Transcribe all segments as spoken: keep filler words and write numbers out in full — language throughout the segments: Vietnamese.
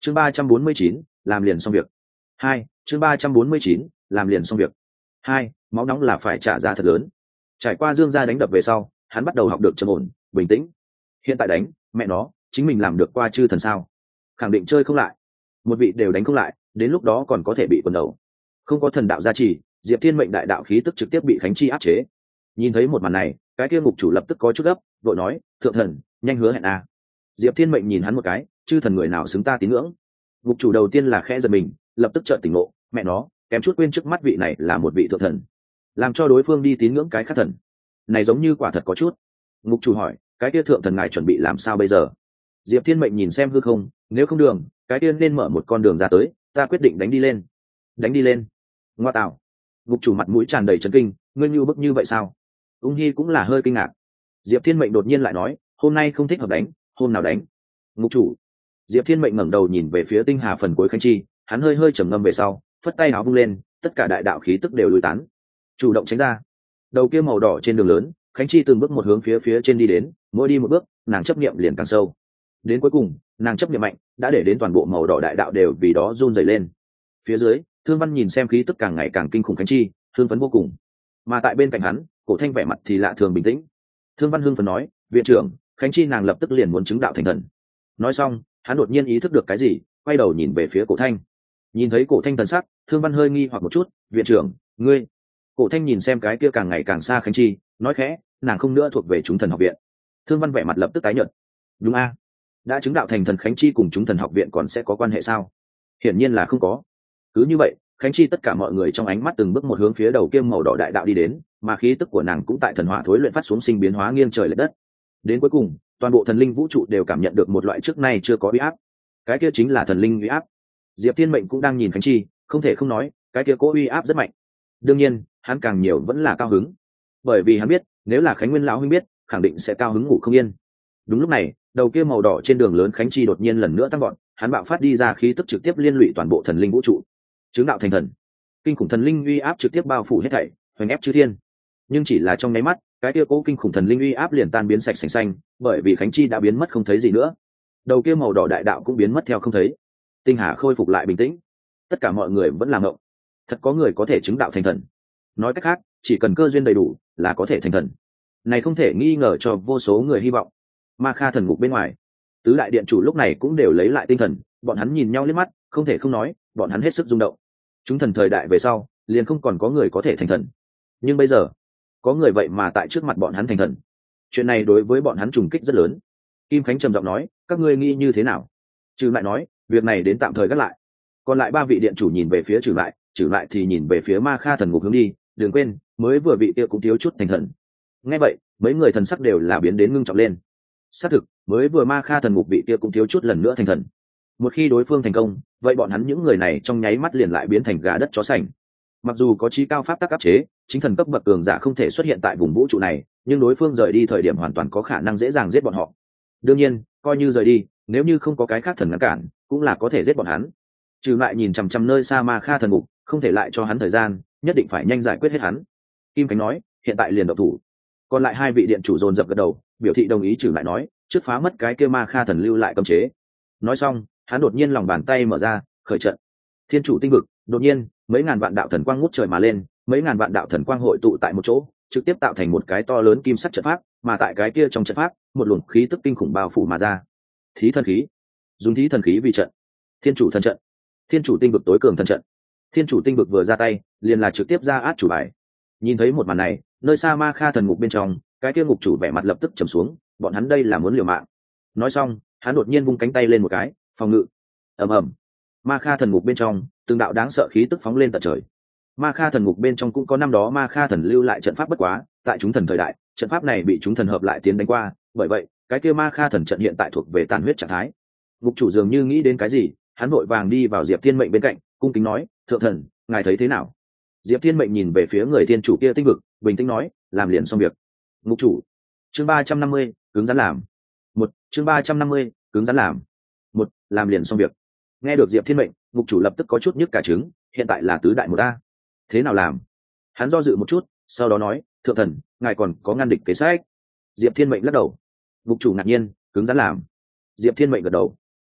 chương ba trăm bốn mươi chín làm liền xong việc. Hai, chương ba trăm bốn mươi chín làm liền xong việc. Hai, máu nóng là phải trả giá thật lớn. Trải qua Dương gia đánh đập về sau, hắn bắt đầu học được trầm ổn, bình tĩnh. Hiện tại đánh, mẹ nó, chính mình làm được qua chư thần sao? Khẳng định chơi không lại. Một vị đều đánh không lại, đến lúc đó còn có thể bị quần đầu. Không có thần đạo gia trì, Diệp Thiên mệnh đại đạo khí tức trực tiếp bị Khánh Chi áp chế. Nhìn thấy một màn này, cái kia ngục chủ lập tức có chút gấp, vội nói, thượng thần, nhanh hứa hẹn a. Diệp Thiên mệnh nhìn hắn một cái, chư thần người nào xứng ta tín ngưỡng. Ngục chủ đầu tiên là khẽ giật mình, lập tức trợn tỉnh ngộ, mẹ nó, kém chút quên trước mắt vị này là một vị thượng thần, làm cho đối phương đi tín ngưỡng cái khác thần. Này giống như quả thật có chút. Ngục chủ hỏi, cái kia thượng thần ngài chuẩn bị làm sao bây giờ? Diệp Thiên mệnh nhìn xem hư không, nếu không đường, cái kia nên mở một con đường ra tới, ta quyết định đánh đi lên. Đánh đi lên? Ngoa tạo. Ngục chủ mặt mũi tràn đầy chấn kinh, ngươi như bức như vậy sao? Ung Hi cũng là hơi kinh ngạc. Diệp Thiên mệnh đột nhiên lại nói, hôm nay không thích hợp đánh, hôm nào đánh. Ngục chủ. Diệp Thiên mệnh ngẩng đầu nhìn về phía tinh hà phần cuối Khánh Chi, hắn hơi hơi trầm ngâm về sau, phất tay áo vung lên, tất cả đại đạo khí tức đều lùi tán, chủ động tránh ra. Đầu kia màu đỏ trên đường lớn, Khánh Chi từng bước một hướng phía phía trên đi đến, mỗi đi một bước, nàng chấp niệm liền càng sâu. Đến cuối cùng, nàng chấp niệm mạnh, đã để đến toàn bộ màu đỏ đại đạo đều vì đó run rẩy lên. Phía dưới, Thương Văn nhìn xem khí tức càng ngày càng kinh khủng Khánh Chi, hưng phấn vô cùng. Mà tại bên cạnh hắn, Cổ Thanh vẻ mặt thì lạ thường bình tĩnh. Thương Văn hưng phấn nói, viện trưởng, Khánh Chi nàng lập tức liền muốn chứng đạo thành thần. Nói xong, hắn đột nhiên ý thức được cái gì, quay đầu nhìn về phía Cổ Thanh. Nhìn thấy Cổ Thanh thần sắc, Thương Văn hơi nghi hoặc một chút, viện trưởng, ngươi. Cổ Thanh nhìn xem cái kia càng ngày càng xa Khánh Chi, nói khẽ, nàng không nữa thuộc về chúng thần học viện. Thương Văn vẻ mặt lập tức tái nhợt. Đúng a? Đã chứng đạo thành thần Khánh Chi cùng chúng thần học viện còn sẽ có quan hệ sao? Hiển nhiên là không có. Cứ như vậy, Khánh Chi tất cả mọi người trong ánh mắt từng bước một hướng phía đầu kia màu đỏ đại đạo đi đến, mà khí tức của nàng cũng tại thần hỏa thối luyện phát xuống sinh biến hóa nghiêng trời lệch đất. Đến cuối cùng, toàn bộ thần linh vũ trụ đều cảm nhận được một loại trước nay chưa có uy áp. Cái kia chính là thần linh uy áp. Diệp Thiên mệnh cũng đang nhìn Khánh Chi, không thể không nói, cái kia cố uy áp rất mạnh. Đương nhiên, hắn càng nhiều vẫn là cao hứng, bởi vì hắn biết, nếu là Khánh Nguyên lão huynh biết, khẳng định sẽ cao hứng ngủ không yên. Đúng lúc này, đầu kia màu đỏ trên đường lớn Khánh Chi đột nhiên lần nữa tăng vọt, hắn bạo phát đi ra khí tức trực tiếp liên lụy toàn bộ thần linh vũ trụ, chứng đạo thành thần. Kinh khủng thần linh uy áp trực tiếp bao phủ hết thảy, hoành ép chư thiên. Nhưng chỉ là trong nháy mắt, cái kia cố kinh khủng thần linh uy áp liền tan biến sạch sành xanh, bởi vì Khánh Chi đã biến mất không thấy gì nữa. Đầu kia màu đỏ đại đạo cũng biến mất theo không thấy. Tinh hà khôi phục lại bình tĩnh. Tất cả mọi người vẫn làm ngộng. Thật có người có thể chứng đạo thành thần. Nói cách khác, chỉ cần cơ duyên đầy đủ là có thể thành thần. Này không thể nghi ngờ cho vô số người hy vọng. Ma Kha thần ngục bên ngoài, tứ đại điện chủ lúc này cũng đều lấy lại tinh thần, bọn hắn nhìn nhau liếc mắt, không thể không nói, bọn hắn hết sức rung động. Chúng thần thời đại về sau, liền không còn có người có thể thành thần. Nhưng bây giờ, có người vậy mà tại trước mặt bọn hắn thành thần. Chuyện này đối với bọn hắn trùng kích rất lớn. Kim Khánh trầm giọng nói, các ngươi nghĩ như thế nào? Trừ lại nói, việc này đến tạm thời gác lại. Còn lại ba vị điện chủ nhìn về phía Trừ lại, Trừ lại thì nhìn về phía Ma Kha thần ngục hướng đi, đừng quên, mới vừa vị kia cũng thiếu chút thành thần. Nghe vậy, mấy người thần sắc đều là biến đến ngưng trọng lên. Xác thực, mới vừa Ma Kha thần ngục vị kia cũng thiếu chút lần nữa thành thần. Một khi đối phương thành công, vậy bọn hắn những người này trong nháy mắt liền lại biến thành gà đất chó sành. Mặc dù có chí cao pháp tắc áp chế, chính thần cấp bậc cường giả không thể xuất hiện tại vùng vũ trụ này, nhưng đối phương rời đi thời điểm hoàn toàn có khả năng dễ dàng giết bọn họ. Đương nhiên, coi như rời đi, nếu như không có cái khác thần ngăn cản, cũng là có thể giết bọn hắn. Trừ lại nhìn chằm chằm nơi xa Ma Kha thần ngục, không thể lại cho hắn thời gian, nhất định phải nhanh giải quyết hết hắn. Kim Khánh nói, hiện tại liền động thủ. Còn lại hai vị điện chủ dồn dập gật đầu, biểu thị đồng ý. Trừ lại nói, trước phá mất cái kia Ma Kha thần lưu lại cấm chế. Nói xong, hắn đột nhiên lòng bàn tay mở ra, khởi trận. Thiên chủ tinh vực, đột nhiên, mấy ngàn vạn đạo thần quang ngút trời mà lên, mấy ngàn vạn đạo thần quang hội tụ tại một chỗ, trực tiếp tạo thành một cái to lớn kim sắc trận pháp, mà tại cái kia trong trận pháp, một luồng khí tức kinh khủng bao phủ mà ra. Thí thần khí, dùng thí thần khí vì trận. Thiên chủ thần trận, thiên chủ tinh vực tối cường thần trận. Thiên chủ tinh vực vừa ra tay, liền là trực tiếp ra át chủ bài. Nhìn thấy một màn này, nơi xa Ma Kha thần ngục bên trong, cái kia ngục chủ vẻ mặt lập tức trầm xuống, bọn hắn đây là muốn liều mạng. Nói xong, hắn đột nhiên vung cánh tay lên một cái, phòng ngự. Ầm ầm. Ma Kha thần ngục bên trong, từng đạo đáng sợ khí tức phóng lên tận trời. Ma Kha thần ngục bên trong cũng có năm đó Ma Kha thần lưu lại trận pháp, bất quá tại chúng thần thời đại, trận pháp này bị chúng thần hợp lại tiến đánh qua, bởi vậy cái kia Ma Kha thần trận hiện tại thuộc về tàn huyết trạng thái. Ngục chủ dường như nghĩ đến cái gì, hắn vội vàng đi vào Diệp Thiên mệnh bên cạnh, cung kính nói, thượng thần, ngài thấy thế nào? Diệp Thiên mệnh nhìn về phía người thiên chủ kia tinh vực, bình tĩnh nói, làm liền xong việc. Ngục chủ. Chương ba trăm năm mươi, cứng rắn làm. Một, chương ba trăm năm mươi, cứng rắn làm. Một, làm liền xong việc. Nghe được Diệp Thiên mệnh, ngục chủ lập tức có chút nhức cả trứng, hiện tại là tứ đại một a, thế nào làm? Hắn do dự một chút, sau đó nói, thượng thần, ngài còn có ngăn địch kế sách? Diệp Thiên mệnh lắc đầu. Ngục chủ ngạc nhiên, cứng rắn làm. Diệp Thiên mệnh gật đầu.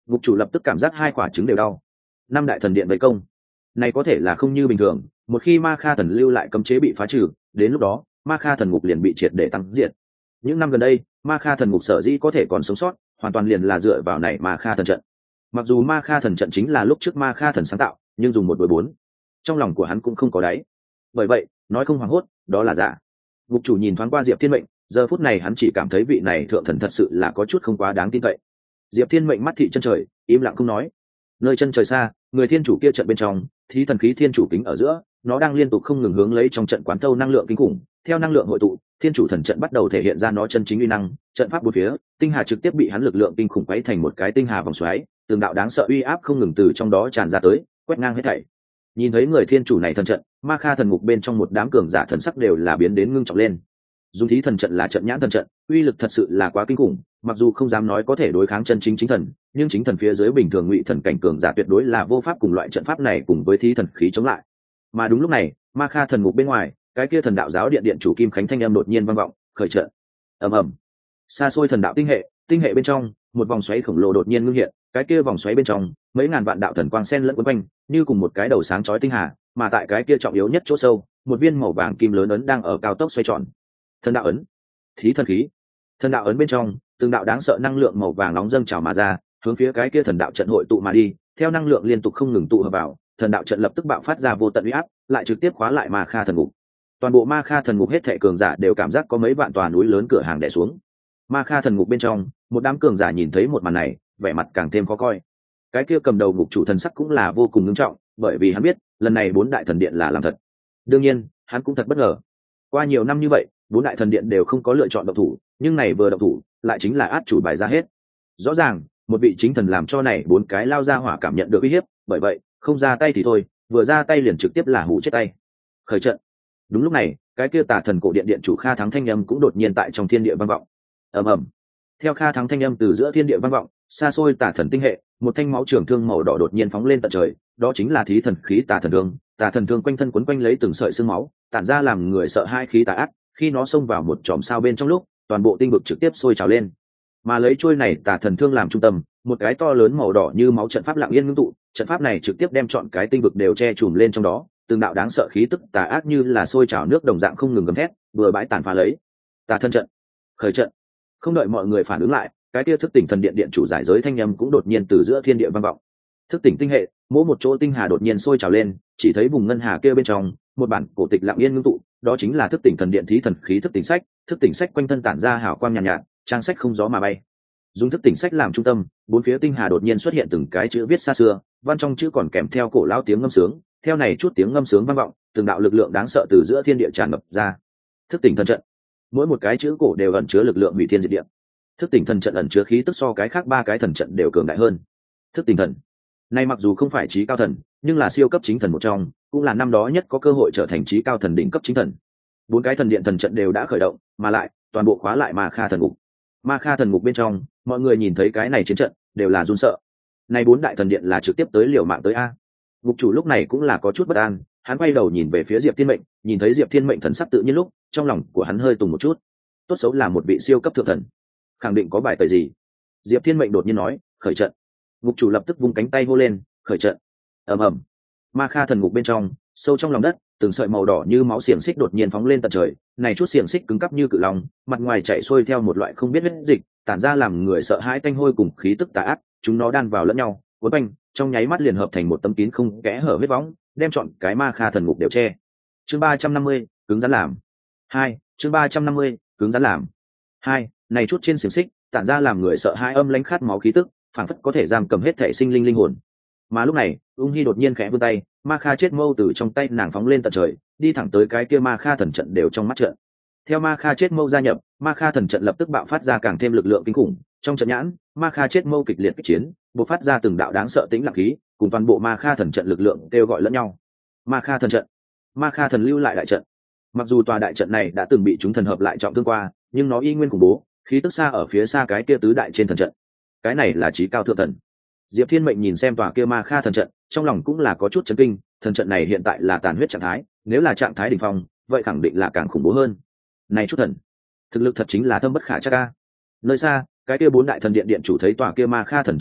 Ngục chủ lập tức cảm giác hai quả trứng đều đau. Năm đại thần điện vây công này có thể là không như bình thường, một khi ma kha thần lưu lại cấm chế bị phá trừ, đến lúc đó ma kha thần ngục liền bị triệt để tăng diện. Những năm gần đây ma kha thần ngục sở dĩ có thể còn sống sót hoàn toàn liền là dựa vào này ma kha thần trận. Mặc dù ma kha thần trận chính là lúc trước ma kha thần sáng tạo, nhưng dùng một đội bốn, trong lòng của hắn cũng không có đáy. Bởi vậy nói không hoảng hốt đó là giả. Ngục chủ nhìn thoáng qua Diệp Thiên Mệnh, giờ phút này hắn chỉ cảm thấy vị này thượng thần thật sự là có chút không quá đáng tin cậy. Diệp Thiên Mệnh mắt thị chân trời, im lặng không nói. Nơi chân trời xa, người thiên chủ kia trận bên trong, thí thần khí thiên chủ kính ở giữa, nó đang liên tục không ngừng hướng lấy trong trận quán thâu năng lượng kinh khủng. Theo năng lượng hội tụ, thiên chủ thần trận bắt đầu thể hiện ra nó chân chính uy năng. Trận pháp bốn phía, tinh hà trực tiếp bị hắn lực lượng kinh khủng quấy thành một cái tinh hà vòng xoáy, từng đạo đáng sợ uy áp không ngừng từ trong đó tràn ra tới, quét ngang hết thảy. Nhìn thấy người thiên chủ này thần trận, ma kha thần ngục bên trong một đám cường giả thần sắc đều là biến đến ngưng trọng lên. Dùng thí thần trận là trận nhãn thần trận, uy lực thật sự là quá kinh khủng, mặc dù không dám nói có thể đối kháng chân chính chính thần, nhưng chính thần phía dưới bình thường ngụy thần cảnh cường giả tuyệt đối là vô pháp cùng loại trận pháp này cùng với thí thần khí chống lại. Mà đúng lúc này, ma kha thần ngục bên ngoài, cái kia thần đạo giáo điện điện chủ Kim Khánh thanh âm đột nhiên vang vọng, khởi trận. Ầm ầm. Xa xôi thần đạo tinh hệ, tinh hệ bên trong, một vòng xoáy khổng lồ đột nhiên ngưng hiện, cái kia vòng xoáy bên trong, mấy ngàn vạn đạo thần quang xen lẫn quấn quanh, như cùng một cái đầu sáng chói tinh hà, mà tại cái kia trọng yếu nhất chỗ sâu, một viên màu vàng kim lớn ấn đang ở cao tốc xoay tròn. Thần đạo ấn, thí thần khí. Thần đạo ấn bên trong, từng đạo đáng sợ năng lượng màu vàng nóng dâng trào mà ra, hướng phía cái kia thần đạo trận hội tụ mà đi, theo năng lượng liên tục không ngừng tụ hợp vào, thần đạo trận lập tức bạo phát ra vô tận uy áp, lại trực tiếp khóa lại ma kha thần ngục. Toàn bộ ma kha thần ngục hết thảy cường giả đều cảm giác có mấy vạn tòa núi lớn cửa hàng đè xuống. Ma kha thần ngục bên trong, một đám cường giả nhìn thấy một màn này, vẻ mặt càng thêm khó coi. Cái kia cầm đầu ngục chủ thần sắc cũng là vô cùng nghiêm trọng, bởi vì hắn biết lần này bốn đại thần điện là làm thật. Đương nhiên hắn cũng thật bất ngờ, qua nhiều năm như vậy bốn đại thần điện đều không có lựa chọn động thủ, nhưng này vừa động thủ lại chính là át chủ bài ra hết. Rõ ràng một vị chính thần làm cho này bốn cái lao ra hỏa cảm nhận được uy hiếp, bởi vậy không ra tay thì thôi, vừa ra tay liền trực tiếp là hủ chết tay. Khởi trận. Đúng lúc này, cái kia tà thần cổ điện điện chủ Kha Thắng thanh âm cũng đột nhiên tại trong thiên địa vang vọng. Ầm ầm. Theo Kha Thắng thanh âm từ giữa thiên địa vang vọng, xa xôi tà thần tinh hệ, một thanh máu trường thương màu đỏ đột nhiên phóng lên tận trời, đó chính là thí thần khí tà thần thương. Tà thần thương quanh thân quấn quanh lấy từng sợi xương máu, tản ra làm người sợ hai khí tà ác, khi nó xông vào một chòm sao bên trong lúc, toàn bộ tinh vực trực tiếp sôi trào lên. Mà lấy chuôi này tà thần thương làm trung tâm, một cái to lớn màu đỏ như máu trận pháp lặng yên ngưng tụ, trận pháp này trực tiếp đem trọn cái tinh vực đều che trùm lên trong đó, từng đạo đáng sợ khí tức tà ác như là sôi trào nước đồng dạng không ngừng gầm thét, vừa bãi tàn phá lấy. Tà thân trận, khởi trận. Không đợi mọi người phản ứng lại, cái kia thức tỉnh thần điện điện chủ giải giới thanh âm cũng đột nhiên từ giữa thiên địa vang vọng. Thức tỉnh tinh hệ, mỗi một chỗ tinh hà đột nhiên sôi trào lên, chỉ thấy vùng ngân hà kia bên trong, một bản cổ tịch lặng yên ngưng tụ, đó chính là thức tỉnh thần điện thí thần khí thức tỉnh sách. Thức tỉnh sách quanh thân tản ra hào quang nhàn nhạt, nhạt, trang sách không gió mà bay. Dùng thức tỉnh sách làm trung tâm, bốn phía tinh hà đột nhiên xuất hiện từng cái chữ viết xa xưa, văn trong chữ còn kèm theo cổ lao tiếng ngâm sướng. Theo này chút tiếng ngâm sướng vang vọng, từng đạo lực lượng đáng sợ từ giữa thiên địa tràn ngập ra. Thức tỉnh thần trận, mỗi một cái chữ cổ đều ẩn chứa lực lượng hủy thiên diệt địa. Thức tỉnh thần trận ẩn chứa khí tức so cái khác ba cái thần trận đều cường đại hơn. Thức tỉnh thần này mặc dù không phải trí cao thần, nhưng là siêu cấp chính thần một trong, cũng là năm đó nhất có cơ hội trở thành trí cao thần đỉnh cấp chính thần. Bốn cái thần điện thần trận đều đã khởi động, mà lại toàn bộ khóa lại ma kha thần ngục. Ma kha thần ngục bên trong, mọi người nhìn thấy cái này chiến trận đều là run sợ. Này bốn đại thần điện là trực tiếp tới liều mạng tới a. Ngục chủ lúc này cũng là có chút bất an, hắn quay đầu nhìn về phía Diệp Thiên Mệnh, nhìn thấy Diệp Thiên Mệnh thần sắc tự nhiên lúc, trong lòng của hắn hơi tùng một chút. Tốt xấu là một vị siêu cấp thượng thần, khẳng định có bài tời gì. Diệp Thiên Mệnh đột nhiên nói, khởi trận. Ngục chủ lập tức vung cánh tay hô lên, khởi trận. Ầm ầm. Ma kha thần ngục bên trong, sâu trong lòng đất, từng sợi màu đỏ như máu xiềng xích đột nhiên phóng lên tận trời, này chút xiềng xích cứng cắp như cự long, mặt ngoài chạy xuôi theo một loại không biết huyết dịch, tản ra làm người sợ hãi tanh hôi cùng khí tức tà ác, chúng nó đan vào lẫn nhau, cuốn quanh, trong nháy mắt liền hợp thành một tấm kín không kẽ hở huyết võng, đem trọn cái ma kha thần ngục đều che. Chương ba trăm năm mươi, cứng rắn làm. Hai, chương ba trăm năm mươi, cứng rắn làm. Hai, này chút trên xiềng xích, tản ra làm người sợ hãi âm lãnh khát máu khí tức, phảng phất có thể giam cầm hết thể sinh linh linh hồn. Mà lúc này, ung hy đột nhiên khẽ vươn tay, ma kha chết mâu từ trong tay nàng phóng lên tận trời, đi thẳng tới cái kia ma kha thần trận đều trong mắt trận. Theo ma kha chết mâu gia nhập, ma kha thần trận lập tức bạo phát ra càng thêm lực lượng kinh khủng. Trong trận nhãn, ma kha chết mâu kịch liệt kích chiến, bộc phát ra từng đạo đáng sợ tĩnh lặng khí, cùng toàn bộ ma kha thần trận lực lượng kêu gọi lẫn nhau. Ma kha thần trận, ma kha thần lưu lại đại trận. Mặc dù tòa đại trận này đã từng bị chúng thần hợp lại trọng thương qua, nhưng nó y nguyên khủng bố, khí tức xa ở phía xa cái kia tứ đại trên thần trận. Cái này là chí cao thượng thần. Diệp Thiên Mệnh nhìn xem tòa kia ma kha thần trận, trong lòng cũng là có chút chấn kinh, thần trận này hiện tại là tàn huyết trạng thái, nếu là trạng thái đỉnh phong, vậy khẳng định là càng khủng bố hơn. Này chút thần, thực lực thật chính là thâm bất khả trắc a. Nơi xa, cái kia bốn đại thần điện điện chủ thấy tòa kia ma kha thần trận lúc,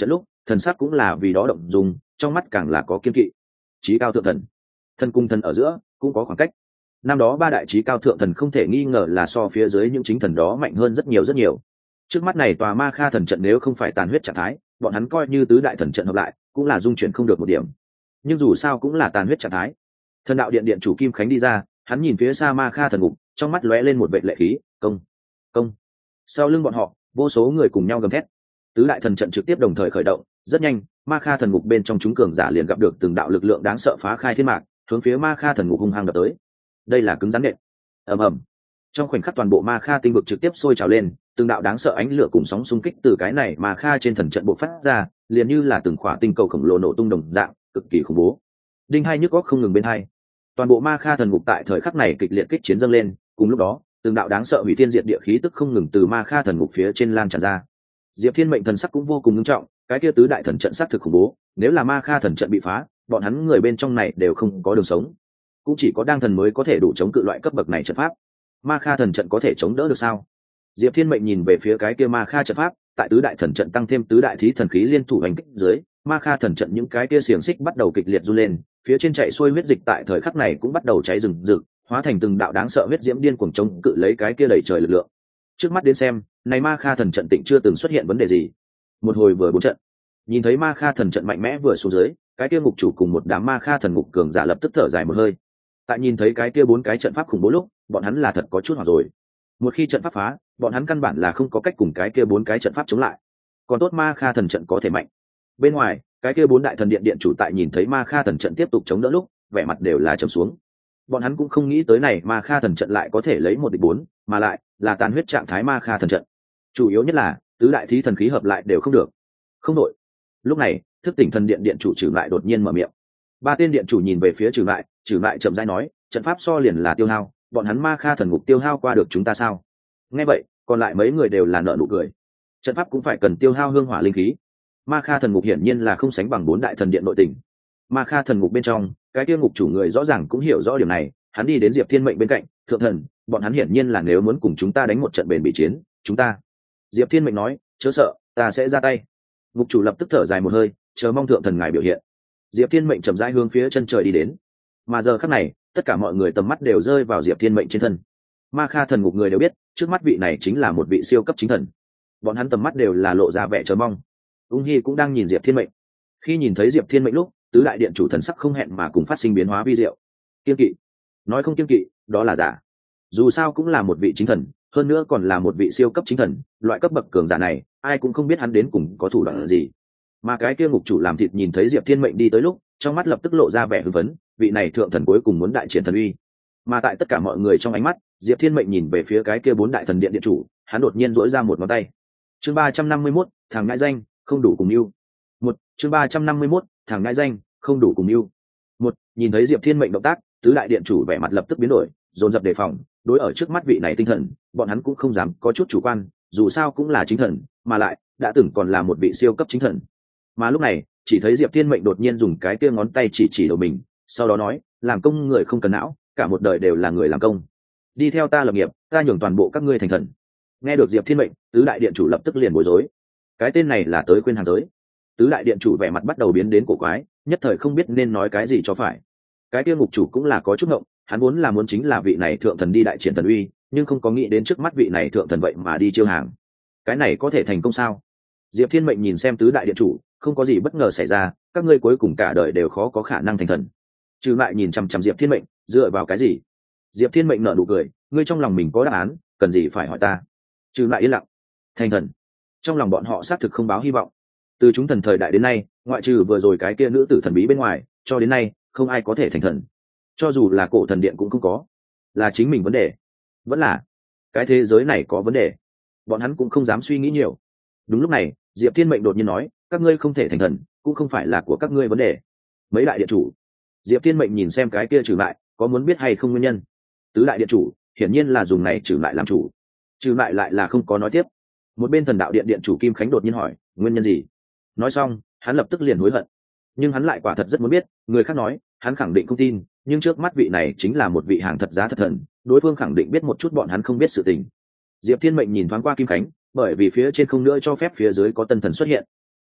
thần sắc cũng là vì đó động dùng, trong mắt càng là có kiên kỵ. Chí cao thượng thần, thần cung thần ở giữa cũng có khoảng cách. Năm đó ba đại chí cao thượng thần không thể nghi ngờ là so phía dưới những chính thần đó mạnh hơn rất nhiều rất nhiều. Trước mắt này tòa Ma Kha thần trận nếu không phải tàn huyết trạng thái, bọn hắn coi như tứ đại thần trận hợp lại cũng là dung chuyển không được một điểm. Nhưng dù sao cũng là tàn huyết trạng thái. Thần đạo điện điện chủ Kim Khánh đi ra, hắn nhìn phía xa Ma Kha thần ngục, trong mắt lóe lên một vệt lệ khí. Công, công. Sau lưng bọn họ, vô số người cùng nhau gầm thét. Tứ đại thần trận trực tiếp đồng thời khởi động, rất nhanh, Ma Kha thần ngục bên trong chúng cường giả liền gặp được từng đạo lực lượng đáng sợ phá khai thiên mạc, hướng phía Ma Kha thần ngục hung hăng đập tới. Đây là cứng rắn nện. Ầm ầm. Trong khoảnh khắc toàn bộ Ma Kha tinh vực trực tiếp sôi trào lên, từng đạo đáng sợ ánh lửa cùng sóng xung kích từ cái này Ma Kha trên thần trận bộc phát ra, liền như là từng khỏa tinh cầu khổng lồ nổ tung đồng dạng, cực kỳ khủng bố. Đinh hai nhức óc không ngừng bên hai. Toàn bộ Ma Kha thần ngục tại thời khắc này kịch liệt kích chiến dâng lên, cùng lúc đó, từng đạo đáng sợ hủy thiên diệt địa khí tức không ngừng từ Ma Kha thần ngục phía trên lan tràn ra. Diệp Thiên mệnh thần sắc cũng vô cùng nghiêm trọng, cái kia tứ đại thần trận sắc thực khủng bố, nếu là Ma Kha thần trận bị phá, bọn hắn người bên trong này đều không có đường sống, cũng chỉ có đang thần mới có thể đủ chống cự loại cấp bậc này trận pháp. Ma Kha thần trận có thể chống đỡ được sao? Diệp Thiên mệnh nhìn về phía cái kia Ma Kha trận pháp, tại tứ đại thần trận tăng thêm tứ đại thí thần khí liên thủ hành kích dưới, Ma Kha thần trận những cái kia xiềng xích bắt đầu kịch liệt run lên, phía trên chạy xuôi huyết dịch tại thời khắc này cũng bắt đầu cháy rừng rực, hóa thành từng đạo đáng sợ huyết diễm điên cuồng chống cự lấy cái kia đẩy trời lực lượng. Trước mắt đến xem, này Ma Kha thần trận tịnh chưa từng xuất hiện vấn đề gì. Một hồi vừa bốn trận, nhìn thấy Ma Kha thần trận mạnh mẽ vừa xuống dưới, cái kia ngục chủ cùng một đám Ma Kha thần ngục cường giả lập tức thở dài một hơi. Tại nhìn thấy cái kia bốn cái trận pháp khủng bố lúc, bọn hắn là thật có chút hoảng rồi. Một khi trận pháp phá, bọn hắn căn bản là không có cách cùng cái kia bốn cái trận pháp chống lại. Còn tốt Ma Kha thần trận có thể mạnh. Bên ngoài, cái kia bốn đại thần điện điện chủ tại nhìn thấy Ma Kha thần trận tiếp tục chống đỡ lúc, vẻ mặt đều là trầm xuống. Bọn hắn cũng không nghĩ tới này Ma Kha thần trận lại có thể lấy một địch bốn, mà lại là tàn huyết trạng thái Ma Kha thần trận. Chủ yếu nhất là tứ đại thí thần khí hợp lại đều không được. Không đội. Lúc này, thức tỉnh thần điện điện chủ Trử Lại đột nhiên mở miệng. Ba tên điện chủ nhìn về phía Trử Lại, Trử Lại chậm rãi nói, trận pháp so liền là tiêu hao, bọn hắn Ma Kha thần ngục tiêu hao qua được chúng ta sao? Nghe vậy, còn lại mấy người đều là nở nụ cười. Trận pháp cũng phải cần tiêu hao hương hỏa linh khí. Ma Kha thần ngục hiển nhiên là không sánh bằng bốn đại thần điện nội tình. Ma Kha thần ngục bên trong, cái kia ngục chủ người rõ ràng cũng hiểu rõ điểm này, hắn đi đến Diệp Thiên mệnh bên cạnh, thượng thần, bọn hắn hiển nhiên là nếu muốn cùng chúng ta đánh một trận bền bỉ chiến, chúng ta. Diệp Thiên mệnh nói, chớ sợ, ta sẽ ra tay. Ngục chủ lập tức thở dài một hơi, chờ mong thượng thần ngài biểu hiện. Diệp Thiên mệnh chậm rãi hướng phía chân trời đi đến. Mà giờ khắc này, tất cả mọi người tầm mắt đều rơi vào Diệp Thiên mệnh trên thân. Ma Kha thần ngục người đều biết, trước mắt vị này chính là một vị siêu cấp chính thần. Bọn hắn tầm mắt đều là lộ ra vẻ chờ mong. Ung Hi cũng đang nhìn Diệp Thiên mệnh. Khi nhìn thấy Diệp Thiên mệnh lúc, tứ đại điện chủ thần sắc không hẹn mà cùng phát sinh biến hóa vi diệu. Kiên kỵ? Nói không kiên kỵ, đó là giả. Dù sao cũng là một vị chính thần, hơn nữa còn là một vị siêu cấp chính thần, loại cấp bậc cường giả này, ai cũng không biết hắn đến cùng có thủ đoạn gì. Mà cái kia ngục chủ làm thịt nhìn thấy Diệp Thiên mệnh đi tới lúc, trong mắt lập tức lộ ra vẻ hưng phấn, vị này thượng thần cuối cùng muốn đại triển thần uy. Mà tại tất cả mọi người trong ánh mắt, Diệp Thiên mệnh nhìn về phía cái kia bốn đại thần điện điện chủ, hắn đột nhiên duỗi ra một ngón tay. Chương ba trăm năm mươi mốt, thằng ngãi danh, không đủ cùng yêu. Một, chương ba trăm năm mươi mốt, thằng ngãi danh, không đủ cùng yêu. Một, nhìn thấy Diệp Thiên mệnh động tác, tứ đại điện chủ vẻ mặt lập tức biến đổi, dồn dập đề phòng, đối ở trước mắt vị này tinh thần, bọn hắn cũng không dám có chút chủ quan, dù sao cũng là chính thần, mà lại đã từng còn là một vị siêu cấp chính thần. Mà lúc này, chỉ thấy Diệp Thiên mệnh đột nhiên dùng cái kia ngón tay chỉ chỉ đầu mình, sau đó nói, làm công người không cần não, cả một đời đều là người làm công. Đi theo ta lập nghiệp, ta nhường toàn bộ các ngươi thành thần. Nghe được Diệp Thiên mệnh, tứ đại điện chủ lập tức liền bối rối. Cái tên này là tới khuyên hàng tới. Tứ đại điện chủ vẻ mặt bắt đầu biến đến cổ quái, nhất thời không biết nên nói cái gì cho phải. Cái kia ngục chủ cũng là có chút ngộng, hắn muốn là muốn chính là vị này thượng thần đi đại triển thần uy, nhưng không có nghĩ đến trước mắt vị này thượng thần vậy mà đi chiêu hàng. Cái này có thể thành công sao? Diệp Thiên mệnh nhìn xem tứ đại điện chủ, không có gì bất ngờ xảy ra, các ngươi cuối cùng cả đời đều khó có khả năng thành thần. Trừ lại nhìn chằm chằm Diệp Thiên mệnh, dựa vào cái gì? Diệp Thiên mệnh nở nụ cười, ngươi trong lòng mình có đáp án, cần gì phải hỏi ta? Trừ lại yên lặng. Thành thần. Trong lòng bọn họ xác thực không báo hy vọng. Từ chúng thần thời đại đến nay, ngoại trừ vừa rồi cái kia nữ tử thần bí bên ngoài, cho đến nay không ai có thể thành thần. Cho dù là cổ thần điện cũng không có. Là chính mình vấn đề, vẫn là cái thế giới này có vấn đề. Bọn hắn cũng không dám suy nghĩ nhiều. Đúng lúc này, Diệp Thiên mệnh đột nhiên nói, các ngươi không thể thành thần, cũng không phải là của các ngươi vấn đề. Mấy đại điện chủ. Diệp Thiên mệnh nhìn xem cái kia Trừ Lại, có muốn biết hay không nguyên nhân. Tứ đại điện chủ hiển nhiên là dùng này Trừ Lại làm chủ. Trừ Lại lại là không có nói tiếp. Một bên thần đạo điện điện chủ Kim Khánh đột nhiên hỏi, nguyên nhân gì? Nói xong, hắn lập tức liền hối hận. Nhưng hắn lại quả thật rất muốn biết, người khác nói, hắn khẳng định không tin, nhưng trước mắt vị này chính là một vị hàng thật giá thật thần, đối phương khẳng định biết một chút bọn hắn không biết sự tình. Diệp Thiên mệnh nhìn thoáng qua Kim Khánh, bởi vì phía trên không nữa cho phép phía dưới có tân thần xuất hiện.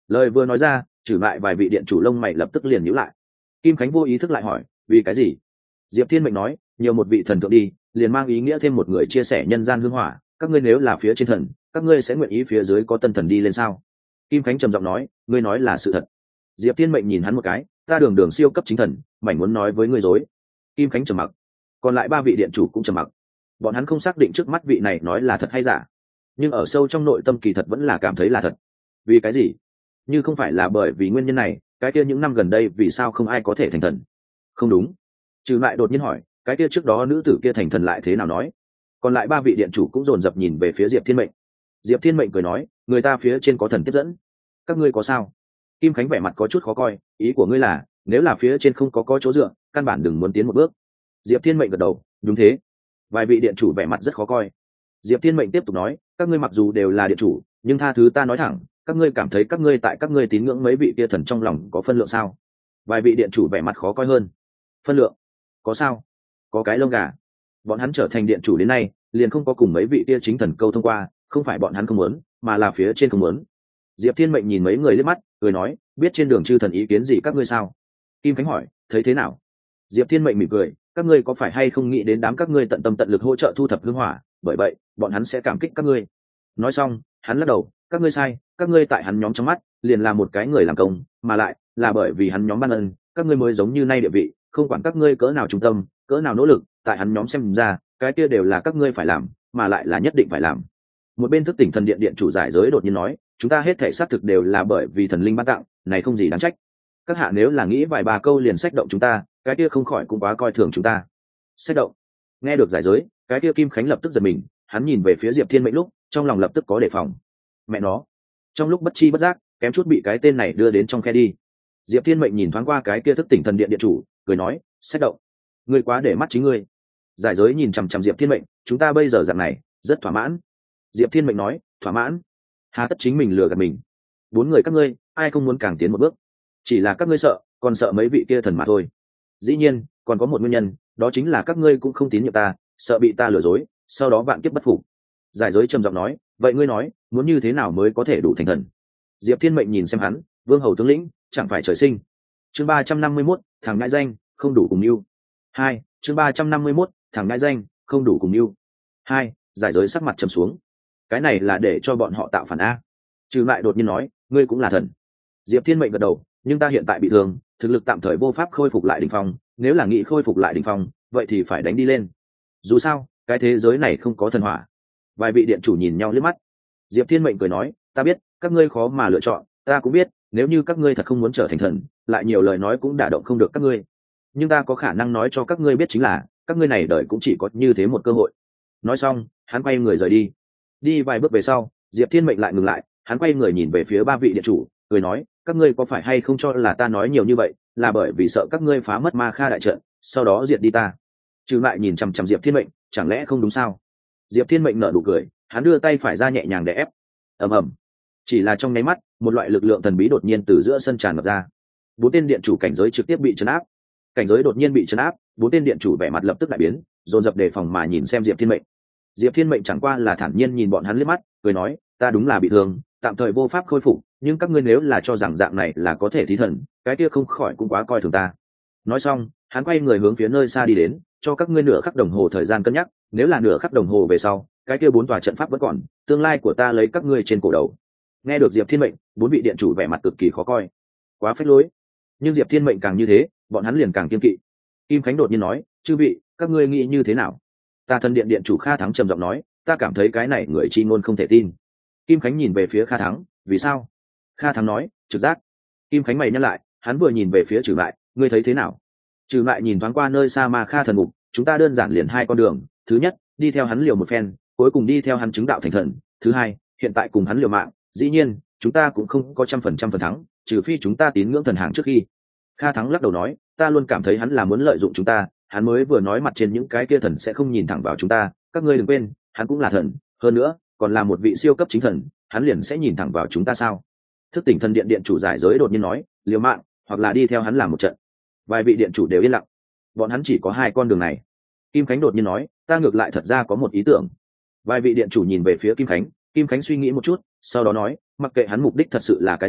Lời vừa nói ra, trừ lại vài vị điện chủ lông mày lập tức liền nhíu lại. Kim Khánh vô ý thức lại hỏi, vì cái gì? Diệp Thiên Mệnh nói, nhiều một vị thần thượng đi, liền mang ý nghĩa thêm một người chia sẻ nhân gian hương hỏa, các ngươi nếu là phía trên thần, các ngươi sẽ nguyện ý phía dưới có tân thần đi lên sao? Kim Khánh trầm giọng nói, ngươi nói là sự thật. Diệp Thiên Mệnh nhìn hắn một cái, ta đường đường siêu cấp chính thần, mảnh muốn nói với ngươi dối. Kim Khánh trầm mặc, còn lại ba vị điện chủ cũng trầm mặc. Bọn hắn không xác định trước mắt vị này nói là thật hay giả, nhưng ở sâu trong nội tâm kỳ thật vẫn là cảm thấy là thật. Vì cái gì? Như không phải là bởi vì nguyên nhân này, cái kia những năm gần đây vì sao không ai có thể thành thần? Không đúng. Trừ lại đột nhiên hỏi, cái kia trước đó nữ tử kia thành thần lại thế nào nói? Còn lại ba vị điện chủ cũng dồn dập nhìn về phía Diệp Thiên Mệnh. Diệp Thiên Mệnh cười nói, người ta phía trên có thần tiếp dẫn, các ngươi có sao? Kim Khánh vẻ mặt có chút khó coi, ý của ngươi là nếu là phía trên không có có chỗ dựa, căn bản đừng muốn tiến một bước. Diệp Thiên Mệnh gật đầu, đúng thế. Vài vị điện chủ vẻ mặt rất khó coi. Diệp Thiên Mệnh tiếp tục nói, các ngươi mặc dù đều là điện chủ, nhưng tha thứ ta nói thẳng, các ngươi cảm thấy các ngươi tại các ngươi tín ngưỡng mấy vị kia thần trong lòng có phân lượng sao? Vài vị điện chủ vẻ mặt khó coi hơn. Phân lượng? Có sao? Có cái lông gà. Bọn hắn trở thành điện chủ đến nay, liền không có cùng mấy vị kia chính thần câu thông qua, không phải bọn hắn không muốn, mà là phía trên không muốn. Diệp Thiên Mệnh nhìn mấy người liếc mắt, cười nói, biết trên đường chư thần ý kiến gì các ngươi sao? Kim Khánh hỏi, thấy thế nào? Diệp Thiên Mệnh mỉm cười, các ngươi có phải hay không nghĩ đến đám các ngươi tận tâm tận lực hỗ trợ thu thập hương hỏa, bởi vậy bọn hắn sẽ cảm kích các ngươi. Nói xong, hắn lắc đầu, các ngươi sai, các ngươi tại hắn nhóm trong mắt liền là một cái người làm công, mà lại là bởi vì hắn nhóm ban ân, các ngươi mới giống như nay địa vị, không quản các ngươi cỡ nào trung tâm, cỡ nào nỗ lực, tại hắn nhóm xem ra, cái kia đều là các ngươi phải làm, mà lại là nhất định phải làm. Một bên thức tỉnh thần điện điện chủ giải giới đột nhiên nói, chúng ta hết thể xác thực đều là bởi vì thần linh ban tặng, này không gì đáng trách. Các hạ nếu là nghĩ vài ba câu liền sách động chúng ta, cái kia không khỏi cũng quá coi thường chúng ta. Sách động? Nghe được giải giới, cái kia Kim Khánh lập tức giật mình, hắn nhìn về phía Diệp Thiên Mệnh lúc, trong lòng lập tức có đề phòng. Mẹ nó, trong lúc bất chi bất giác, kém chút bị cái tên này đưa đến trong khe đi. Diệp Thiên Mệnh nhìn thoáng qua cái kia thức tỉnh thần điện điện chủ, cười nói, sách động? Ngươi quá để mắt chính ngươi. Giải giới nhìn chằm chằm Diệp Thiên Mệnh, chúng ta bây giờ dạng này rất thỏa mãn. Diệp Thiên Mệnh nói, thỏa mãn? Hà tất chính mình lừa gạt mình. Bốn người các ngươi, ai không muốn càng tiến một bước? Chỉ là các ngươi sợ, còn sợ mấy vị kia thần mà thôi. Dĩ nhiên, còn có một nguyên nhân, đó chính là các ngươi cũng không tín nhiệm ta, sợ bị ta lừa dối, sau đó vạn kiếp bất phục. Giải giới trầm giọng nói, vậy ngươi nói, muốn như thế nào mới có thể đủ thành thần? Diệp Thiên Mệnh nhìn xem hắn, vương hầu tướng lĩnh, chẳng phải trời sinh. Chương ba trăm năm mươi mốt, thằng ngại danh, không đủ cùng yêu. Hai, chương ba trăm năm mươi mốt, thằng ngại danh, không đủ cùng yêu. Hai, giải giới sắc mặt trầm xuống. Cái này là để cho bọn họ tạo phản a. Trừ lại đột nhiên nói, ngươi cũng là thần. Diệp Thiên Mệnh gật đầu, nhưng ta hiện tại bị thương, thực lực tạm thời vô pháp khôi phục lại đỉnh phong, nếu là nghị khôi phục lại đỉnh phong, vậy thì phải đánh đi lên. Dù sao, cái thế giới này không có thần hỏa. Vài vị điện chủ nhìn nhau liếc mắt. Diệp Thiên Mệnh cười nói, ta biết, các ngươi khó mà lựa chọn, ta cũng biết, nếu như các ngươi thật không muốn trở thành thần, lại nhiều lời nói cũng đả động không được các ngươi. Nhưng ta có khả năng nói cho các ngươi biết chính là, các ngươi này đời cũng chỉ có như thế một cơ hội. Nói xong, hắn quay người rời đi. Đi vài bước về sau, Diệp Thiên Mệnh lại ngừng lại, hắn quay người nhìn về phía ba vị điện chủ, cười nói, các ngươi có phải hay không cho là ta nói nhiều như vậy, là bởi vì sợ các ngươi phá mất Ma Kha đại trận, sau đó diệt đi ta? Trừ lại nhìn chằm chằm Diệp Thiên Mệnh, chẳng lẽ không đúng sao? Diệp Thiên Mệnh nở nụ cười, hắn đưa tay phải ra nhẹ nhàng để ép. Ầm ầm. Chỉ là trong nháy mắt, một loại lực lượng thần bí đột nhiên từ giữa sân tràn ngập ra. Bốn tên điện chủ cảnh giới trực tiếp bị trấn áp. Cảnh giới đột nhiên bị trấn áp, bốn tên điện chủ vẻ mặt lập tức đại biến, dồn dập đề phòng mà nhìn xem Diệp Thiên Mệnh. Diệp Thiên Mệnh chẳng qua là thản nhiên nhìn bọn hắn liếc mắt, cười nói, ta đúng là bị thương, tạm thời vô pháp khôi phục, nhưng các ngươi nếu là cho rằng dạng này là có thể thí thần, cái kia không khỏi cũng quá coi thường ta. Nói xong, hắn quay người hướng phía nơi xa đi đến, cho các ngươi nửa khắc đồng hồ thời gian cân nhắc, nếu là nửa khắc đồng hồ về sau, cái kia bốn tòa trận pháp vẫn còn, tương lai của ta lấy các ngươi trên cổ đầu. Nghe được Diệp Thiên Mệnh, bốn vị điện chủ vẻ mặt cực kỳ khó coi, quá phách lối. Nhưng Diệp Thiên Mệnh càng như thế, bọn hắn liền càng kiên kỵ. Kim Khánh đột nhiên nói, chư vị, các ngươi nghĩ như thế nào? Ta thần điện điện chủ Kha Thắng trầm giọng nói, ta cảm thấy cái này người chi ngôn không thể tin. Kim Khánh nhìn về phía Kha Thắng, vì sao? Kha Thắng nói, trực giác. Kim Khánh mày nhắc lại, hắn vừa nhìn về phía Trừ Lại, ngươi thấy thế nào? Trừ Lại nhìn thoáng qua nơi xa Ma Kha thần ngục, chúng ta đơn giản liền hai con đường, thứ nhất, đi theo hắn liều một phen, cuối cùng đi theo hắn chứng đạo thành thần, thứ hai, hiện tại cùng hắn liều mạng, dĩ nhiên, chúng ta cũng không có trăm phần trăm phần thắng, trừ phi chúng ta tín ngưỡng thần hàng trước khi. Kha Thắng lắc đầu nói, ta luôn cảm thấy hắn là muốn lợi dụng chúng ta, hắn mới vừa nói mặt trên những cái kia thần sẽ không nhìn thẳng vào chúng ta, các ngươi đừng quên, hắn cũng là thần, hơn nữa, còn là một vị siêu cấp chính thần, hắn liền sẽ nhìn thẳng vào chúng ta sao? Thức tỉnh thần điện điện chủ giải giới đột nhiên nói, liều mạng, hoặc là đi theo hắn làm một trận. Vài vị điện chủ đều yên lặng, bọn hắn chỉ có hai con đường này. Kim Khánh đột nhiên nói, ta ngược lại thật ra có một ý tưởng. Vài vị điện chủ nhìn về phía Kim Khánh, Kim Khánh suy nghĩ một chút, sau đó nói, mặc kệ hắn mục đích thật sự là cái gì,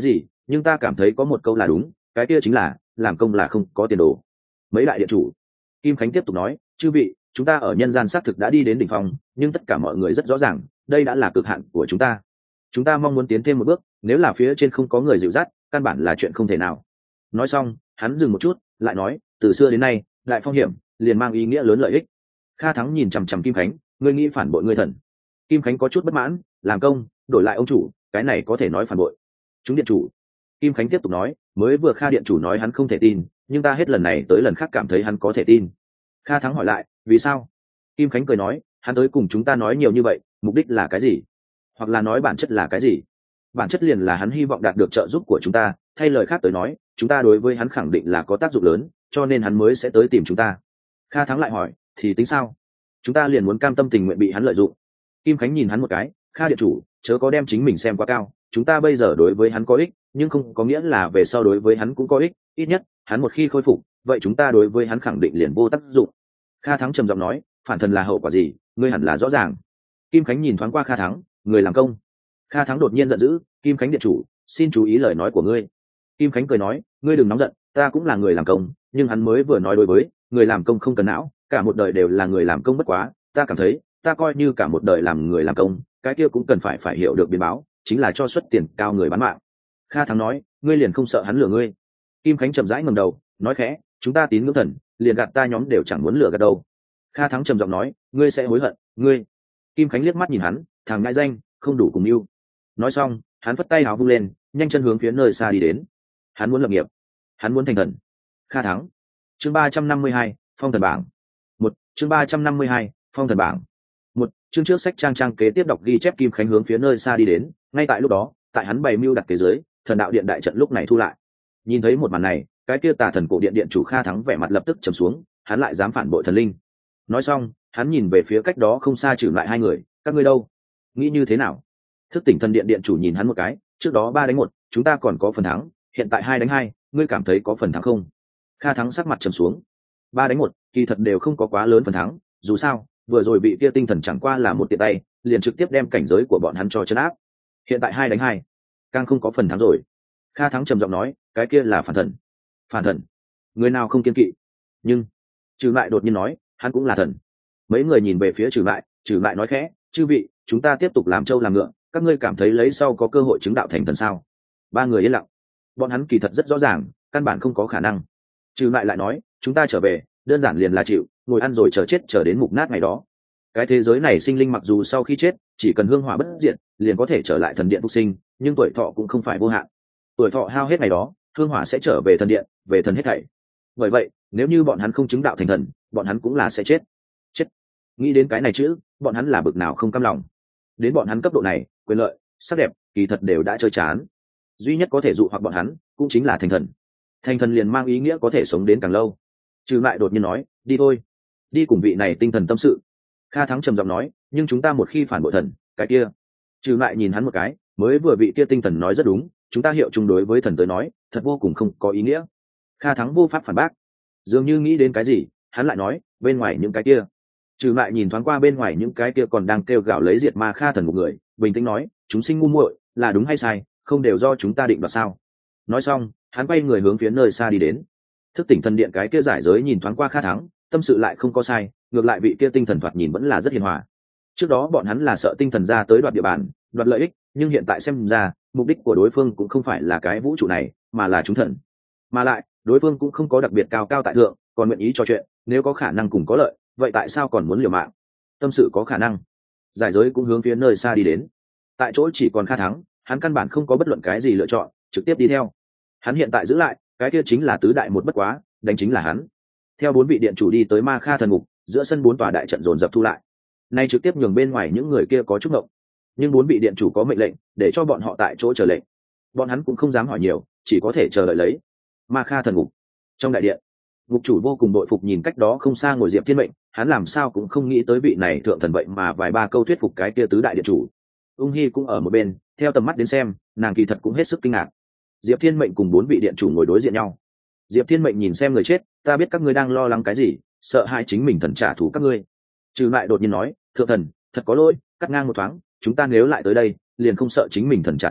nhưng ta cảm thấy có một câu là đúng, cái kia chính là làm công là không có tiền đồ. Mấy đại điện chủ. Kim Khánh tiếp tục nói, chư vị, chúng ta ở nhân gian xác thực đã đi đến đỉnh phong, nhưng tất cả mọi người rất rõ ràng đây đã là cực hạn của chúng ta. Chúng ta mong muốn tiến thêm một bước, nếu là phía trên không có người dịu dắt, căn bản là chuyện không thể nào. Nói xong hắn dừng một chút, lại nói, từ xưa đến nay đại phong hiểm liền mang ý nghĩa lớn lợi ích. Kha Thắng nhìn chằm chằm Kim Khánh, ngươi nghĩ phản bội ngươi thần? Kim Khánh có chút bất mãn, làm công đổi lại ông chủ, cái này có thể nói phản bội? Chúng điện chủ. Kim Khánh tiếp tục nói, mới vừa Kha điện chủ nói hắn không thể tin, nhưng ta hết lần này tới lần khác cảm thấy hắn có thể tin. Kha Thắng hỏi lại, vì sao? Kim Khánh cười nói, hắn tới cùng chúng ta nói nhiều như vậy, mục đích là cái gì? Hoặc là nói bản chất là cái gì? Bản chất liền là hắn hy vọng đạt được trợ giúp của chúng ta, thay lời khác tới nói, chúng ta đối với hắn khẳng định là có tác dụng lớn, cho nên hắn mới sẽ tới tìm chúng ta. Kha Thắng lại hỏi, thì tính sao? Chúng ta liền muốn cam tâm tình nguyện bị hắn lợi dụng. Kim Khánh nhìn hắn một cái, Kha điện chủ, chớ có đem chính mình xem quá cao, chúng ta bây giờ đối với hắn có ích, nhưng không có nghĩa là về sau đối với hắn cũng có ích, ít nhất hắn một khi khôi phục, vậy chúng ta đối với hắn khẳng định liền vô tác dụng. Kha Thắng trầm giọng nói, phản thần là hậu quả gì, ngươi hẳn là rõ ràng. Kim Khánh nhìn thoáng qua Kha Thắng, người làm công. Kha Thắng đột nhiên giận dữ, Kim Khánh điện chủ, xin chú ý lời nói của ngươi. Kim Khánh cười nói, ngươi đừng nóng giận, ta cũng là người làm công, nhưng hắn mới vừa nói đối với người làm công không cần não, cả một đời đều là người làm công, bất quá ta cảm thấy ta coi như cả một đời làm người làm công, cái kia cũng cần phải phải hiểu được biến báo, chính là cho suất tiền cao người bán mạng. Kha Thắng nói, ngươi liền không sợ hắn lừa ngươi? Kim Khánh chậm rãi ngẩng đầu, nói khẽ, chúng ta tín ngưỡng thần, liền gạt ta nhóm đều chẳng muốn lừa gạt đâu. Kha Thắng trầm giọng nói, ngươi sẽ hối hận, ngươi. Kim Khánh liếc mắt nhìn hắn, thằng ngại danh, không đủ cùng yêu. Nói xong hắn phất tay áo vung lên, nhanh chân hướng phía nơi xa đi đến. Hắn muốn lập nghiệp, hắn muốn thành thần. Kha Thắng. Chương ba trăm năm mươi hai, phong thần bảng. Một. Chương ba trăm năm mươi hai, phong thần bảng. Một. Chương trước sách trang trang kế tiếp đọc ghi chép. Kim Khánh hướng phía nơi xa đi đến, ngay tại lúc đó, tại hắn bày mưu đặt kế dưới, thần đạo điện đại trận lúc này thu lại. Nhìn thấy một màn này, cái kia tà thần cổ điện điện chủ Kha Thắng vẻ mặt lập tức trầm xuống, hắn lại dám phản bội thần linh. Nói xong hắn nhìn về phía cách đó không xa Trừ lại hai người, các ngươi đâu, nghĩ như thế nào? Thức tỉnh thần điện điện chủ nhìn hắn một cái, trước đó ba đánh một chúng ta còn có phần thắng, hiện tại hai đánh hai, ngươi cảm thấy có phần thắng không? Kha Thắng sắc mặt trầm xuống, ba đánh một kỳ thật đều không có quá lớn phần thắng, dù sao vừa rồi bị kia tinh thần chẳng qua là một tiện tay liền trực tiếp đem cảnh giới của bọn hắn cho chấn áp, hiện tại hai đánh hai càng không có phần thắng rồi. Kha Thắng trầm giọng nói, cái kia là phản thần. Phản thần? Người nào không kiên kỵ? Nhưng Trừ lại đột nhiên nói, hắn cũng là thần. Mấy người nhìn về phía Trừ lại, Trừ lại nói khẽ, chư vị, chúng ta tiếp tục làm trâu làm ngựa, các ngươi cảm thấy lấy sau có cơ hội chứng đạo thành thần sao? Ba người yên lặng, bọn hắn kỳ thật rất rõ ràng, căn bản không có khả năng. Trừ lại lại nói, chúng ta trở về đơn giản liền là chịu ngồi ăn rồi chờ chết, chờ đến mục nát ngày đó. Cái thế giới này sinh linh mặc dù sau khi chết chỉ cần hương hỏa bất diệt liền có thể trở lại thần điện phục sinh, nhưng tuổi thọ cũng không phải vô hạn, tuổi thọ hao hết ngày đó hương hỏa sẽ trở về thần điện, về thần hết thảy. Bởi vậy nếu như bọn hắn không chứng đạo thành thần, bọn hắn cũng là sẽ chết. Chết. Nghĩ đến cái này chứ, bọn hắn là bực nào không cam lòng. Đến bọn hắn cấp độ này, quyền lợi, sắc đẹp kỳ thật đều đã chơi chán, duy nhất có thể dụ hoặc bọn hắn cũng chính là thành thần. Thành thần liền mang ý nghĩa có thể sống đến càng lâu. Trừ lại đột nhiên nói, đi thôi, đi cùng vị này tinh thần tâm sự. Kha Thắng trầm giọng nói, nhưng chúng ta một khi phản bội thần, cái kia. Trừ lại nhìn hắn một cái, mới vừa vị kia tinh thần nói rất đúng, chúng ta hiệu chung đối với thần tới nói thật vô cùng không có ý nghĩa. Kha Thắng vô pháp phản bác, dường như nghĩ đến cái gì, hắn lại nói, bên ngoài những cái kia. Trừ lại nhìn thoáng qua bên ngoài những cái kia còn đang kêu gào lấy diệt ma Kha thần một người, bình tĩnh nói, chúng sinh ngu muội, là đúng hay sai không đều do chúng ta định đoạt sao? Nói xong hắn quay người hướng phía nơi xa đi đến. Thức tỉnh thần điện cái kia giải giới nhìn thoáng qua Kha Thắng, tâm sự lại không có sai, ngược lại vị kia tinh thần thoạt nhìn vẫn là rất hiền hòa. Trước đó bọn hắn là sợ tinh thần ra tới đoạt địa bàn, đoạt lợi ích, nhưng hiện tại xem ra mục đích của đối phương cũng không phải là cái vũ trụ này, mà là chúng thần. Mà lại đối phương cũng không có đặc biệt cao cao tại thượng, còn nguyện ý trò chuyện, nếu có khả năng cùng có lợi, vậy tại sao còn muốn liều mạng? Tâm sự có khả năng. Giải giới cũng hướng phía nơi xa đi đến. Tại chỗ chỉ còn Kha Thắng, hắn căn bản không có bất luận cái gì lựa chọn, trực tiếp đi theo. Hắn hiện tại giữ lại cái kia chính là tứ đại một bất quá, đánh chính là hắn. Theo bốn vị điện chủ đi tới Ma Kha thần ngục, giữa sân bốn tòa đại trận dồn dập thu lại, nay trực tiếp nhường bên ngoài những người kia có chút ngộng. Nhưng bốn vị điện chủ có mệnh lệnh để cho bọn họ tại chỗ chờ lệnh, bọn hắn cũng không dám hỏi nhiều, chỉ có thể chờ đợi lấy. Ma Kha thần ngục trong đại điện, ngục chủ vô cùng đội phục nhìn cách đó không xa ngồi Diệp Thiên Mệnh, hắn làm sao cũng không nghĩ tới vị này thượng thần vậy mà vài ba câu thuyết phục cái kia tứ đại điện chủ. Ung Hi cũng ở một bên, theo tầm mắt đến xem, nàng kỳ thật cũng hết sức kinh ngạc. Diệp Thiên Mệnh cùng bốn vị điện chủ ngồi đối diện nhau. Diệp Thiên Mệnh nhìn xem người chết, ta biết các ngươi đang lo lắng cái gì, sợ hai chính mình thần trả thù các ngươi. Trừ lại đột nhiên nói, thượng thần, thật có lỗi, cắt ngang một thoáng, chúng ta nếu lại tới đây, liền không sợ chính mình thần trả thù,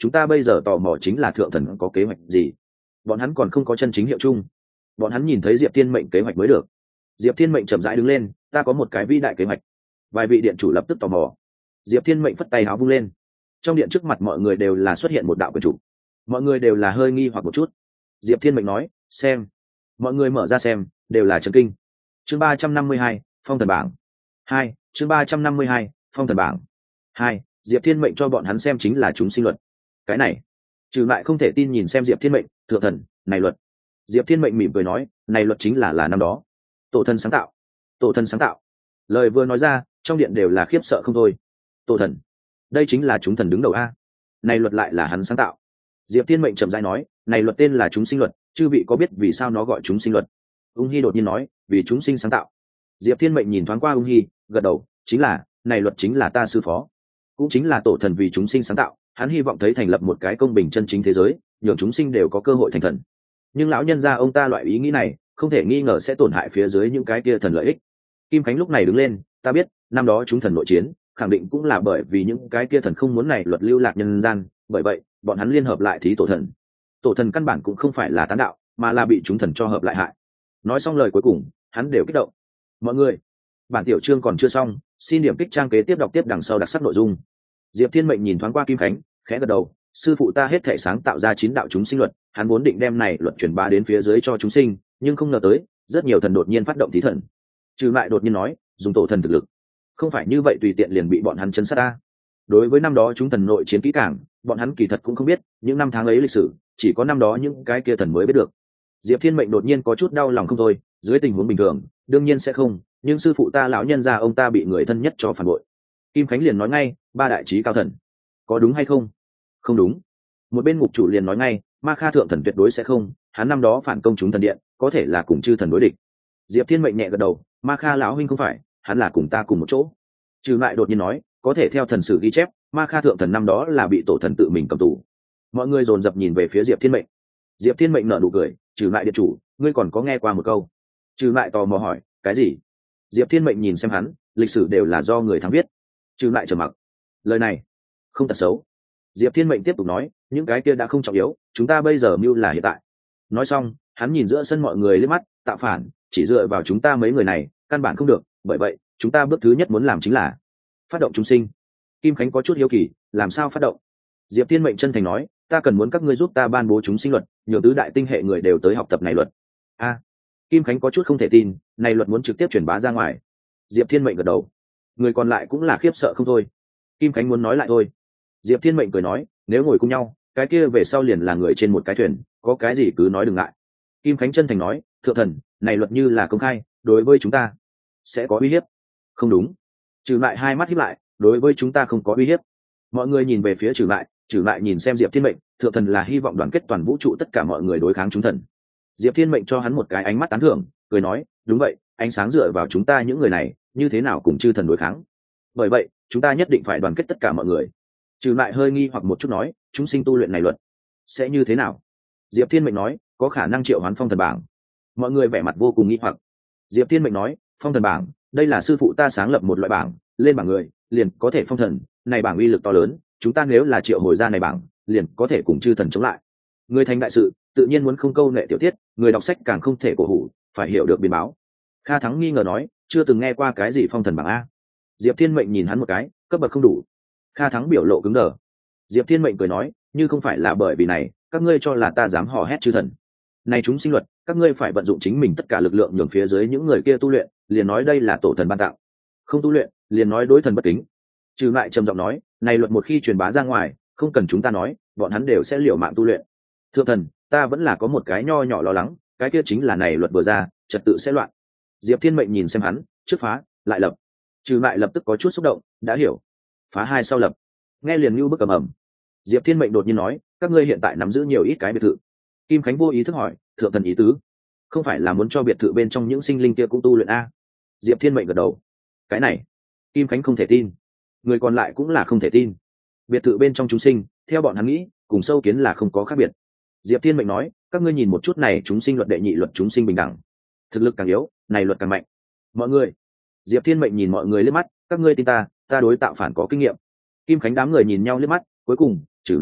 chúng ta bây giờ tò mò chính là thượng thần có kế hoạch gì. Bọn hắn còn không có chân chính hiệu chung, bọn hắn nhìn thấy Diệp Thiên Mệnh kế hoạch mới được. Diệp Thiên Mệnh chậm rãi đứng lên, ta có một cái vĩ đại kế hoạch. Vài vị điện chủ lập tức tò mò. Diệp Thiên Mệnh phất tay áo vung lên, trong điện trước mặt mọi người đều là xuất hiện một đạo quyền chủ. Mọi người đều là hơi nghi hoặc một chút. Diệp Thiên Mệnh nói, xem. Mọi người mở ra xem, đều là chấn kinh. Chương ba trăm năm mươi hai, phong thần bảng. Hai, chương ba trăm năm mươi hai, phong thần bảng. Hai, Diệp Thiên Mệnh cho bọn hắn xem chính là chúng sinh luật. Cái này, Trừ lại không thể tin nhìn xem Diệp Thiên Mệnh, thượng thần, này luật. Diệp Thiên Mệnh mỉm cười nói, này luật chính là là năm đó tổ thần sáng tạo. Tổ thần sáng tạo. Lời vừa nói ra, trong điện đều là khiếp sợ không thôi. Tổ thần, đây chính là chúng thần đứng đầu a. Này luật lại là hắn sáng tạo. Diệp Thiên Mệnh chậm rãi nói, này luật tên là chúng sinh luật, chư vị có biết vì sao nó gọi chúng sinh luật? Ung Hi đột nhiên nói, vì chúng sinh sáng tạo. Diệp Thiên Mệnh nhìn thoáng qua Ung Hi, gật đầu, chính là, này luật chính là ta sư phó, cũng chính là tổ thần vì chúng sinh sáng tạo. Hắn hy vọng thấy thành lập một cái công bình chân chính thế giới, nhường chúng sinh đều có cơ hội thành thần. Nhưng lão nhân gia ông ta loại ý nghĩ này, không thể nghi ngờ sẽ tổn hại phía dưới những cái kia thần lợi ích. Kim Khánh lúc này đứng lên, ta biết, năm đó chúng thần nội chiến, khẳng định cũng là bởi vì những cái kia thần không muốn này luật lưu lạc nhân gian, bởi vậy, bọn hắn liên hợp lại thí tổ thần. Tổ thần căn bản cũng không phải là tán đạo, mà là bị chúng thần cho hợp lại hại. Nói xong lời cuối cùng, hắn đều kích động. Mọi người, bản tiểu chương còn chưa xong, xin điểm kích trang kế tiếp đọc tiếp đằng sau đặc sắc nội dung. Diệp Thiên Mệnh nhìn thoáng qua Kim Khánh, khẽ gật đầu, sư phụ ta hết thể sáng tạo ra chín đạo chúng sinh luật, hắn vốn định đem này luật truyền bá đến phía dưới cho chúng sinh, nhưng không ngờ tới, rất nhiều thần đột nhiên phát động thí thần. Trừ lại đột nhiên nói, dùng tổ thần thực lực, không phải như vậy tùy tiện liền bị bọn hắn chấn sát ta. Đối với năm đó chúng thần nội chiến kỹ càng, bọn hắn kỳ thật cũng không biết, những năm tháng ấy lịch sử, chỉ có năm đó những cái kia thần mới biết được. Diệp Thiên Mệnh đột nhiên có chút đau lòng không thôi, dưới tình huống bình thường, đương nhiên sẽ không, nhưng sư phụ ta lão nhân gia ông ta bị người thân nhất cho phản bội. Kim Khánh liền nói ngay, ba đại chí cao thần, có đúng hay không? Không đúng. Một bên ngục chủ liền nói ngay, Ma Kha thượng thần tuyệt đối sẽ không, hắn năm đó phản công chúng thần điện, có thể là cùng chư thần đối địch. Diệp Thiên Mệnh nhẹ gật đầu, Ma Kha lão huynh không phải, hắn là cùng ta cùng một chỗ. Trừ lại đột nhiên nói, có thể theo thần sử ghi chép, Ma Kha thượng thần năm đó là bị tổ thần tự mình cầm tù. Mọi người dồn dập nhìn về phía Diệp Thiên Mệnh. Diệp Thiên Mệnh nở nụ cười, trừ lại điện chủ, ngươi còn có nghe qua một câu? Trừ lại tò mò hỏi, cái gì? Diệp Thiên Mệnh nhìn xem hắn, lịch sử đều là do người thắng viết. Trừ lại trầm mặc. Lời này không tật xấu. Diệp Thiên Mệnh tiếp tục nói, những cái kia đã không trọng yếu, chúng ta bây giờ mưu là hiện tại. Nói xong, hắn nhìn giữa sân mọi người liếc mắt, tạo phản, chỉ dựa vào chúng ta mấy người này, căn bản không được, bởi vậy, chúng ta bước thứ nhất muốn làm chính là phát động chúng sinh. Kim Khánh có chút hiếu kỳ, làm sao phát động? Diệp Thiên Mệnh chân thành nói, ta cần muốn các ngươi giúp ta ban bố chúng sinh luật, nhường tứ đại tinh hệ người đều tới học tập này luật. A, Kim Khánh có chút không thể tin, này luật muốn trực tiếp truyền bá ra ngoài. Diệp Thiên Mệnh gật đầu. Người còn lại cũng là khiếp sợ không thôi. Kim Khánh muốn nói lại thôi. Diệp Thiên Mệnh cười nói, nếu ngồi cùng nhau, cái kia về sau liền là người trên một cái thuyền, có cái gì cứ nói đừng ngại. Kim Khánh chân thành nói, thượng thần, này luật như là công khai, đối với chúng ta sẽ có uy hiếp. Không đúng. Trừ lại hai mắt híp lại, đối với chúng ta không có uy hiếp. Mọi người nhìn về phía Trừ lại, Trừ lại nhìn xem Diệp Thiên Mệnh, thượng thần là hy vọng đoàn kết toàn vũ trụ tất cả mọi người đối kháng chúng thần. Diệp Thiên Mệnh cho hắn một cái ánh mắt tán thưởng, cười nói, đúng vậy, ánh sáng dựa vào chúng ta những người này, như thế nào cùng chư thần đối kháng. Bởi vậy, chúng ta nhất định phải đoàn kết tất cả mọi người. Trừ lại hơi nghi hoặc một chút nói, chúng sinh tu luyện này luật sẽ như thế nào? Diệp Thiên Mệnh nói, có khả năng triệu hoán phong thần bảng. Mọi người vẻ mặt vô cùng nghi hoặc. Diệp Thiên Mệnh nói, phong thần bảng, đây là sư phụ ta sáng lập một loại bảng, lên bảng người liền có thể phong thần, này bảng uy lực to lớn, chúng ta nếu là triệu hồi ra này bảng, liền có thể cùng chư thần chống lại. Người thành đại sự, tự nhiên muốn không câu nệ tiểu tiết, người đọc sách càng không thể cổ hủ, phải hiểu được biến báo. Kha Thắng nghi ngờ nói, chưa từng nghe qua cái gì phong thần bảng a. Diệp Thiên Mệnh nhìn hắn một cái, cấp bậc không đủ. Kha Thắng biểu lộ cứng đờ. Diệp Thiên Mệnh cười nói, như không phải là bởi vì này, các ngươi cho là ta dám hò hét chư thần. Này chúng sinh luật, các ngươi phải vận dụng chính mình tất cả lực lượng nhường phía dưới những người kia tu luyện, liền nói đây là tổ thần ban tặng. Không tu luyện, liền nói đối thần bất kính. Trừ lại trầm giọng nói, này luật một khi truyền bá ra ngoài, không cần chúng ta nói, bọn hắn đều sẽ liều mạng tu luyện. Thượng thần, ta vẫn là có một cái nho nhỏ lo lắng, cái kia chính là này luật vừa ra, trật tự sẽ loạn. Diệp Thiên Mệnh nhìn xem hắn, trước phá, lại lập. Trừ lại lập tức có chút xúc động, đã hiểu. Phá hai sau lập, nghe liền như bức cầm ẩm. Diệp Thiên Mệnh đột nhiên nói, các ngươi hiện tại nắm giữ nhiều ít cái biệt thự. Kim Khánh vô ý thức hỏi, thượng thần ý tứ, không phải là muốn cho biệt thự bên trong những sinh linh kia cũng tu luyện a? Diệp Thiên Mệnh gật đầu. Cái này, Kim Khánh không thể tin, người còn lại cũng là không thể tin. Biệt thự bên trong chúng sinh, theo bọn hắn nghĩ, cùng sâu kiến là không có khác biệt. Diệp Thiên Mệnh nói, các ngươi nhìn một chút này, chúng sinh luật đệ nhị luật chúng sinh bình đẳng, thực lực càng yếu, này luật càng mạnh. Mọi người, Diệp Thiên Mệnh nhìn mọi người liếc mắt, các ngươi tin ta, ta đối tạo phản có kinh nghiệm. Kim Khánh đám người nhìn nhau liếc mắt, cuối cùng Trừ lại nói,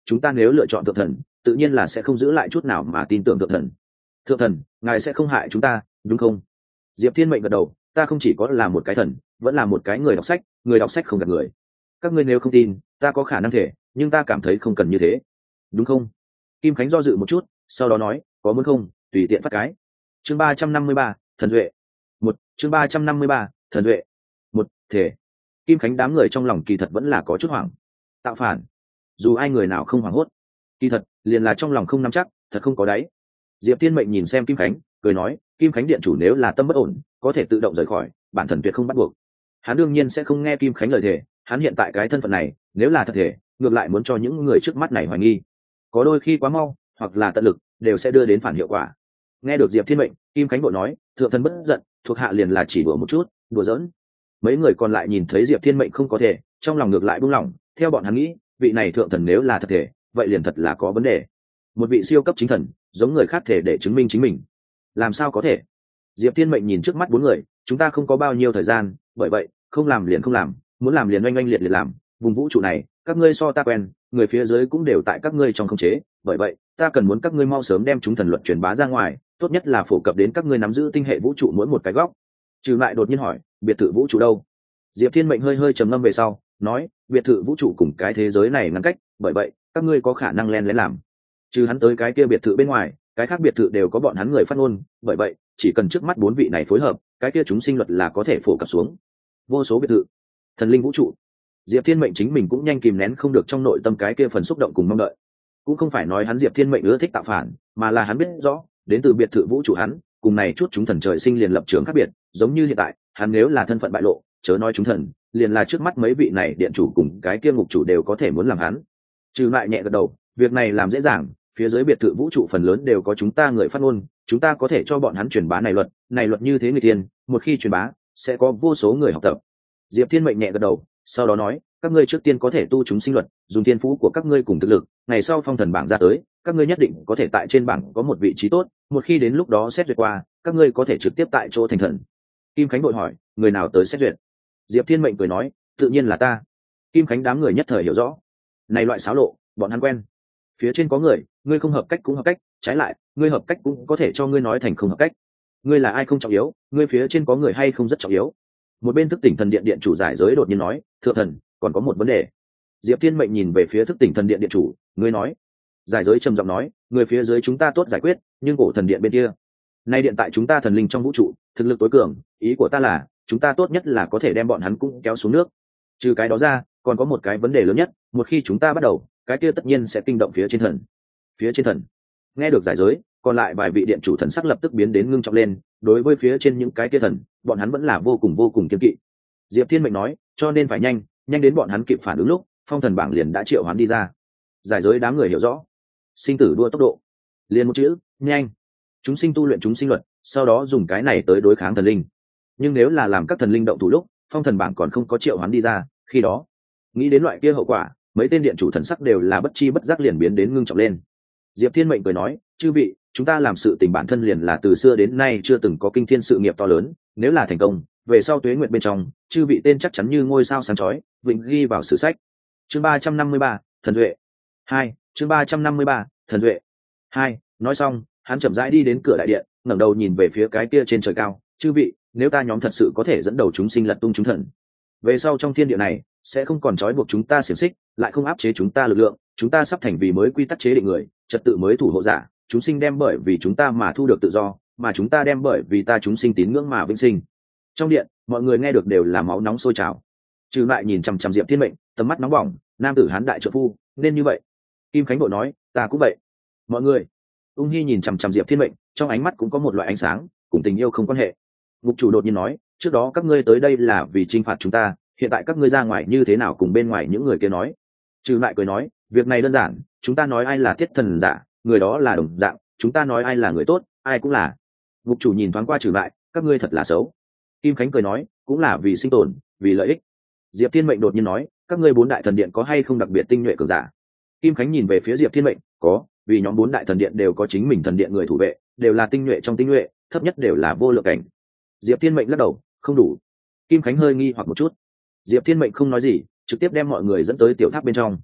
chúng ta nếu lựa chọn thượng thần tự nhiên là sẽ không giữ lại chút nào mà tin tưởng thượng thần. Thượng thần, ngài sẽ không hại chúng ta đúng không? Diệp Thiên Mệnh gật đầu, ta không chỉ có là một cái thần, vẫn là một cái người đọc sách, người đọc sách không gạt người. Các ngươi nếu không tin, ta có khả năng thể, nhưng ta cảm thấy không cần như thế, đúng không? Kim Khánh do dự một chút, sau đó nói, có muốn không, tùy tiện phát cái. Chương ba trăm năm mươi ba, thần duệ. Một, chương ba trăm năm mươi ba, thần duệ. Một, thể. Kim Khánh đám người trong lòng kỳ thật vẫn là có chút hoảng. Tạo phản, dù ai người nào không hoảng hốt, kỳ thật liền là trong lòng không nắm chắc, thật không có đáy. Diệp Thiên Mệnh nhìn xem Kim Khánh, cười nói, Kim Khánh điện chủ nếu là tâm bất ổn, có thể tự động rời khỏi, bản thần tuyệt không bắt buộc. Hắn đương nhiên sẽ không nghe Kim Khánh lời thề, hắn hiện tại cái thân phận này, nếu là thật thể, ngược lại muốn cho những người trước mắt này hoài nghi. Có đôi khi quá mau, hoặc là tận lực, đều sẽ đưa đến phản hiệu quả. Nghe được Diệp Thiên Mệnh, Kim Khánh vội nói, thượng thần bất giận, thuộc hạ liền là chỉ đùa một chút, đùa giỡn. Mấy người còn lại nhìn thấy Diệp Thiên Mệnh không có thể, trong lòng ngược lại buông lỏng, theo bọn hắn nghĩ, vị này thượng thần nếu là thật thể, vậy liền thật là có vấn đề. Một vị siêu cấp chính thần, giống người khác thể để chứng minh chính mình, làm sao có thể? Diệp Thiên Mệnh nhìn trước mắt bốn người, chúng ta không có bao nhiêu thời gian, bởi vậy không làm liền không làm, muốn làm liền oanh oanh liệt liệt làm. Vùng vũ trụ này, các ngươi so ta quen, người phía dưới cũng đều tại các ngươi trong khống chế, bởi vậy ta cần muốn các ngươi mau sớm đem chúng thần luật truyền bá ra ngoài, tốt nhất là phổ cập đến các ngươi nắm giữ tinh hệ vũ trụ mỗi một cái góc. Trừ lại đột nhiên hỏi, biệt thự vũ trụ đâu? Diệp Thiên Mệnh hơi hơi trầm ngâm về sau, nói, biệt thự vũ trụ cùng cái thế giới này ngăn cách, bởi vậy các ngươi có khả năng len lén làm. Trừ hắn tới cái kia biệt thự bên ngoài, cái khác biệt thự đều có bọn hắn người phát ngôn, bởi vậy chỉ cần trước mắt bốn vị này phối hợp, cái kia chúng sinh luật là có thể phổ cập xuống vô số biệt thự. Thần linh vũ trụ. Diệp Thiên Mệnh chính mình cũng nhanh kìm nén không được trong nội tâm cái kia phần xúc động cùng mong đợi. Cũng không phải nói hắn Diệp Thiên Mệnh ưa thích tạo phản, mà là hắn biết rõ, đến từ biệt thự vũ trụ hắn, cùng này chút chúng thần trời sinh liền lập trường khác biệt, giống như hiện tại, hắn nếu là thân phận bại lộ, chớ nói chúng thần, liền là trước mắt mấy vị này điện chủ cùng cái kia ngục chủ đều có thể muốn làm hắn. Trừ lại nhẹ gật đầu, việc này làm dễ dàng, phía dưới biệt thự vũ trụ phần lớn đều có chúng ta người phát ngôn, chúng ta có thể cho bọn hắn truyền bá này luật, này luật như thế người tiên, một khi truyền bá, sẽ có vô số người học tập. Diệp Thiên Mệnh nhẹ gật đầu, sau đó nói, các ngươi trước tiên có thể tu chúng sinh luật, dùng thiên phú của các ngươi cùng thực lực, ngày sau phong thần bảng ra tới, các ngươi nhất định có thể tại trên bảng có một vị trí tốt, một khi đến lúc đó xét duyệt qua, các ngươi có thể trực tiếp tại chỗ thành thần. Kim Khánh vội hỏi, người nào tới xét duyệt? Diệp Thiên Mệnh cười nói, tự nhiên là ta. Kim Khánh đám người nhất thời hiểu rõ, này loại xáo lộ, bọn hắn quen. Phía trên có người, ngươi không hợp cách cũng hợp cách, trái lại, ngươi hợp cách cũng có thể cho ngươi nói thành không hợp cách. Ngươi là ai không trọng yếu, ngươi phía trên có người hay không rất trọng yếu. Một bên thức tỉnh thần điện điện chủ giải giới đột nhiên nói, thượng thần, còn có một vấn đề. Diệp Thiên Mệnh nhìn về phía thức tỉnh thần điện điện chủ, ngươi nói. Giải giới trầm giọng nói, người phía dưới chúng ta tốt giải quyết, nhưng cổ thần điện bên kia, nay điện tại chúng ta thần linh trong vũ trụ, thực lực tối cường, ý của ta là, chúng ta tốt nhất là có thể đem bọn hắn cũng kéo xuống nước. Trừ cái đó ra, còn có một cái vấn đề lớn nhất, một khi chúng ta bắt đầu, cái kia tất nhiên sẽ kinh động phía trên thần. Phía trên thần. Nghe được giải giới, còn lại vài vị điện chủ thần sắc lập tức biến đến ngưng trọng lên, đối với phía trên những cái kia thần, bọn hắn vẫn là vô cùng vô cùng kiêng kỵ. Diệp Thiên Mệnh nói, cho nên phải nhanh, nhanh đến bọn hắn kịp phản ứng lúc, phong thần bảng liền đã triệu hoán đi ra. Giải giới đám người hiểu rõ, sinh tử đua tốc độ, liền một chữ, nhanh. Chúng sinh tu luyện chúng sinh luật, sau đó dùng cái này tới đối kháng thần linh. Nhưng nếu là làm các thần linh động thủ lúc, phong thần bảng còn không có triệu hoán đi ra, khi đó, nghĩ đến loại kia hậu quả, mấy tên điện chủ thần sắc đều là bất chi bất giác liền biến đến ngưng trọng lên. Diệp Thiên Mệnh cười nói, chư vị, chúng ta làm sự tình bản thân liền là từ xưa đến nay chưa từng có kinh thiên sự nghiệp to lớn, nếu là thành công, về sau tuế nguyện bên trong, chư vị tên chắc chắn như ngôi sao sáng chói, vĩnh ghi vào sử sách. Chương ba trăm năm mươi ba, thần duệ. Hai, chương ba trăm năm mươi ba, thần duệ. Hai, nói xong, hắn chậm rãi đi đến cửa đại điện, ngẩng đầu nhìn về phía cái kia trên trời cao, chư vị, nếu ta nhóm thật sự có thể dẫn đầu chúng sinh lật tung chúng thần, về sau trong thiên địa này sẽ không còn trói buộc chúng ta xiềng xích, lại không áp chế chúng ta lực lượng, chúng ta sắp thành vì mới quy tắc chế định người, trật tự mới thủ hộ giả, chúng sinh đem bởi vì chúng ta mà thu được tự do, mà chúng ta đem bởi vì ta chúng sinh tín ngưỡng mà vĩnh sinh. Trong điện, mọi người nghe được đều là máu nóng sôi trào. Trừ lại nhìn chằm chằm Diệp Thiên Mệnh, tầm mắt nóng bỏng, nam tử hán đại trợ phu, nên như vậy. Kim Khánh bộ nói, ta cũng vậy. Mọi người. Ung Hi nhìn chằm chằm Diệp Thiên Mệnh, trong ánh mắt cũng có một loại ánh sáng, cùng tình yêu không quan hệ. Ngục chủ đột nhiên nói, trước đó các ngươi tới đây là vì trinh phạt chúng ta, hiện tại các ngươi ra ngoài như thế nào cùng bên ngoài những người kia nói. Trừ lại cười nói, việc này đơn giản, chúng ta nói ai là thiết thần giả, người đó là đồng dạng, chúng ta nói ai là người tốt, ai cũng là. Ngục chủ nhìn thoáng qua Trừ lại, các ngươi thật là xấu. Kim Khánh cười nói, cũng là vì sinh tồn, vì lợi ích. Diệp Thiên Mệnh đột nhiên nói, các ngươi bốn đại thần điện có hay không đặc biệt tinh nhuệ cường giả? Kim Khánh nhìn về phía Diệp Thiên Mệnh, có, vì nhóm bốn đại thần điện đều có chính mình thần điện người thủ vệ, đều là tinh nhuệ trong tinh nhuệ, thấp nhất đều là vô lượng cảnh. Diệp Thiên Mệnh lắc đầu, không đủ. Kim Khánh hơi nghi hoặc một chút. Diệp Thiên Mệnh không nói gì, trực tiếp đem mọi người dẫn tới tiểu tháp bên trong.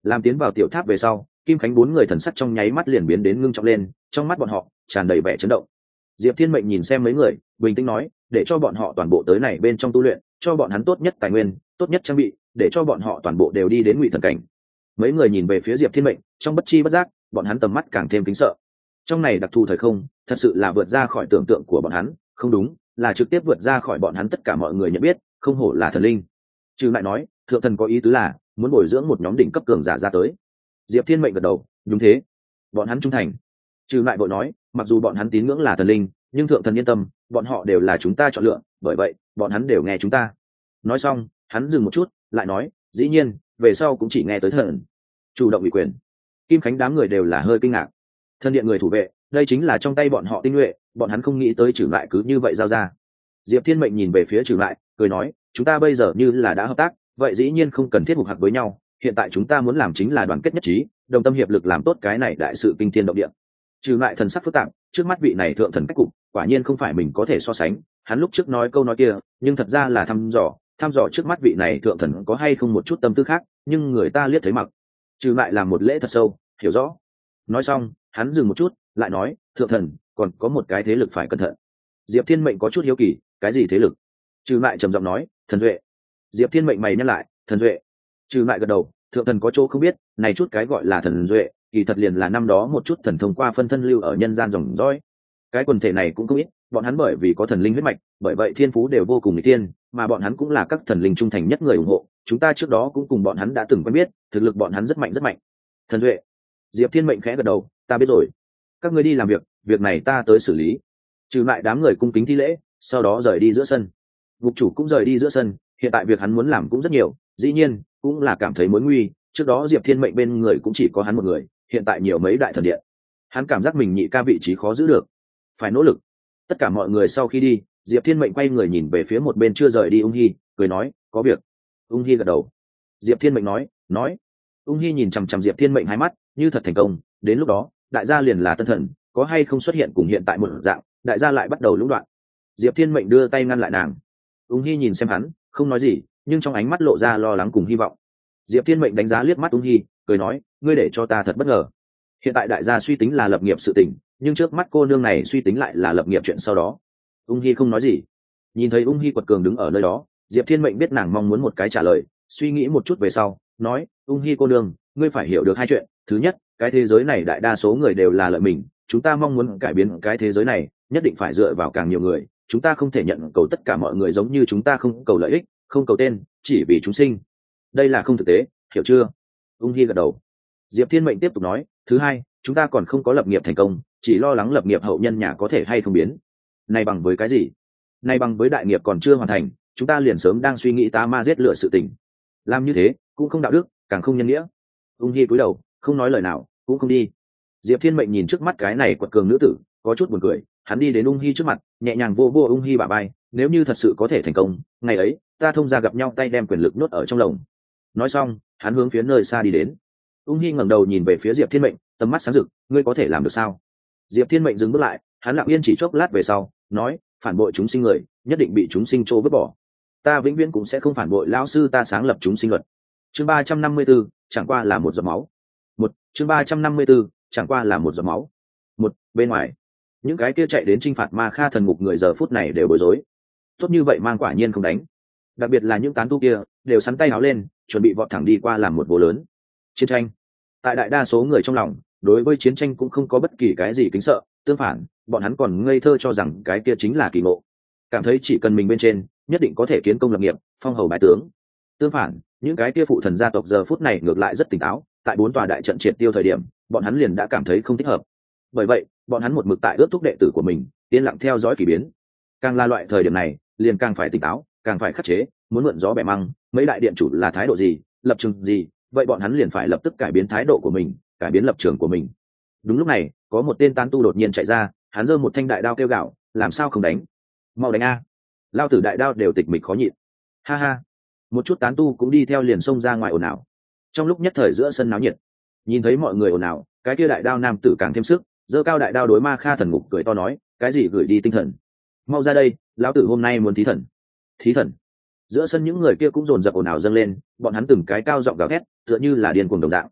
Làm tiến vào tiểu tháp về sau, Kim Khánh bốn người thần sắc trong nháy mắt liền biến đến ngưng trọng lên, trong mắt bọn họ tràn đầy vẻ chấn động. Diệp Thiên Mệnh nhìn xem mấy người, bình tĩnh nói, để cho bọn họ toàn bộ tới này bên trong tu luyện, cho bọn hắn tốt nhất tài nguyên, tốt nhất trang bị, để cho bọn họ toàn bộ đều đi đến Ngụy Thần cảnh. Mấy người nhìn về phía Diệp Thiên Mệnh, trong bất chi bất giác, bọn hắn tầm mắt càng thêm kính sợ. Trong này đặc thù thời không, thật sự là vượt ra khỏi tưởng tượng của bọn hắn, không đúng, là trực tiếp vượt ra khỏi bọn hắn tất cả mọi người nhận biết, không hổ là thần linh. Trừ lại nói, thượng thần có ý tứ là muốn bồi dưỡng một nhóm đỉnh cấp cường giả ra tới. Diệp Thiên Mệnh gật đầu, đúng thế, bọn hắn trung thành. Trừ lại vội nói, mặc dù bọn hắn tín ngưỡng là thần linh, nhưng thượng thần yên tâm, bọn họ đều là chúng ta chọn lựa, bởi vậy bọn hắn đều nghe chúng ta. Nói xong, hắn dừng một chút, lại nói, dĩ nhiên, về sau cũng chỉ nghe tới thần. Chủ động ủy quyền. Kim Khánh đám người đều là hơi kinh ngạc. Thần điện người thủ vệ, đây chính là trong tay bọn họ tinh nhuệ, bọn hắn không nghĩ tới Trừ lại cứ như vậy giao ra. Diệp Thiên Mệnh nhìn về phía Trừ lại, cười nói, chúng ta bây giờ như là đã hợp tác, vậy dĩ nhiên không cần thiết hục hạc với nhau, hiện tại chúng ta muốn làm chính là đoàn kết nhất trí, đồng tâm hiệp lực làm tốt cái này đại sự kinh thiên động địa. Trừ lại thần sắc phức tạp, trước mắt vị này thượng thần cách cục, quả nhiên không phải mình có thể so sánh. Hắn lúc trước nói câu nói kia, nhưng thật ra là thăm dò, thăm dò trước mắt vị này thượng thần có hay không một chút tâm tư khác, nhưng người ta liếc thấy mặc. Trừ lại làm một lễ thật sâu, hiểu rõ. Nói xong, hắn dừng một chút, lại nói, thượng thần, còn có một cái thế lực phải cẩn thận. Diệp Thiên Mệnh có chút hiếu kỳ, cái gì thế lực? Trừ lại trầm giọng nói, thần duệ. Diệp Thiên Mệnh mày nhắc lại, thần duệ. Trừ lại gật đầu, thượng thần có chỗ không biết, này chút cái gọi là thần duệ, kỳ thật liền là năm đó một chút thần thông qua phân thân lưu ở nhân gian dòng dõi. Cái quần thể này cũng không ít, bọn hắn bởi vì có thần linh huyết mạch, bởi vậy thiên phú đều vô cùng người tiên, mà bọn hắn cũng là các thần linh trung thành nhất người ủng hộ. Chúng ta trước đó cũng cùng bọn hắn đã từng quen biết, thực lực bọn hắn rất mạnh rất mạnh. Thần duệ. Diệp Thiên Mệnh khẽ gật đầu, ta biết rồi. Các ngươi đi làm việc, việc này ta tới xử lý. Trừ lại đám người cung kính thi lễ, sau đó rời đi giữa sân. Ngục chủ cũng rời đi giữa sân, hiện tại việc hắn muốn làm cũng rất nhiều, dĩ nhiên cũng là cảm thấy mối nguy. Trước đó Diệp Thiên Mệnh bên người cũng chỉ có hắn một người, hiện tại nhiều mấy đại thần điện, hắn cảm giác mình nhị ca vị trí khó giữ được, phải nỗ lực. Tất cả mọi người sau khi đi, Diệp Thiên Mệnh quay người nhìn về phía một bên chưa rời đi Ung Hi, cười nói, có việc. Ung Hi gật đầu. Diệp Thiên Mệnh nói, nói. Ung Hi nhìn chằm chằm Diệp Thiên Mệnh hai mắt, như thật thành công, đến lúc đó, đại gia liền là tân thần, có hay không xuất hiện cùng hiện tại một dạng, đại gia lại bắt đầu lũng đoạn. Diệp Thiên Mệnh đưa tay ngăn lại nàng. Ung Hi nhìn xem hắn, không nói gì, nhưng trong ánh mắt lộ ra lo lắng cùng hy vọng. Diệp Thiên Mệnh đánh giá liếc mắt Ung Hi, cười nói, ngươi để cho ta thật bất ngờ. Hiện tại đại gia suy tính là lập nghiệp sự tình, nhưng trước mắt cô nương này suy tính lại là lập nghiệp chuyện sau đó. Ung Hi không nói gì. Nhìn thấy Ung Hi quật cường đứng ở nơi đó, Diệp Thiên Mệnh biết nàng mong muốn một cái trả lời, suy nghĩ một chút về sau, nói, Ung Hi cô nương, ngươi phải hiểu được hai chuyện. Thứ nhất, cái thế giới này đại đa số người đều là lợi mình, chúng ta mong muốn cải biến cái thế giới này, nhất định phải dựa vào càng nhiều người. Chúng ta không thể nhận cầu tất cả mọi người giống như chúng ta không cầu lợi ích, không cầu tên, chỉ vì chúng sinh. Đây là không thực tế, hiểu chưa? Ung Hi gật đầu. Diệp Thiên Mệnh tiếp tục nói, thứ hai, chúng ta còn không có lập nghiệp thành công, chỉ lo lắng lập nghiệp hậu nhân nhà có thể hay không biến. Này bằng với cái gì? Này bằng với đại nghiệp còn chưa hoàn thành, chúng ta liền sớm đang suy nghĩ tá ma giết lửa sự tình. Làm như thế, cũng không đạo đức, càng không nhân nghĩa. Ung Hi cúi đầu, không nói lời nào, cũng không đi. Diệp Thiên Mệnh nhìn trước mắt cái này quật cường nữ tử, có chút buồn cười, hắn đi đến Ung Hi trước mặt, nhẹ nhàng vô vô Ung Hi bả vai, nếu như thật sự có thể thành công, ngày ấy, ta thông gia gặp nhau tay đem quyền lực nuốt ở trong lồng. Nói xong, hắn hướng phía nơi xa đi đến. Ung Hi ngẩng đầu nhìn về phía Diệp Thiên Mệnh, tầm mắt sáng rực, ngươi có thể làm được sao? Diệp Thiên Mệnh dừng bước lại, hắn lặng yên chỉ chốc lát về sau, nói, phản bội chúng sinh người, nhất định bị chúng sinh trô vứt bỏ. Ta vĩnh viễn cũng sẽ không phản bội lão sư ta sáng lập chúng sinh luật. Chương ba trăm năm mươi 34, chẳng qua là một giọt máu. Một, chương ba trăm năm mươi 34, chẳng qua là một giọt máu. Một, bên ngoài, những cái kia chạy đến chinh phạt Ma Kha thần ngục người giờ phút này đều bối rối. Tốt như vậy mang quả nhiên không đánh. Đặc biệt là những tán tu kia, đều sắn tay áo lên, chuẩn bị vọt thẳng đi qua làm một vô lớn. Chiến tranh. Tại đại đa số người trong lòng, đối với chiến tranh cũng không có bất kỳ cái gì kính sợ, tương phản, bọn hắn còn ngây thơ cho rằng cái kia chính là kỳ ngộ. Cảm thấy chỉ cần mình bên trên, nhất định có thể kiến công lập nghiệp, phong hầu bái tướng. Tương phản, những cái kia phụ thần gia tộc giờ phút này ngược lại rất tỉnh táo, tại bốn tòa đại trận triệt tiêu thời điểm, bọn hắn liền đã cảm thấy không thích hợp. Bởi vậy, bọn hắn một mực tại ước thúc đệ tử của mình, yên lặng theo dõi kỳ biến. Càng là loại thời điểm này, liền càng phải tỉnh táo, càng phải khắc chế, muốn mượn gió bẻ măng, mấy đại điện chủ là thái độ gì, lập trường gì, vậy bọn hắn liền phải lập tức cải biến thái độ của mình, cải biến lập trường của mình. Đúng lúc này, có một tên tán tu đột nhiên chạy ra, hắn giơ một thanh đại đao kêu gào, làm sao không đánh? Mau đánh a! Lao tử đại đao đều tịch mịch khó nhịn. Ha ha! Một chút tán tu cũng đi theo liền xông ra ngoài ồn ào. Trong lúc nhất thời giữa sân náo nhiệt, nhìn thấy mọi người ồn ào, cái kia đại đao nam tử càng thêm sức, giơ cao đại đao đối Ma Kha thần ngục cười to nói, cái gì gửi đi tinh thần? Mau ra đây, lão tử hôm nay muốn thí thần. Thí thần! Giữa sân những người kia cũng dồn dập ồn ào dâng lên, bọn hắn từng cái cao giọng gào thét, tựa như là điên cuồng đồng dạng.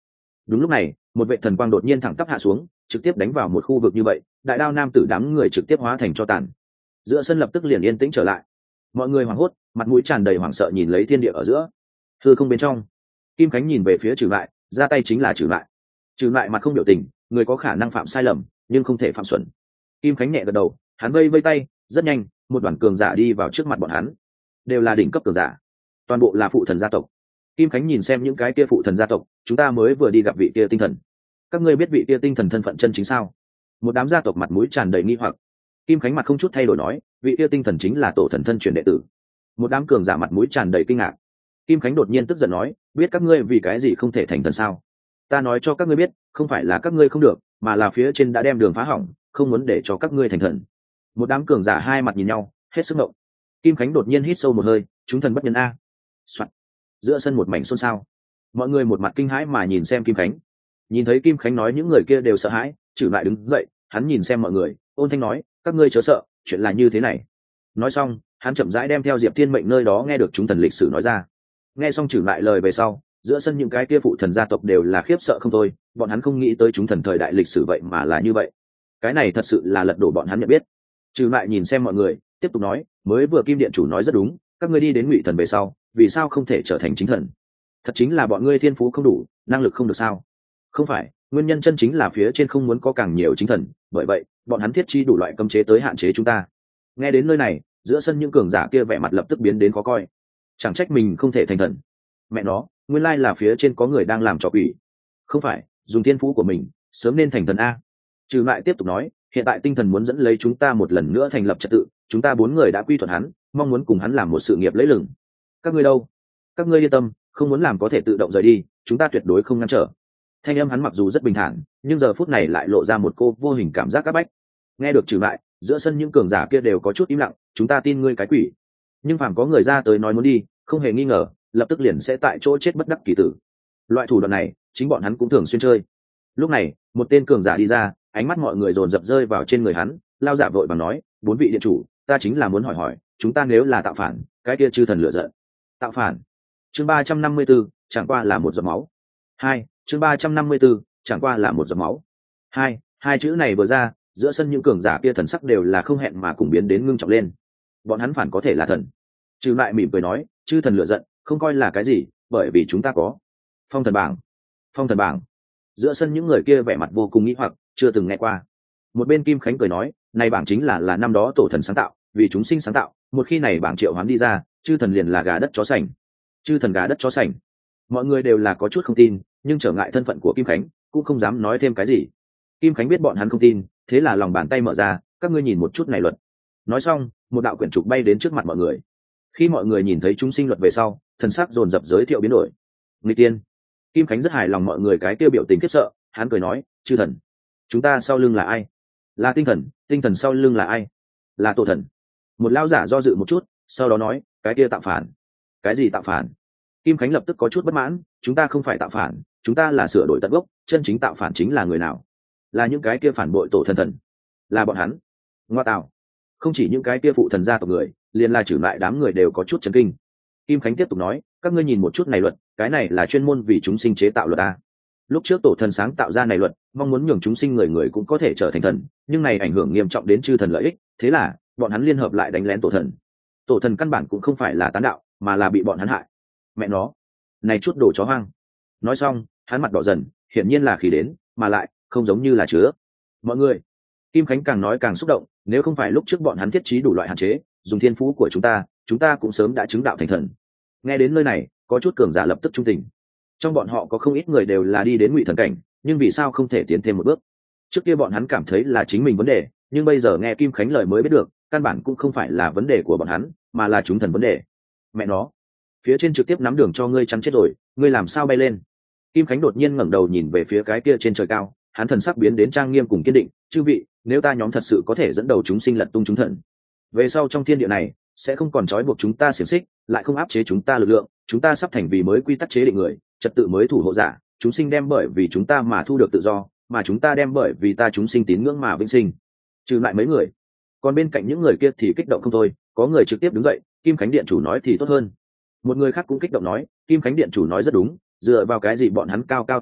Đúng lúc này một vệ thần quang đột nhiên thẳng tắp hạ xuống, trực tiếp đánh vào một khu vực như vậy, đại đao nam tử đám người trực tiếp hóa thành cho tàn. Giữa sân lập tức liền yên tĩnh trở lại, mọi người hoảng hốt, mặt mũi tràn đầy hoảng sợ nhìn lấy thiên địa ở giữa. Hư không bên trong, Kim Khánh nhìn về phía Trừ Lại, ra tay chính là Trừ Lại. Trừ Lại mặt không biểu tình, người có khả năng phạm sai lầm nhưng không thể phạm xuẩn. Kim Khánh nhẹ gật đầu, hắn vây vây tay, rất nhanh một đoàn cường giả đi vào trước mặt bọn hắn, đều là đỉnh cấp cường giả, toàn bộ là phụ thần gia tộc. Kim Khánh nhìn xem những cái kia phụ thần gia tộc, chúng ta mới vừa đi gặp vị kia tinh thần, các ngươi biết vị kia tinh thần thân phận chân chính sao? Một đám gia tộc mặt mũi tràn đầy nghi hoặc. Kim Khánh mặt không chút thay đổi nói, vị kia tinh thần chính là tổ thần thân truyền đệ tử. Một đám cường giả mặt mũi tràn đầy kinh ngạc. Kim Khánh đột nhiên tức giận nói, biết các ngươi vì cái gì không thể thành thần sao? Ta nói cho các ngươi biết, không phải là các ngươi không được, mà là phía trên đã đem đường phá hỏng, không muốn để cho các ngươi thành thần. Một đám cường giả hai mặt nhìn nhau, hết sức ngộng. Kim Khánh đột nhiên hít sâu một hơi, chúng thần bất nhân a. Soạn. Giữa sân một mảnh xôn xao, mọi người một mặt kinh hãi mà nhìn xem Kim Khánh. Nhìn thấy Kim Khánh nói những người kia đều sợ hãi, Trừ Lại đứng dậy, hắn nhìn xem mọi người, ôn thanh nói, các ngươi chớ sợ, chuyện là như thế này. Nói xong, hắn chậm rãi đem theo Diệp Thiên Mệnh nơi đó nghe được chúng thần lịch sử nói ra. Nghe xong Trừ Lại lời về sau, giữa sân những cái kia phụ thần gia tộc đều là khiếp sợ không thôi, bọn hắn không nghĩ tới chúng thần thời đại lịch sử vậy mà là như vậy. Cái này thật sự là lật đổ bọn hắn nhận biết. Trừ Lại nhìn xem mọi người, tiếp tục nói, mới vừa Kim điện chủ nói rất đúng, các ngươi đi đến Ngụy thần về sau, vì sao không thể trở thành chính thần? Thật chính là bọn ngươi thiên phú không đủ, năng lực không được sao? Không phải, nguyên nhân chân chính là phía trên không muốn có càng nhiều chính thần, bởi vậy bọn hắn thiết chi đủ loại cấm chế tới hạn chế chúng ta. Nghe đến nơi này, giữa sân những cường giả kia vẻ mặt lập tức biến đến khó coi. Chẳng trách mình không thể thành thần, mẹ nó, nguyên lai là phía trên có người đang làm trò quỷ. Không phải, dùng thiên phú của mình sớm nên thành thần a. Trừ Lại tiếp tục nói, hiện tại tinh thần muốn dẫn lấy chúng ta một lần nữa thành lập trật tự, chúng ta bốn người đã quy thuận hắn, mong muốn cùng hắn làm một sự nghiệp lẫy lừng. Các ngươi đâu? Các ngươi yên tâm, không muốn làm có thể tự động rời đi, chúng ta tuyệt đối không ngăn trở. Thanh âm hắn mặc dù rất bình thản, nhưng giờ phút này lại lộ ra một cô vô hình cảm giác áp bách. Nghe được Trừ Lại, giữa sân những cường giả kia đều có chút im lặng, chúng ta tin ngươi cái quỷ. Nhưng phàm có người ra tới nói muốn đi, không hề nghi ngờ, lập tức liền sẽ tại chỗ chết bất đắc kỳ tử. Loại thủ đoạn này, chính bọn hắn cũng thường xuyên chơi. Lúc này, một tên cường giả đi ra, ánh mắt mọi người dồn dập rơi vào trên người hắn, lao giả vội vàng nói, bốn vị điện chủ, ta chính là muốn hỏi hỏi, chúng ta nếu là tạo phản, cái kia chư thần lựa giận. Tạo phản? Chương ba trăm năm mươi 34, chẳng qua là một giọt máu. Hai, chương ba trăm năm mươi 34, chẳng qua là một giọt máu. Hai, hai chữ này vừa ra, giữa sân những cường giả kia thần sắc đều là không hẹn mà cùng biến đến ngưng trọng lên. Bọn hắn phản có thể là thần. Trừ Lại mỉm cười nói, chư thần lựa giận, không coi là cái gì, bởi vì chúng ta có phong thần bảng. Phong thần bảng? Giữa sân những người kia vẻ mặt vô cùng nghĩ hoặc, chưa từng nghe qua. Một bên Kim Khánh cười nói, này bảng chính là là năm đó tổ thần sáng tạo, vì chúng sinh sáng tạo, một khi này bảng triệu hoán đi ra, chư thần liền là gà đất chó sành. Chư thần gà đất chó sành? Mọi người đều là có chút không tin, nhưng trở ngại thân phận của Kim Khánh, cũng không dám nói thêm cái gì. Kim Khánh biết bọn hắn không tin, thế là lòng bàn tay mở ra, các ngươi nhìn một chút này luật. Nói xong, một đạo quyển trục bay đến trước mặt mọi người. Khi mọi người nhìn thấy chúng sinh luật về sau, thần sắc dồn dập giới thiệu biến đổi. Nghịch tiên. Kim Khánh rất hài lòng mọi người cái tiêu biểu tình khiếp sợ, hắn cười nói, chư thần, chúng ta sau lưng là ai? Là tinh thần. Tinh thần sau lưng là ai? Là tổ thần. Một lão giả do dự một chút, sau đó nói, cái kia tạo phản. Cái gì tạo phản? Kim Khánh lập tức có chút bất mãn, chúng ta không phải tạo phản, chúng ta là sửa đổi tận gốc, chân chính tạo phản chính là người nào? Là những cái kia phản bội tổ thần thần. Là bọn hắn. Ngoa tạo. Không chỉ những cái kia phụ thần gia tộc người, liền là Trừ Lại đám người đều có chút chấn kinh. Kim Khánh tiếp tục nói, các ngươi nhìn một chút này luật, cái này là chuyên môn vì chúng sinh chế tạo luật a. Lúc trước tổ thần sáng tạo ra này luật, mong muốn nhường chúng sinh người người cũng có thể trở thành thần, nhưng này ảnh hưởng nghiêm trọng đến chư thần lợi ích, thế là bọn hắn liên hợp lại đánh lén tổ thần. Tổ thần căn bản cũng không phải là tán đạo, mà là bị bọn hắn hại. Mẹ nó, này chút đồ chó hoang. Nói xong, hắn mặt đỏ dần, hiển nhiên là khí đến, mà lại không giống như là chứa. Mọi người, Kim Khánh càng nói càng xúc động, nếu không phải lúc trước bọn hắn thiết trí đủ loại hạn chế, dùng thiên phú của chúng ta, chúng ta cũng sớm đã chứng đạo thành thần. Nghe đến nơi này, có chút cường giả lập tức trung tình. Trong bọn họ có không ít người đều là đi đến Ngụy thần cảnh, nhưng vì sao không thể tiến thêm một bước? Trước kia bọn hắn cảm thấy là chính mình vấn đề, nhưng bây giờ nghe Kim Khánh lời mới biết được, căn bản cũng không phải là vấn đề của bọn hắn, mà là chúng thần vấn đề. Mẹ nó, phía trên trực tiếp nắm đường cho ngươi chắn chết rồi, ngươi làm sao bay lên? Kim Khánh đột nhiên ngẩng đầu nhìn về phía cái kia trên trời cao, hắn thần sắc biến đến trang nghiêm cùng kiên định, chư vị, nếu ta nhóm thật sự có thể dẫn đầu chúng sinh lật tung chúng thần, về sau trong thiên địa này sẽ không còn trói buộc chúng ta xiềng xích, lại không áp chế chúng ta lực lượng, chúng ta sắp thành vì mới quy tắc chế định người, trật tự mới thủ hộ giả, chúng sinh đem bởi vì chúng ta mà thu được tự do, mà chúng ta đem bởi vì ta chúng sinh tín ngưỡng mà vĩnh sinh. Trừ lại mấy người, còn bên cạnh những người kia thì kích động không thôi, có người trực tiếp đứng dậy, Kim Khánh điện chủ nói thì tốt hơn. Một người khác cũng kích động nói, Kim Khánh điện chủ nói rất đúng, dựa vào cái gì bọn hắn cao cao tại thượng,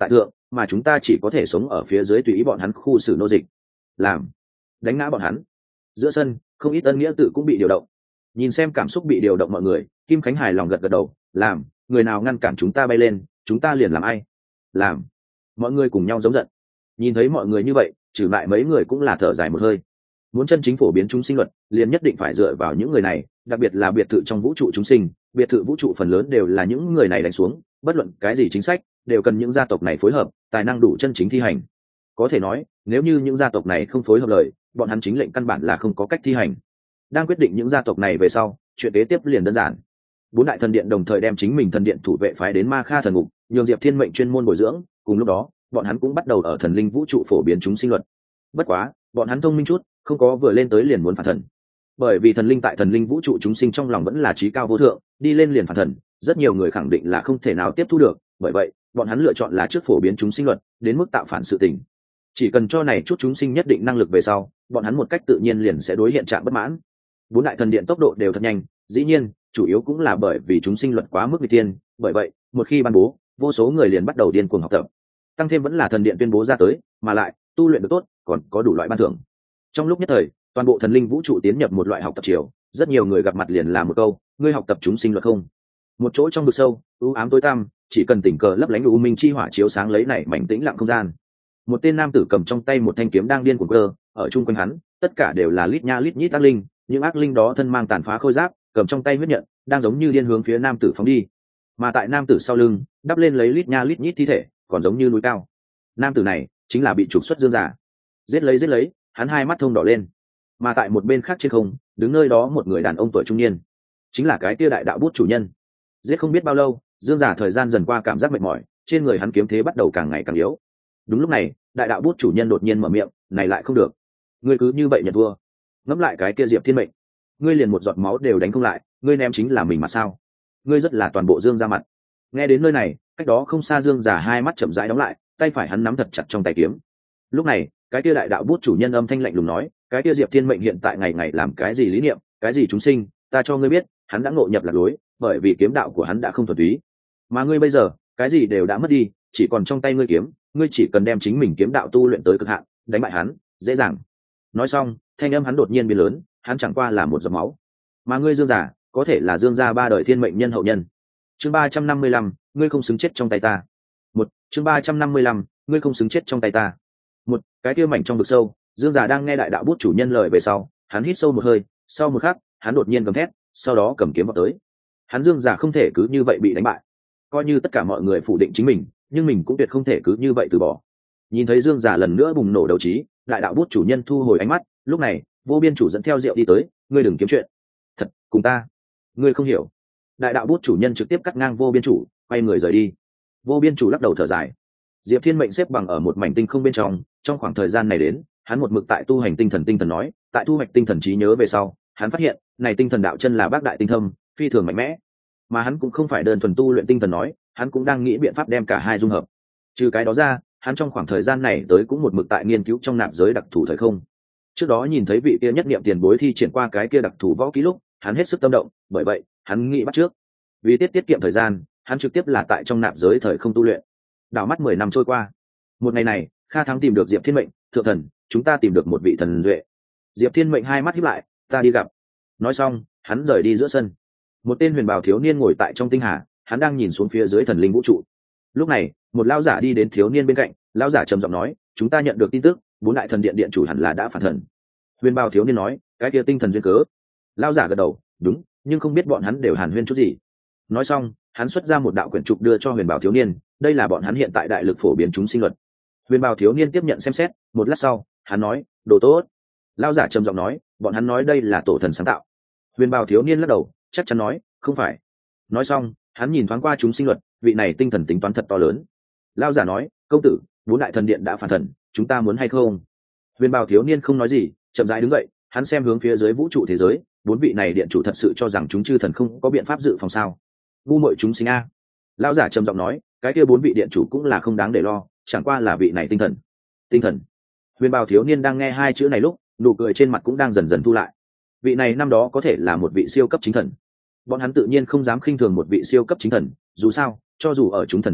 mà chúng ta chỉ có thể sống ở phía dưới tùy ý bọn hắn khu xử nô dịch. Làm, đánh ngã bọn hắn. Giữa sân không ít ân nghĩa tự cũng bị điều động. Nhìn xem cảm xúc bị điều động mọi người, Kim Khánh hài lòng gật gật đầu. Làm, người nào ngăn cản chúng ta bay lên, chúng ta liền làm ai. Làm. Mọi người cùng nhau giống giận. Nhìn thấy mọi người như vậy, trừ lại mấy người cũng là thở dài một hơi. Muốn chân chính phổ biến chúng sinh luật, liền nhất định phải dựa vào những người này, đặc biệt là biệt thự trong vũ trụ chúng sinh. Biệt thự vũ trụ phần lớn đều là những người này đánh xuống, bất luận cái gì chính sách đều cần những gia tộc này phối hợp, tài năng đủ chân chính thi hành. Có thể nói, nếu như những gia tộc này không phối hợp lời, bọn hắn chính lệnh căn bản là không có cách thi hành. Đang quyết định những gia tộc này về sau, chuyện kế tiếp liền đơn giản. Bốn đại thần điện đồng thời đem chính mình thần điện thủ vệ phái đến Ma Kha thần ngục, nhường Diệp Thiên Mệnh chuyên môn bồi dưỡng. Cùng lúc đó, bọn hắn cũng bắt đầu ở thần linh vũ trụ phổ biến chúng sinh luật. Bất quá, bọn hắn thông minh chút, không có vừa lên tới liền muốn phản thần. Bởi vì thần linh tại thần linh vũ trụ chúng sinh trong lòng vẫn là trí cao vô thượng, đi lên liền phản thần, rất nhiều người khẳng định là không thể nào tiếp thu được. Bởi vậy, bọn hắn lựa chọn là trước phổ biến chúng sinh luật, đến mức tạo phản sự tình. Chỉ cần cho này chút chúng sinh nhất định năng lực về sau, bọn hắn một cách tự nhiên liền sẽ đối hiện trạng bất mãn. Bốn đại thần điện tốc độ đều thật nhanh, dĩ nhiên, chủ yếu cũng là bởi vì chúng sinh luật quá mức nguy tiên, bởi vậy, một khi ban bố, vô số người liền bắt đầu điên cuồng học tập. Tăng thêm vẫn là thần điện tuyên bố ra tới, mà lại tu luyện được tốt, còn có đủ loại ban thưởng. Trong lúc nhất thời, toàn bộ thần linh vũ trụ tiến nhập một loại học tập chiều, rất nhiều người gặp mặt liền làm một câu, ngươi học tập chúng sinh luật không? Một chỗ trong vực sâu, u ám tối tăm, chỉ cần tình cờ lấp lánh u minh chi hỏa chiếu sáng lấy này mảnh tĩnh lặng không gian. Một tên nam tử cầm trong tay một thanh kiếm đang điên cuồng cơ, ở chung quanh hắn, tất cả đều là lít nha lít nhít ác linh, những ác linh đó thân mang tàn phá khôi giáp, cầm trong tay huyết nhận, đang giống như điên hướng phía nam tử phóng đi. Mà tại nam tử sau lưng, đắp lên lấy lít nha lít nhít thi thể, còn giống như núi cao. Nam tử này chính là bị trục xuất Dương Giả. Giết lấy giết lấy, hắn hai mắt thông đỏ lên. Mà tại một bên khác trên không, đứng nơi đó một người đàn ông tuổi trung niên, chính là cái kia đại đạo bút chủ nhân. Giết không biết bao lâu, Dương Giả thời gian dần qua cảm giác mệt mỏi, trên người hắn kiếm thế bắt đầu càng ngày càng yếu. Đúng lúc này, đại đạo bút chủ nhân đột nhiên mở miệng, này lại không được, ngươi cứ như vậy nhận thua. Ngẫm lại cái kia Diệp Thiên Mệnh, ngươi liền một giọt máu đều đánh không lại, ngươi ném chính là mình mà sao? Ngươi rất là toàn bộ Dương ra mặt. Nghe đến nơi này, cách đó không xa Dương Giả hai mắt chậm rãi đóng lại, tay phải hắn nắm thật chặt trong tay kiếm. Lúc này, cái kia đại đạo bút chủ nhân âm thanh lạnh lùng nói, cái kia Diệp Thiên Mệnh hiện tại ngày ngày làm cái gì lý niệm, cái gì chúng sinh, ta cho ngươi biết, hắn đã ngộ nhập lạc lối, bởi vì kiếm đạo của hắn đã không thuần túy. Mà ngươi bây giờ, cái gì đều đã mất đi, chỉ còn trong tay ngươi kiếm, ngươi chỉ cần đem chính mình kiếm đạo tu luyện tới cực hạn, đánh bại hắn, dễ dàng. Nói xong, thanh âm hắn đột nhiên biến lớn, hắn chẳng qua là một giọt máu. Mà ngươi Dương Giả, có thể là Dương gia ba đời thiên mệnh nhân hậu nhân. Chương ba trăm năm mươi lăm, ngươi không xứng chết trong tay ta. Một, chương ba trăm năm mươi lăm, ngươi không xứng chết trong tay ta. Một, cái kia mảnh trong vực sâu, Dương Giả đang nghe đại đạo bút chủ nhân lời về sau, hắn hít sâu một hơi, sau một khắc, hắn đột nhiên gầm thét, sau đó cầm kiếm vào tới. Hắn Dương Giả không thể cứ như vậy bị đánh bại. Coi như tất cả mọi người phủ định chính mình, nhưng mình cũng tuyệt không thể cứ như vậy từ bỏ. Nhìn thấy Dương Giả lần nữa bùng nổ đấu trí, đại đạo bút chủ nhân thu hồi ánh mắt, lúc này, Vô Biên chủ dẫn theo rượu đi tới, ngươi đừng kiếm chuyện. Thật, cùng ta, ngươi không hiểu. Đại đạo bút chủ nhân trực tiếp cắt ngang Vô Biên chủ, quay người rời đi. Vô Biên chủ lắc đầu thở dài. Diệp Thiên Mệnh xếp bằng ở một mảnh tinh không bên trong, trong khoảng thời gian này đến, hắn một mực tại tu hành tinh thần tinh thần nói, tại thu hoạch tinh thần trí nhớ về sau, hắn phát hiện, này tinh thần đạo chân là bác đại tinh thâm, phi thường mạnh mẽ. Mà hắn cũng không phải đơn thuần tu luyện tinh thần nói, hắn cũng đang nghĩ biện pháp đem cả hai dung hợp. Trừ cái đó ra, hắn trong khoảng thời gian này tới cũng một mực tại nghiên cứu trong nạp giới đặc thù thời không. Trước đó nhìn thấy vị kia nhất niệm tiền bối thi triển qua cái kia đặc thù võ ký lúc, hắn hết sức tâm động, bởi vậy, hắn nghĩ bắt trước. Vì tiết tiết kiệm thời gian, hắn trực tiếp là tại trong nạp giới thời không tu luyện. Đảo mắt mười năm trôi qua. Một ngày này, Kha Thắng tìm được Diệp Thiên Mệnh, thượng thần, chúng ta tìm được một vị thần duệ. Diệp Thiên Mệnh hai mắt híp lại, ta đi gặp. Nói xong, hắn rời đi giữa sân. Một tên huyền bào thiếu niên ngồi tại trong tinh hà, hắn đang nhìn xuống phía dưới thần linh vũ trụ. Lúc này, một lão giả đi đến thiếu niên bên cạnh, lão giả trầm giọng nói, chúng ta nhận được tin tức, bốn đại thần điện điện chủ hẳn là đã phản thần. Huyền bào thiếu niên nói, cái kia tinh thần duyên cớ. Lão giả gật đầu, đúng, nhưng không biết bọn hắn đều hàn huyên chút gì. Nói xong, hắn xuất ra một đạo quyển trục đưa cho huyền bào thiếu niên, đây là bọn hắn hiện tại đại lực phổ biến chúng sinh luật. Huyền bào thiếu niên tiếp nhận xem xét, một lát sau, hắn nói, đồ tốt. Lão giả trầm giọng nói, bọn hắn nói đây là tổ thần sáng tạo. Huyền bào thiếu niên lắc đầu, chắc chắn nói, không phải. Nói xong, hắn nhìn thoáng qua chúng sinh luật, vị này tinh thần tính toán thật to lớn. Lão giả nói, công tử, bốn đại thần điện đã phản thần, chúng ta muốn hay không? Huyền bào thiếu niên không nói gì, chậm rãi đứng dậy, hắn xem hướng phía dưới vũ trụ thế giới, bốn vị này điện chủ thật sự cho rằng chúng chư thần không có biện pháp dự phòng sao? Ngu muội chúng sinh a. Lão giả trầm giọng nói, cái kia bốn vị điện chủ cũng là không đáng để lo, chẳng qua là vị này tinh thần. Tinh thần. Huyền bào thiếu niên đang nghe hai chữ này lúc, nụ cười trên mặt cũng đang dần dần thu lại. Vị này năm đó có thể là một vị siêu cấp chính thần. Bọn hắn tự nhiên không dám khinh thường một vị siêu cấp chính thần, dù sao, cho dù ở chúng thần thời đại,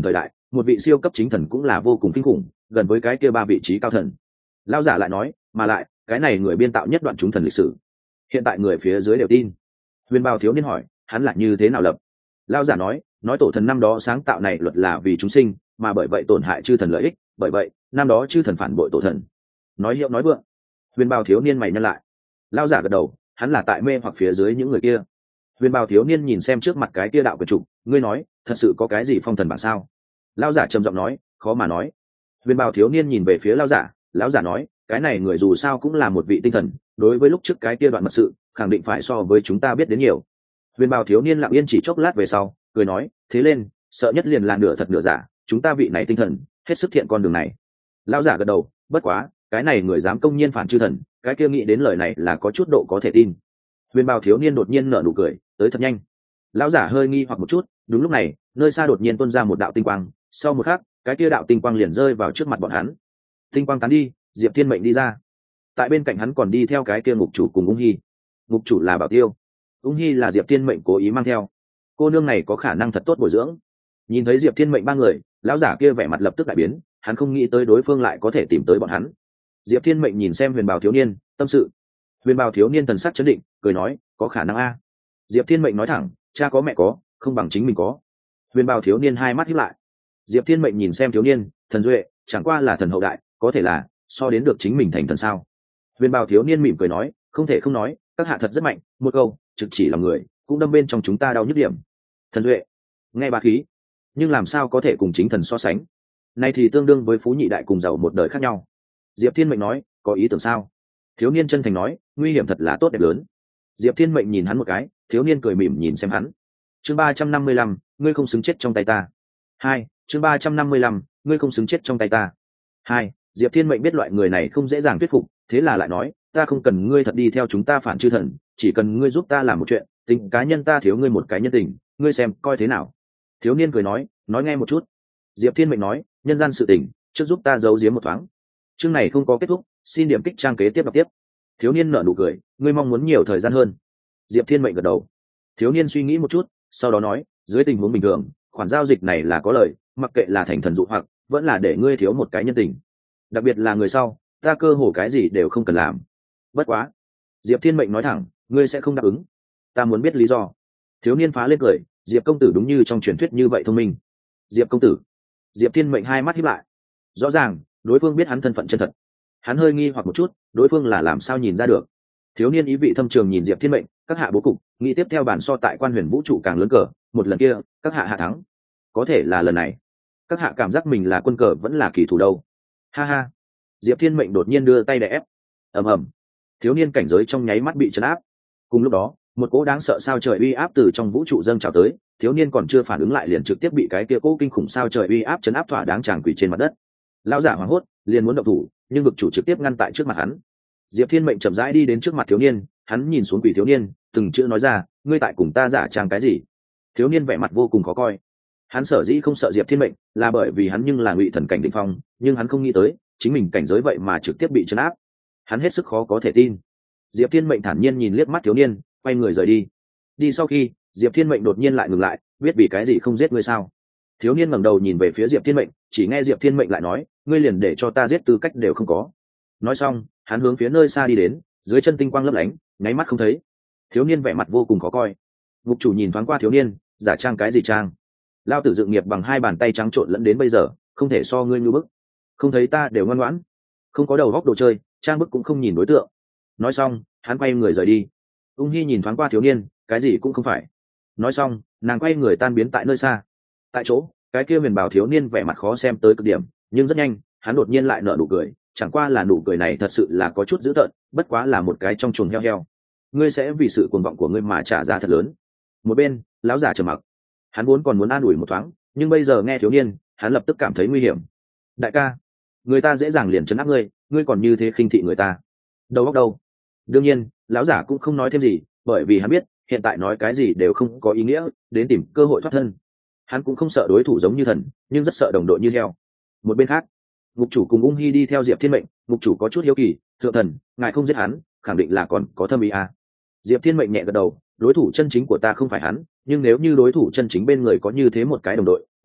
một vị siêu cấp chính thần cũng là vô cùng kinh khủng, gần với cái kia ba vị trí cao thần. Lão giả lại nói, mà lại cái này người biên tạo nhất đoạn chúng thần lịch sử, hiện tại người phía dưới đều tin. Huyền bào thiếu niên hỏi, hắn là như thế nào lập? Lão giả nói, nói tổ thần năm đó sáng tạo này luật là vì chúng sinh, mà bởi vậy tổn hại chư thần lợi ích, bởi vậy năm đó chư thần phản bội tổ thần. Nói hiệu nói vượng. Huyền bào thiếu niên mày nhăn lại. Lão giả gật đầu, hắn là tại mê hoặc phía dưới những người kia. Huyền bào thiếu niên nhìn xem trước mặt cái kia đạo quyển trục, ngươi nói, thật sự có cái gì phong thần bảng sao? Lão giả trầm giọng nói, khó mà nói. Huyền bào thiếu niên nhìn về phía lão giả, lão giả nói, cái này người dù sao cũng là một vị tinh thần, đối với lúc trước cái kia đoạn mật sự, khẳng định phải so với chúng ta biết đến nhiều. Huyền bào thiếu niên lặng yên chỉ chốc lát về sau, cười nói, thế lên, sợ nhất liền là nửa thật nửa giả, chúng ta vị này tinh thần, hết sức thiện con đường này. Lão giả gật đầu, bất quá, cái này người dám công nhiên phản chư thần, cái kia nghĩ đến lời này là có chút độ có thể tin. Huyền bào thiếu niên đột nhiên nở nụ cười, tới thật nhanh. Lão giả hơi nghi hoặc một chút, đúng lúc này, nơi xa đột nhiên tuôn ra một đạo tinh quang, sau một khắc, cái kia đạo tinh quang liền rơi vào trước mặt bọn hắn. Tinh quang tán đi, Diệp Thiên Mệnh đi ra. Tại bên cạnh hắn còn đi theo cái kia ngục chủ cùng Ung Hi. Ngục chủ là Bảo Tiêu, Ung Hi là Diệp Thiên Mệnh cố ý mang theo. Cô nương này có khả năng thật tốt bồi dưỡng. Nhìn thấy Diệp Thiên Mệnh ba người, lão giả kia vẻ mặt lập tức đại biến, hắn không nghĩ tới đối phương lại có thể tìm tới bọn hắn. Diệp Thiên Mệnh nhìn xem Huyền bào thiếu niên, tâm sự. Huyền bào thiếu niên thần sắc chấn định, cười nói, có khả năng a. Diệp Thiên Mệnh nói thẳng, cha có mẹ có, không bằng chính mình có. Huyền bào thiếu niên hai mắt híp lại. Diệp Thiên Mệnh nhìn xem thiếu niên, thần duệ, chẳng qua là thần hậu đại, có thể là so đến được chính mình thành thần sao? Huyền bào thiếu niên mỉm cười nói, không thể không nói, các hạ thật rất mạnh, một câu trực chỉ lòng người, cũng đâm bên trong chúng ta đau nhức điểm. Thần duệ, nghe bá khí, nhưng làm sao có thể cùng chính thần so sánh? Này thì tương đương với phú nhị đại cùng giàu một đời khác nhau. Diệp Thiên Mệnh nói, có ý tưởng sao? Thiếu niên chân thành nói, nguy hiểm thật là tốt đẹp lớn. Diệp Thiên Mệnh nhìn hắn một cái, thiếu niên cười mỉm nhìn xem hắn. Chương ba trăm năm mươi lăm, ngươi không xứng chết trong tay ta. Hai, chương ba trăm năm mươi lăm, ngươi không xứng chết trong tay ta. Hai, Diệp Thiên Mệnh biết loại người này không dễ dàng thuyết phục, thế là lại nói, ta không cần ngươi thật đi theo chúng ta phản chư thần, chỉ cần ngươi giúp ta làm một chuyện, tình cá nhân ta thiếu ngươi một cái nhân tình, ngươi xem coi thế nào. Thiếu niên cười nói, nói nghe một chút. Diệp Thiên Mệnh nói, nhân gian sự tình, trước giúp ta giấu giếm một thoáng. Chương này không có kết thúc, xin điểm kích trang kế tiếp đọc tiếp. Thiếu niên nở nụ cười, ngươi mong muốn nhiều thời gian hơn. Diệp Thiên Mệnh gật đầu. Thiếu niên suy nghĩ một chút, sau đó nói, dưới tình huống bình thường, khoản giao dịch này là có lợi, mặc kệ là thành thần dụ hoặc vẫn là để ngươi thiếu một cái nhân tình, đặc biệt là người sau, ta cơ hồ cái gì đều không cần làm. Bất quá, Diệp Thiên Mệnh nói thẳng, ngươi sẽ không đáp ứng. Ta muốn biết lý do. Thiếu niên phá lên cười, Diệp công tử đúng như trong truyền thuyết như vậy thông minh. Diệp công tử. Diệp Thiên Mệnh hai mắt híp lại. Rõ ràng, đối phương biết hắn thân phận chân thật. Hắn hơi nghi hoặc một chút, đối phương là làm sao nhìn ra được. Thiếu niên ý vị thâm trường nhìn Diệp Thiên Mệnh, các hạ bố cục, nghĩ tiếp theo bản so tại quan huyền vũ trụ càng lớn cờ, một lần kia, các hạ hạ thắng. Có thể là lần này, các hạ cảm giác mình là quân cờ vẫn là kỳ thủ đâu. Ha ha. Diệp Thiên Mệnh đột nhiên đưa tay đè ép. Ầm ầm. Thiếu niên cảnh giới trong nháy mắt bị trấn áp. Cùng lúc đó, một cỗ đáng sợ sao trời uy áp từ trong vũ trụ dâng trào tới, thiếu niên còn chưa phản ứng lại liền trực tiếp bị cái kia cỗ kinh khủng sao trời uy áp trấn áp thỏa đáng tràng quỳ trên mặt đất. Lão giả hoảng hốt, liền muốn động thủ, nhưng vực chủ trực tiếp ngăn tại trước mặt hắn. Diệp Thiên Mệnh chậm rãi đi đến trước mặt thiếu niên, hắn nhìn xuống quỳ thiếu niên, từng chữ nói ra, ngươi tại cùng ta giả trang cái gì? Thiếu niên vẻ mặt vô cùng khó coi. Hắn sở dĩ không sợ Diệp Thiên Mệnh, là bởi vì hắn nhưng là ngụy thần cảnh đỉnh phong, nhưng hắn không nghĩ tới, chính mình cảnh giới vậy mà trực tiếp bị trấn áp. Hắn hết sức khó có thể tin. Diệp Thiên Mệnh thản nhiên nhìn liếc mắt thiếu niên, quay người rời đi. Đi sau khi, Diệp Thiên Mệnh đột nhiên lại ngừng lại, biết vì cái gì không giết ngươi sao? Thiếu niên ngẩng đầu nhìn về phía Diệp Thiên Mệnh, chỉ nghe Diệp Thiên Mệnh lại nói, ngươi liền để cho ta giết tư cách đều không có. Nói xong, hắn hướng phía nơi xa đi đến, dưới chân tinh quang lấp lánh, nháy mắt không thấy. Thiếu niên vẻ mặt vô cùng khó coi. Ngục chủ nhìn thoáng qua thiếu niên, giả trang cái gì trang? Lao tử dựng nghiệp bằng hai bàn tay trắng trộn lẫn đến bây giờ, không thể so ngươi nhu bức. Không thấy ta đều ngoan ngoãn, không có đầu góc đồ chơi, trang bức cũng không nhìn đối tượng. Nói xong, hắn quay người rời đi. Ung Hi nhìn thoáng qua thiếu niên, cái gì cũng không phải. Nói xong, nàng quay người tan biến tại nơi xa. Tại chỗ, cái kia huyền bào thiếu niên vẻ mặt khó xem tới cực điểm, nhưng rất nhanh, hắn đột nhiên lại nở nụ cười, chẳng qua là nụ cười này thật sự là có chút dữ tợn, bất quá là một cái trong chuồng heo heo. Ngươi sẽ vì sự cuồng vọng của ngươi mà trả giá thật lớn. Một bên, lão giả trầm mặc. Hắn vốn còn muốn an ủi một thoáng, nhưng bây giờ nghe thiếu niên, hắn lập tức cảm thấy nguy hiểm. Đại ca, người ta dễ dàng liền trấn áp ngươi, ngươi còn như thế khinh thị người ta, đầu óc đâu? Đương nhiên, lão giả cũng không nói thêm gì, bởi vì hắn biết hiện tại nói cái gì đều không có ý nghĩa, đến tìm cơ hội thoát thân. Hắn cũng không sợ đối thủ giống như thần, nhưng rất sợ đồng đội như heo. Một bên khác, ngục chủ cùng Ung Hi đi theo Diệp Thiên Mệnh. Ngục chủ có chút hiếu kỳ, thượng thần, ngài không giết hắn, khẳng định là còn có thâm ý à? Diệp Thiên Mệnh nhẹ gật đầu, đối thủ chân chính của ta không phải hắn, nhưng nếu như đối thủ chân chính bên người có như thế một cái đồng đội,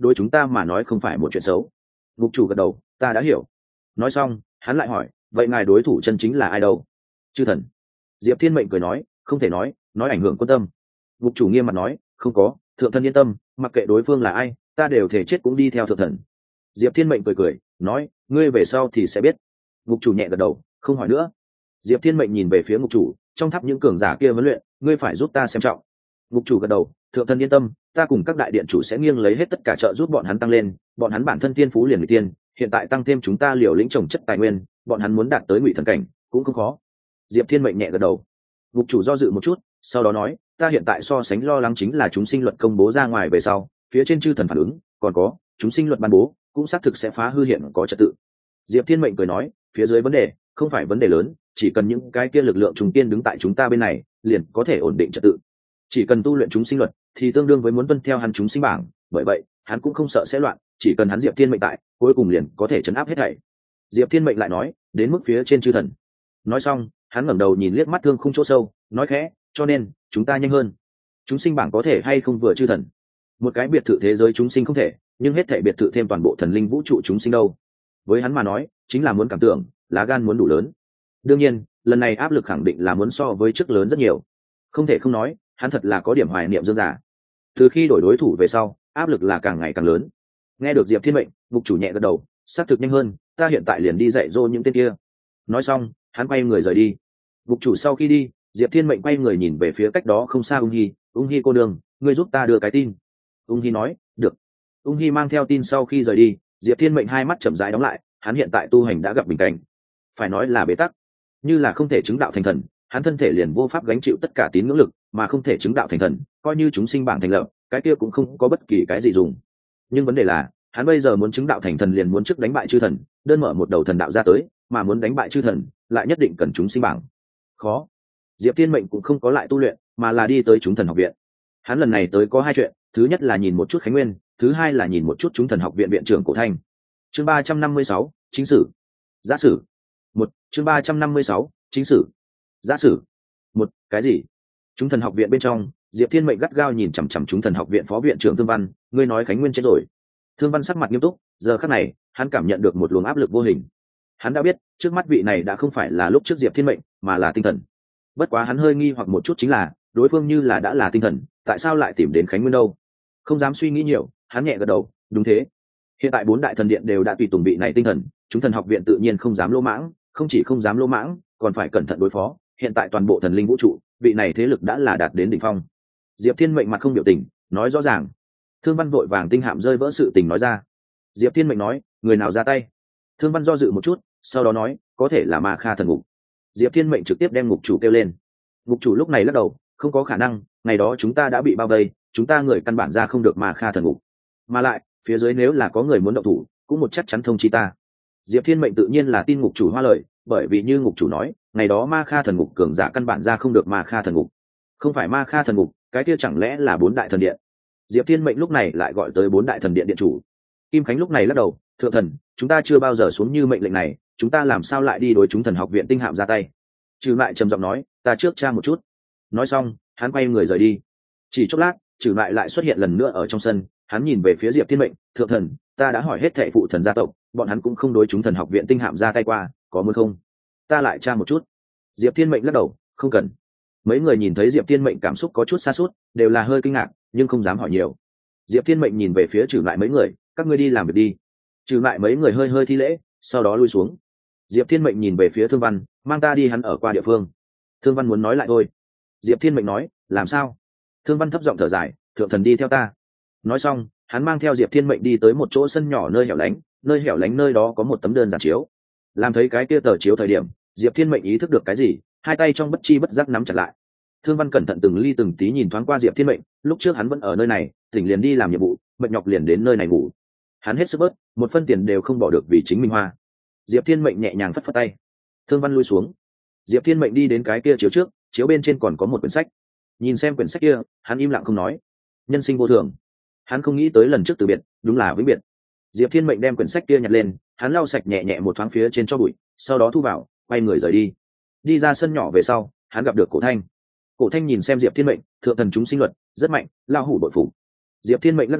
đối chúng ta mà nói không phải một chuyện xấu. Ngục chủ gật đầu, ta đã hiểu. Nói xong hắn lại hỏi, vậy ngài đối thủ chân chính là ai đâu? Chư thần. Diệp Thiên Mệnh cười nói, không thể nói, nói ảnh hưởng quân tâm. Ngục chủ nghiêm mặt nói, không có, thượng thần yên tâm, mặc kệ đối phương là ai, ta đều thể chết cũng đi theo thượng thần. Diệp Thiên Mệnh cười cười nói, ngươi về sau thì sẽ biết. Ngục chủ nhẹ gật đầu, không hỏi nữa. Diệp Thiên Mệnh nhìn về phía ngục chủ, trong tháp những cường giả kia huấn luyện, ngươi phải giúp ta xem trọng. Ngục chủ gật đầu, thượng thần yên tâm, ta cùng các đại điện chủ sẽ nghiêng lấy hết tất cả trợ giúp bọn hắn tăng lên, bọn hắn bản thân tiên phú liền người tiên, hiện tại tăng thêm chúng ta liều lĩnh trồng chất tài nguyên, bọn hắn muốn đạt tới ngụy thần cảnh cũng không khó. Diệp Thiên Mệnh nhẹ gật đầu. Ngục chủ do dự một chút, sau đó nói, ta hiện tại so sánh lo lắng chính là chúng sinh luật công bố ra ngoài về sau, phía trên chư thần phản ứng, còn có chúng sinh luật ban bố cũng xác thực sẽ phá hư hiện có trật tự. Diệp Thiên Mệnh cười nói, phía dưới vấn đề không phải vấn đề lớn, chỉ cần những cái kia lực lượng trùng tiên đứng tại chúng ta bên này, liền có thể ổn định trật tự. Chỉ cần tu luyện chúng sinh luật, thì tương đương với muốn tuân theo hắn chúng sinh bảng, bởi vậy hắn cũng không sợ sẽ loạn, chỉ cần hắn Diệp Thiên Mệnh tại, cuối cùng liền có thể chấn áp hết thảy. Diệp Thiên Mệnh lại nói, đến mức phía trên chư thần. Nói xong, hắn ngẩng đầu nhìn liếc mắt thương khung chỗ sâu, nói khẽ, cho nên chúng ta nhanh hơn. Chúng sinh bảng có thể hay không vừa chư thần? Một cái biệt thự thế giới chúng sinh không thể, nhưng hết thảy biệt thự thêm toàn bộ thần linh vũ trụ chúng sinh đâu? Với hắn mà nói, chính là muốn cảm tưởng, lá gan muốn đủ lớn. Đương nhiên, lần này áp lực khẳng định là muốn so với trước lớn rất nhiều. Không thể không nói, hắn thật là có điểm hoài niệm Dương giả. Từ khi đổi đối thủ về sau, áp lực là càng ngày càng lớn. Nghe được Diệp Thiên Mệnh, ngục chủ nhẹ gật đầu, xác thực nhanh hơn, ta hiện tại liền đi dạy dỗ những tên kia. Nói xong, hắn quay người rời đi. Ngục chủ sau khi đi, Diệp Thiên Mệnh quay người nhìn về phía cách đó không xa Ung Hi, Ung Hi cô đường, ngươi giúp ta đưa cái tin. Ung Hi nói, được. Ung Hi mang theo tin sau khi rời đi, Diệp Thiên Mệnh hai mắt chậm rãi đóng lại, hắn hiện tại tu hành đã gặp bình cảnh, phải nói là bế tắc, như là không thể chứng đạo thành thần, hắn thân thể liền vô pháp gánh chịu tất cả tín ngưỡng lực, mà không thể chứng đạo thành thần, coi như chúng sinh bảng thành lập, cái kia cũng không có bất kỳ cái gì dùng. Nhưng vấn đề là, hắn bây giờ muốn chứng đạo thành thần liền muốn trước đánh bại chư thần, đơn mở một đầu thần đạo ra tới, mà muốn đánh bại chư thần, lại nhất định cần chúng sinh bảng. Khó. Diệp Thiên Mệnh cũng không có lại tu luyện, mà là đi tới chúng thần học viện. Hắn lần này tới có hai chuyện, thứ nhất là nhìn một chút Khánh Nguyên, thứ hai là nhìn một chút chúng thần học viện viện trưởng Cổ Thanh. Chương ba trăm năm mươi sáu, chính sử. Giả sử. Một, chương ba trăm năm mươi sáu, chính sử. Giả sử. Một, cái gì? Chúng thần học viện bên trong, Diệp Thiên Mệnh gắt gao nhìn chằm chằm chúng thần học viện phó viện trưởng Thương Văn, ngươi nói Khánh Nguyên chết rồi. Thương Văn sắc mặt nghiêm túc, giờ khắc này, hắn cảm nhận được một luồng áp lực vô hình. Hắn đã biết, trước mắt vị này đã không phải là lúc trước Diệp Thiên Mệnh, mà là tinh thần. Bất quá hắn hơi nghi hoặc một chút chính là, đối phương như là đã là tinh thần, tại sao lại tìm đến Khánh Nguyên đâu? Không dám suy nghĩ nhiều, hắn nhẹ gật đầu, đúng thế. Hiện tại bốn đại thần điện đều đã tùy tùng vị này tinh thần, chúng thần học viện tự nhiên không dám lỗ mãng, không chỉ không dám lỗ mãng, còn phải cẩn thận đối phó. Hiện tại toàn bộ thần linh vũ trụ, vị này thế lực đã là đạt đến đỉnh phong. Diệp Thiên Mệnh mặt không biểu tình, nói rõ ràng. Thương Văn vội vàng tinh hạm rơi vỡ sự tình nói ra. Diệp Thiên Mệnh nói, người nào ra tay? Thương Văn do dự một chút, sau đó nói, có thể là Ma Kha thần ngục. Diệp Thiên Mệnh trực tiếp đem ngục chủ kêu lên. Ngục chủ lúc này lắc đầu, không có khả năng, ngày đó chúng ta đã bị bao vây, chúng ta người căn bản ra không được Ma Kha thần ngục. Mà lại, phía dưới nếu là có người muốn động thủ, cũng một chắc chắn thông chi ta. Diệp Thiên Mệnh tự nhiên là tin ngục chủ hoa lời, bởi vì như ngục chủ nói, ngày đó Ma Kha thần ngục cường giả căn bản ra không được Ma Kha thần ngục. Không phải Ma Kha thần ngục, cái kia chẳng lẽ là bốn đại thần điện? Diệp Thiên Mệnh lúc này lại gọi tới bốn đại thần điện điện chủ. Kim Khánh lúc này lắc đầu, thượng thần, chúng ta chưa bao giờ xuống như mệnh lệnh này, chúng ta làm sao lại đi đối chúng thần học viện tinh hạm ra tay? Trừ lại trầm giọng nói, ta trước tra một chút. Nói xong, hắn quay người rời đi. Chỉ chốc lát, Trừ lại lại xuất hiện lần nữa ở trong sân, hắn nhìn về phía Diệp Thiên Mệnh, thượng thần, ta đã hỏi hết thệ phụ thần gia tộc, bọn hắn cũng không đối chúng thần học viện tinh hạm ra tay qua, có muốn không? Ta lại tra một chút. Diệp Thiên Mệnh lắc đầu, không cần. Mấy người nhìn thấy Diệp Thiên Mệnh cảm xúc có chút xa suốt, đều là hơi kinh ngạc, nhưng không dám hỏi nhiều. Diệp Thiên Mệnh nhìn về phía Trừ lại mấy người, các ngươi đi làm việc đi. Trừ lại mấy người hơi hơi thi lễ, sau đó lui xuống. Diệp Thiên Mệnh nhìn về phía Thương Văn, mang ta đi hắn ở qua địa phương. Thương Văn muốn nói lại thôi. Diệp Thiên Mệnh nói, làm sao? Thương Văn thấp giọng thở dài, thượng thần đi theo ta. Nói xong, hắn mang theo Diệp Thiên Mệnh đi tới một chỗ sân nhỏ nơi hẻo lánh, nơi hẻo lánh nơi đó có một tấm đơn giản chiếu. Làm thấy cái kia tờ chiếu thời điểm, Diệp Thiên Mệnh ý thức được cái gì, hai tay trong bất chi bất giác nắm chặt lại. Thương Văn cẩn thận từng ly từng tí nhìn thoáng qua Diệp Thiên Mệnh, lúc trước hắn vẫn ở nơi này, tỉnh liền đi làm nhiệm vụ, mệt nhọc liền đến nơi này ngủ. Hắn hết sức bớt, một phân tiền đều không bỏ được vì chính mình hoa. Diệp Thiên Mệnh nhẹ nhàng phất phất tay. Thương Văn lui xuống. Diệp Thiên Mệnh đi đến cái kia chiếu trước, chiếu bên trên còn có một quyển sách. Nhìn xem quyển sách kia, hắn im lặng không nói. Nhân sinh vô thường. Hắn không nghĩ tới lần trước từ biệt, đúng là vĩnh biệt. Diệp Thiên Mệnh đem quyển sách kia nhặt lên, hắn lau sạch nhẹ nhẹ một thoáng phía trên cho bụi, sau đó thu vào, quay người rời đi. Đi ra sân nhỏ về sau, hắn gặp được Cổ Thanh. Cổ Thanh nhìn xem Diệp Thiên Mệnh, thượng thần chúng sinh luật rất mạnh, lao hủ bội phủ. Diệp Thiên Mệnh lắc đầu,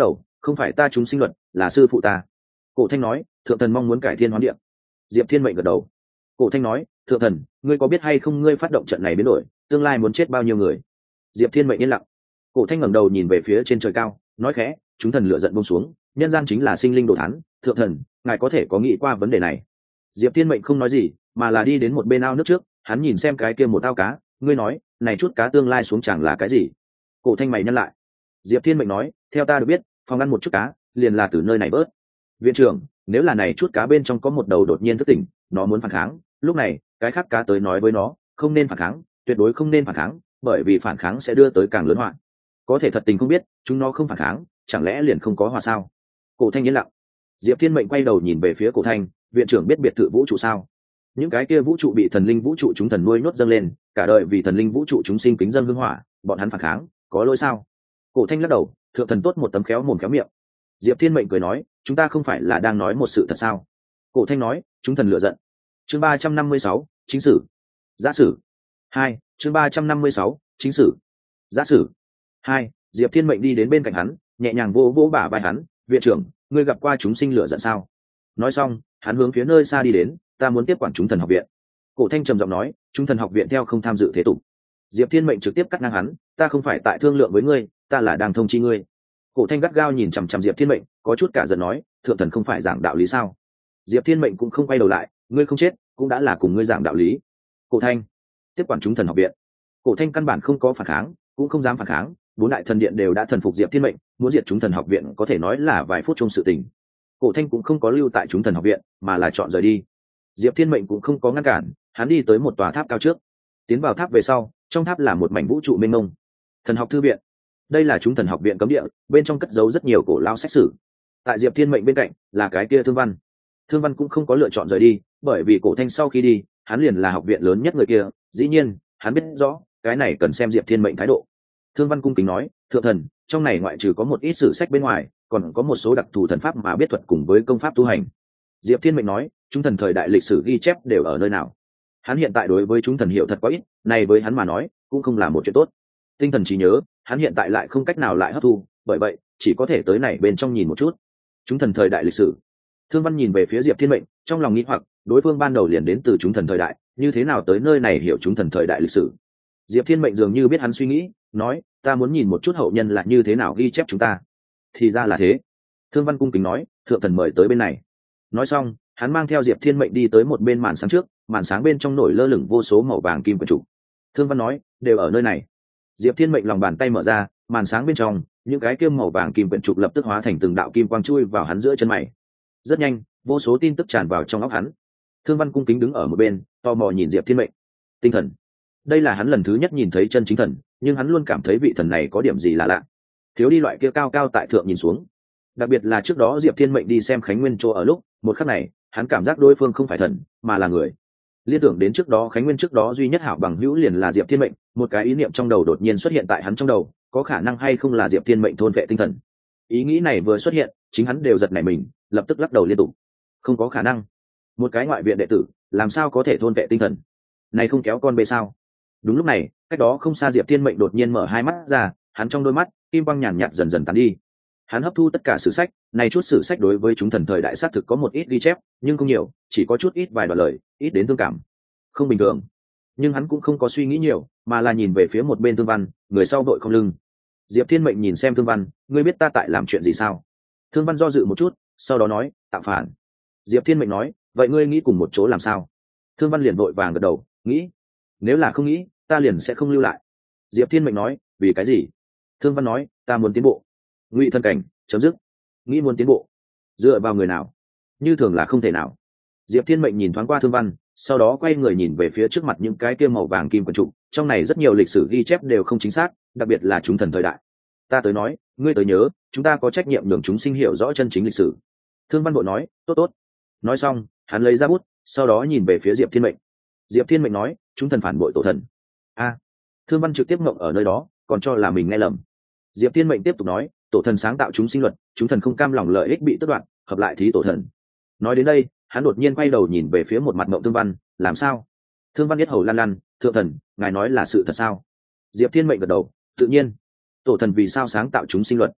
không phải ta chúng sinh luật, là sư phụ ta. Cổ Thanh nói, thượng thần mong muốn cải thiên hoán địa. Diệp Thiên mệnh gật đầu. Cổ Thanh nói, thượng thần, ngươi có biết hay không ngươi phát động trận này biến đổi, tương lai muốn chết bao nhiêu người? Diệp Thiên mệnh yên lặng. Cổ Thanh ngẩng đầu nhìn về phía trên trời cao, nói khẽ, chúng thần lựa giận buông xuống, nhân gian chính là sinh linh đồ thán, thượng thần, ngài có thể có nghĩ qua vấn đề này? Diệp Thiên mệnh không nói gì, mà là đi đến một bên ao nước trước, hắn nhìn xem cái kia một ao cá, ngươi nói, này chút cá tương lai xuống chẳng là cái gì? Cổ Thanh mày nhăn lại. Diệp Thiên mệnh nói, theo ta được biết, phòng ăn một chút cá, liền là từ nơi này bớt. Viện trưởng, nếu là này chút cá bên trong có một đầu đột nhiên thức tỉnh, nó muốn phản kháng, lúc này, cái khác cá tới nói với nó, không nên phản kháng, tuyệt đối không nên phản kháng, bởi vì phản kháng sẽ đưa tới càng lớn họa. Có thể thật tình không biết, chúng nó không phản kháng, chẳng lẽ liền không có họa sao? Cổ Thanh yên lặng. Diệp Thiên mệnh quay đầu nhìn về phía Cổ Thanh, viện trưởng biết biệt thự vũ trụ sao? Những cái kia vũ trụ bị thần linh vũ trụ chúng thần nuôi nhốt dâng lên, cả đời vì thần linh vũ trụ chúng sinh kính dâng hương hỏa, bọn hắn phản kháng, có lỗi sao? Cổ Thanh lắc đầu, thượng thần tốt một tấm khéo mồm khéo miệng. Diệp Thiên mệnh cười nói, chúng ta không phải là đang nói một sự thật sao? Cổ Thanh nói, chúng thần lựa giận. Chương ba trăm năm mươi sáu, chính sử. Giả sử. Hai, chương ba trăm năm mươi sáu, chính sử. Giả sử. Hai, Diệp Thiên mệnh đi đến bên cạnh hắn, nhẹ nhàng vỗ vỗ bả vai hắn, viện trưởng, ngươi gặp qua chúng sinh lựa giận sao? Nói xong, hắn hướng phía nơi xa đi đến, ta muốn tiếp quản chúng thần học viện. Cổ Thanh trầm giọng nói, chúng thần học viện theo không tham dự thế tục. Diệp Thiên mệnh trực tiếp cắt ngang hắn, ta không phải tại thương lượng với ngươi, ta là đang thông chi ngươi. Cổ Thanh gắt gao nhìn chằm chằm Diệp Thiên mệnh, có chút cả giận nói, thượng thần không phải giảng đạo lý sao? Diệp Thiên mệnh cũng không quay đầu lại, ngươi không chết, cũng đã là cùng ngươi giảng đạo lý. Cổ Thanh, tiếp quản chúng thần học viện. Cổ Thanh căn bản không có phản kháng, cũng không dám phản kháng, bốn đại thần điện đều đã thần phục Diệp Thiên mệnh, muốn diệt chúng thần học viện có thể nói là vài phút trong sự tình. Cổ Thanh cũng không có lưu tại chúng thần học viện, mà là chọn rời đi. Diệp Thiên mệnh cũng không có ngăn cản, hắn đi tới một tòa tháp cao trước. Tiến vào tháp về sau, trong tháp là một mảnh vũ trụ mênh mông. Thần học thư viện. Đây là chúng thần học viện cấm địa, bên trong cất giấu rất nhiều cổ lao sách sử. Tại Diệp Thiên mệnh bên cạnh là cái kia Thương Văn. Thương Văn cũng không có lựa chọn rời đi, bởi vì Cổ Thanh sau khi đi, hắn liền là học viện lớn nhất người kia, dĩ nhiên, hắn biết rõ, cái này cần xem Diệp Thiên mệnh thái độ. Thương Văn cung kính nói, thượng thần, trong này ngoại trừ có một ít sử sách bên ngoài, còn có một số đặc thù thần pháp mà biết thuật cùng với công pháp tu hành. Diệp Thiên mệnh nói, chúng thần thời đại lịch sử ghi chép đều ở nơi nào? Hắn hiện tại đối với chúng thần hiểu thật quá ít, này với hắn mà nói, cũng không là một chuyện tốt. Tinh thần trí nhớ, hắn hiện tại lại không cách nào lại hấp thu, bởi vậy, chỉ có thể tới này bên trong nhìn một chút. Chúng thần thời đại lịch sử. Thương Văn nhìn về phía Diệp Thiên mệnh, trong lòng nghĩ hoặc, đối phương ban đầu liền đến từ chúng thần thời đại, như thế nào tới nơi này hiểu chúng thần thời đại lịch sử? Diệp Thiên mệnh dường như biết hắn suy nghĩ, nói, ta muốn nhìn một chút hậu nhân là như thế nào ghi chép chúng ta. Thì ra là thế. Thương Văn cung kính nói, thượng thần mời tới bên này. Nói xong, hắn mang theo Diệp Thiên mệnh đi tới một bên màn sáng trước, màn sáng bên trong nổi lơ lửng vô số màu vàng kim quyển trục. Thương Văn nói, đều ở nơi này. Diệp Thiên mệnh lòng bàn tay mở ra, màn sáng bên trong, những cái kim màu vàng kim quyển trục lập tức hóa thành từng đạo kim quang chui vào hắn giữa chân mày. Rất nhanh, vô số tin tức tràn vào trong óc hắn. Thương Văn cung kính đứng ở một bên, tò mò nhìn Diệp Thiên mệnh. Tinh thần. Đây là hắn lần thứ nhất nhìn thấy chân chính thần, nhưng hắn luôn cảm thấy vị thần này có điểm gì là lạ. Thiếu đi loại kia cao cao tại thượng nhìn xuống. Đặc biệt là trước đó Diệp Thiên mệnh đi xem Khánh Nguyên chỗ ở lúc, một khắc này, hắn cảm giác đối phương không phải thần, mà là người. Liên tưởng đến trước đó Khánh Nguyên trước đó duy nhất hảo bằng hữu liền là Diệp Thiên mệnh, một cái ý niệm trong đầu đột nhiên xuất hiện tại hắn trong đầu, có khả năng hay không là Diệp Thiên mệnh thôn vệ tinh thần. Ý nghĩ này vừa xuất hiện, chính hắn đều giật nảy mình, lập tức lắc đầu liên tục. Không có khả năng. Một cái ngoại viện đệ tử, làm sao có thể thôn vệ tinh thần? Này không kéo con bê sao? Đúng lúc này, cách đó không xa Diệp Thiên mệnh đột nhiên mở hai mắt ra, hắn trong đôi mắt, kim quang nhàn nhạt dần dần tán đi. Hắn hấp thu tất cả sử sách, này chút sử sách đối với chúng thần thời đại xác thực có một ít ghi chép, nhưng không nhiều, chỉ có chút ít vài đoạn lời, ít đến thương cảm. Không bình thường. Nhưng hắn cũng không có suy nghĩ nhiều, mà là nhìn về phía một bên Thương Văn, người sau đội không lưng. Diệp Thiên mệnh nhìn xem Thương Văn, ngươi biết ta tại làm chuyện gì sao? Thương Văn do dự một chút, sau đó nói, tạo phản. Diệp Thiên mệnh nói, vậy ngươi nghĩ cùng một chỗ làm sao? Thương Văn liền vội vàng gật đầu, nghĩ. Nếu là không nghĩ, ta liền sẽ không lưu lại. Diệp Thiên mệnh nói, vì cái gì? Thương Văn nói, ta muốn tiến bộ. Ngụy thân cảnh, chấm dứt. Nghĩ muốn tiến bộ, dựa vào người nào? Như thường là không thể nào. Diệp Thiên mệnh nhìn thoáng qua Thương Văn, sau đó quay người nhìn về phía trước mặt những cái kia màu vàng kim quần trụ, trong này rất nhiều lịch sử ghi chép đều không chính xác, đặc biệt là chúng thần thời đại. Ta tới nói, ngươi tới nhớ, chúng ta có trách nhiệm nhường chúng sinh hiểu rõ chân chính lịch sử. Thương Văn bộ nói, tốt tốt. Nói xong, hắn lấy ra bút, sau đó nhìn về phía Diệp Thiên mệnh. Diệp Thiên mệnh nói, chúng thần phản bội tổ thần. A. Thương Văn trực tiếp ngậm ở nơi đó, còn cho là mình nghe lầm. Diệp Thiên mệnh tiếp tục nói, tổ thần sáng tạo chúng sinh luật, chúng thần không cam lòng lợi ích bị tước đoạt, hợp lại thí tổ thần. Nói đến đây, hắn đột nhiên quay đầu nhìn về phía một mặt ngậm Thương Văn, làm sao? Thương Văn biết hầu lăn lăn, thượng thần, ngài nói là sự thật sao? Diệp Thiên mệnh gật đầu, tự nhiên. Tổ thần vì sao sáng tạo chúng sinh luật?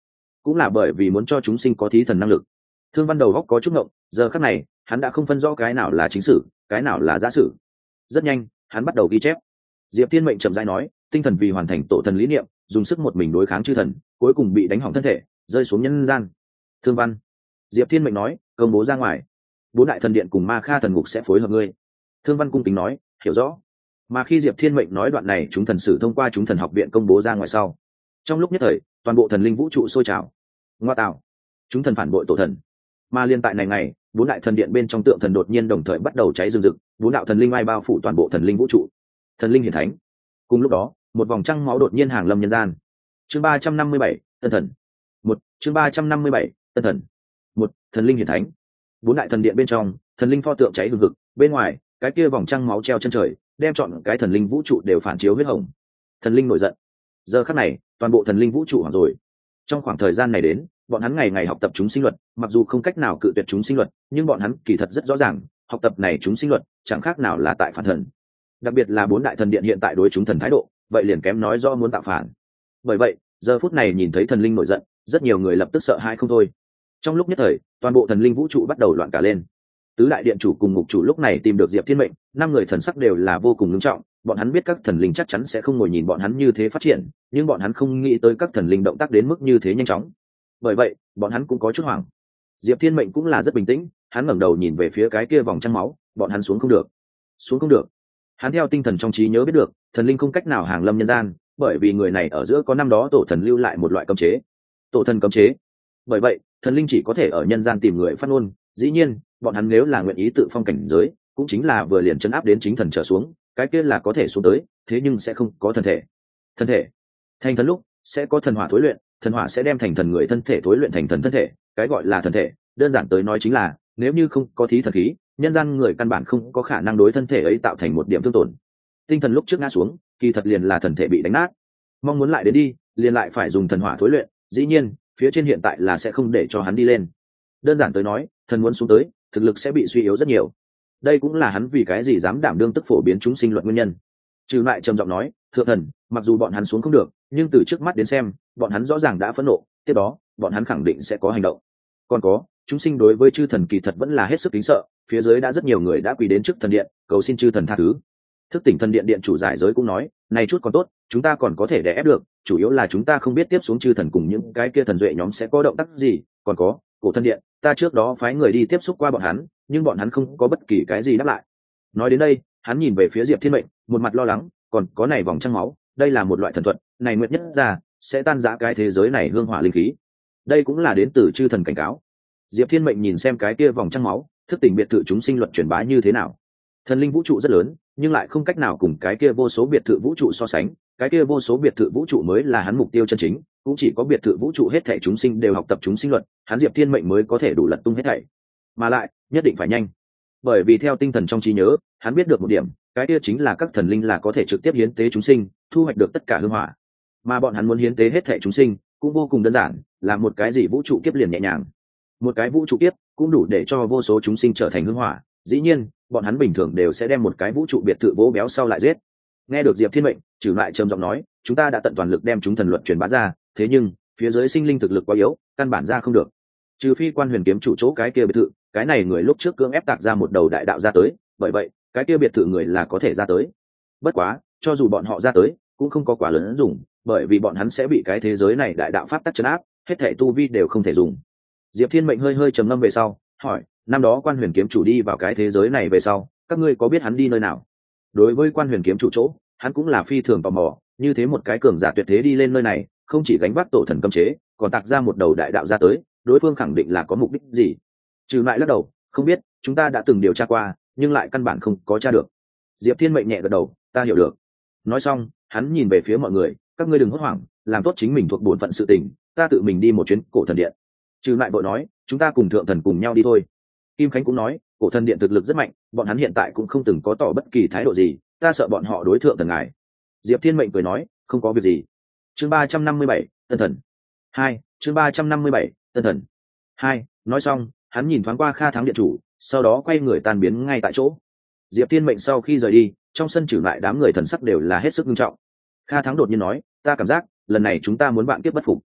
cũng là bởi vì muốn cho chúng sinh có thí thần năng lực. Thương Văn đầu góc có chút ngộng, giờ khắc này hắn đã không phân rõ cái nào là chính sử, cái nào là giả sử. Rất nhanh hắn bắt đầu ghi chép. Diệp Thiên Mệnh chậm rãi nói, tinh thần vì hoàn thành tổ thần lý niệm, dùng sức một mình đối kháng chư thần, cuối cùng bị đánh hỏng thân thể, rơi xuống nhân gian. Thương Văn. Diệp Thiên Mệnh nói, công bố ra ngoài, bốn đại thần điện cùng Ma Kha thần ngục sẽ phối hợp ngươi. Thương Văn cung kính nói, hiểu rõ. Mà khi Diệp Thiên Mệnh nói đoạn này chúng thần sử thông qua chúng thần học viện công bố ra ngoài sau, trong lúc nhất thời toàn bộ thần linh vũ trụ sôi trào. Ngoa tạo, chúng thần phản bội tổ thần. Mà liên tại này ngày, bốn đại thần điện bên trong tượng thần đột nhiên đồng thời bắt đầu cháy rừng rực, bốn đạo thần linh ai bao phủ toàn bộ thần linh vũ trụ. Thần linh hiển thánh. Cùng lúc đó, một vòng trăng máu đột nhiên hàng lâm nhân gian. Chương ba trăm năm mươi bảy, tân thần. Một, chương ba trăm năm mươi bảy, tân thần. Một, thần linh hiển thánh. Bốn đại thần điện bên trong, thần linh pho tượng cháy hừng hực, bên ngoài, cái kia vòng trăng máu treo chân trời, đem chọn cái thần linh vũ trụ đều phản chiếu huyết hồng. Thần linh nổi giận. Giờ khắc này, toàn bộ thần linh vũ trụ hoảng rồi. Trong khoảng thời gian này đến, bọn hắn ngày ngày học tập chúng sinh luật, mặc dù không cách nào cự tuyệt chúng sinh luật, nhưng bọn hắn kỳ thật rất rõ ràng, học tập này chúng sinh luật chẳng khác nào là tại phản thần. Đặc biệt là bốn đại thần điện hiện tại đối chúng thần thái độ, vậy liền kém nói do muốn tạo phản. Bởi vậy, giờ phút này nhìn thấy thần linh nổi giận, rất nhiều người lập tức sợ hãi không thôi. Trong lúc nhất thời, toàn bộ thần linh vũ trụ bắt đầu loạn cả lên. Tứ đại điện chủ cùng ngục chủ lúc này tìm được Diệp Thiên Mệnh, năm người thần sắc đều là vô cùng nghiêm trọng, bọn hắn biết các thần linh chắc chắn sẽ không ngồi nhìn bọn hắn như thế phát triển, nhưng bọn hắn không nghĩ tới các thần linh động tác đến mức như thế nhanh chóng. Bởi vậy, bọn hắn cũng có chút hoảng. Diệp Thiên Mệnh cũng là rất bình tĩnh, hắn ngẩng đầu nhìn về phía cái kia vòng trăng máu, bọn hắn xuống không được. Xuống không được. Hắn theo tinh thần trong trí nhớ biết được, thần linh không cách nào hàng lâm nhân gian, bởi vì người này ở giữa có năm đó tổ thần lưu lại một loại cấm chế. Tổ thần cấm chế. Bởi vậy, thần linh chỉ có thể ở nhân gian tìm người phát ngôn, dĩ nhiên, bọn hắn nếu là nguyện ý tự phong cảnh giới, cũng chính là vừa liền chấn áp đến chính thần trở xuống, cái kia là có thể xuống tới, thế nhưng sẽ không có thân thể. Thân thể. Thành thần lúc sẽ có thần hỏa thối luyện, thần hỏa sẽ đem thành thần người thân thể thối luyện thành thần thân thể, cái gọi là thân thể, đơn giản tới nói chính là, nếu như không có thí thần khí, nhân gian người căn bản không có khả năng đối thân thể ấy tạo thành một điểm thương tổn. Tinh thần lúc trước ngã xuống, kỳ thật liền là thần thể bị đánh nát. Mong muốn lại đến đi, liền lại phải dùng thần hỏa thối luyện, dĩ nhiên, phía trên hiện tại là sẽ không để cho hắn đi lên. Đơn giản tới nói, thần muốn xuống tới, thực lực sẽ bị suy yếu rất nhiều. Đây cũng là hắn vì cái gì dám đảm đương tức phổ biến chúng sinh luận nguyên nhân. Trừ lại trầm giọng nói, thượng thần, mặc dù bọn hắn xuống không được, nhưng từ trước mắt đến xem, bọn hắn rõ ràng đã phẫn nộ, tiếp đó, bọn hắn khẳng định sẽ có hành động. Còn có, chúng sinh đối với chư thần kỳ thật vẫn là hết sức kính sợ, phía dưới đã rất nhiều người đã quỳ đến trước thần điện, cầu xin chư thần tha thứ. Thức tỉnh thần điện điện chủ giải giới cũng nói, này chút còn tốt, chúng ta còn có thể đè ép được, chủ yếu là chúng ta không biết tiếp xuống chư thần cùng những cái kia thần duệ nhóm sẽ có động tác gì, còn có, cổ thần điện, ta trước đó phái người đi tiếp xúc qua bọn hắn, nhưng bọn hắn không có bất kỳ cái gì đáp lại. Nói đến đây, hắn nhìn về phía Diệp Thiên Mệnh, một mặt lo lắng, còn có này vòng trăng máu, đây là một loại thần thuật, này nguyệt nhất ra sẽ tan rã cái thế giới này hương hỏa linh khí. Đây cũng là đến từ chư thần cảnh cáo. Diệp Thiên Mệnh nhìn xem cái kia vòng trăng máu, thức tỉnh biệt thự chúng sinh luận truyền bá như thế nào. Thần linh vũ trụ rất lớn, nhưng lại không cách nào cùng cái kia vô số biệt thự vũ trụ so sánh, cái kia vô số biệt thự vũ trụ mới là hắn mục tiêu chân chính, cũng chỉ có biệt thự vũ trụ hết thảy chúng sinh đều học tập chúng sinh luận, hắn Diệp Thiên Mệnh mới có thể đủ lật tung hết thảy. Mà lại, nhất định phải nhanh. Bởi vì theo tinh thần trong trí nhớ, hắn biết được một điểm, cái kia chính là các thần linh là có thể trực tiếp hiến tế chúng sinh, thu hoạch được tất cả hương hỏa. Mà bọn hắn muốn hiến tế hết thảy chúng sinh, cũng vô cùng đơn giản, là một cái gì vũ trụ kiếp liền nhẹ nhàng. Một cái vũ trụ kiếp cũng đủ để cho vô số chúng sinh trở thành hương hỏa, dĩ nhiên, bọn hắn bình thường đều sẽ đem một cái vũ trụ biệt thự vỗ béo sau lại giết. Nghe được Diệp Thiên Mệnh, Trừ lại trầm giọng nói, chúng ta đã tận toàn lực đem chúng thần luật truyền bá ra, thế nhưng, phía dưới sinh linh thực lực quá yếu, căn bản ra không được. Trừ phi Quan Huyền kiếm chủ chỗ cái kia biệt thự, cái này người lúc trước cưỡng ép tạc ra một đầu đại đạo ra tới, bởi vậy, cái kia biệt thự người là có thể ra tới. Bất quá, cho dù bọn họ ra tới, cũng không có quá lớn dùng, bởi vì bọn hắn sẽ bị cái thế giới này đại đạo pháp tắc trấn áp, hết thảy tu vi đều không thể dùng. Diệp Thiên Mệnh hơi hơi trầm ngâm về sau, hỏi, năm đó Quan Huyền kiếm chủ đi vào cái thế giới này về sau, các ngươi có biết hắn đi nơi nào? Đối với Quan Huyền kiếm chủ chỗ, hắn cũng là phi thường tò mò, như thế một cái cường giả tuyệt thế đi lên nơi này, không chỉ gánh vác tổ thần cấm chế, còn tạc ra một đầu đại đạo ra tới, đối phương khẳng định là có mục đích gì. Trừ lại lắc đầu, không biết, chúng ta đã từng điều tra qua, nhưng lại căn bản không có tra được. Diệp Thiên Mệnh nhẹ gật đầu, ta hiểu được. Nói xong, hắn nhìn về phía mọi người, các ngươi đừng hốt hoảng, làm tốt chính mình thuộc bổn phận sự tình, ta tự mình đi một chuyến cổ thần điện. Trừ lại vội nói, chúng ta cùng thượng thần cùng nhau đi thôi. Kim Khánh cũng nói, cổ thần điện thực lực rất mạnh, bọn hắn hiện tại cũng không từng có tỏ bất kỳ thái độ gì, ta sợ bọn họ đối thượng thần ngài. Diệp Thiên Mệnh cười nói, không có việc gì. Chương ba trăm năm mươi bảy, tân thần. Hai, chương ba trăm năm mươi bảy, tân thần. Hai, nói xong, hắn nhìn thoáng qua Kha Thắng điện chủ, sau đó quay người tan biến ngay tại chỗ. Diệp Thiên Mệnh sau khi rời đi, trong sân Trừ lại đám người thần sắc đều là hết sức nghiêm trọng. Kha Thắng đột nhiên nói, ta cảm giác, lần này chúng ta muốn bạn kiếp bất phục.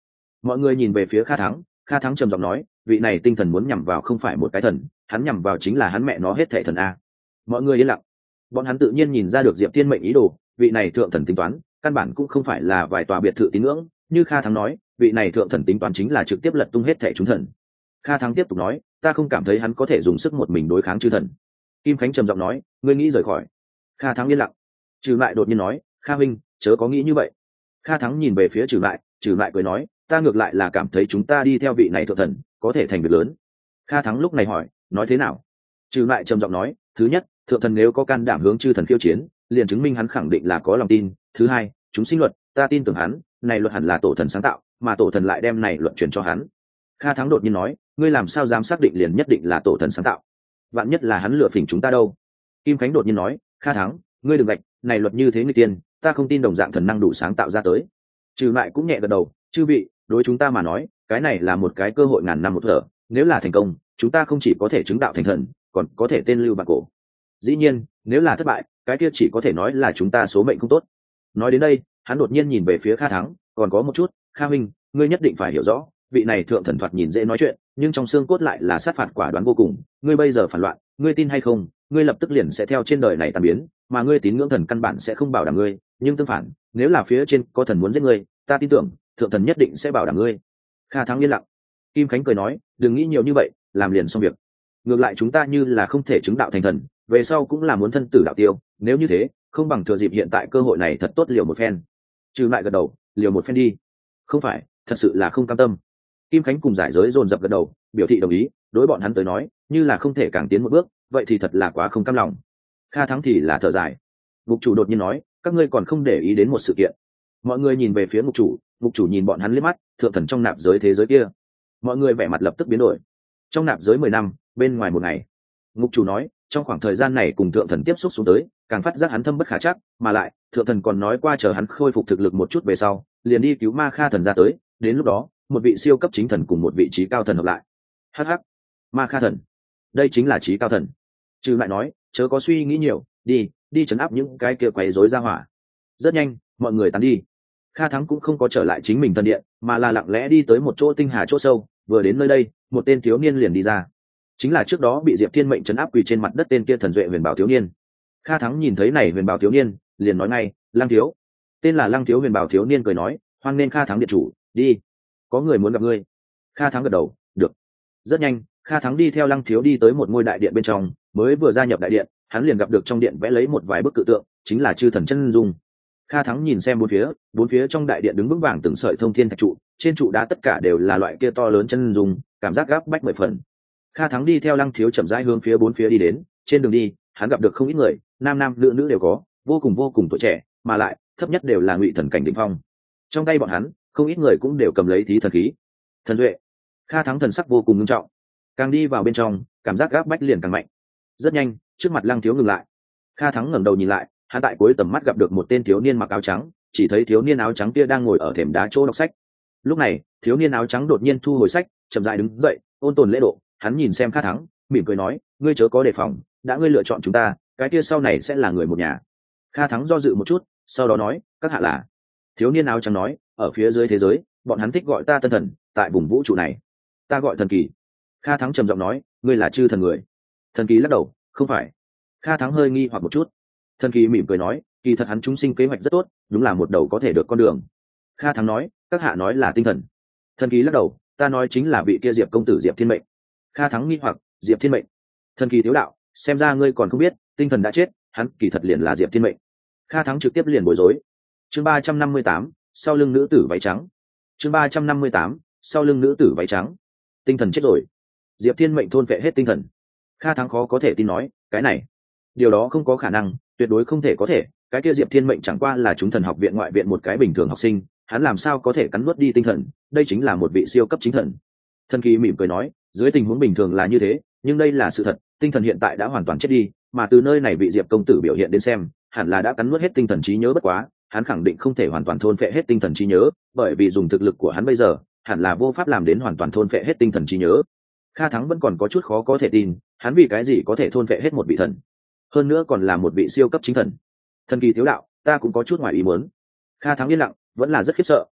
Mọi người nhìn về phía Kha Thắng, Kha Thắng trầm giọng nói, vị này tinh thần muốn nhằm vào không phải một cái thần, hắn nhằm vào chính là hắn mẹ nó hết thệ thần a. Mọi người yên lặng. Bọn hắn tự nhiên nhìn ra được Diệp Thiên mệnh ý đồ, vị này thượng thần tính toán căn bản cũng không phải là vài tòa biệt thự tín ngưỡng, như Kha Thắng nói, vị này thượng thần tính toán chính là trực tiếp lật tung hết thệ chúng thần. Kha Thắng tiếp tục nói, ta không cảm thấy hắn có thể dùng sức một mình đối kháng chư thần. Kim Khánh trầm giọng nói, ngươi nghĩ rời khỏi. Kha Thắng yên lặng. Trừ lại đột nhiên nói, Kha huynh chớ có nghĩ như vậy. Kha Thắng nhìn về phía Trừ lại, Trừ lại cười nói, ta ngược lại là cảm thấy chúng ta đi theo vị này thượng thần có thể thành việc lớn. Kha Thắng lúc này hỏi, nói thế nào? Trừ lại trầm giọng nói, thứ nhất, thượng thần nếu có can đảm hướng chư thần khiêu chiến, liền chứng minh hắn khẳng định là có lòng tin. Thứ hai, chúng sinh luật, ta tin tưởng hắn, này luật hẳn là tổ thần sáng tạo, mà tổ thần lại đem này luật truyền cho hắn. Kha Thắng đột nhiên nói, ngươi làm sao dám xác định liền nhất định là tổ thần sáng tạo? Vạn nhất là hắn lừa phỉnh chúng ta đâu? Kim Khánh đột nhiên nói, Kha Thắng, ngươi đừng gạch, này luật như thế người tiên, ta không tin đồng dạng thần năng đủ sáng tạo ra tới. Trừ lại cũng nhẹ gật đầu, chư vị, đối chúng ta mà nói, cái này là một cái cơ hội ngàn năm một thở, nếu là thành công, chúng ta không chỉ có thể chứng đạo thành thần, còn có thể tên lưu bạc cổ. Dĩ nhiên, nếu là thất bại, cái kia chỉ có thể nói là chúng ta số mệnh không tốt. Nói đến đây, hắn đột nhiên nhìn về phía Kha Thắng, còn có một chút, Kha huynh, ngươi nhất định phải hiểu rõ, vị này thượng thần thoạt nhìn dễ nói chuyện, nhưng trong xương cốt lại là sát phạt quả đoán vô cùng. Ngươi bây giờ phản loạn, ngươi tin hay không, ngươi lập tức liền sẽ theo trên đời này tan biến, mà ngươi tín ngưỡng thần căn bản sẽ không bảo đảm ngươi. Nhưng tương phản, nếu là phía trên có thần muốn giết ngươi, ta tin tưởng thượng thần nhất định sẽ bảo đảm ngươi. Kha Thắng yên lặng. Kim Khánh cười nói, đừng nghĩ nhiều như vậy, làm liền xong việc. Ngược lại chúng ta như là không thể chứng đạo thành thần, về sau cũng là muốn thân tử đạo tiêu, nếu như thế, không bằng thừa dịp hiện tại cơ hội này thật tốt liều một phen. Trừ lại gật đầu, liều một phen đi. Không phải, thật sự là không cam tâm. Kim Khánh cùng giải giới dồn dập gật đầu, biểu thị đồng ý, đối bọn hắn tới nói, như là không thể càng tiến một bước, vậy thì thật là quá không cam lòng. Kha Thắng thì là thở dài. Ngục chủ đột nhiên nói, các ngươi còn không để ý đến một sự kiện. Mọi người nhìn về phía ngục chủ, ngục chủ nhìn bọn hắn liếc mắt, thượng thần trong nạp giới thế giới kia. Mọi người vẻ mặt lập tức biến đổi. Trong nạp giới mười năm, bên ngoài một ngày. Ngục chủ nói, trong khoảng thời gian này cùng thượng thần tiếp xúc xuống tới, càng phát giác hắn thâm bất khả trắc, mà lại, thượng thần còn nói qua chờ hắn khôi phục thực lực một chút về sau, liền đi cứu Ma Kha thần ra tới, đến lúc đó, một vị siêu cấp chính thần cùng một vị trí cao thần hợp lại. Hắc hắc, Ma Kha thần, đây chính là trí cao thần. Trừ lại nói, chớ có suy nghĩ nhiều, đi, đi trấn áp những cái kia quấy rối ra hỏa. Rất nhanh, mọi người tán đi. Kha Thắng cũng không có trở lại chính mình thần điện, mà là lặng lẽ đi tới một chỗ tinh hà chỗ sâu. Vừa đến nơi đây, một tên thiếu niên liền đi ra, chính là trước đó bị Diệp Thiên mệnh trấn áp quỳ trên mặt đất tên kia thần duệ huyền bảo thiếu niên. Kha Thắng nhìn thấy này huyền bảo thiếu niên, liền nói ngay, Lăng thiếu. Tên là Lăng thiếu huyền bảo thiếu niên cười nói, hoan nên Kha Thắng điện chủ, đi, có người muốn gặp ngươi. Kha Thắng gật đầu, được. Rất nhanh, Kha Thắng đi theo Lăng thiếu đi tới một ngôi đại điện bên trong, mới vừa gia nhập đại điện, hắn liền gặp được trong điện vẽ lấy một vài bức cự tượng, chính là chư thần chân dung. Kha Thắng nhìn xem bốn phía, bốn phía trong đại điện đứng vững vàng từng sợi thông thiên thạch trụ, trên trụ đá tất cả đều là loại kia to lớn chân dung, cảm giác gáp bách mười phần. Kha Thắng đi theo Lăng thiếu chậm rãi hướng phía bốn phía đi đến, trên đường đi, hắn gặp được không ít người, nam nam nữ nữ đều có, vô cùng vô cùng tuổi trẻ, mà lại thấp nhất đều là ngụy thần cảnh đỉnh phong. Trong tay bọn hắn, không ít người cũng đều cầm lấy thí thần khí. Thần duệ. Kha Thắng thần sắc vô cùng nghiêm trọng. Càng đi vào bên trong, cảm giác gáp bách liền càng mạnh. Rất nhanh, trước mặt Lăng thiếu ngừng lại. Kha Thắng ngẩng đầu nhìn lại, hắn tại cuối tầm mắt gặp được một tên thiếu niên mặc áo trắng, chỉ thấy thiếu niên áo trắng kia đang ngồi ở thềm đá chỗ đọc sách. Lúc này, thiếu niên áo trắng đột nhiên thu hồi sách, chậm rãi đứng dậy, ôn tồn lễ độ, hắn nhìn xem Kha Thắng, mỉm cười nói, ngươi chớ có đề phòng, đã ngươi lựa chọn chúng ta, cái kia sau này sẽ là người một nhà. Kha Thắng do dự một chút, sau đó nói, các hạ là? Thiếu niên áo trắng nói, ở phía dưới thế giới, bọn hắn thích gọi ta tân thần, tại vùng vũ trụ này, ta gọi thần kỳ. Kha Thắng trầm giọng nói, ngươi là chư thần người. Thần kỳ lắc đầu, không phải. Kha Thắng hơi nghi hoặc một chút. Thần kỳ mỉm cười nói, kỳ thật hắn chúng sinh kế hoạch rất tốt, đúng là một đầu có thể được con đường. Kha Thắng nói, các hạ nói là tinh thần. Thần kỳ lắc đầu, ta nói chính là vị kia Diệp công tử Diệp Thiên mệnh. Kha Thắng nghi hoặc, Diệp Thiên mệnh. Thần kỳ tiếu đạo, xem ra ngươi còn không biết, tinh thần đã chết, hắn kỳ thật liền là Diệp Thiên mệnh. Kha Thắng trực tiếp liền bối rối. Chương ba trăm năm mươi tám, sau lưng nữ tử váy trắng. Chương ba trăm năm mươi tám, sau lưng nữ tử váy trắng. Tinh thần chết rồi. Diệp Thiên mệnh thôn vệ hết tinh thần. Kha Thắng khó có thể tin nói, cái này, điều đó không có khả năng, tuyệt đối không thể có thể, cái kia Diệp Thiên mệnh chẳng qua là chúng thần học viện ngoại viện một cái bình thường học sinh, hắn làm sao có thể cắn nuốt đi tinh thần, đây chính là một vị siêu cấp chính thần. Thần kỳ mỉm cười nói, dưới tình huống bình thường là như thế, nhưng đây là sự thật, tinh thần hiện tại đã hoàn toàn chết đi, mà từ nơi này vị Diệp công tử biểu hiện đến xem, hẳn là đã cắn nuốt hết tinh thần trí nhớ, bất quá hắn khẳng định không thể hoàn toàn thôn phệ hết tinh thần trí nhớ, bởi vì dùng thực lực của hắn bây giờ, hẳn là vô pháp làm đến hoàn toàn thôn phệ hết tinh thần trí nhớ. Kha Thắng vẫn còn có chút khó có thể tin, hắn vì cái gì có thể thôn phệ hết một vị thần, hơn nữa còn là một vị siêu cấp chính thần. Thần kỳ thiếu đạo, ta cũng có chút ngoài ý muốn. Kha Thắng yên lặng, vẫn là rất khiếp sợ,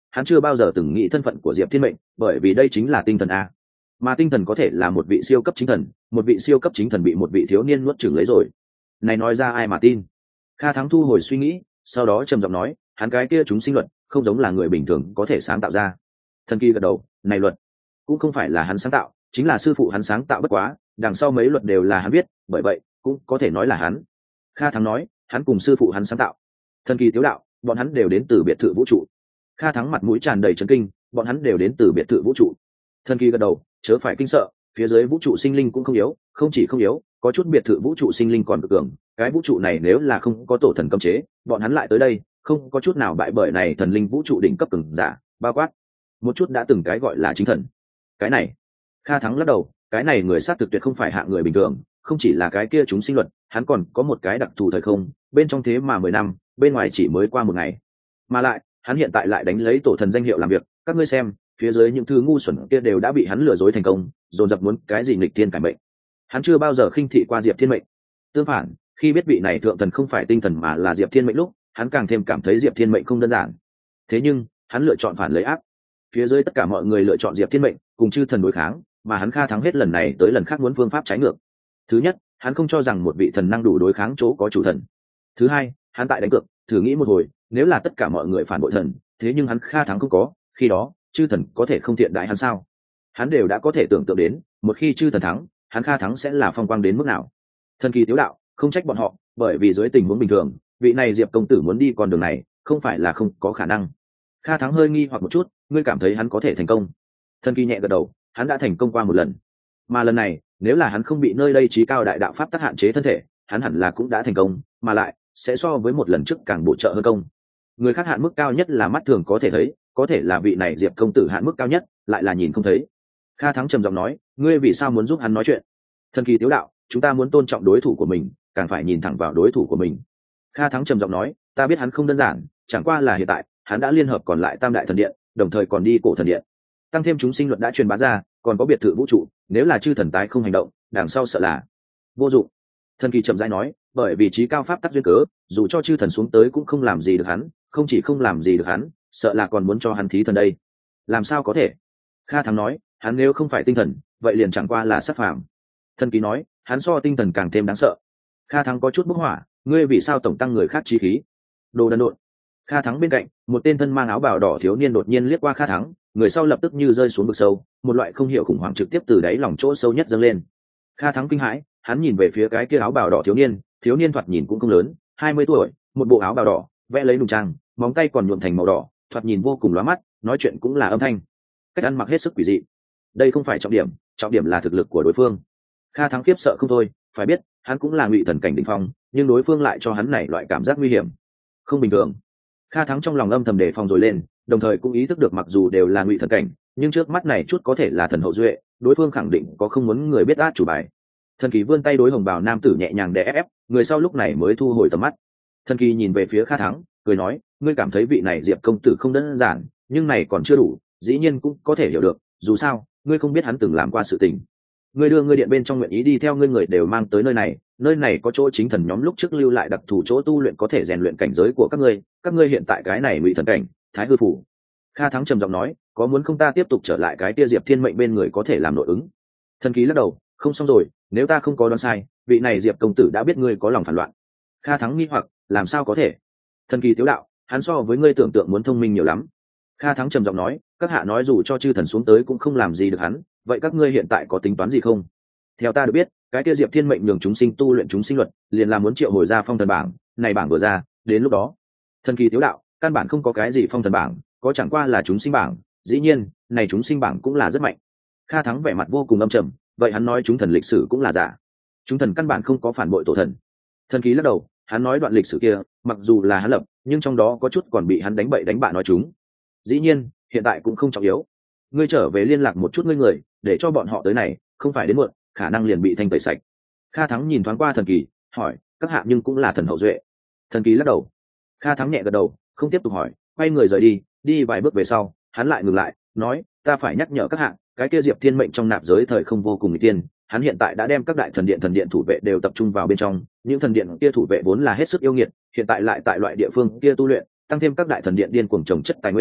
hắn chưa bao giờ từng nghĩ thân phận của Diệp Thiên Mệnh, bởi vì đây chính là tinh thần a. Mà tinh thần có thể là một vị siêu cấp chính thần, một vị siêu cấp chính thần bị một vị thiếu niên nuốt chửng lấy rồi. Này nói ra ai mà tin. Kha Thắng thu hồi suy nghĩ, sau đó trầm giọng nói, hắn cái kia chúng sinh luật không giống là người bình thường có thể sáng tạo ra. Thần Kỳ gật đầu, này luật cũng không phải là hắn sáng tạo, chính là sư phụ hắn sáng tạo, bất quá đằng sau mấy luật đều là hắn viết, bởi vậy cũng có thể nói là hắn. Kha Thắng nói, hắn cùng sư phụ hắn sáng tạo. Thần Kỳ tiếu đạo, bọn hắn đều đến từ biệt thự vũ trụ. Kha Thắng mặt mũi tràn đầy chấn kinh, bọn hắn đều đến từ biệt thự vũ trụ. Thần Kỳ gật đầu, chớ phải kinh sợ, phía dưới vũ trụ sinh linh cũng không yếu, không chỉ không yếu, có chút biệt thự vũ trụ sinh linh còn cực cường. Cái vũ trụ này nếu là không có tổ thần cấm chế, bọn hắn lại tới đây, không có chút nào bại bởi này thần linh vũ trụ đỉnh cấp cường giả, bao quát một chút đã từng cái gọi là chính thần. Cái này, Kha Thắng lắc đầu, cái này người sát thực tuyệt không phải hạng người bình thường, không chỉ là cái kia chúng sinh luật, hắn còn có một cái đặc thù thời không, bên trong thế mà mười năm, bên ngoài chỉ mới qua một ngày. Mà lại, hắn hiện tại lại đánh lấy tổ thần danh hiệu làm việc, các ngươi xem, phía dưới những thứ ngu xuẩn kia đều đã bị hắn lừa dối thành công, dồn dập muốn cái gì nghịch thiên cải mệnh. Hắn chưa bao giờ khinh thị qua Diệp Thiên Mệnh. Tương phản, khi biết vị này thượng thần không phải tinh thần mà là Diệp Thiên Mệnh lúc, hắn càng thêm cảm thấy Diệp Thiên Mệnh không đơn giản. Thế nhưng, hắn lựa chọn phản lấy áp. Phía dưới tất cả mọi người lựa chọn Diệp Thiên Mệnh, cùng chư thần đối kháng, mà hắn Kha Thắng hết lần này tới lần khác muốn phương pháp trái ngược. Thứ nhất, hắn không cho rằng một vị thần năng đủ đối kháng chỗ có chủ thần. Thứ hai, hắn tại đánh cược, thử nghĩ một hồi, nếu là tất cả mọi người phản bội thần, thế nhưng hắn Kha Thắng không có, khi đó chư thần có thể không thiện đại hắn sao? Hắn đều đã có thể tưởng tượng đến, một khi chư thần thắng, hắn Kha Thắng sẽ là phong quang đến mức nào. Thần Kỳ tiếu đạo, không trách bọn họ, bởi vì dưới tình huống bình thường, vị này Diệp công tử muốn đi con đường này, không phải là không có khả năng. Kha Thắng hơi nghi hoặc một chút, ngươi cảm thấy hắn có thể thành công? Thần Kỳ nhẹ gật đầu, hắn đã thành công qua một lần, mà lần này nếu là hắn không bị nơi đây trí cao đại đạo pháp tắc hạn chế thân thể, hắn hẳn là cũng đã thành công, mà lại sẽ so với một lần trước càng bổ trợ hơn công. Người khác hạn mức cao nhất là mắt thường có thể thấy, có thể là vị này Diệp công tử hạn mức cao nhất lại là nhìn không thấy. Kha Thắng trầm giọng nói, ngươi vì sao muốn giúp hắn nói chuyện? Thần Kỳ tiếu đạo, chúng ta muốn tôn trọng đối thủ của mình, càng phải nhìn thẳng vào đối thủ của mình. Kha Thắng trầm giọng nói, ta biết hắn không đơn giản, chẳng qua là hiện tại hắn đã liên hợp còn lại tam đại thần điện, đồng thời còn đi cổ thần điện, tăng thêm chúng sinh luật đã truyền bá ra, còn có biệt thự vũ trụ, nếu là chư thần tái không hành động, đằng sau sợ là vô dụng. Thần Kỳ chậm rãi nói, bởi vì trí cao pháp tắc duyên cớ, dù cho chư thần xuống tới cũng không làm gì được hắn, không chỉ không làm gì được hắn, sợ là còn muốn cho hắn thí thần đây. Làm sao có thể? Kha Thắng nói, hắn nếu không phải tinh thần, vậy liền chẳng qua là sát phàm. Thần Kỳ nói, hắn so tinh thần càng thêm đáng sợ. Kha Thắng có chút bốc hỏa, ngươi vì sao tổng tăng người khác chi khí? Đồ đần độn. Kha Thắng bên cạnh, một tên thân mang áo bào đỏ thiếu niên đột nhiên liếc qua Kha Thắng, người sau lập tức như rơi xuống vực sâu, một loại không hiểu khủng hoảng trực tiếp từ đáy lòng chỗ sâu nhất dâng lên. Kha Thắng kinh hãi, hắn nhìn về phía cái kia áo bào đỏ thiếu niên, thiếu niên thoạt nhìn cũng không lớn, hai mươi tuổi, một bộ áo bào đỏ, vẽ lấy nùng trang, móng tay còn nhuộm thành màu đỏ, thoạt nhìn vô cùng lóa mắt, nói chuyện cũng là âm thanh, cách ăn mặc hết sức quỷ dị. Đây không phải trọng điểm, trọng điểm là thực lực của đối phương. Kha Thắng khiếp sợ không thôi, phải biết, hắn cũng là ngụy thần cảnh đỉnh phong, nhưng đối phương lại cho hắn này loại cảm giác nguy hiểm, không bình thường. Kha Thắng trong lòng âm thầm đề phòng rồi lên, đồng thời cũng ý thức được mặc dù đều là ngụy thần cảnh, nhưng trước mắt này chút có thể là thần hậu duệ, đối phương khẳng định có không muốn người biết át chủ bài. Thần Kỳ vươn tay đối hồng bào nam tử nhẹ nhàng đè ép ép, người sau lúc này mới thu hồi tầm mắt. Thần Kỳ nhìn về phía Kha Thắng, cười nói, ngươi cảm thấy vị này Diệp công tử không đơn giản, nhưng này còn chưa đủ, dĩ nhiên cũng có thể hiểu được, dù sao, ngươi không biết hắn từng làm qua sự tình. Ngươi đưa ngươi điện bên trong nguyện ý đi theo ngươi người đều mang tới nơi này, nơi này có chỗ chính thần nhóm lúc trước lưu lại đặc thù chỗ tu luyện có thể rèn luyện cảnh giới của các ngươi, các ngươi hiện tại cái này ngụy thần cảnh, thái hư phủ. Kha Thắng trầm giọng nói, có muốn không ta tiếp tục trở lại cái tia Diệp Thiên Mệnh bên người có thể làm nội ứng? Thần Kỳ lắc đầu, không xong rồi, nếu ta không có đoán sai, vị này Diệp công tử đã biết ngươi có lòng phản loạn. Kha Thắng nghi hoặc, làm sao có thể? Thần Kỳ tiếu đạo, hắn so với ngươi tưởng tượng muốn thông minh nhiều lắm. Kha Thắng trầm giọng nói, các hạ nói dù cho chư thần xuống tới cũng không làm gì được hắn, vậy các ngươi hiện tại có tính toán gì không? Theo ta được biết, cái kia Diệp Thiên Mệnh nhường chúng sinh tu luyện chúng sinh luật, liền là muốn triệu hồi ra phong thần bảng, này bảng vừa ra, đến lúc đó, Thần Kỳ tiếu đạo, căn bản không có cái gì phong thần bảng, có chẳng qua là chúng sinh bảng, dĩ nhiên, này chúng sinh bảng cũng là rất mạnh. Kha Thắng vẻ mặt vô cùng âm trầm, vậy hắn nói chúng thần lịch sử cũng là giả. Chúng thần căn bản không có phản bội tổ thần. Thần Kỳ lắc đầu, hắn nói đoạn lịch sử kia, mặc dù là hắn lập, nhưng trong đó có chút còn bị hắn đánh bậy đánh bạ nói chúng. Dĩ nhiên, hiện tại cũng không trọng yếu. Ngươi trở về liên lạc một chút ngươi người, để cho bọn họ tới này, không phải đến muộn, khả năng liền bị thanh tẩy sạch. Kha Thắng nhìn thoáng qua Thần Kỳ, hỏi, các hạ nhưng cũng là thần hậu duệ. Thần Kỳ lắc đầu. Kha Thắng nhẹ gật đầu, không tiếp tục hỏi, quay người rời đi, đi vài bước về sau, hắn lại ngừng lại, nói, ta phải nhắc nhở các hạ, cái kia Diệp Thiên Mệnh trong nạp giới thời không vô cùng nguy tiên, hắn hiện tại đã đem các đại thần điện thần điện thủ vệ đều tập trung vào bên trong, những thần điện kia thủ vệ vốn là hết sức yêu nghiệt, hiện tại lại tại loại địa phương kia tu luyện, tăng thêm các đại thần điện điên cuồng trồng chất tài nguyên,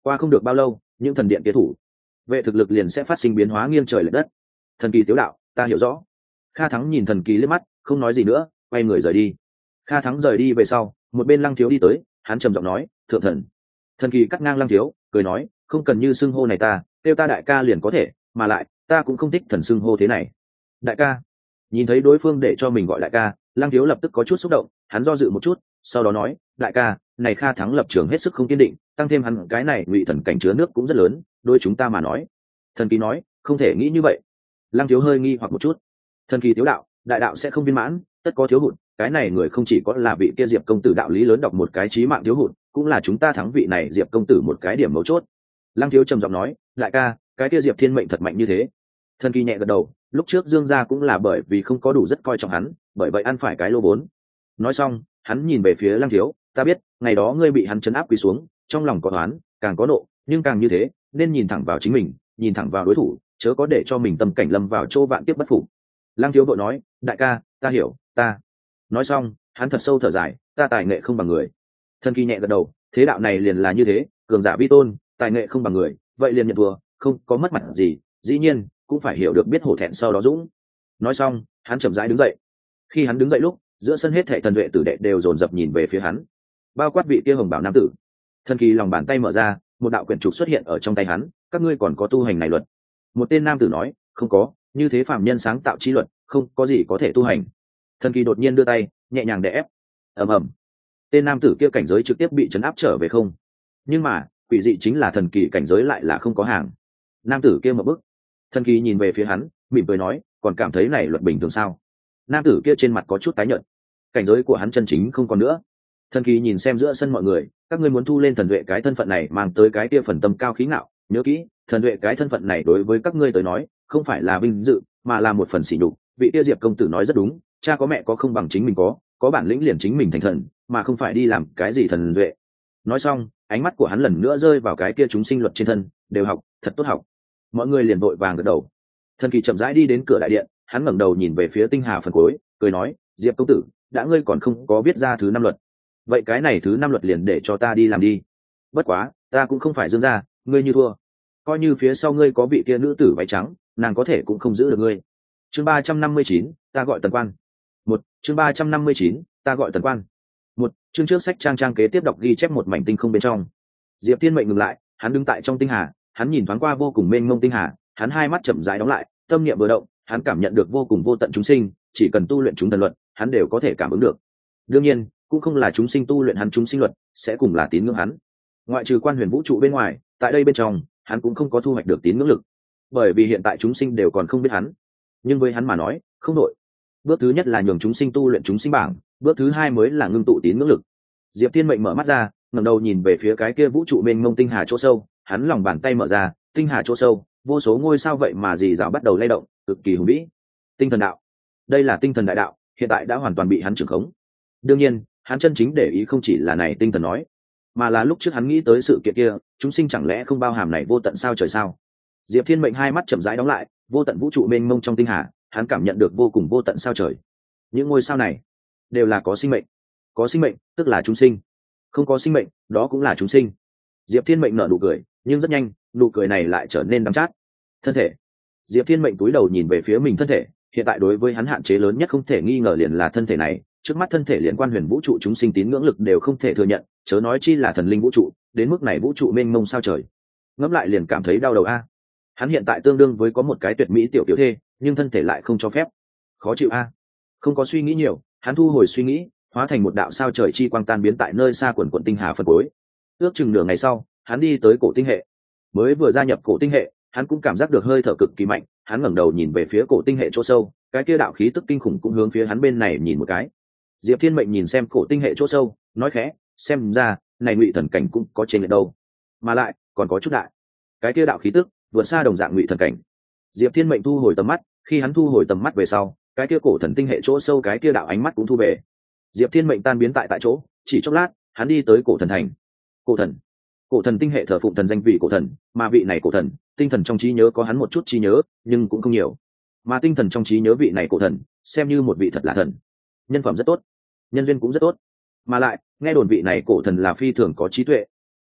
qua không được bao lâu những thần điện kế thủ vệ thực lực liền sẽ phát sinh biến hóa nghiêng trời lệch đất. Thần kỳ tiếu đạo, ta hiểu rõ. Kha Thắng nhìn thần kỳ liếc mắt, không nói gì nữa, quay người rời đi. Kha Thắng rời đi về sau, một bên Lăng Thiếu đi tới, hắn trầm giọng nói, thượng thần. Thần kỳ cắt ngang Lăng Thiếu, cười nói, không cần như xưng hô này ta, kêu ta đại ca liền có thể, mà lại ta cũng không thích thần xưng hô thế này. Đại ca. Nhìn thấy đối phương để cho mình gọi đại ca, Lăng Thiếu lập tức có chút xúc động, hắn do dự một chút, sau đó nói, đại ca, này Kha Thắng lập trường hết sức không kiên định, tăng thêm hắn cái này ngụy thần cảnh chứa nước cũng rất lớn, đôi chúng ta mà nói. Thần kỳ nói, không thể nghĩ như vậy. Lăng Thiếu hơi nghi hoặc một chút. Thần kỳ tiếu đạo, đại đạo sẽ không viên mãn, tất có thiếu hụt, cái này người không chỉ có là vị kia Diệp công tử đạo lý lớn đọc một cái chí mạng thiếu hụt, cũng là chúng ta thắng vị này Diệp công tử một cái điểm mấu chốt. Lăng Thiếu trầm giọng nói, đại ca, cái kia Diệp Thiên mệnh thật mạnh như thế. Thần kỳ nhẹ gật đầu, lúc trước Dương gia cũng là bởi vì không có đủ rất coi trọng hắn, bởi vậy ăn phải cái lô vốn. Nói xong, hắn nhìn về phía Lăng Thiếu, ta biết, ngày đó ngươi bị hắn trấn áp quỳ xuống, trong lòng có oán, càng có nộ, nhưng càng như thế, nên nhìn thẳng vào chính mình, nhìn thẳng vào đối thủ, chớ có để cho mình tâm cảnh lâm vào chỗ vạn kiếp bất phục. Lăng Thiếu vội nói, đại ca, ta hiểu, ta. Nói xong, hắn thật sâu thở dài, ta tài nghệ không bằng người. Thần kỳ nhẹ gật đầu, thế đạo này liền là như thế, cường giả vi tôn, tài nghệ không bằng người, vậy liền nhận thua, không có mất mặt gì, dĩ nhiên cũng phải hiểu được biết hổ thẹn sau đó dũng. Nói xong, hắn chậm rãi đứng dậy. Khi hắn đứng dậy lúc, giữa sân hết thảy thần vệ tử đệ đều dồn dập nhìn về phía hắn, bao quát vị kia hồng bảo nam tử. Thần kỳ lòng bàn tay mở ra, một đạo quyển trục xuất hiện ở trong tay hắn, các ngươi còn có tu hành này luật? Một tên nam tử nói, không có, như thế phạm nhân sáng tạo chi luật, không có gì có thể tu hành. Thần kỳ đột nhiên đưa tay, nhẹ nhàng đè ép. Ầm ầm. Tên nam tử kia cảnh giới trực tiếp bị chấn áp trở về không. Nhưng mà, quỷ dị chính là thần kỳ cảnh giới lại là không có hàng. Nam tử kia mở bức. Thần kỳ nhìn về phía hắn, mỉm cười nói, còn cảm thấy này luật bình thường sao? Nam tử kia trên mặt có chút tái nhợt. Cảnh giới của hắn chân chính không còn nữa. Thần kỳ nhìn xem giữa sân mọi người, các ngươi muốn thu lên thần duệ cái thân phận này mang tới cái kia phần tâm cao khí ngạo, nhớ kỹ, thần duệ cái thân phận này đối với các ngươi tới nói, không phải là vinh dự, mà là một phần sỉ nhục. Vị kia Diệp công tử nói rất đúng, cha có mẹ có không bằng chính mình có, có bản lĩnh liền chính mình thành thần, mà không phải đi làm cái gì thần duệ. Nói xong, ánh mắt của hắn lần nữa rơi vào cái kia chúng sinh luật trên thân, đều học, thật tốt học. Mọi người liền vội vàng gật đầu. Thần kỳ chậm rãi đi đến cửa đại điện, hắn ngẩng đầu nhìn về phía tinh hà phần cuối, cười nói, Diệp công tử, đã ngươi còn không có viết ra thứ năm luật, vậy cái này thứ năm luật liền để cho ta đi làm đi. Bất quá, ta cũng không phải Dương gia, ngươi như thua, coi như phía sau ngươi có vị kia nữ tử váy trắng, nàng có thể cũng không giữ được ngươi. Chương ba trăm năm mươi chín, ta gọi Tần Quan. Một, chương ba trăm năm mươi chín, ta gọi Tần Quan. Một, chương trước sách trang trang kế tiếp đọc ghi chép một mảnh tinh không bên trong. Diệp Thiên mệnh ngừng lại, hắn đứng tại trong tinh hà, hắn nhìn thoáng qua vô cùng mênh mông tinh hà, hắn hai mắt chậm rãi đóng lại, tâm niệm vừa động, hắn cảm nhận được vô cùng vô tận chúng sinh, chỉ cần tu luyện chúng thần luật, hắn đều có thể cảm ứng được. Đương nhiên, cũng không là chúng sinh tu luyện hắn chúng sinh luật, sẽ cùng là tín ngưỡng hắn. Ngoại trừ quan huyền vũ trụ bên ngoài, tại đây bên trong, hắn cũng không có thu hoạch được tín ngưỡng lực, bởi vì hiện tại chúng sinh đều còn không biết hắn. Nhưng với hắn mà nói, không đổi. Bước thứ nhất là nhường chúng sinh tu luyện chúng sinh bảng, bước thứ hai mới là ngưng tụ tín ngưỡng lực. Diệp Thiên mệnh mở mắt ra, ngẩng đầu nhìn về phía cái kia vũ trụ mênh mông tinh hà chỗ sâu, hắn lòng bàn tay mở ra, tinh hà chỗ sâu, vô số ngôi sao vậy mà dì dào bắt đầu lay động, cực kỳ hùng vĩ. Tinh thần đạo, đây là tinh thần đại đạo, hiện tại đã hoàn toàn bị hắn trưởng khống. Đương nhiên, hắn chân chính để ý không chỉ là này tinh thần nói, mà là lúc trước hắn nghĩ tới sự kiện kia, chúng sinh chẳng lẽ không bao hàm này vô tận sao trời sao? Diệp Thiên mệnh hai mắt chậm rãi đóng lại, vô tận vũ trụ mênh mông trong tinh hà, hắn cảm nhận được vô cùng vô tận sao trời. Những ngôi sao này đều là có sinh mệnh, có sinh mệnh tức là chúng sinh, không có sinh mệnh đó cũng là chúng sinh. Diệp Thiên mệnh nở nụ cười, nhưng rất nhanh, nụ cười này lại trở nên đắng chát. Thân thể. Diệp Thiên mệnh cúi đầu nhìn về phía mình thân thể, hiện tại đối với hắn hạn chế lớn nhất không thể nghi ngờ liền là thân thể này, trước mắt thân thể liên quan huyền vũ trụ chúng sinh tín ngưỡng lực đều không thể thừa nhận, chớ nói chi là thần linh vũ trụ, đến mức này vũ trụ mênh mông sao trời. Ngẫm lại liền cảm thấy đau đầu a. Hắn hiện tại tương đương với có một cái tuyệt mỹ tiểu tiểu thê, nhưng thân thể lại không cho phép. Khó chịu a. Không có suy nghĩ nhiều, hắn thu hồi suy nghĩ, hóa thành một đạo sao trời chi quang tan biến tại nơi xa quần quần tinh hà phần cuối. Ước chừng nửa ngày sau, hắn đi tới cổ tinh hệ. Mới vừa gia nhập cổ tinh hệ, hắn cũng cảm giác được hơi thở cực kỳ mạnh, hắn ngẩng đầu nhìn về phía cổ tinh hệ chỗ sâu, cái kia đạo khí tức kinh khủng cũng hướng phía hắn bên này nhìn một cái. Diệp Thiên mệnh nhìn xem cổ tinh hệ chỗ sâu, nói khẽ, xem ra này ngụy thần cảnh cũng có trên lệch đâu, mà lại còn có chút đại. Cái kia đạo khí tức vượt xa đồng dạng ngụy thần cảnh. Diệp Thiên mệnh thu hồi tầm mắt, khi hắn thu hồi tầm mắt về sau, cái kia cổ thần tinh hệ chỗ sâu cái kia đạo ánh mắt cũng thu về. Diệp Thiên mệnh tan biến tại tại chỗ, chỉ chốc lát, hắn đi tới cổ thần thành. Cổ thần, cổ thần tinh hệ thờ phụng thần danh vị cổ thần, mà vị này cổ thần, tinh thần trong trí nhớ có hắn một chút trí nhớ, nhưng cũng không nhiều. Mà tinh thần trong trí nhớ vị này cổ thần, xem như một vị thật là thần, nhân phẩm rất tốt, nhân duyên cũng rất tốt, mà lại nghe đồn vị này cổ thần là phi thường có trí tuệ.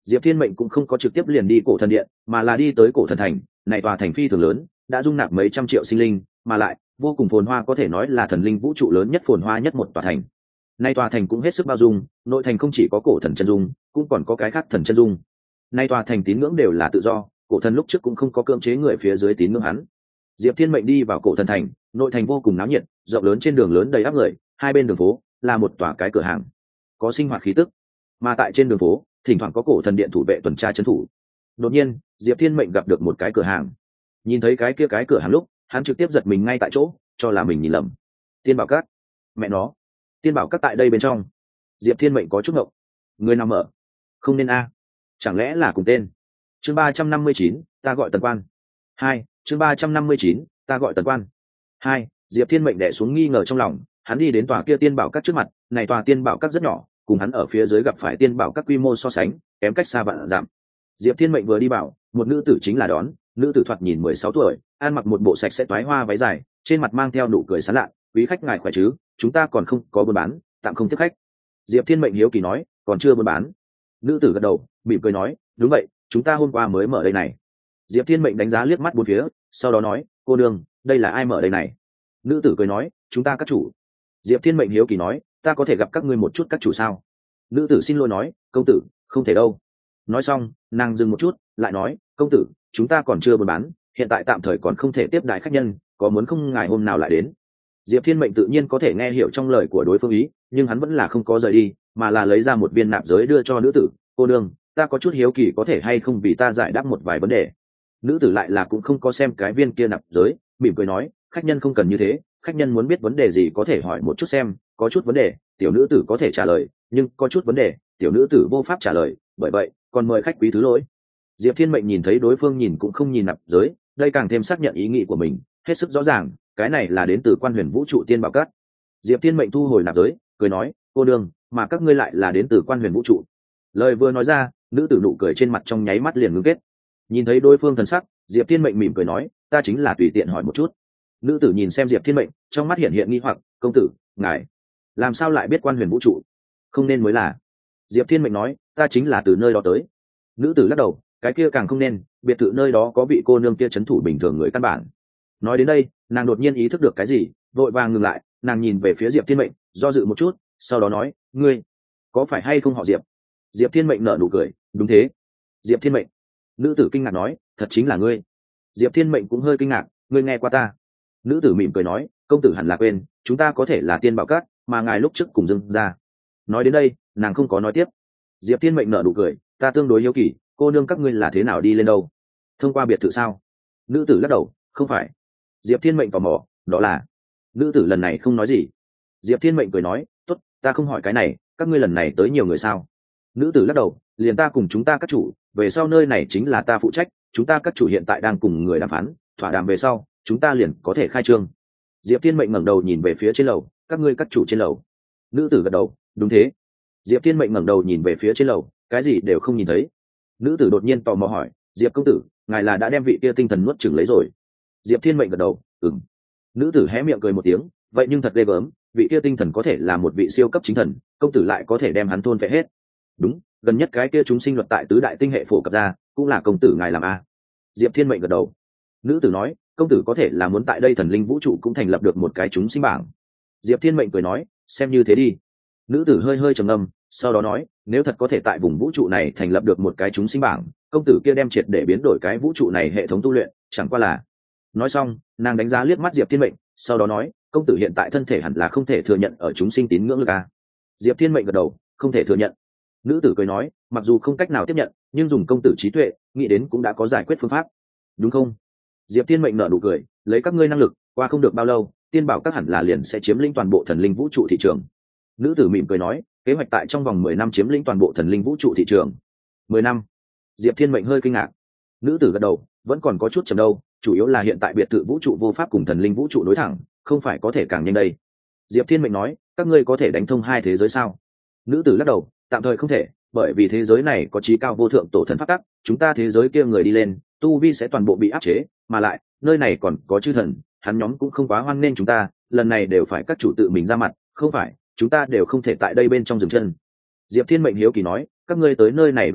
Diệp Thiên Mệnh cũng không có trực tiếp liền đi cổ thần điện, mà là đi tới cổ thần thành. Này tòa thành phi thường lớn, đã dung nạp mấy trăm triệu sinh linh, mà lại vô cùng phồn hoa, có thể nói là thần linh vũ trụ lớn nhất phồn hoa nhất một tòa thành. Nay tòa thành cũng hết sức bao dung, nội thành không chỉ có cổ thần chân dung, cũng còn có cái khác thần chân dung. Nay tòa thành tín ngưỡng đều là tự do, cổ thần lúc trước cũng không có cưỡng chế người phía dưới tín ngưỡng hắn. Diệp Thiên Mệnh đi vào cổ thần thành, nội thành vô cùng náo nhiệt, rộng lớn, trên đường lớn đầy ắp người, hai bên đường phố là một tòa cái cửa hàng, có sinh hoạt khí tức. Mà tại trên đường phố, thỉnh thoảng có cổ thần điện thủ vệ tuần tra trấn thủ. Đột nhiên, Diệp Thiên Mệnh gặp được một cái cửa hàng. Nhìn thấy cái kia cái cửa hàng lúc, hắn trực tiếp giật mình ngay tại chỗ, cho là mình nhìn lầm. Tiên Bảo Các. Mẹ nó, Tiên Bảo Các tại đây bên trong. Diệp Thiên Mệnh có chút ngộng. Người nào mở? Không nên a. Chẳng lẽ là cùng tên? Chương ba trăm năm mươi chín, ta gọi Tần Quan. Hai, chương ba trăm năm mươi chín, ta gọi Tần Quan. Hai, Diệp Thiên Mệnh đè xuống nghi ngờ trong lòng, hắn đi đến tòa kia Tiên Bảo Các trước mặt, này tòa Tiên Bảo Các rất nhỏ, cùng hắn ở phía dưới gặp phải Tiên Bảo Các quy mô so sánh, kém cách xa vạn dặm. Diệp Thiên Mệnh vừa đi vào, một nữ tử chính là đón, nữ tử thoạt nhìn mười sáu tuổi, ăn mặc một bộ sạch sẽ toái hoa váy dài, trên mặt mang theo nụ cười sán lạ. Quý khách ngài khỏe chứ? Chúng ta còn không có buôn bán, tạm không tiếp khách. Diệp Thiên Mệnh hiếu kỳ nói, còn chưa buôn bán? Nữ tử gật đầu, mỉm cười nói, đúng vậy, chúng ta hôm qua mới mở đây này. Diệp Thiên Mệnh đánh giá liếc mắt bốn phía, sau đó nói, cô đương, đây là ai mở đây này? Nữ tử cười nói, chúng ta các chủ. Diệp Thiên Mệnh hiếu kỳ nói, ta có thể gặp các ngươi một chút các chủ sao? Nữ tử xin lỗi nói, công tử, không thể đâu. Nói xong, nàng dừng một chút, lại nói, công tử, chúng ta còn chưa buôn bán, hiện tại tạm thời còn không thể tiếp đãi khách nhân, có muốn không ngài hôm nào lại đến? Diệp Thiên Mệnh tự nhiên có thể nghe hiểu trong lời của đối phương ý, nhưng hắn vẫn là không có rời đi, mà là lấy ra một viên nạp giới đưa cho nữ tử. Cô đương, ta có chút hiếu kỳ, có thể hay không vì ta giải đáp một vài vấn đề? Nữ tử lại là cũng không có xem cái viên kia nạp giới, mỉm cười nói, khách nhân không cần như thế, khách nhân muốn biết vấn đề gì có thể hỏi một chút xem, có chút vấn đề tiểu nữ tử có thể trả lời, nhưng có chút vấn đề tiểu nữ tử vô pháp trả lời, bởi vậy còn mời khách quý thứ lỗi. Diệp Thiên Mệnh nhìn thấy đối phương nhìn cũng không nhìn nạp giới, đây càng thêm xác nhận ý nghĩ của mình, hết sức rõ ràng, cái này là đến từ Quan Huyền Vũ Trụ Tiên Bảo Các. Diệp Thiên Mệnh thu hồi nạp giới, cười nói, cô đương, mà các ngươi lại là đến từ Quan Huyền Vũ Trụ. Lời vừa nói ra, nữ tử nụ cười trên mặt trong nháy mắt liền ngưng kết. Nhìn thấy đối phương thần sắc, Diệp Thiên Mệnh mỉm cười nói, ta chính là tùy tiện hỏi một chút. Nữ tử nhìn xem Diệp Thiên Mệnh, trong mắt hiện hiện nghi hoặc, công tử, ngài làm sao lại biết Quan Huyền Vũ Trụ? Không nên mới là. Diệp Thiên Mệnh nói, ta chính là từ nơi đó tới. Nữ tử lắc đầu, cái kia càng không nên, biệt thự nơi đó có vị cô nương kia trấn thủ bình thường người căn bản. Nói đến đây, nàng đột nhiên ý thức được cái gì, vội vàng ngừng lại, nàng nhìn về phía Diệp Thiên Mệnh, do dự một chút, sau đó nói, ngươi có phải hay không họ Diệp? Diệp Thiên Mệnh nở nụ cười, đúng thế. Diệp Thiên Mệnh. Nữ tử kinh ngạc nói, thật chính là ngươi. Diệp Thiên Mệnh cũng hơi kinh ngạc, ngươi nghe qua ta? Nữ tử mỉm cười nói, công tử hẳn là quên, chúng ta có thể là Tiên Bảo Các, mà ngài lúc trước cùng dưng ra. Nói đến đây, nàng không có nói tiếp. Diệp Thiên Mệnh nở nụ cười, ta tương đối hiếu kỳ, cô nương các ngươi là thế nào đi lên đâu? Thông qua biệt thự sao? Nữ tử lắc đầu, không phải. Diệp Thiên Mệnh tò mò, đó là. Nữ tử lần này không nói gì. Diệp Thiên Mệnh cười nói, tốt, ta không hỏi cái này, các ngươi lần này tới nhiều người sao? Nữ tử lắc đầu, liền ta cùng chúng ta các chủ, về sau nơi này chính là ta phụ trách, chúng ta các chủ hiện tại đang cùng người đàm phán, thỏa đàm về sau, chúng ta liền có thể khai trương. Diệp Thiên Mệnh ngẩng đầu nhìn về phía trên lầu, các ngươi các chủ trên lầu. Nữ tử gật đầu, đúng thế. Diệp Thiên Mệnh ngẩng đầu nhìn về phía trên lầu, cái gì đều không nhìn thấy. Nữ tử đột nhiên tò mò hỏi, Diệp công tử, ngài là đã đem vị kia tinh thần nuốt chửng lấy rồi? Diệp Thiên Mệnh gật đầu, ừm. Nữ tử hé miệng cười một tiếng, vậy nhưng thật ghê gớm, vị kia tinh thần có thể là một vị siêu cấp chính thần, công tử lại có thể đem hắn thôn phệ hết. Đúng, gần nhất cái kia chúng sinh luật tại tứ đại tinh hệ phổ cập ra, cũng là công tử ngài làm a. Diệp Thiên Mệnh gật đầu. Nữ tử nói, công tử có thể là muốn tại đây thần linh vũ trụ cũng thành lập được một cái chúng sinh bảng. Diệp Thiên Mệnh cười nói, xem như thế đi. Nữ tử hơi hơi trầm ngâm, sau đó nói, nếu thật có thể tại vùng vũ trụ này thành lập được một cái chúng sinh bảng, công tử kia đem triệt để biến đổi cái vũ trụ này hệ thống tu luyện, chẳng qua là. Nói xong, nàng đánh giá liếc mắt Diệp Thiên Mệnh, sau đó nói, công tử hiện tại thân thể hẳn là không thể thừa nhận ở chúng sinh tín ngưỡng lực a. Diệp Thiên Mệnh gật đầu, không thể thừa nhận. Nữ tử cười nói, mặc dù không cách nào tiếp nhận, nhưng dùng công tử trí tuệ, nghĩ đến cũng đã có giải quyết phương pháp, đúng không? Diệp Thiên Mệnh nở nụ cười, lấy các ngươi năng lực, qua không được bao lâu, Tiên Bảo Các hẳn là liền sẽ chiếm lĩnh toàn bộ thần linh vũ trụ thị trường. Nữ tử mỉm cười nói, kế hoạch tại trong vòng mười năm chiếm lĩnh toàn bộ thần linh vũ trụ thị trường. Mười năm? Diệp Thiên Mệnh hơi kinh ngạc. Nữ tử gật đầu, vẫn còn có chút chậm đâu, chủ yếu là hiện tại biệt thự vũ trụ vô pháp cùng thần linh vũ trụ nối thẳng, không phải có thể càng nhanh đây. Diệp Thiên Mệnh nói, các ngươi có thể đánh thông hai thế giới sao? Nữ tử lắc đầu, tạm thời không thể, bởi vì thế giới này có chí cao vô thượng tổ thần pháp tắc, chúng ta thế giới kia người đi lên, tu vi sẽ toàn bộ bị áp chế, mà lại nơi này còn có chư thần, hắn nhóm cũng không quá hoan nghênh chúng ta, lần này đều phải các chủ tự mình ra mặt, không phải chúng ta đều không thể tại đây bên trong dừng chân. Diệp Thiên Mệnh hiếu kỳ nói, các ngươi tới nơi này về sau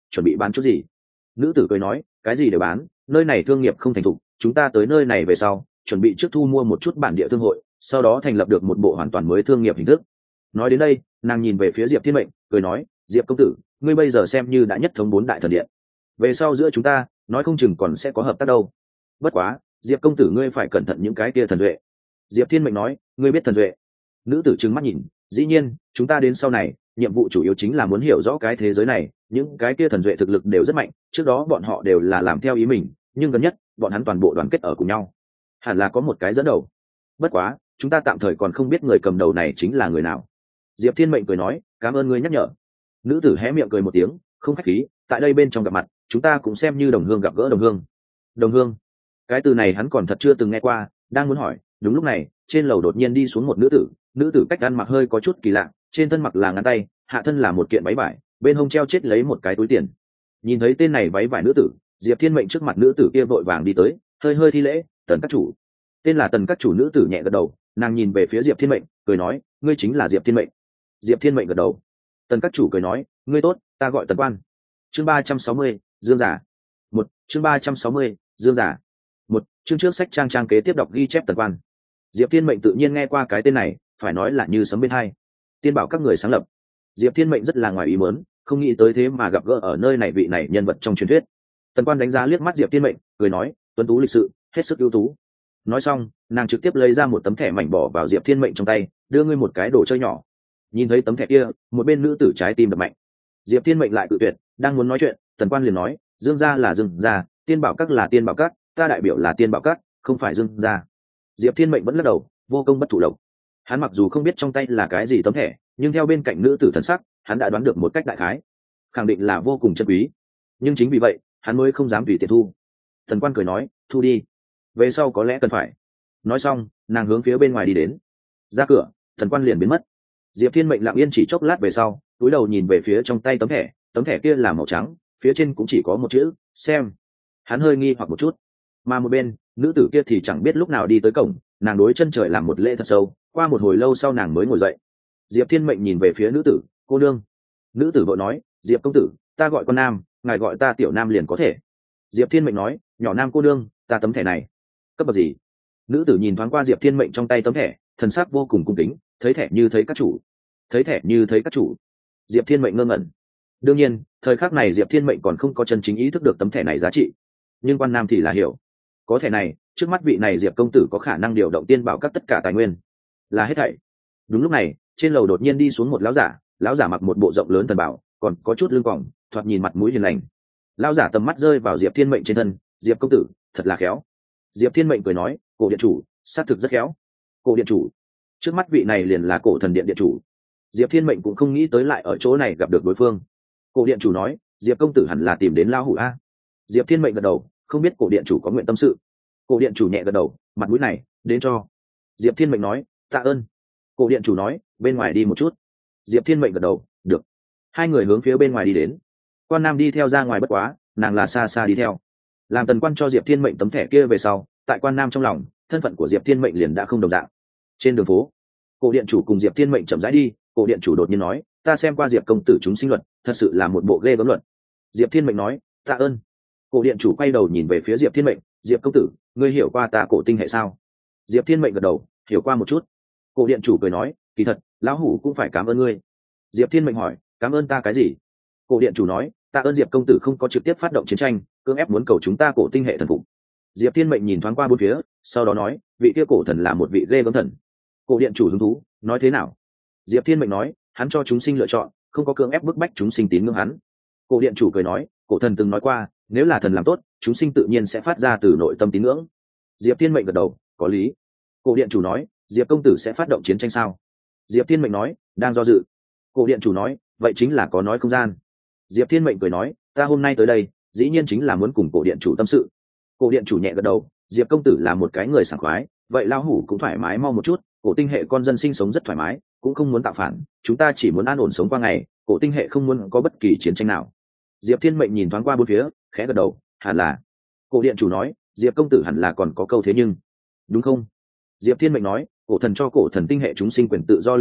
chuẩn bị bán chút gì? Nữ tử cười nói, cái gì để bán, nơi này thương nghiệp không thành thục, chúng ta tới nơi này về sau chuẩn bị trước thu mua một chút bản địa thương hội, sau đó thành lập được một bộ hoàn toàn mới thương nghiệp hình thức. Nói đến đây, nàng nhìn về phía Diệp Thiên Mệnh, cười nói, Diệp công tử, ngươi bây giờ xem như đã nhất thống bốn đại thần điện, về sau giữa chúng ta nói không chừng còn sẽ có hợp tác đâu. Bất quá, Diệp công tử ngươi phải cẩn thận những cái kia thần duệ. Diệp Thiên Mệnh nói, ngươi biết thần duệ? Nữ tử trừng mắt nhìn, dĩ nhiên, chúng ta đến sau này nhiệm vụ chủ yếu chính là muốn hiểu rõ cái thế giới này, những cái kia thần duệ thực lực đều rất mạnh, trước đó bọn họ đều là làm theo ý mình, nhưng gần nhất bọn hắn toàn bộ đoàn kết ở cùng nhau, hẳn là có một cái dẫn đầu. Bất quá, chúng ta tạm thời còn không biết người cầm đầu này chính là người nào. Diệp Thiên Mệnh cười nói, cảm ơn ngươi nhắc nhở. Nữ tử hé miệng cười một tiếng, không khách khí, tại đây bên trong gặp mặt, chúng ta cũng xem như đồng hương gặp gỡ đồng hương. Đồng hương, cái từ này hắn còn thật chưa từng nghe qua, đang muốn hỏi, đúng lúc này trên lầu đột nhiên đi xuống một nữ tử. Nữ tử cách ăn mặc hơi có chút kỳ lạ, trên thân mặc là ngắn tay, hạ thân là một kiện váy vải, bên hông treo chết lấy một cái túi tiền. Nhìn thấy tên này váy vải nữ tử, Diệp Thiên Mệnh trước mặt nữ tử kia vội vàng đi tới, hơi hơi thi lễ, Tần các chủ. Tên là Tần các chủ nữ tử nhẹ gật đầu, nàng nhìn về phía Diệp Thiên Mệnh, cười nói, ngươi chính là Diệp Thiên Mệnh. Diệp Thiên Mệnh gật đầu. Tần các chủ cười nói, ngươi tốt, ta gọi Tần Quan. Chương ba trăm sáu mươi, Dương giả. Một, chương ba trăm sáu mươi, Dương giả. Một, chương trước sách trang trang kế tiếp đọc ghi chép Tần Quan. Diệp Thiên Mệnh tự nhiên nghe qua cái tên này, phải nói là như sấm bên hai. Tiên bảo các người sáng lập. Diệp Thiên Mệnh rất là ngoài ý muốn, không nghĩ tới thế mà gặp gỡ ở nơi này vị này nhân vật trong truyền thuyết. Tần Quan đánh giá liếc mắt Diệp Thiên Mệnh, cười nói, tuấn tú lịch sự, hết sức ưu tú. Nói xong, nàng trực tiếp lấy ra một tấm thẻ mảnh bỏ vào Diệp Thiên Mệnh trong tay, đưa ngươi một cái đồ chơi nhỏ. Nhìn thấy tấm thẻ kia, một bên nữ tử trái tim đập mạnh. Diệp Thiên Mệnh lại cự tuyệt, đang muốn nói chuyện, Tần Quan liền nói, Dương gia là Dương gia, Tiên bảo các là Tiên bảo các, ta đại biểu là Tiên bảo các, không phải Dương gia. Diệp Thiên Mệnh vẫn lắc đầu, vô công bất thủ lộc. Hắn mặc dù không biết trong tay là cái gì tấm thẻ, nhưng theo bên cạnh nữ tử thần sắc, hắn đã đoán được một cách đại khái, khẳng định là vô cùng chân quý. Nhưng chính vì vậy, hắn mới không dám tùy tiện thu. Tần Quan cười nói, thu đi, về sau có lẽ cần phải. Nói xong, nàng hướng phía bên ngoài đi đến. Ra cửa, Tần Quan liền biến mất. Diệp Thiên Mệnh lặng yên chỉ chốc lát về sau, túi đầu nhìn về phía trong tay tấm thẻ, tấm thẻ kia là màu trắng, phía trên cũng chỉ có một chữ, xem. Hắn hơi nghi hoặc một chút, mà một bên nữ tử kia thì chẳng biết lúc nào đi tới cổng, nàng đối chân trời làm một lễ thật sâu, qua một hồi lâu sau nàng mới ngồi dậy. Diệp Thiên Mệnh nhìn về phía nữ tử, cô nương. Nữ tử vội nói, Diệp công tử, ta gọi con nam, ngài gọi ta tiểu nam liền có thể. Diệp Thiên Mệnh nói, nhỏ nam cô nương, ta tấm thẻ này cấp bậc gì? Nữ tử nhìn thoáng qua Diệp Thiên Mệnh trong tay tấm thẻ, thần sắc vô cùng cung kính, thấy thẻ như thấy các chủ, thấy thẻ như thấy các chủ. Diệp Thiên Mệnh ngơ ngẩn. Đương nhiên, thời khắc này Diệp Thiên Mệnh còn không có chân chính ý thức được tấm thẻ này giá trị, nhưng quan nam thì là hiểu. Có thẻ này, trước mắt vị này Diệp công tử có khả năng điều động tiên bảo các tất cả tài nguyên, là hết thảy. Đúng lúc này, trên lầu đột nhiên đi xuống một lão giả, lão giả mặc một bộ rộng lớn thần bảo, còn có chút lưng còng, thoạt nhìn mặt mũi hiền lành. Lão giả tầm mắt rơi vào Diệp Thiên Mệnh trên thân, Diệp công tử, thật là khéo. Diệp Thiên Mệnh cười nói, cổ điện chủ, xác thực rất khéo. Cổ điện chủ, trước mắt vị này liền là cổ thần điện điện chủ. Diệp Thiên Mệnh cũng không nghĩ tới lại ở chỗ này gặp được đối phương. Cổ điện chủ nói, Diệp công tử hẳn là tìm đến lão hủ a. Diệp Thiên Mệnh gật đầu, không biết cổ điện chủ có nguyện tâm sự. Cổ điện chủ nhẹ gật đầu, mặt mũi này đến cho. Diệp Thiên Mệnh nói, tạ ơn. Cổ điện chủ nói, bên ngoài đi một chút. Diệp Thiên Mệnh gật đầu, được. Hai người hướng phía bên ngoài đi đến. Quan nam đi theo ra ngoài, bất quá nàng là xa xa đi theo. Làm Tần Quan cho Diệp Thiên Mệnh tấm thẻ kia về sau, tại quan nam trong lòng, thân phận của Diệp Thiên Mệnh liền đã không đồng dạng. Trên đường phố, cổ điện chủ cùng Diệp Thiên Mệnh chậm rãi đi. Cổ điện chủ đột nhiên nói, ta xem qua Diệp công tử chúng sinh luật, thật sự là một bộ ghê gớm luật. Diệp Thiên Mệnh nói, tạ ơn. Cổ điện chủ quay đầu nhìn về phía Diệp Thiên Mệnh, Diệp công tử, ngươi hiểu qua ta cổ tinh hệ sao? Diệp Thiên Mệnh gật đầu, hiểu qua một chút. Cổ điện chủ cười nói, kỳ thật lão hủ cũng phải cảm ơn ngươi. Diệp Thiên Mệnh hỏi, cảm ơn ta cái gì? Cổ điện chủ nói, tạ ơn Diệp công tử không có trực tiếp phát động chiến tranh, cưỡng ép muốn cầu chúng ta cổ tinh hệ thần phục. Diệp Thiên Mệnh nhìn thoáng qua bốn phía, sau đó nói, vị kia cổ thần là một vị ghê gớm thần. Cổ điện chủ hứng thú, nói thế nào? Diệp Thiên Mệnh nói, hắn cho chúng sinh lựa chọn, không có cưỡng ép bức bách chúng sinh tín ngưỡng hắn. Cổ điện chủ cười nói, cổ thần từng nói qua, nếu là thần làm tốt, chúng sinh tự nhiên sẽ phát ra từ nội tâm tín ngưỡng. Diệp Thiên Mệnh gật đầu, có lý. Cổ điện chủ nói, Diệp công tử sẽ phát động chiến tranh sao? Diệp Thiên Mệnh nói, đang do dự. Cổ điện chủ nói, vậy chính là có nói không gian. Diệp Thiên Mệnh cười nói, ta hôm nay tới đây dĩ nhiên chính là muốn cùng cổ điện chủ tâm sự. Cổ điện chủ nhẹ gật đầu, Diệp công tử là một cái người sảng khoái, vậy lão hủ cũng thoải mái mau một chút, cổ tinh hệ con dân sinh sống rất thoải mái, cũng không muốn tạo phản, chúng ta chỉ muốn an ổn sống qua ngày, cổ tinh hệ không muốn có bất kỳ chiến tranh nào. Diệp Thiên Mệnh nhìn thoáng qua bốn phía, khẽ gật đầu, hẳn là. Cổ điện chủ nói, Diệp công tử hẳn là còn có câu thế nhưng, đúng không? Diệp Thiên Mệnh nói, cổ thần cho cổ thần tinh hệ chúng sinh quyền tự do lựa chọn,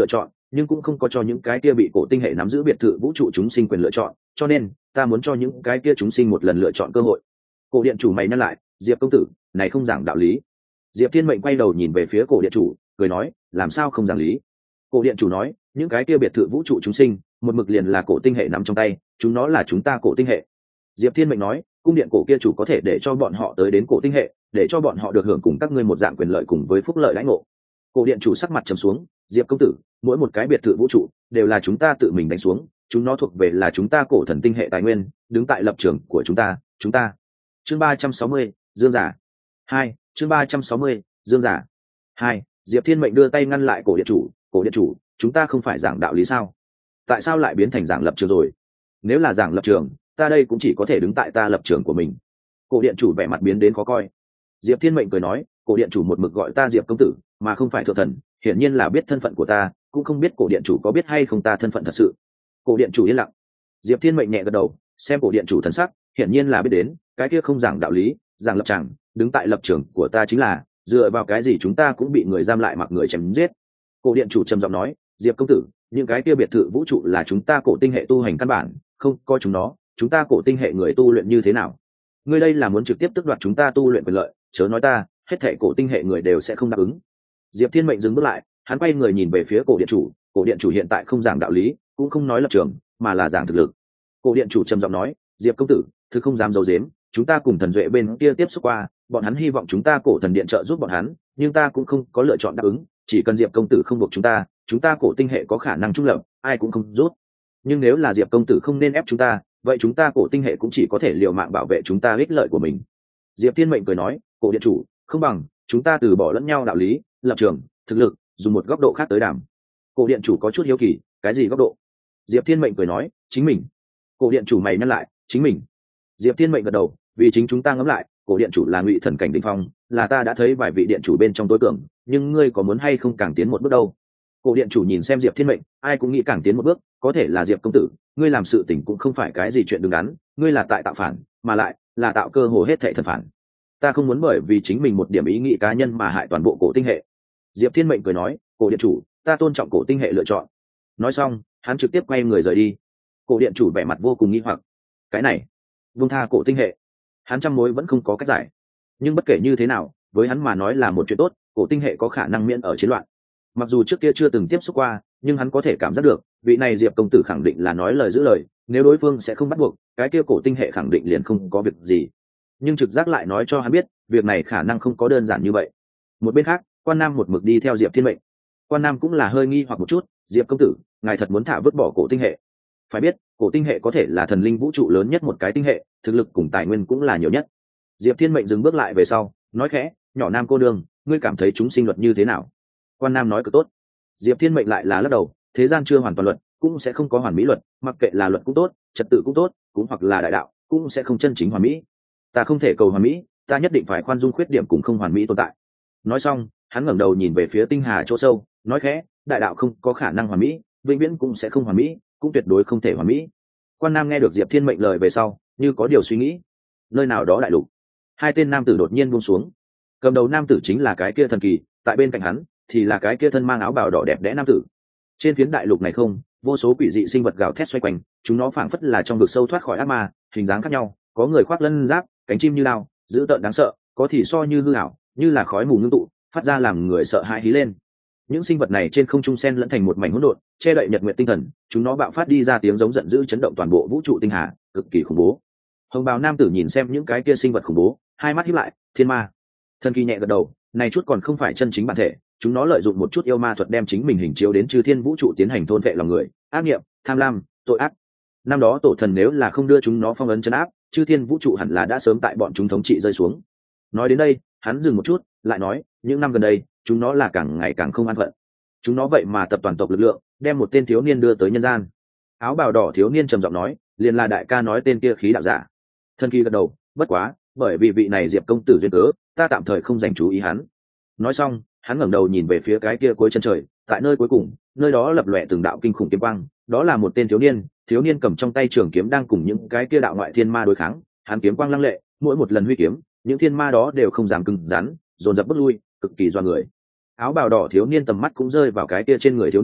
nhưng cũng không có cho những cái kia bị cổ tinh hệ nắm giữ biệt thự vũ trụ chúng sinh quyền lựa chọn, cho nên ta muốn cho những cái kia chúng sinh một lần lựa chọn cơ hội. Cổ điện chủ mày nhắc lại, Diệp công tử, này không giảng đạo lý. Diệp Thiên Mệnh quay đầu nhìn về phía cổ điện chủ, cười nói, làm sao không giảng lý? Cổ điện chủ nói, những cái kia biệt thự vũ trụ chúng sinh, một mực liền là cổ tinh hệ nắm trong tay, chúng nó là chúng ta cổ tinh hệ. Diệp Thiên Mệnh nói, cung điện cổ kia chủ có thể để cho bọn họ tới đến cổ tinh hệ, để cho bọn họ được hưởng cùng các ngươi một dạng quyền lợi cùng với phúc lợi lãnh ngộ. Cổ điện chủ sắc mặt trầm xuống, Diệp công tử, mỗi một cái biệt thự vũ trụ đều là chúng ta tự mình đánh xuống, chúng nó thuộc về là chúng ta cổ thần tinh hệ tài nguyên, đứng tại lập trường của chúng ta, chúng ta. Chương ba trăm sáu mươi, Dương giả. Hai, chương ba trăm sáu mươi, Dương giả. Hai, Diệp Thiên Mệnh đưa tay ngăn lại cổ điện chủ, cổ điện chủ, chúng ta không phải giảng đạo lý sao? Tại sao lại biến thành giảng lập trường rồi? Nếu là giảng lập trường, ta đây cũng chỉ có thể đứng tại ta lập trường của mình. Cổ điện chủ vẻ mặt biến đến khó coi. Diệp Thiên Mệnh cười nói, cổ điện chủ một mực gọi ta Diệp công tử, mà không phải thượng thần, hiển nhiên là biết thân phận của ta, cũng không biết cổ điện chủ có biết hay không ta thân phận thật sự. Cổ điện chủ yên lặng. Diệp Thiên Mệnh nhẹ gật đầu, xem cổ điện chủ thần sắc, hiển nhiên là biết đến, cái kia không giảng đạo lý, giảng lập trường, đứng tại lập trường của ta chính là, dựa vào cái gì chúng ta cũng bị người giam lại mặc người chém giết. Cổ điện chủ trầm giọng nói, Diệp công tử, những cái kia biệt thự vũ trụ là chúng ta cổ tinh hệ tu hành căn bản, không coi chúng nó, chúng ta cổ tinh hệ người tu luyện như thế nào? Ngươi đây là muốn trực tiếp tước đoạt chúng ta tu luyện quyền lợi, chớ nói ta, hết thảy cổ tinh hệ người đều sẽ không đáp ứng. Diệp Thiên Mệnh dừng bước lại, hắn quay người nhìn về phía cổ điện chủ, cổ điện chủ hiện tại không giảng đạo lý, cũng không nói lập trường, mà là giảng thực lực. Cổ điện chủ trầm giọng nói, Diệp công tử, thứ không dám giấu giếm, chúng ta cùng thần duệ bên kia tiếp xúc qua, bọn hắn hy vọng chúng ta cổ thần điện trợ giúp bọn hắn, nhưng ta cũng không có lựa chọn đáp ứng, chỉ cần Diệp công tử không buộc chúng ta, chúng ta cổ tinh hệ có khả năng trung lập, ai cũng không rút. Nhưng nếu là Diệp công tử không nên ép chúng ta, vậy chúng ta cổ tinh hệ cũng chỉ có thể liều mạng bảo vệ chúng ta ích lợi của mình. Diệp Thiên Mệnh cười nói, cổ điện chủ, không bằng chúng ta từ bỏ lẫn nhau đạo lý, lập trường, thực lực, dùng một góc độ khác tới đàm. Cổ điện chủ có chút hiếu kỳ, cái gì góc độ? Diệp Thiên Mệnh cười nói, chính mình. Cổ điện chủ mày nhăn lại, chính mình. Diệp Thiên Mệnh gật đầu, vì chính chúng ta ngẫm lại, cổ điện chủ là ngụy thần cảnh đỉnh phong, là ta đã thấy vài vị điện chủ bên trong tối cường, nhưng ngươi có muốn hay không càng tiến một bước đâu? Cổ điện chủ nhìn xem Diệp Thiên Mệnh, ai cũng nghĩ càng tiến một bước, có thể là Diệp công tử, ngươi làm sự tình cũng không phải cái gì chuyện đứng đắn, ngươi là tại tạo phản, mà lại là tạo cơ hồ hết thảy thần phản. Ta không muốn bởi vì chính mình một điểm ý nghĩ cá nhân mà hại toàn bộ cổ tinh hệ. Diệp Thiên Mệnh cười nói, cổ điện chủ, ta tôn trọng cổ tinh hệ lựa chọn. Nói xong, hắn trực tiếp quay người rời đi. Cổ điện chủ vẻ mặt vô cùng nghi hoặc, cái này, buông tha cổ tinh hệ, hắn trăm mối vẫn không có cách giải. Nhưng bất kể như thế nào, với hắn mà nói là một chuyện tốt, cổ tinh hệ có khả năng miễn ở chiến loạn. Mặc dù trước kia chưa từng tiếp xúc qua, nhưng hắn có thể cảm giác được, vị này Diệp công tử khẳng định là nói lời giữ lời, nếu đối phương sẽ không bắt buộc, cái kia cổ tinh hệ khẳng định liền không có việc gì. Nhưng trực giác lại nói cho hắn biết, việc này khả năng không có đơn giản như vậy. Một bên khác, Quan Nam một mực đi theo Diệp Thiên Mệnh. Quan Nam cũng là hơi nghi hoặc một chút, Diệp công tử, ngài thật muốn thả vứt bỏ cổ tinh hệ? Phải biết, cổ tinh hệ có thể là thần linh vũ trụ lớn nhất một cái tinh hệ, thực lực cùng tài nguyên cũng là nhiều nhất. Diệp Thiên Mệnh dừng bước lại về sau, nói khẽ, nhỏ Nam cô đương, ngươi cảm thấy chúng sinh luật như thế nào? Quan Nam nói cực tốt. Diệp Thiên Mệnh lại là lắc đầu, thế gian chưa hoàn toàn luật, cũng sẽ không có hoàn mỹ luật, mặc kệ là luật cũng tốt, trật tự cũng tốt, cũng hoặc là đại đạo, cũng sẽ không chân chính hoàn mỹ. Ta không thể cầu hoàn mỹ, ta nhất định phải khoan dung khuyết điểm cùng không hoàn mỹ tồn tại. Nói xong, hắn ngẩng đầu nhìn về phía tinh hà chỗ sâu, nói khẽ, đại đạo không có khả năng hoàn mỹ, vĩnh viễn cũng sẽ không hoàn mỹ, cũng tuyệt đối không thể hoàn mỹ. Quan Nam nghe được Diệp Thiên Mệnh lời về sau, như có điều suy nghĩ. Nơi nào đó đại lục, hai tên nam tử đột nhiên buông xuống. Cầm đầu nam tử chính là cái kia thần kỳ, tại bên cạnh hắn thì là cái kia thân mang áo bào đỏ đẹp đẽ nam tử. Trên phiến đại lục này không, vô số quỷ dị sinh vật gào thét xoay quanh, chúng nó phảng phất là trong vực sâu thoát khỏi ác ma, hình dáng khác nhau, có người khoác lân giáp, cánh chim như lao, dữ tợn đáng sợ, có thì so như hư ảo, như là khói mù ngưng tụ, phát ra làm người sợ hãi hí lên. Những sinh vật này trên không trung xen lẫn thành một mảnh hỗn độn, che đậy nhật nguyệt tinh thần, chúng nó bạo phát đi ra tiếng giống giận dữ chấn động toàn bộ vũ trụ tinh hà, cực kỳ khủng bố. Hồng bào nam tử nhìn xem những cái kia sinh vật khủng bố, hai mắt híp lại, thiên ma. Thần kỳ nhẹ gật đầu, này chút còn không phải chân chính bản thể, chúng nó lợi dụng một chút yêu ma thuật đem chính mình hình chiếu đến chư thiên vũ trụ tiến hành thôn vệ lòng người, ác niệm, tham lam, tội ác. Năm đó tổ thần nếu là không đưa chúng nó phong ấn trấn áp, chư thiên vũ trụ hẳn là đã sớm tại bọn chúng thống trị rơi xuống. Nói đến đây, hắn dừng một chút, lại nói, những năm gần đây, chúng nó là càng ngày càng không an phận. Chúng nó vậy mà tập toàn tộc lực lượng, đem một tên thiếu niên đưa tới nhân gian. Áo bào đỏ thiếu niên trầm giọng nói, liền là đại ca nói tên kia khí đạo giả. Thần kỳ gật đầu, bất quá, bởi vì vị này Diệp công tử duyên cớ, ta tạm thời không dành chú ý hắn. Nói xong, hắn ngẩng đầu nhìn về phía cái kia cuối chân trời, tại nơi cuối cùng, nơi đó lập lòe từng đạo kinh khủng kiếm quang, đó là một tên thiếu niên, thiếu niên cầm trong tay trường kiếm đang cùng những cái kia đạo ngoại thiên ma đối kháng, hắn kiếm quang lăng lệ, mỗi một lần huy kiếm, những thiên ma đó đều không dám cứng rắn, dồn dập bước lui, cực kỳ doa người. Áo bào đỏ thiếu niên tầm mắt cũng rơi vào cái kia trên người thiếu niên,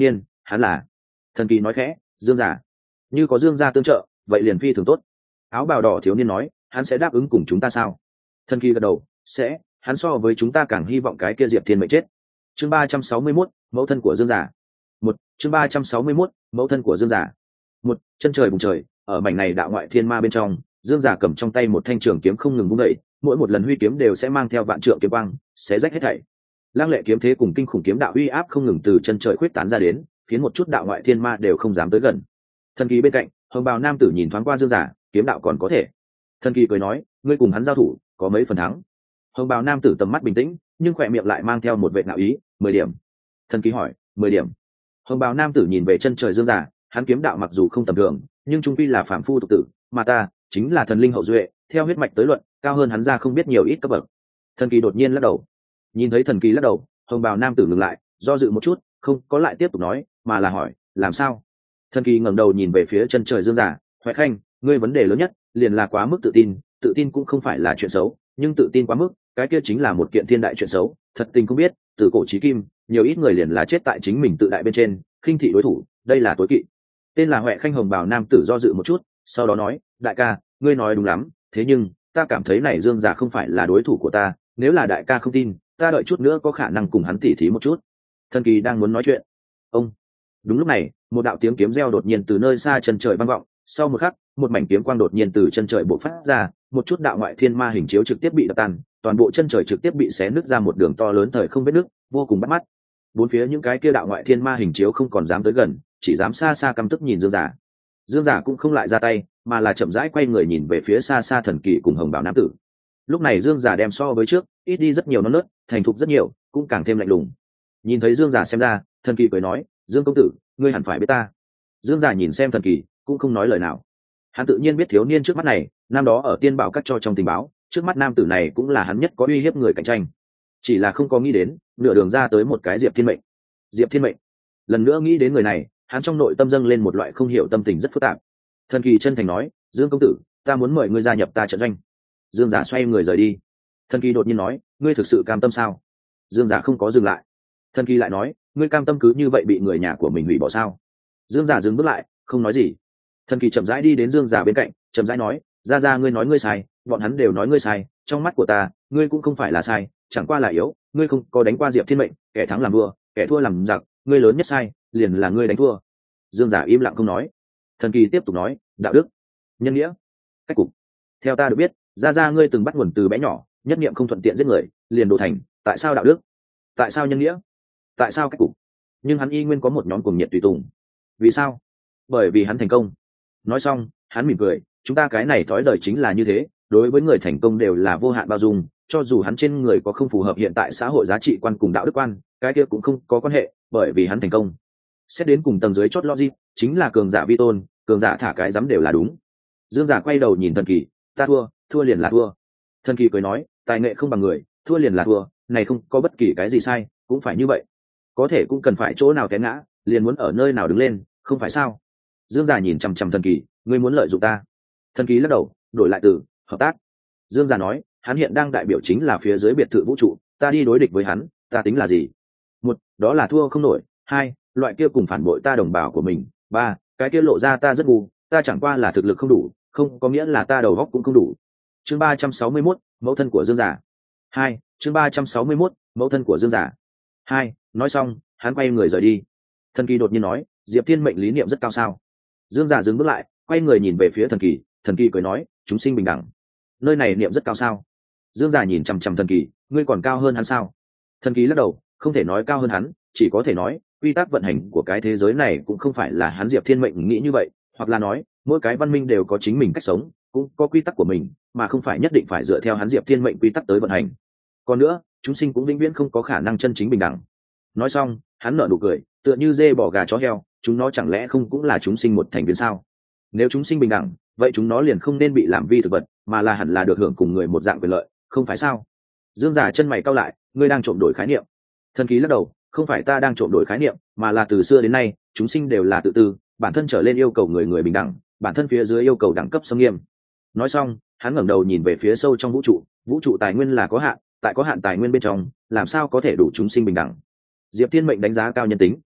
hắn là. Thần kỳ nói khẽ, Dương gia. Như có Dương gia tương trợ, vậy liền phi thường tốt. Áo bào đỏ thiếu niên nói, hắn sẽ đáp ứng cùng chúng ta sao? Thần kỳ gật đầu, sẽ, hắn so với chúng ta càng hy vọng cái kia Diệp Thiên mệnh chết. Chương ba trăm sáu mươi mốt, mẫu thân của Dương gia. Một, chương ba trăm sáu mươi mốt, mẫu thân của Dương gia. Một, chân trời bùng trời, ở mảnh này đạo ngoại thiên ma bên trong, Dương gia cầm trong tay một thanh trường kiếm không ngừng vung dậy, mỗi một lần huy kiếm đều sẽ mang theo vạn trượng kiếm quang, sẽ rách hết thảy. Lăng lệ kiếm thế cùng kinh khủng kiếm đạo uy áp không ngừng từ chân trời khuyết tán ra đến, khiến một chút đạo ngoại thiên ma đều không dám tới gần. Thần kỳ bên cạnh, hồng bào nam tử nhìn thoáng qua Dương gia, kiếm đạo còn có thể. Thần kỳ cười nói, ngươi cùng hắn giao thủ, có mấy phần thắng? Hồng bào nam tử tầm mắt bình tĩnh, nhưng khỏe miệng lại mang theo một vệ ngạo ý, mười điểm. Thần kỳ hỏi, mười điểm? Hồng bào nam tử nhìn về chân trời Dương gia, hắn kiếm đạo mặc dù không tầm thường, nhưng trung quy là phàm phu tục tử, mà ta chính là thần linh hậu duệ, theo huyết mạch tới luận, cao hơn hắn ra không biết nhiều ít cấp bậc. Thần kỳ đột nhiên lắc đầu. Nhìn thấy thần kỳ lắc đầu, hồng bào nam tử ngừng lại, do dự một chút, không có lại tiếp tục nói, mà là hỏi, làm sao? Thần kỳ ngẩng đầu nhìn về phía chân trời Dương gia, Hoại Khanh, ngươi vấn đề lớn nhất liền là quá mức tự tin, tự tin cũng không phải là chuyện xấu, nhưng tự tin quá mức, cái kia chính là một kiện thiên đại chuyện xấu. Thật tình không biết, từ cổ chí kim, nhiều ít người liền là chết tại chính mình tự đại bên trên, khinh thị đối thủ, đây là tối kỵ. Tên là Hoại Khanh hồng bào nam tử do dự một chút, sau đó nói, đại ca, ngươi nói đúng lắm, thế nhưng ta cảm thấy này Dương gia không phải là đối thủ của ta, nếu là đại ca không tin, ta đợi chút nữa có khả năng cùng hắn tỉ thí một chút. Thần kỳ đang muốn nói chuyện, ông. Đúng lúc này, một đạo tiếng kiếm reo đột nhiên từ nơi xa chân trời vang vọng, sau một khắc, một mảnh kiếm quang đột nhiên từ chân trời bộc phát ra, một chút đạo ngoại thiên ma hình chiếu trực tiếp bị đập tan, toàn bộ chân trời trực tiếp bị xé nứt ra một đường to lớn thời không vết nứt, vô cùng bắt mắt. Bốn phía những cái kia đạo ngoại thiên ma hình chiếu không còn dám tới gần, chỉ dám xa xa căm tức nhìn Dương giả. Dương giả cũng không lại ra tay, mà là chậm rãi quay người nhìn về phía xa xa thần kỳ cùng hồng bảo nam tử. Lúc này Dương giả đem so với trước ít đi rất nhiều non nớt, thành thục rất nhiều, cũng càng thêm lạnh lùng. Nhìn thấy Dương giả xem ra, thần kỳ cười nói, Dương công tử, ngươi hẳn phải biết ta. Dương giả nhìn xem thần kỳ, cũng không nói lời nào. Hắn tự nhiên biết thiếu niên trước mắt này, năm đó ở tiên bảo cắt cho trong tình báo, trước mắt nam tử này cũng là hắn nhất có uy hiếp người cạnh tranh. Chỉ là không có nghĩ đến, nửa đường ra tới một cái Diệp Thiên mệnh. Diệp Thiên mệnh. Lần nữa nghĩ đến người này, hắn trong nội tâm dâng lên một loại không hiểu tâm tình rất phức tạp. Thần kỳ chân thành nói, Dương công tử, ta muốn mời ngươi gia nhập ta trận doanh. Dương giả xoay người rời đi. Thần kỳ đột nhiên nói, ngươi thực sự cam tâm sao? Dương giả không có dừng lại. Thần kỳ lại nói, ngươi cam tâm cứ như vậy bị người nhà của mình hủy bỏ sao? Dương giả dừng bước lại, không nói gì. Thần kỳ chậm rãi đi đến Dương giả bên cạnh, chậm rãi nói, ra ra ngươi nói ngươi sai, bọn hắn đều nói ngươi sai, trong mắt của ta, ngươi cũng không phải là sai, chẳng qua là yếu, ngươi không có đánh qua Diệp Thiên mệnh, kẻ thắng làm vua, kẻ thua làm giặc, ngươi lớn nhất sai, liền là ngươi đánh thua. Dương giả im lặng không nói. Thần kỳ tiếp tục nói, đạo đức, nhân nghĩa, cách cục. Theo ta được biết, ra ra ngươi từng bắt nguồn từ bé nhỏ, nhất niệm không thuận tiện giết người, liền đổ thành, tại sao đạo đức? Tại sao nhân nghĩa? Tại sao cách cục? Nhưng hắn y nguyên có một nhóm cuồng nhiệt tùy tùng. Vì sao? Bởi vì hắn thành công. Nói xong, hắn mỉm cười, chúng ta cái này thói đời chính là như thế, đối với người thành công đều là vô hạn bao dung, cho dù hắn trên người có không phù hợp hiện tại xã hội giá trị quan cùng đạo đức quan, cái kia cũng không có quan hệ, bởi vì hắn thành công. Xét đến cùng tầng dưới chót logic, chính là cường giả vi tôn, cường giả thả cái dám đều là đúng. Dương giả quay đầu nhìn thần kỳ, ta thua, thua liền là thua. Thần kỳ cười nói, tài nghệ không bằng người, thua liền là thua, này không có bất kỳ cái gì sai, cũng phải như vậy. Có thể cũng cần phải chỗ nào té ngã, liền muốn ở nơi nào đứng lên, không phải sao? Dương giả nhìn chằm chằm thần kỳ, ngươi muốn lợi dụng ta? Thần kỳ lắc đầu, đổi lại từ hợp tác. Dương giả nói, hắn hiện đang đại biểu chính là phía dưới biệt thự vũ trụ, ta đi đối địch với hắn, ta tính là gì? Một, đó là thua không nổi. Hai, loại kia cùng phản bội ta đồng bào của mình. Ba, cái kia lộ ra ta rất ngu, ta chẳng qua là thực lực không đủ, không có nghĩa là ta đầu óc cũng không đủ. Chương ba trăm sáu mươi mốt, mẫu thân của Dương giả. Hai, chương ba trăm sáu mươi mốt, mẫu thân của Dương giả. Hai, nói xong, hắn quay người rời đi. Thần kỳ đột nhiên nói, Diệp Thiên mệnh lý niệm rất cao sao? Dương giả dừng bước lại, quay người nhìn về phía thần kỳ, thần kỳ cười nói, chúng sinh bình đẳng. Nơi này niệm rất cao sao? Dương giả nhìn chằm chằm thần kỳ, ngươi còn cao hơn hắn sao? Thần kỳ lắc đầu, không thể nói cao hơn hắn, chỉ có thể nói, quy tắc vận hành của cái thế giới này cũng không phải là hắn Diệp Thiên mệnh nghĩ như vậy, hoặc là nói, mỗi cái văn minh đều có chính mình cách sống, cũng có quy tắc của mình, mà không phải nhất định phải dựa theo hắn Diệp Thiên mệnh quy tắc tới vận hành. Còn nữa, chúng sinh cũng vĩnh viễn không có khả năng chân chính bình đẳng. Nói xong, hắn nở nụ cười, tựa như dê bò gà chó heo, chúng nó chẳng lẽ không cũng là chúng sinh một thành viên sao? Nếu chúng sinh bình đẳng, vậy chúng nó liền không nên bị làm vi thực vật, mà là hẳn là được hưởng cùng người một dạng quyền lợi, không phải sao? Dương giả chân mày cau lại, ngươi đang trộm đổi khái niệm. Thần kỳ lắc đầu, không phải ta đang trộm đổi khái niệm, mà là từ xưa đến nay, chúng sinh đều là tự tư, bản thân trở lên yêu cầu người người bình đẳng, bản thân phía dưới yêu cầu đẳng cấp xâm nghiêm. Nói xong, hắn ngẩng đầu nhìn về phía sâu trong vũ trụ, vũ trụ tài nguyên là có hạn, tại có hạn tài nguyên bên trong, làm sao có thể đủ chúng sinh bình đẳng? Diệp Thiên mệnh đánh giá cao nhân tính,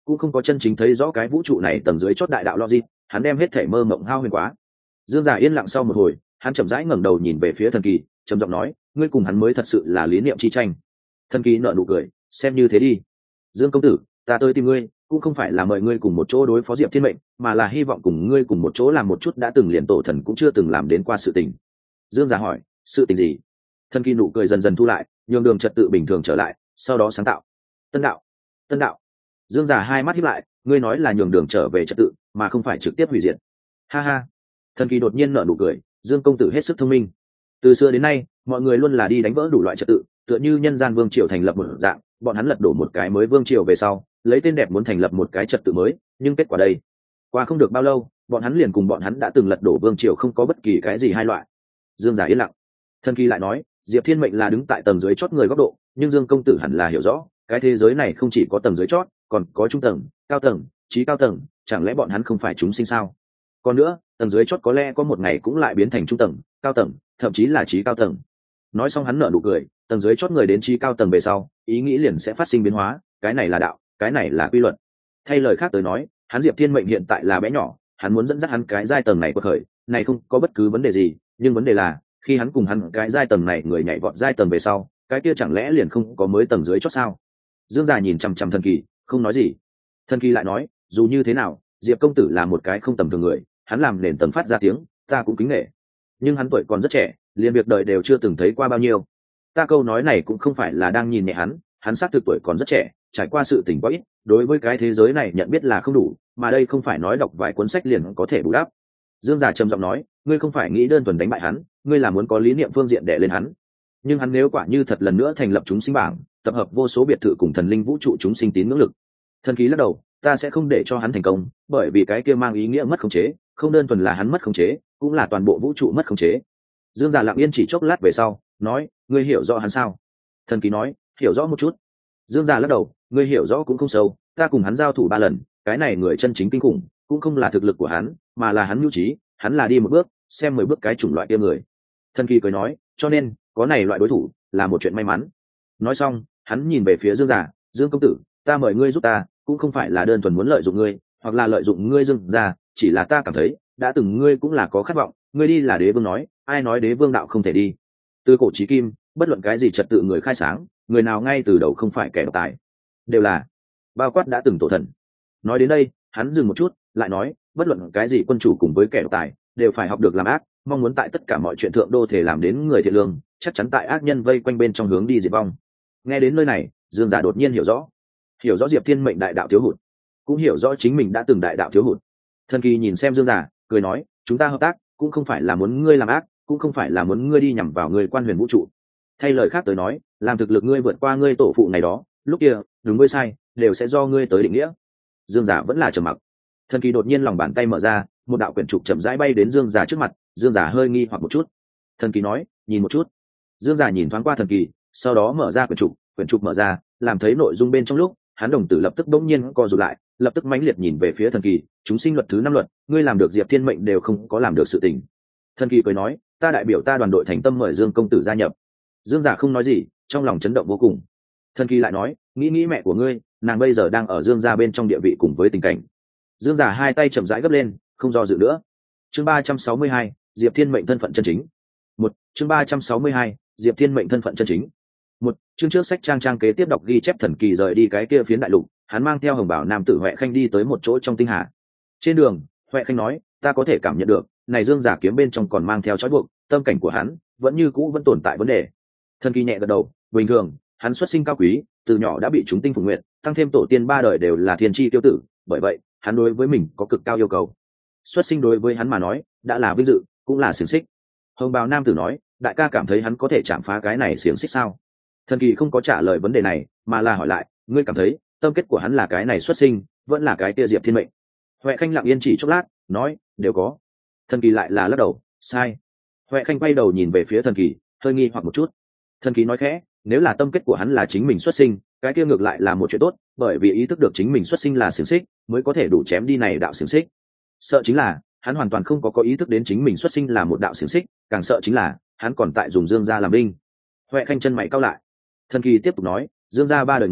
cũng không có chân chính thấy rõ cái vũ trụ này tầng dưới chót đại đạo logic, hắn đem hết thể mơ mộng hao huyền quá. Dương Giả yên lặng sau một hồi, hắn chậm rãi ngẩng đầu nhìn về phía Thần Kỳ, trầm giọng nói, ngươi cùng hắn mới thật sự là lý niệm chi tranh. Thần Kỳ nở nụ cười, xem như thế đi. Dương công tử, ta tới tìm ngươi cũng không phải là mời ngươi cùng một chỗ đối phó Diệp Thiên Mệnh, mà là hy vọng cùng ngươi cùng một chỗ làm một chút đã từng liền tổ thần cũng chưa từng làm đến qua sự tình. Dương Giả hỏi, sự tình gì? Thần Kỳ nụ cười dần dần thu lại, nhường đường trật tự bình thường trở lại, sau đó sáng tạo. Tân đạo, tân đạo. Dương Giả hai mắt híp lại, ngươi nói là nhường đường trở về trật tự, mà không phải trực tiếp hủy diệt. Ha ha. Thần Kỳ đột nhiên nở nụ cười, Dương công tử hết sức thông minh. Từ xưa đến nay, mọi người luôn là đi đánh vỡ đủ loại trật tự, tựa như nhân gian vương triều thành lập một dạng, bọn hắn lật đổ một cái mới vương triều về sau, lấy tên đẹp muốn thành lập một cái trật tự mới, nhưng kết quả đây, qua không được bao lâu, bọn hắn liền cùng bọn hắn đã từng lật đổ vương triều không có bất kỳ cái gì hai loại. Dương Giả yên lặng. Thần Kỳ lại nói, Diệp Thiên Mệnh là đứng tại tầng dưới chót người góc độ, nhưng Dương công tử hẳn là hiểu rõ, cái thế giới này không chỉ có tầng dưới chót, còn có trung tầng, cao tầng, trí cao tầng, chẳng lẽ bọn hắn không phải chúng sinh sao? Còn nữa, tầng dưới chót có lẽ có một ngày cũng lại biến thành trung tầng, cao tầng, thậm chí là trí cao tầng. Nói xong hắn nở nụ cười, tầng dưới chót người đến trí cao tầng về sau, ý nghĩ liền sẽ phát sinh biến hóa, cái này là đạo, cái này là quy luật. Thay lời khác tới nói, hắn Diệp Thiên Mệnh hiện tại là bé nhỏ, hắn muốn dẫn dắt hắn cái giai tầng này quật khởi, này không có bất cứ vấn đề gì, nhưng vấn đề là, khi hắn cùng hắn cái giai tầng này người nhảy vọt giai tầng về sau, cái kia chẳng lẽ liền không có mới tầng dưới chót sao? Dương Giả nhìn chằm chằm Thần Kỳ, không nói gì. Thần Kỳ lại nói, dù như thế nào, Diệp công tử là một cái không tầm thường người, hắn làm nền tầng phát ra tiếng, ta cũng kính nể. Nhưng hắn tuổi còn rất trẻ, liền việc đời đều chưa từng thấy qua bao nhiêu. Ta câu nói này cũng không phải là đang nhìn nhẹ hắn, hắn xác thực tuổi còn rất trẻ, trải qua sự tình quá ít, đối với cái thế giới này nhận biết là không đủ, mà đây không phải nói đọc vài cuốn sách liền có thể bù đắp. Dương Giả trầm giọng nói, ngươi không phải nghĩ đơn thuần đánh bại hắn, ngươi là muốn có lý niệm phương diện đè lên hắn. Nhưng hắn nếu quả như thật lần nữa thành lập chúng sinh bảng, tập hợp vô số biệt thự cùng thần linh vũ trụ chúng sinh tín ngưỡng lực. Thần Kỳ lắc đầu, ta sẽ không để cho hắn thành công, bởi vì cái kia mang ý nghĩa mất khống chế, không đơn thuần là hắn mất khống chế, cũng là toàn bộ vũ trụ mất khống chế. Dương Giả lặng yên chỉ chốc lát về sau, nói, ngươi hiểu rõ hắn sao? Thần Kỳ nói, hiểu rõ một chút. Dương Giả lắc đầu, ngươi hiểu rõ cũng không sâu, ta cùng hắn giao thủ ba lần, cái này người chân chính kinh khủng, cũng không là thực lực của hắn, mà là hắn nhu trí, hắn là đi một bước, xem mười bước cái chủng loại kia người. Thần Kỳ cười nói, cho nên, có này loại đối thủ, là một chuyện may mắn. Nói xong, hắn nhìn về phía Dương Giả, Dương công tử, ta mời ngươi giúp ta, cũng không phải là đơn thuần muốn lợi dụng ngươi, hoặc là lợi dụng ngươi Dương gia, chỉ là ta cảm thấy, đã từng ngươi cũng là có khát vọng, ngươi đi là đế vương nói, ai nói đế vương đạo không thể đi? Từ cổ chí kim, bất luận cái gì trật tự người khai sáng, người nào ngay từ đầu không phải kẻ độc tài, đều là bao quát đã từng tổ thần. Nói đến đây, hắn dừng một chút, lại nói, bất luận cái gì quân chủ cùng với kẻ độc tài, đều phải học được làm ác, mong muốn tại tất cả mọi chuyện thượng đô thể làm đến người thiện lương, chắc chắn tại ác nhân vây quanh bên trong hướng đi diệt vong. Nghe đến nơi này, Dương Giả đột nhiên hiểu rõ, hiểu rõ Diệp Thiên Mệnh đại đạo thiếu hụt, cũng hiểu rõ chính mình đã từng đại đạo thiếu hụt. Thần Kỳ nhìn xem Dương Giả, cười nói, chúng ta hợp tác, cũng không phải là muốn ngươi làm ác, cũng không phải là muốn ngươi đi nhằm vào người quan huyền vũ trụ. Thay lời khác tới nói, làm thực lực ngươi vượt qua ngươi tổ phụ ngày đó, lúc kia, đúng với sai, đều sẽ do ngươi tới định nghĩa. Dương Giả vẫn là trầm mặc. Thần Kỳ đột nhiên lòng bàn tay mở ra, một đạo quyển trục chậm rãi bay đến Dương Giả trước mặt. Dương Giả hơi nghi hoặc một chút. Thần Kỳ nói, nhìn một chút. Dương Giả nhìn thoáng qua Thần Kỳ, sau đó mở ra quyển trục, quyển trục mở ra, làm thấy nội dung bên trong lúc, hắn đồng tử lập tức bỗng nhiên co rụt lại, lập tức mãnh liệt nhìn về phía Thần Kỳ, chúng sinh luật thứ năm luật, ngươi làm được Diệp Thiên Mệnh đều không có làm được sự tình. Thần Kỳ cười nói, ta đại biểu ta đoàn đội thành tâm mời Dương công tử gia nhập. Dương Giả không nói gì, trong lòng chấn động vô cùng. Thần Kỳ lại nói, nghĩ nghĩ mẹ của ngươi, nàng bây giờ đang ở Dương gia bên trong địa vị cùng với tình cảnh. Dương Giả hai tay chậm rãi gấp lên, không do dự nữa. Chương ba trăm sáu mươi hai, Diệp Thiên Mệnh thân phận chân chính. Một, chương ba trăm sáu mươi hai, Diệp Thiên Mệnh thân phận chân chính. Một, chương trước sách trang trang kế tiếp đọc ghi chép Thần Kỳ rời đi cái kia phiến đại lục, hắn mang theo Hồng Bảo nam tử Huệ Khanh đi tới một chỗ trong tinh hà. Trên đường, Huệ Khanh nói, ta có thể cảm nhận được, này Dương Giả kiếm bên trong còn mang theo trói buộc, tâm cảnh của hắn vẫn như cũ vẫn tồn tại vấn đề. Thần Kỳ nhẹ gật đầu, bình thường, hắn xuất sinh cao quý, từ nhỏ đã bị chúng tinh phục nguyện, tăng thêm tổ tiên ba đời đều là thiên chi tiêu tử, bởi vậy, hắn đối với mình có cực cao yêu cầu. Xuất sinh đối với hắn mà nói, đã là vinh dự, cũng là xiềng xích. Hồng Bào nam tử nói, đại ca cảm thấy hắn có thể chạm phá cái này xiềng xích sao? Thần Kỳ không có trả lời vấn đề này, mà là hỏi lại, ngươi cảm thấy, tâm kết của hắn là cái này xuất sinh, vẫn là cái kia Diệp Thiên Mệnh? Huệ Khanh lặng yên chỉ chốc lát, nói, đều có. Thần Kỳ lại là lắc đầu, sai. Huệ Khanh quay đầu nhìn về phía Thần Kỳ, hơi nghi hoặc một chút. Thần Kỳ nói khẽ, nếu là tâm kết của hắn là chính mình xuất sinh, cái kia ngược lại là một chuyện tốt, bởi vì ý thức được chính mình xuất sinh là xiềng xích, mới có thể đủ chém đi này đạo xiềng xích. Sợ chính là, hắn hoàn toàn không có có ý thức đến chính mình xuất sinh là một đạo xiềng xích, càng sợ chính là, hắn còn tại dùng Dương gia làm binh. Huệ Khanh chân mày cau lại. Thần Kỳ tiếp tục nói, Dương gia ba đời người,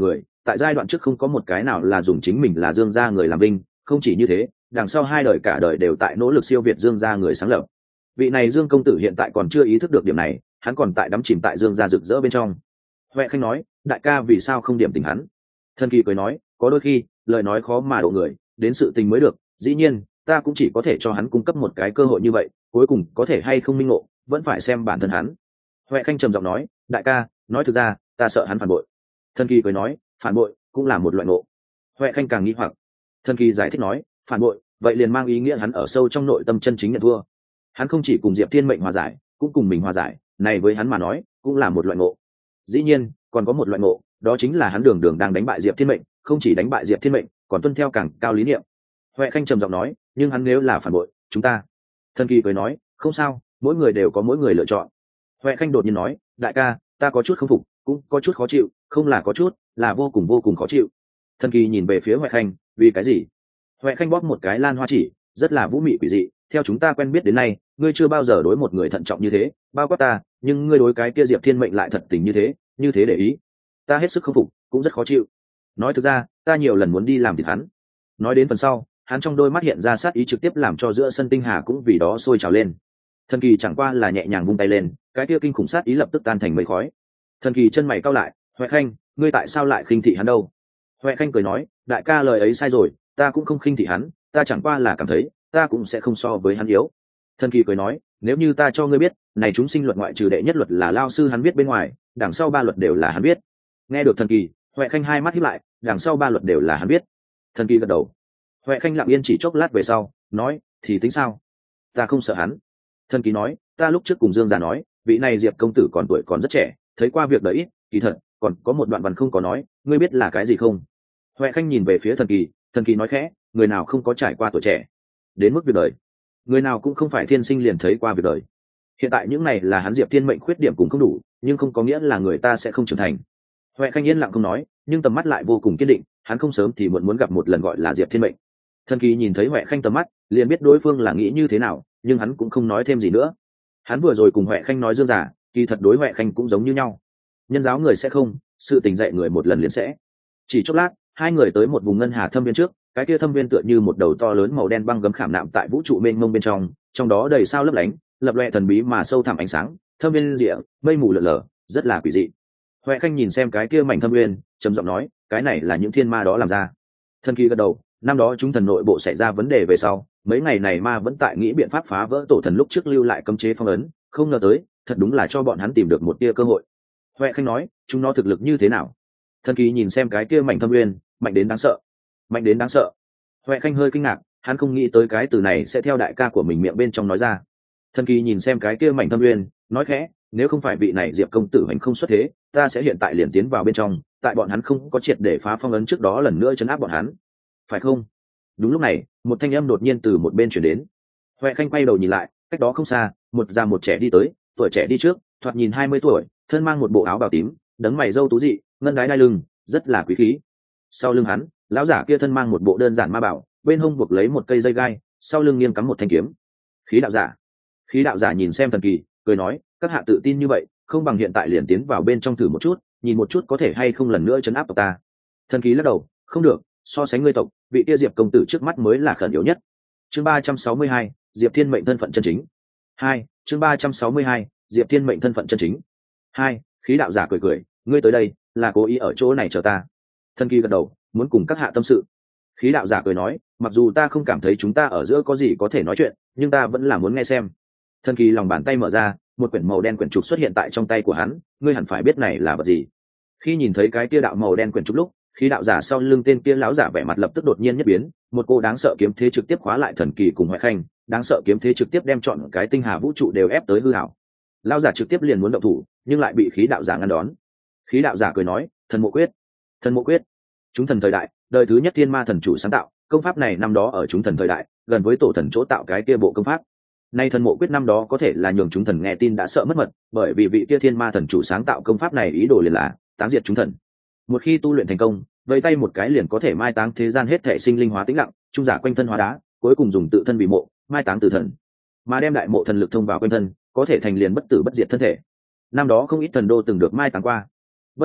tại giai đoạn trước không có một cái nào là dùng chính mình là Dương gia người làm binh, không chỉ như thế, đằng sau hai đời cả đời đều tại nỗ lực siêu việt Dương gia người sáng lập. Vị này Dương công tử hiện tại còn chưa ý thức được điểm này, hắn còn tại đắm chìm tại Dương gia rực rỡ bên trong. Huệ Khanh nói, đại ca vì sao không điểm tình hắn? Thần Kỳ cười nói, có đôi khi lời nói khó mà độ người, đến sự tình mới được, dĩ nhiên ta cũng chỉ có thể cho hắn cung cấp một cái cơ hội như vậy, cuối cùng có thể hay không minh ngộ vẫn phải xem bản thân hắn. Huệ Khanh trầm giọng nói, đại ca nói thực ra ta sợ hắn phản bội. Thần Kỳ cười nói, phản bội cũng là một loại ngộ. Huệ Khanh càng nghi hoặc. Thần Kỳ giải thích nói, phản bội vậy liền mang ý nghĩa hắn ở sâu trong nội tâm chân chính nhận thua. Hắn không chỉ cùng Diệp Thiên Mệnh hòa giải, cũng cùng mình hòa giải, này với hắn mà nói cũng là một loại ngộ. Dĩ nhiên còn có một loại ngộ, đó chính là hắn đường đường đang đánh bại Diệp Thiên Mệnh, không chỉ đánh bại Diệp Thiên Mệnh, còn tuân theo càng cao lý niệm. Huệ Khanh trầm giọng nói, nhưng hắn nếu là phản bội chúng ta. Thần Kỳ cười nói, không sao, mỗi người đều có mỗi người lựa chọn. Huệ Khanh đột nhiên nói, đại ca ta có chút không phục, cũng có chút khó chịu, không là có chút, là vô cùng vô cùng khó chịu. Thần Kỳ nhìn về phía Huệ Khanh, vì cái gì? Huệ Khanh bóp một cái lan hoa chỉ, rất là vũ mị quỷ dị, theo chúng ta quen biết đến nay, ngươi chưa bao giờ đối một người thận trọng như thế, bao quát ta, nhưng ngươi đối cái kia Diệp Thiên Mệnh lại thật tình như thế, như thế để ý. Ta hết sức không phục, cũng rất khó chịu. Nói thực ra, ta nhiều lần muốn đi làm thịt hắn. Nói đến phần sau, hắn trong đôi mắt hiện ra sát ý trực tiếp làm cho giữa sân tinh hà cũng vì đó sôi trào lên. Thần Kỳ chẳng qua là nhẹ nhàng vung tay lên, cái kia kinh khủng sát ý lập tức tan thành mây khói. Thần Kỳ chân mày cau lại, Huệ Khanh ngươi tại sao lại khinh thị hắn đâu? Huệ Khanh cười nói, đại ca lời ấy sai rồi, ta cũng không khinh thị hắn, ta chẳng qua là cảm thấy ta cũng sẽ không so với hắn yếu. Thần Kỳ cười nói, nếu như ta cho ngươi biết, này chúng sinh luật ngoại trừ đệ nhất luật là lao sư hắn biết bên ngoài, đằng sau ba luật đều là hắn biết. Nghe được Thần Kỳ, Huệ Khanh hai mắt híp lại, đằng sau ba luật đều là hắn biết. Thần Kỳ gật đầu. Huệ Khanh lặng yên chỉ chốc lát về sau nói, thì tính sao, ta không sợ hắn. Thần Kỳ nói, ta lúc trước cùng Dương già nói, vị này Diệp công tử còn tuổi còn rất trẻ, thấy qua việc đời ít, kỳ thật còn có một đoạn văn không có nói, ngươi biết là cái gì không? Huệ Khanh nhìn về phía Thần Kỳ, Thần Kỳ nói khẽ, người nào không có trải qua tuổi trẻ đến mức việc đời, người nào cũng không phải thiên sinh liền thấy qua việc đời. Hiện tại những này là hắn Diệp Thiên Mệnh khuyết điểm cũng không đủ, nhưng không có nghĩa là người ta sẽ không trưởng thành. Huệ Khanh yên lặng không nói, nhưng tầm mắt lại vô cùng kiên định, hắn không sớm thì muộn muốn gặp một lần gọi là Diệp Thiên Mệnh. Thần Kỳ nhìn thấy Huệ Khanh tầm mắt, liền biết đối phương là nghĩ như thế nào, nhưng hắn cũng không nói thêm gì nữa. Hắn vừa rồi cùng Huệ Khanh nói Dương giả, kỳ thật đối Huệ Khanh cũng giống như nhau. Nhân giáo người sẽ không, sự tình dạy người một lần liền sẽ. Chỉ chốc lát, hai người tới một vùng ngân hà thâm viên trước, cái kia thâm viên tựa như một đầu to lớn màu đen băng gấm khảm nạm tại vũ trụ mênh mông bên trong, trong đó đầy sao lấp lánh, lập loè thần bí mà sâu thẳm ánh sáng, thâm viên rịa, mây mù lờ lờ, rất là quỷ dị. Huệ Khanh nhìn xem cái kia mảnh thâm viên, trầm giọng nói, cái này là những thiên ma đó làm ra. Thần Kỳ gật đầu, năm đó chúng thần nội bộ xảy ra vấn đề về sau, mấy ngày này ma vẫn tại nghĩ biện pháp phá vỡ tổ thần lúc trước lưu lại cấm chế phong ấn, không ngờ tới, thật đúng là cho bọn hắn tìm được một tia cơ hội. Huệ Khanh nói, chúng nó thực lực như thế nào? Thần Kỳ nhìn xem cái kia mảnh thâm nguyên, mạnh đến đáng sợ. Mạnh đến đáng sợ. Huệ Khanh hơi kinh ngạc, hắn không nghĩ tới cái từ này sẽ theo đại ca của mình miệng bên trong nói ra. Thần Kỳ nhìn xem cái kia mảnh thâm nguyên, nói khẽ, nếu không phải vị này Diệp công tử hành không xuất thế, ta sẽ hiện tại liền tiến vào bên trong, tại bọn hắn không có triệt để phá phong ấn trước đó lần nữa trấn áp bọn hắn. Phải không? Đúng lúc này, một thanh âm đột nhiên từ một bên truyền đến. Huệ Khanh quay đầu nhìn lại, cách đó không xa, một già một trẻ đi tới, tuổi trẻ đi trước, thoạt nhìn hai mươi tuổi, thân mang một bộ áo bào tím, đấng mày râu tú dị, ngân đái đai lưng, rất là quý khí. Sau lưng hắn, lão giả kia thân mang một bộ đơn giản ma bảo, bên hông buộc lấy một cây dây gai, sau lưng nghiêng cắm một thanh kiếm. Khí đạo giả. Khí đạo giả nhìn xem Thần Kỳ, cười nói, các hạ tự tin như vậy, không bằng hiện tại liền tiến vào bên trong thử một chút, nhìn một chút có thể hay không lần nữa trấn áp tộc ta. Thần Kỳ lắc đầu, không được, so sánh ngươi tộc, vị kia Diệp công tử trước mắt mới là khẩn yếu nhất. Chương ba trăm sáu mươi hai, Diệp Thiên Mệnh thân phận chân chính. Hai, chương ba trăm sáu mươi hai, Diệp Thiên Mệnh thân phận chân chính. Hai, khí đạo giả cười cười, ngươi tới đây là cố ý ở chỗ này chờ ta. Thần Kỳ gật đầu, muốn cùng các hạ tâm sự. Khí đạo giả cười nói, mặc dù ta không cảm thấy chúng ta ở giữa có gì có thể nói chuyện, nhưng ta vẫn là muốn nghe xem. Thần Kỳ lòng bàn tay mở ra, một quyển màu đen quyển trục xuất hiện tại trong tay của hắn, ngươi hẳn phải biết này là vật gì. Khi nhìn thấy cái kia đạo màu đen quyển trục lúc, khí đạo giả sau lưng tên kia lão giả vẻ mặt lập tức đột nhiên nhất biến, một cô đáng sợ kiếm thế trực tiếp khóa lại Thần Kỳ cùng Huệ Khanh, đáng sợ kiếm thế trực tiếp đem chọn cái tinh hà vũ trụ đều ép tới hư hảo. Lão giả trực tiếp liền muốn động thủ, nhưng lại bị khí đạo giả ngăn đón. Khí đạo giả cười nói, thần mộ quyết. Thần mộ quyết, chúng thần thời đại, đời thứ nhất thiên ma thần chủ sáng tạo công pháp này, năm đó ở chúng thần thời đại gần với tổ thần chỗ tạo cái kia bộ công pháp. Nay thần mộ quyết năm đó có thể là nhường chúng thần nghe tin đã sợ mất mật, bởi vì vị kia thiên ma thần chủ sáng tạo công pháp này ý đồ liền là táng diệt chúng thần. Một khi tu luyện thành công, vây tay một cái liền có thể mai táng thế gian hết thể sinh linh hóa tĩnh lặng, trung giả quanh thân hóa đá, cuối cùng dùng tự thân bị mộ mai táng tử thần, mà đem đại mộ thần lực thông vào quanh thân, có thể thành liền bất tử bất diệt thân thể. Năm đó không ít thần đô từng được mai táng qua. Bất quá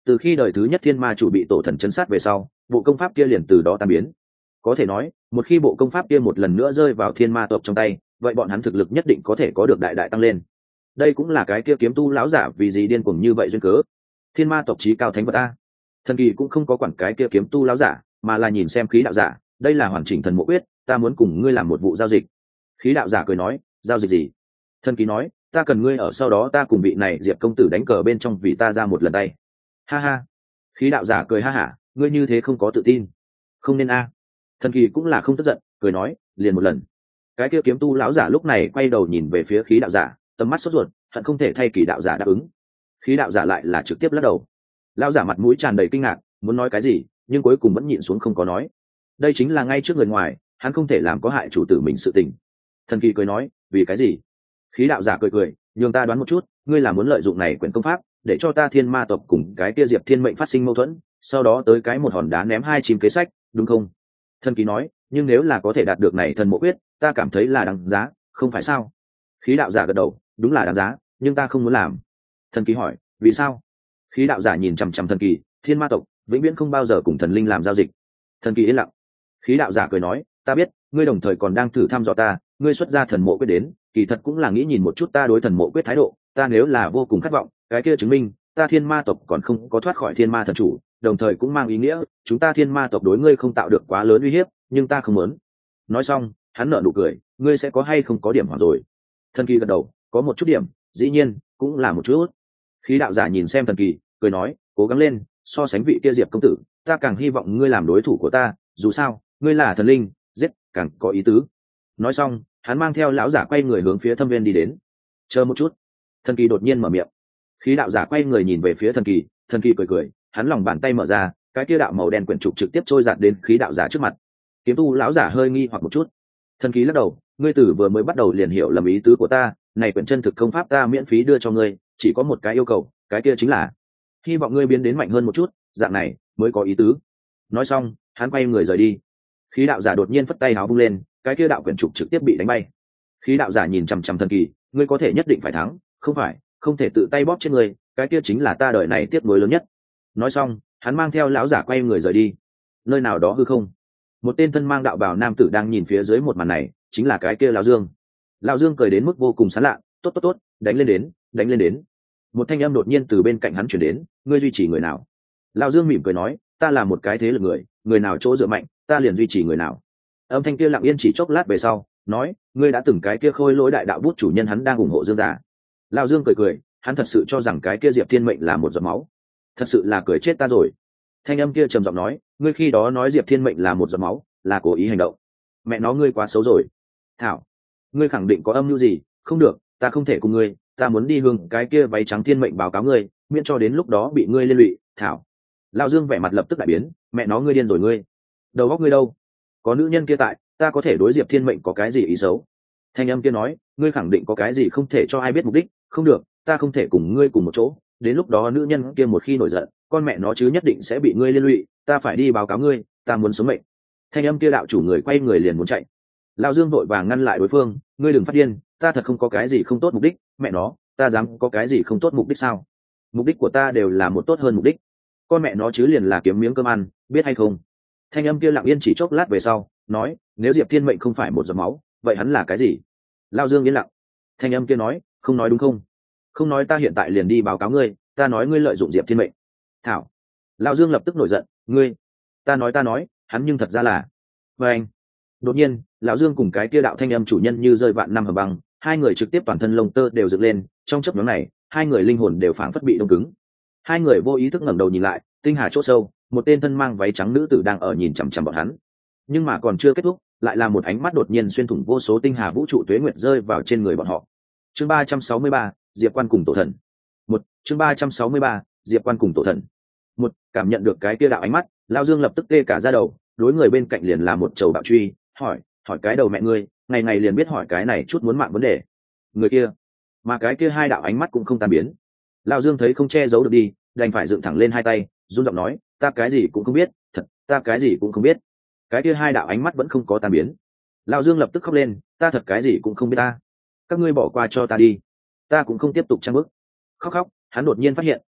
từ khi đời thứ nhất thiên ma chủ bị tổ thần chấn sát về sau, bộ công pháp kia liền từ đó tan biến. Có thể nói, một khi bộ công pháp kia một lần nữa rơi vào thiên ma tộc trong tay, vậy bọn hắn thực lực nhất định có thể có được đại đại tăng lên. Đây cũng là cái kia kiếm tu lão giả vì gì điên cuồng như vậy duyên cớ. Thiên ma tộc chí cao thánh vật a. Thần Kỳ cũng không có quản cái kia kiếm tu lão giả, mà là nhìn xem khí đạo giả, đây là hoàn chỉnh thần mộ quyết, ta muốn cùng ngươi làm một vụ giao dịch. Khí đạo giả cười nói, giao dịch gì? Thần Kỳ nói, ta cần ngươi ở sau đó ta cùng vị này Diệp công tử đánh cờ bên trong vì ta ra một lần tay. Ha ha. Khí đạo giả cười ha hả, ngươi như thế không có tự tin. Không nên a. Thần Kỳ cũng là không tức giận, cười nói, liền một lần. Cái kia kiếm tu lão giả lúc này quay đầu nhìn về phía khí đạo giả, tầm mắt sốt ruột, hận không thể thay kỳ đạo giả đáp ứng. Khí đạo giả lại là trực tiếp lắc đầu. Lão giả mặt mũi tràn đầy kinh ngạc, muốn nói cái gì, nhưng cuối cùng vẫn nhịn xuống không có nói. Đây chính là ngay trước người ngoài, hắn không thể làm có hại chủ tử mình sự tình. Thần Kỳ cười nói, vì cái gì? Khí đạo giả cười cười, nhường ta đoán một chút, ngươi là muốn lợi dụng này quyển công pháp để cho ta thiên ma tộc cùng cái kia Diệp Thiên mệnh phát sinh mâu thuẫn, sau đó tới cái một hòn đá ném hai chim kế sách, đúng không? Thần Kỳ nói, nhưng nếu là có thể đạt được này thần mộ quyết, ta cảm thấy là đáng giá, không phải sao? Khí đạo giả gật đầu, đúng là đáng giá, nhưng ta không muốn làm. Thần Kỳ hỏi, vì sao? Khí đạo giả nhìn chằm chằm Thần Kỳ, thiên ma tộc vĩnh viễn không bao giờ cùng thần linh làm giao dịch. Thần Kỳ yên lặng. Khí đạo giả cười nói, ta biết, ngươi đồng thời còn đang thử thăm dò ta, ngươi xuất ra thần mộ quyết đến, kỳ thật cũng là nghĩ nhìn một chút ta đối thần mộ quyết thái độ, ta nếu là vô cùng khát vọng, cái kia chứng minh ta thiên ma tộc còn không có thoát khỏi thiên ma thần chủ, đồng thời cũng mang ý nghĩa chúng ta thiên ma tộc đối ngươi không tạo được quá lớn uy hiếp, nhưng ta không muốn. Nói xong, hắn nở nụ cười, ngươi sẽ có hay không có điểm hoảng rồi? Thần Kỳ gật đầu, có một chút điểm, dĩ nhiên cũng là một chút. Khí đạo giả nhìn xem Thần Kỳ, cười nói, cố gắng lên, so sánh vị kia Diệp công tử, ta càng hy vọng ngươi làm đối thủ của ta, dù sao ngươi là thần linh, giết càng có ý tứ. Nói xong, hắn mang theo lão giả quay người hướng phía Thâm Viên đi đến. Chờ một chút. Thần Kỳ đột nhiên mở miệng. Khí đạo giả quay người nhìn về phía Thần Kỳ, Thần Kỳ cười cười, hắn lòng bàn tay mở ra, cái kia đạo màu đen quyển trục trực tiếp trôi giạt đến khí đạo giả trước mặt. Kiếm tu lão giả hơi nghi hoặc một chút. Thần Kỳ lắc đầu, ngươi tử vừa mới bắt đầu liền hiểu lầm ý tứ của ta, này quyển chân thực công pháp ta miễn phí đưa cho ngươi, chỉ có một cái yêu cầu, cái kia chính là hy vọng ngươi biến đến mạnh hơn một chút, dạng này mới có ý tứ. Nói xong, hắn quay người rời đi. Khí đạo giả đột nhiên phất tay áo vung lên, cái kia đạo quyển trục trực tiếp bị đánh bay. Khí đạo giả nhìn chằm chằm Thần Kỳ, ngươi có thể nhất định phải thắng, không phải không thể tự tay bóp chết ngươi, cái kia chính là ta đời này tiếc nuối lớn nhất. Nói xong, hắn mang theo lão giả quay người rời đi. Nơi nào đó hư không, một tên thân mang đạo bào nam tử đang nhìn phía dưới một màn này, chính là cái kia lão Dương. Lão Dương cười đến mức vô cùng sán lạ, tốt tốt tốt, đánh lên đến, đánh lên đến. Một thanh âm đột nhiên từ bên cạnh hắn chuyển đến, ngươi duy trì người nào? Lão Dương mỉm cười nói, ta là một cái thế lực người, người nào chỗ dựa mạnh, ta liền duy trì người nào. Âm thanh kia lặng yên chỉ chốc lát về sau, nói, ngươi đã từng cái kia khôi lỗi đại đạo bút chủ nhân hắn đang ủng hộ Dương giả. Lão Dương cười cười, hắn thật sự cho rằng cái kia Diệp Thiên mệnh là một giọt máu, thật sự là cười chết ta rồi. Thanh âm kia trầm giọng nói, ngươi khi đó nói Diệp Thiên mệnh là một giọt máu, là cố ý hành động. Mẹ nó ngươi quá xấu rồi. Thảo, ngươi khẳng định có âm mưu gì? Không được, ta không thể cùng ngươi, ta muốn đi hướng cái kia váy trắng thiên mệnh báo cáo ngươi, miễn cho đến lúc đó bị ngươi liên lụy. Thảo. Lão Dương vẻ mặt lập tức đại biến, mẹ nó ngươi điên rồi ngươi. Đầu óc ngươi đâu? Có nữ nhân kia tại, ta có thể đối Diệp Thiên mệnh có cái gì ý xấu? Thanh âm kia nói, ngươi khẳng định có cái gì không thể cho ai biết mục đích, không được, ta không thể cùng ngươi cùng một chỗ, đến lúc đó nữ nhân kia một khi nổi giận, con mẹ nó chứ nhất định sẽ bị ngươi liên lụy, ta phải đi báo cáo ngươi, ta muốn sống mệnh. Thanh âm kia đạo chủ người quay người liền muốn chạy. Lão Dương vội vàng ngăn lại đối phương, ngươi đừng phát điên, ta thật không có cái gì không tốt mục đích, mẹ nó, ta dám có cái gì không tốt mục đích sao? Mục đích của ta đều là một tốt hơn mục đích. Con mẹ nó chứ liền là kiếm miếng cơm ăn, biết hay không? Thanh âm kia lặng yên chỉ chốc lát về sau, nói, nếu Diệp Thiên mệnh không phải một giọt máu, vậy hắn là cái gì? Lão Dương yên lặng. Thanh âm kia nói, không nói đúng không? Không nói ta hiện tại liền đi báo cáo ngươi, ta nói ngươi lợi dụng Diệp Thiên mệnh. Thảo. Lão Dương lập tức nổi giận, ngươi, ta nói ta nói, hắn nhưng thật ra là. Và anh. Đột nhiên, lão Dương cùng cái kia đạo thanh âm chủ nhân như rơi vạn năm hầm băng, hai người trực tiếp toàn thân lông tơ đều dựng lên, trong chớp nhoáng này, hai người linh hồn đều phảng phất bị đông cứng. Hai người vô ý thức ngẩng đầu nhìn lại, tinh hà chỗ sâu, một tên thân mang váy trắng nữ tử đang ở nhìn chằm chằm bọn hắn. Nhưng mà còn chưa kết thúc, lại là một ánh mắt đột nhiên xuyên thủng vô số tinh hà vũ trụ tuế nguyệt rơi vào trên người bọn họ. Chương ba trăm sáu mươi ba, Diệp Quan cùng tổ thần. Một, chương ba trăm sáu mươi ba, Diệp Quan cùng tổ thần. Một, cảm nhận được cái kia đạo ánh mắt, lão Dương lập tức tê cả da đầu, đối người bên cạnh liền là một trầu bạo truy, hỏi, hỏi cái đầu mẹ ngươi, ngày ngày liền biết hỏi cái này chút muốn mạng vấn đề. Người kia, mà cái kia hai đạo ánh mắt cũng không tan biến. Lão Dương thấy không che giấu được đi, đành phải dựng thẳng lên hai tay, run giọng nói, ta cái gì cũng không biết, thật, ta cái gì cũng không biết. Cái kia hai đạo ánh mắt vẫn không có tan biến. Lão Dương lập tức khóc lên, ta thật cái gì cũng không biết ta. Các ngươi bỏ qua cho ta đi, ta cũng không tiếp tục trang bức. Khóc khóc, hắn đột nhiên phát hiện,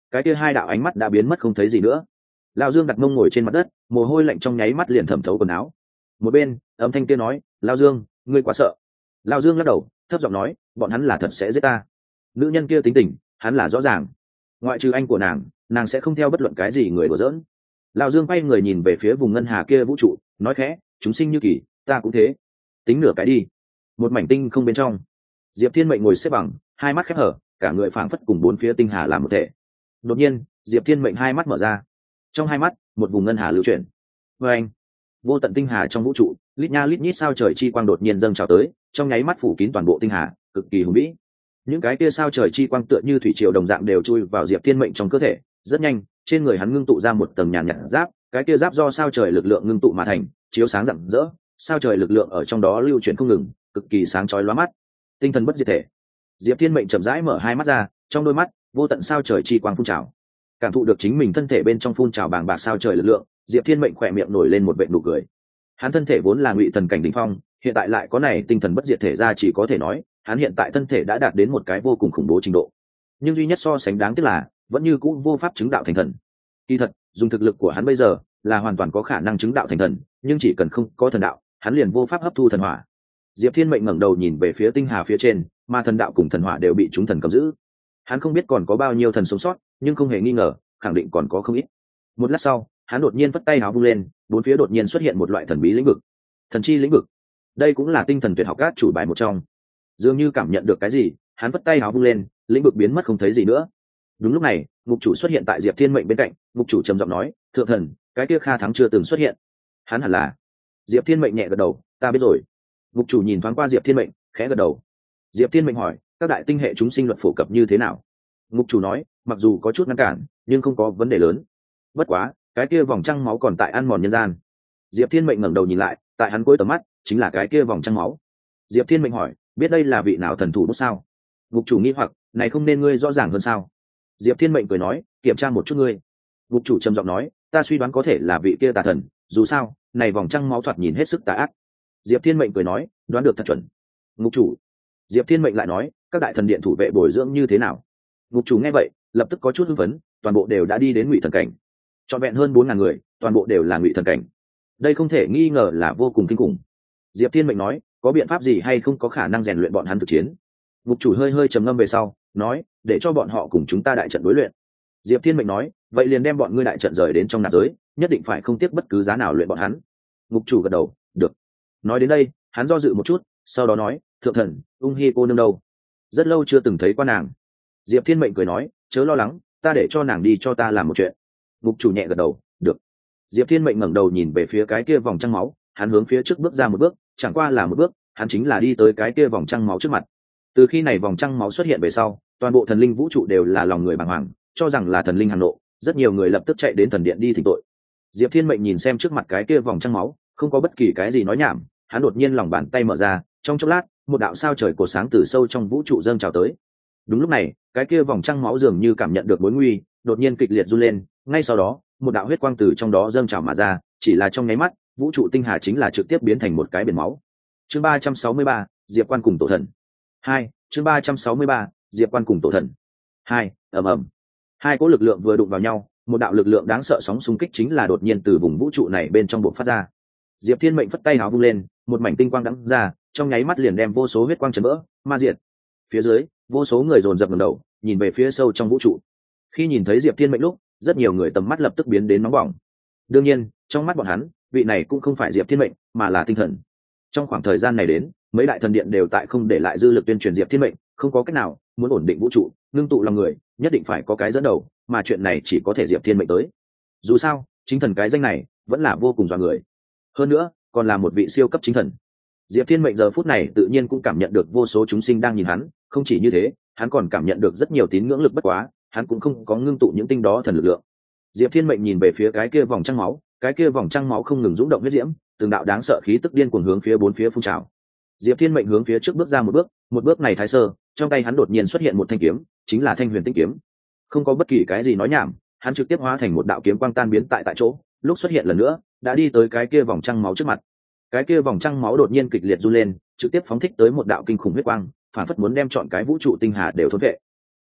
cái kia hai đạo ánh mắt đã biến mất không thấy gì nữa. Lão Dương đặt mông ngồi trên mặt đất, mồ hôi lạnh trong nháy mắt liền thẩm thấu quần áo. Một bên âm thanh kia nói, Lão Dương, ngươi quá sợ. Lão Dương lắc đầu, thấp giọng nói, bọn hắn là thật sẽ giết ta. Nữ nhân kia tính tình hắn là rõ ràng, ngoại trừ anh của nàng, nàng sẽ không theo bất luận cái gì người đùa giỡn. Lão Dương quay người nhìn về phía vùng ngân hà kia vũ trụ, nói khẽ, chúng sinh như kỳ, ta cũng thế, tính nửa cái đi. Một mảnh tinh không bên trong, Diệp Thiên Mệnh ngồi xếp bằng, hai mắt khép hở, cả người phảng phất cùng bốn phía tinh hà làm một thể. Đột nhiên, Diệp Thiên Mệnh hai mắt mở ra, trong hai mắt một vùng ngân hà lưu chuyển. Với anh, vô tận tinh hà trong vũ trụ, lít nha lít nhít sao trời chi quang đột nhiên dâng trào tới, trong nháy mắt phủ kín toàn bộ tinh hà, cực kỳ hùng vĩ. Những cái kia sao trời chi quang tựa như thủy triều đồng dạng đều chui vào Diệp Thiên Mệnh trong cơ thể, rất nhanh, trên người hắn ngưng tụ ra một tầng nhàn nhạt giáp, cái kia giáp do sao trời lực lượng ngưng tụ mà thành, chiếu sáng rạng rỡ, sao trời lực lượng ở trong đó lưu chuyển không ngừng, cực kỳ sáng chói lóa mắt. Tinh thần bất diệt thể. Diệp Thiên Mệnh chậm rãi mở hai mắt ra, trong đôi mắt vô tận sao trời chi quang phun trào. Cảm thụ được chính mình thân thể bên trong phun trào bàng bạc sao trời lực lượng, Diệp Thiên Mệnh khỏe miệng nổi lên một vệt nụ cười. Hắn thân thể vốn là ngụy thần cảnh đỉnh phong, hiện tại lại có này tinh thần bất diệt thể ra, chỉ có thể nói, hắn hiện tại thân thể đã đạt đến một cái vô cùng khủng bố trình độ. Nhưng duy nhất so sánh đáng tiếc là, vẫn như cũ vô pháp chứng đạo thành thần. Kỳ thật, dùng thực lực của hắn bây giờ, là hoàn toàn có khả năng chứng đạo thành thần, nhưng chỉ cần không có thần đạo, hắn liền vô pháp hấp thu thần hỏa. Diệp Thiên Mệnh ngẩng đầu nhìn về phía tinh hà phía trên, mà thần đạo cùng thần hỏa đều bị chúng thần cầm giữ. Hắn không biết còn có bao nhiêu thần sống sót, nhưng không hề nghi ngờ, khẳng định còn có không ít. Một lát sau, hắn đột nhiên vất tay áo vung lên, bốn phía đột nhiên xuất hiện một loại thần bí lĩnh vực. Thần chi lĩnh vực. Đây cũng là tinh thần tuyệt học các chủ bài một trong. Dường như cảm nhận được cái gì, hắn vất tay áo vung lên, lĩnh vực biến mất không thấy gì nữa. Đúng lúc này, ngục chủ xuất hiện tại Diệp Thiên Mệnh bên cạnh, ngục chủ trầm giọng nói, "Thượng thần, cái kia Kha Thắng chưa từng xuất hiện." Hắn hẳn là. Diệp Thiên Mệnh nhẹ gật đầu, "Ta biết rồi." Ngục chủ nhìn thoáng qua Diệp Thiên Mệnh, khẽ gật đầu. Diệp Thiên Mệnh hỏi, "Các đại tinh hệ chúng sinh luật phổ cập như thế nào?" Ngục chủ nói, "Mặc dù có chút ngăn cản, nhưng không có vấn đề lớn. Bất quá, cái kia vòng trăng máu còn tại ăn mòn nhân gian." Diệp Thiên Mệnh ngẩng đầu nhìn lại, tại hắn cuối tầm mắt chính là cái kia vòng trăng máu. Diệp Thiên Mệnh hỏi, "Biết đây là vị nào thần thủ bút sao?" Ngục chủ nghi hoặc, "Này không nên ngươi rõ ràng hơn sao?" Diệp Thiên Mệnh cười nói, "Kiểm tra một chút ngươi." Ngục chủ trầm giọng nói, "Ta suy đoán có thể là vị kia tà thần, dù sao, này vòng trăng máu thoạt nhìn hết sức tà ác." Diệp Thiên Mệnh cười nói, "Đoán được thật chuẩn." Ngục chủ. Diệp Thiên Mệnh lại nói, "Các đại thần điện thủ vệ bồi dưỡng như thế nào?" Ngục chủ nghe vậy, lập tức có chút hưng phấn, toàn bộ đều đã đi đến ngụy thần cảnh. Trọn vẹn hơn bốn ngàn người, toàn bộ đều là ngụy thần cảnh. Đây không thể nghi ngờ là vô cùng kinh khủng. Diệp Thiên Mệnh nói, "Có biện pháp gì hay không có khả năng rèn luyện bọn hắn thực chiến?" Ngục chủ hơi hơi trầm ngâm về sau, nói, "Để cho bọn họ cùng chúng ta đại trận đối luyện." Diệp Thiên Mệnh nói, "Vậy liền đem bọn ngươi đại trận rời đến trong nạp giới, nhất định phải không tiếc bất cứ giá nào luyện bọn hắn." Ngục chủ gật đầu, "Được." Nói đến đây, hắn do dự một chút, sau đó nói, "Thượng thần, Ung Hi cô nương đâu? Rất lâu chưa từng thấy qua nàng." Diệp Thiên Mệnh cười nói, "Chớ lo lắng, ta để cho nàng đi cho ta làm một chuyện." Ngục chủ nhẹ gật đầu, "Được." Diệp Thiên Mệnh ngẩng đầu nhìn về phía cái kia vòng trăng máu, hắn hướng phía trước bước ra một bước, chẳng qua là một bước, hắn chính là đi tới cái kia vòng trăng máu trước mặt. Từ khi này vòng trăng máu xuất hiện về sau, toàn bộ thần linh vũ trụ đều là lòng người bàng hoàng, cho rằng là thần linh hàng nộ, rất nhiều người lập tức chạy đến thần điện đi thỉnh tội. Diệp Thiên Mệnh nhìn xem trước mặt cái kia vòng trăng máu, không có bất kỳ cái gì nói nhảm, hắn đột nhiên lòng bàn tay mở ra, trong chốc lát, một đạo sao trời cột sáng từ sâu trong vũ trụ dâng trào tới. Đúng lúc này, cái kia vòng trăng máu dường như cảm nhận được mối nguy, đột nhiên kịch liệt run lên, ngay sau đó, một đạo huyết quang từ trong đó dâng trào mà ra, chỉ là trong nháy mắt, vũ trụ tinh hà chính là trực tiếp biến thành một cái biển máu. Chương ba trăm sáu mươi ba, Diệp Quan cùng tổ thần. Hai, chương ba trăm sáu mươi ba, Diệp Quan cùng tổ thần. Hai, ầm ầm. Hai cỗ lực lượng vừa đụng vào nhau, một đạo lực lượng đáng sợ sóng xung kích chính là đột nhiên từ vùng vũ trụ này bên trong bộc phát ra. Diệp Thiên Mệnh phất tay áo vung lên, một mảnh tinh quang đãng ra, trong nháy mắt liền đem vô số huyết quang chấn vỡ, ma diệt. Phía dưới, vô số người dồn dập ngẩng đầu, nhìn về phía sâu trong vũ trụ. Khi nhìn thấy Diệp Thiên Mệnh lúc, rất nhiều người tầm mắt lập tức biến đến nóng bỏng. Đương nhiên, trong mắt bọn hắn, vị này cũng không phải Diệp Thiên Mệnh, mà là tinh thần. Trong khoảng thời gian này đến, mấy đại thần điện đều tại không để lại dư lực tuyên truyền Diệp Thiên Mệnh, không có cách nào, muốn ổn định vũ trụ, ngưng tụ lòng người, nhất định phải có cái dẫn đầu, mà chuyện này chỉ có thể Diệp Thiên Mệnh tới. Dù sao, chính thần cái danh này vẫn là vô cùng dọa người. Hơn nữa, còn là một vị siêu cấp chính thần. Diệp Thiên Mệnh giờ phút này tự nhiên cũng cảm nhận được vô số chúng sinh đang nhìn hắn, không chỉ như thế, hắn còn cảm nhận được rất nhiều tín ngưỡng lực, bất quá, hắn cũng không có ngưng tụ những tinh đó thần lực lượng. Diệp Thiên Mệnh nhìn về phía cái kia vòng trăng máu, cái kia vòng trăng máu không ngừng rung động huyết diễm, từng đạo đáng sợ khí tức điên cuồng hướng phía bốn phía phun trào. Diệp Thiên Mệnh hướng phía trước bước ra một bước, một bước này thái sơ, trong tay hắn đột nhiên xuất hiện một thanh kiếm, chính là Thanh Huyền Tinh kiếm. Không có bất kỳ cái gì nói nhảm, hắn trực tiếp hóa thành một đạo kiếm quang tan biến tại tại chỗ, lúc xuất hiện lần nữa, đã đi tới cái kia vòng trăng máu trước mặt. Cái kia vòng trăng máu đột nhiên kịch liệt run lên, trực tiếp phóng thích tới một đạo kinh khủng huyết quang, phản phất muốn đem trọn cái vũ trụ tinh hà đều thôn vệ.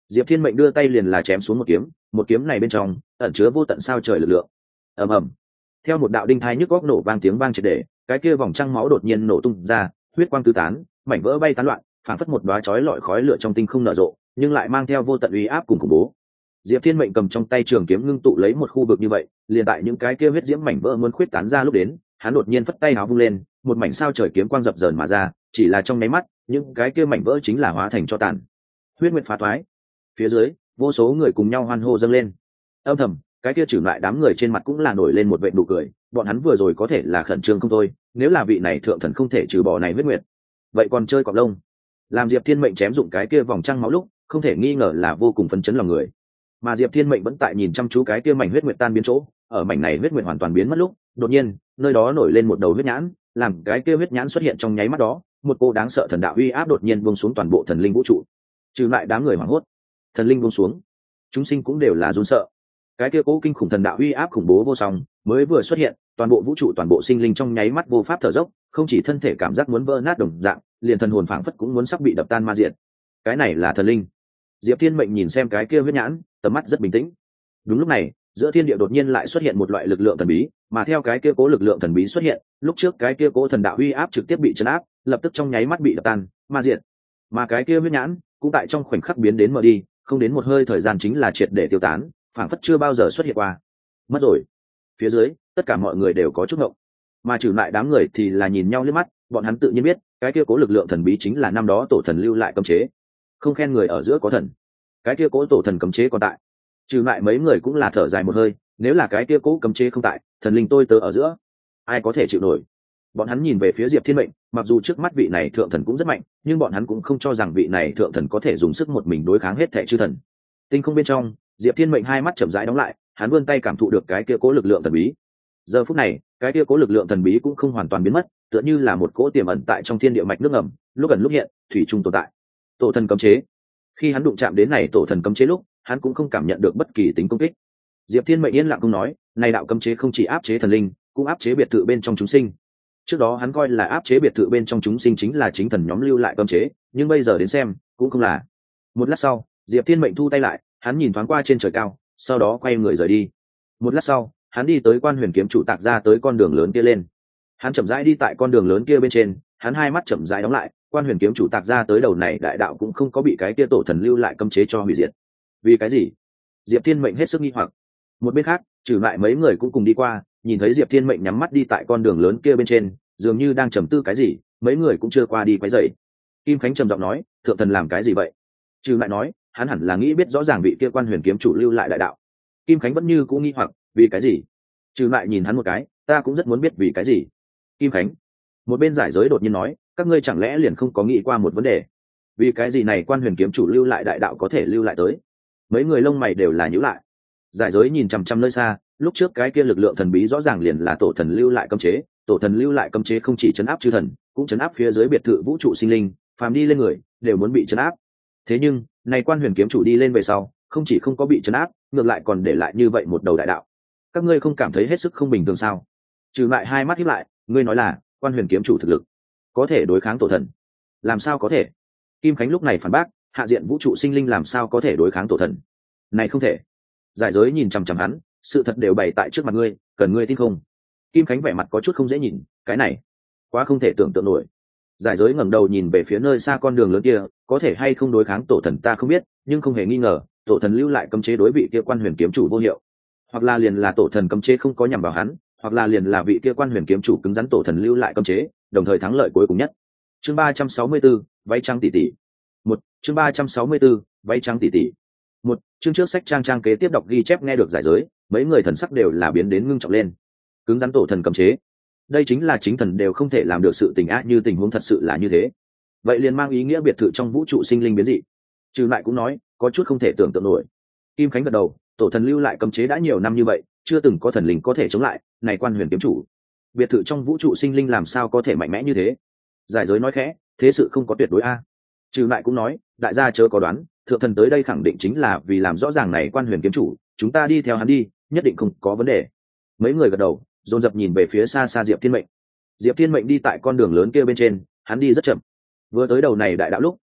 Diệp Thiên Mệnh đưa tay liền là chém xuống một kiếm, một kiếm này bên trong ẩn chứa vô tận sao trời lực lượng. Ầm ầm. Theo một đạo đinh thai nhức góc nổ vang tiếng vang triệt để, cái kia vòng trăng máu đột nhiên nổ tung ra, huyết quang tứ tán, mảnh vỡ bay tán loạn, phản phất một đóa chói lọi khói lửa trong tinh không nở rộ, nhưng lại mang theo vô tận uy áp cùng khủng bố. Diệp Thiên Mệnh cầm trong tay trường kiếm ngưng tụ lấy một khu vực như vậy, liền tại những cái kia huyết diễm mảnh vỡ muốn khuyết tán ra lúc đến, hắn đột nhiên phất tay áo vung lên, một mảnh sao trời kiếm quang dập dờn mà ra, chỉ là trong nháy mắt, những cái kia mảnh vỡ chính là hóa thành tro tàn. Huyết nguyệt phá toái. Phía dưới, vô số người cùng nhau hoan hô dâng lên. Âm thầm, cái kia trừ lại đám người trên mặt cũng là nổi lên một vệt nụ cười, bọn hắn vừa rồi có thể là khẩn trương không thôi, nếu là vị này thượng thần không thể trừ bỏ này huyết nguyệt, vậy còn chơi cọp lông. Làm Diệp Thiên Mệnh chém dụng cái kia vòng trăng máu lúc, không thể nghi ngờ là vô cùng phấn chấn lòng người. Mà Diệp Thiên Mệnh vẫn tại nhìn chăm chú cái kia mảnh huyết nguyệt tan biến chỗ, ở mảnh này huyết nguyệt hoàn toàn biến mất lúc, đột nhiên, nơi đó nổi lên một đầu huyết nhãn, làm cái kia huyết nhãn xuất hiện trong nháy mắt đó, một cô đáng sợ thần đạo uy áp đột nhiên buông xuống toàn bộ thần linh vũ trụ. Trừ lại đám người hoảng hốt, thần linh buông xuống, chúng sinh cũng đều là run sợ. Cái kia cố kinh khủng thần đạo uy áp khủng bố vô song, mới vừa xuất hiện, toàn bộ vũ trụ toàn bộ sinh linh trong nháy mắt vô pháp thở dốc, không chỉ thân thể cảm giác muốn vỡ nát đồng dạng, liền thần hồn phảng phất cũng muốn sắp bị đập tan ma diệt. Cái này là thần linh. Diệp Thiên Mệnh nhìn xem cái kia huyết nhãn, tầm mắt rất bình tĩnh. Đúng lúc này, giữa thiên địa đột nhiên lại xuất hiện một loại lực lượng thần bí, mà theo cái kia cố lực lượng thần bí xuất hiện, lúc trước cái kia cố thần đạo uy áp trực tiếp bị trấn áp, lập tức trong nháy mắt bị đập tan, ma diệt. Mà cái kia huyết nhãn cũng tại trong khoảnh khắc biến đến mờ đi, không đến một hơi thời gian chính là triệt để tiêu tán, phảng phất chưa bao giờ xuất hiện qua. Mất rồi. Phía dưới, tất cả mọi người đều có chút ngộng, mà trừ lại đám người thì là nhìn nhau liếc mắt, bọn hắn tự nhiên biết, cái kia cố lực lượng thần bí chính là năm đó tổ thần lưu lại cấm chế. Không khen người ở giữa có thần, cái kia cố tổ thần cấm chế còn tại. Trừ lại mấy người cũng là thở dài một hơi, nếu là cái kia cố cấm chế không tại, thần linh tôi tớ ở giữa, ai có thể chịu nổi. Bọn hắn nhìn về phía Diệp Thiên Mệnh, mặc dù trước mắt vị này thượng thần cũng rất mạnh, nhưng bọn hắn cũng không cho rằng vị này thượng thần có thể dùng sức một mình đối kháng hết thảy chư thần. Tinh không bên trong, Diệp Thiên Mệnh hai mắt chậm rãi đóng lại, hắn vươn tay cảm thụ được cái kia cố lực lượng thần bí. Giờ phút này, cái kia cố lực lượng thần bí cũng không hoàn toàn biến mất, tựa như là một cỗ tiềm ẩn tại trong thiên địa mạch nước ngầm, lúc ẩn lúc hiện, thủy chung tồn tại. Tổ thần cấm chế. Khi hắn đụng chạm đến này tổ thần cấm chế lúc, hắn cũng không cảm nhận được bất kỳ tính công kích. Diệp Thiên Mệnh yên lặng không nói, này đạo cấm chế không chỉ áp chế thần linh, cũng áp chế biệt thự bên trong chúng sinh. Trước đó hắn coi là áp chế biệt thự bên trong chúng sinh chính là chính thần nhóm lưu lại cấm chế, nhưng bây giờ đến xem, cũng không là. Một lát sau, Diệp Thiên Mệnh thu tay lại, hắn nhìn thoáng qua trên trời cao, sau đó quay người rời đi. Một lát sau, hắn đi tới Quan Huyền kiếm chủ tạc ra tới con đường lớn kia lên. Hắn chậm rãi đi tại con đường lớn kia bên trên, hắn hai mắt chậm rãi đóng lại, Quan Huyền kiếm chủ tạc ra tới đầu này đại đạo cũng không có bị cái kia tổ thần lưu lại cấm chế cho hủy diệt. Vì cái gì? Diệp Thiên Mệnh hết sức nghi hoặc. Một bên khác, trừ lại mấy người cũng cùng đi qua, nhìn thấy Diệp Thiên Mệnh nhắm mắt đi tại con đường lớn kia bên trên, dường như đang trầm tư cái gì, mấy người cũng chưa qua đi quấy rầy. Kim Khánh trầm giọng nói, thượng thần làm cái gì vậy? Trừ lại nói, hắn hẳn là nghĩ biết rõ ràng vị kia Quan Huyền kiếm chủ lưu lại đại đạo. Kim Khánh vẫn như cũng nghi hoặc, vì cái gì? Trừ lại nhìn hắn một cái, ta cũng rất muốn biết vì cái gì. Kim Khánh, một bên giải giới đột nhiên nói, các ngươi chẳng lẽ liền không có nghĩ qua một vấn đề, vì cái gì này Quan Huyền kiếm chủ lưu lại đại đạo có thể lưu lại tới? Mấy người lông mày đều là nhíu lại. Giải giới nhìn chằm chằm nơi xa, lúc trước cái kia lực lượng thần bí rõ ràng liền là tổ thần lưu lại cấm chế, tổ thần lưu lại cấm chế không chỉ chấn áp chư thần, cũng chấn áp phía dưới biệt thự vũ trụ sinh linh, phàm đi lên người đều muốn bị chấn áp. Thế nhưng, này Quan Huyền kiếm chủ đi lên về sau, không chỉ không có bị chấn áp, ngược lại còn để lại như vậy một đầu đại đạo. Các ngươi không cảm thấy hết sức không bình thường sao? Trừ lại hai mắt híp lại, ngươi nói là Quan Huyền kiếm chủ thực lực có thể đối kháng tổ thần? Làm sao có thể? Kim Khánh lúc này phản bác, hạ diện vũ trụ sinh linh làm sao có thể đối kháng tổ thần? Này không thể. Giải giới nhìn chằm chằm hắn, sự thật đều bày tại trước mặt ngươi, cần ngươi tin không? Kim Khánh vẻ mặt có chút không dễ nhìn, cái này quá không thể tưởng tượng nổi. Giải giới ngẩng đầu nhìn về phía nơi xa con đường lớn kia, có thể hay không đối kháng tổ thần ta không biết, nhưng không hề nghi ngờ, tổ thần lưu lại cấm chế đối vị kia Quan Huyền kiếm chủ vô hiệu, hoặc là liền là tổ thần cấm chế không có nhằm vào hắn, hoặc là liền là vị kia Quan Huyền kiếm chủ cứng rắn tổ thần lưu lại cấm chế, đồng thời thắng lợi cuối cùng nhất. Chương ba trăm sáu mươi tư, váy trắng tỷ tỷ. Một, chương ba trăm sáu mươi tư, váy trắng tỷ tỷ. Một, chương trước sách trang trang kế tiếp đọc ghi chép nghe được giải giới, mấy người thần sắc đều là biến đến ngưng trọng lên. Cứng rắn tổ thần cấm chế, đây chính là chính thần đều không thể làm được sự tình á, như tình huống thật sự là như thế, vậy liền mang ý nghĩa biệt thự trong vũ trụ sinh linh biến dị. Trừ lại cũng nói, có chút không thể tưởng tượng nổi. Kim Khánh gật đầu, tổ thần lưu lại cấm chế đã nhiều năm như vậy, chưa từng có thần linh có thể chống lại, này Quan Huyền kiếm chủ, biệt thự trong vũ trụ sinh linh làm sao có thể mạnh mẽ như thế? Giải giới nói khẽ, thế sự không có tuyệt đối a. Trừ lại cũng nói, đại gia chớ có đoán, thượng thần tới đây khẳng định chính là vì làm rõ ràng này Quan Huyền kiếm chủ, chúng ta đi theo hắn đi, nhất định không có vấn đề. Mấy người gật đầu, dồn dập nhìn về phía xa xa Diệp Thiên Mệnh. Diệp Thiên Mệnh đi tại con đường lớn kia bên trên, hắn đi rất chậm. Vừa tới đầu này đại đạo lúc,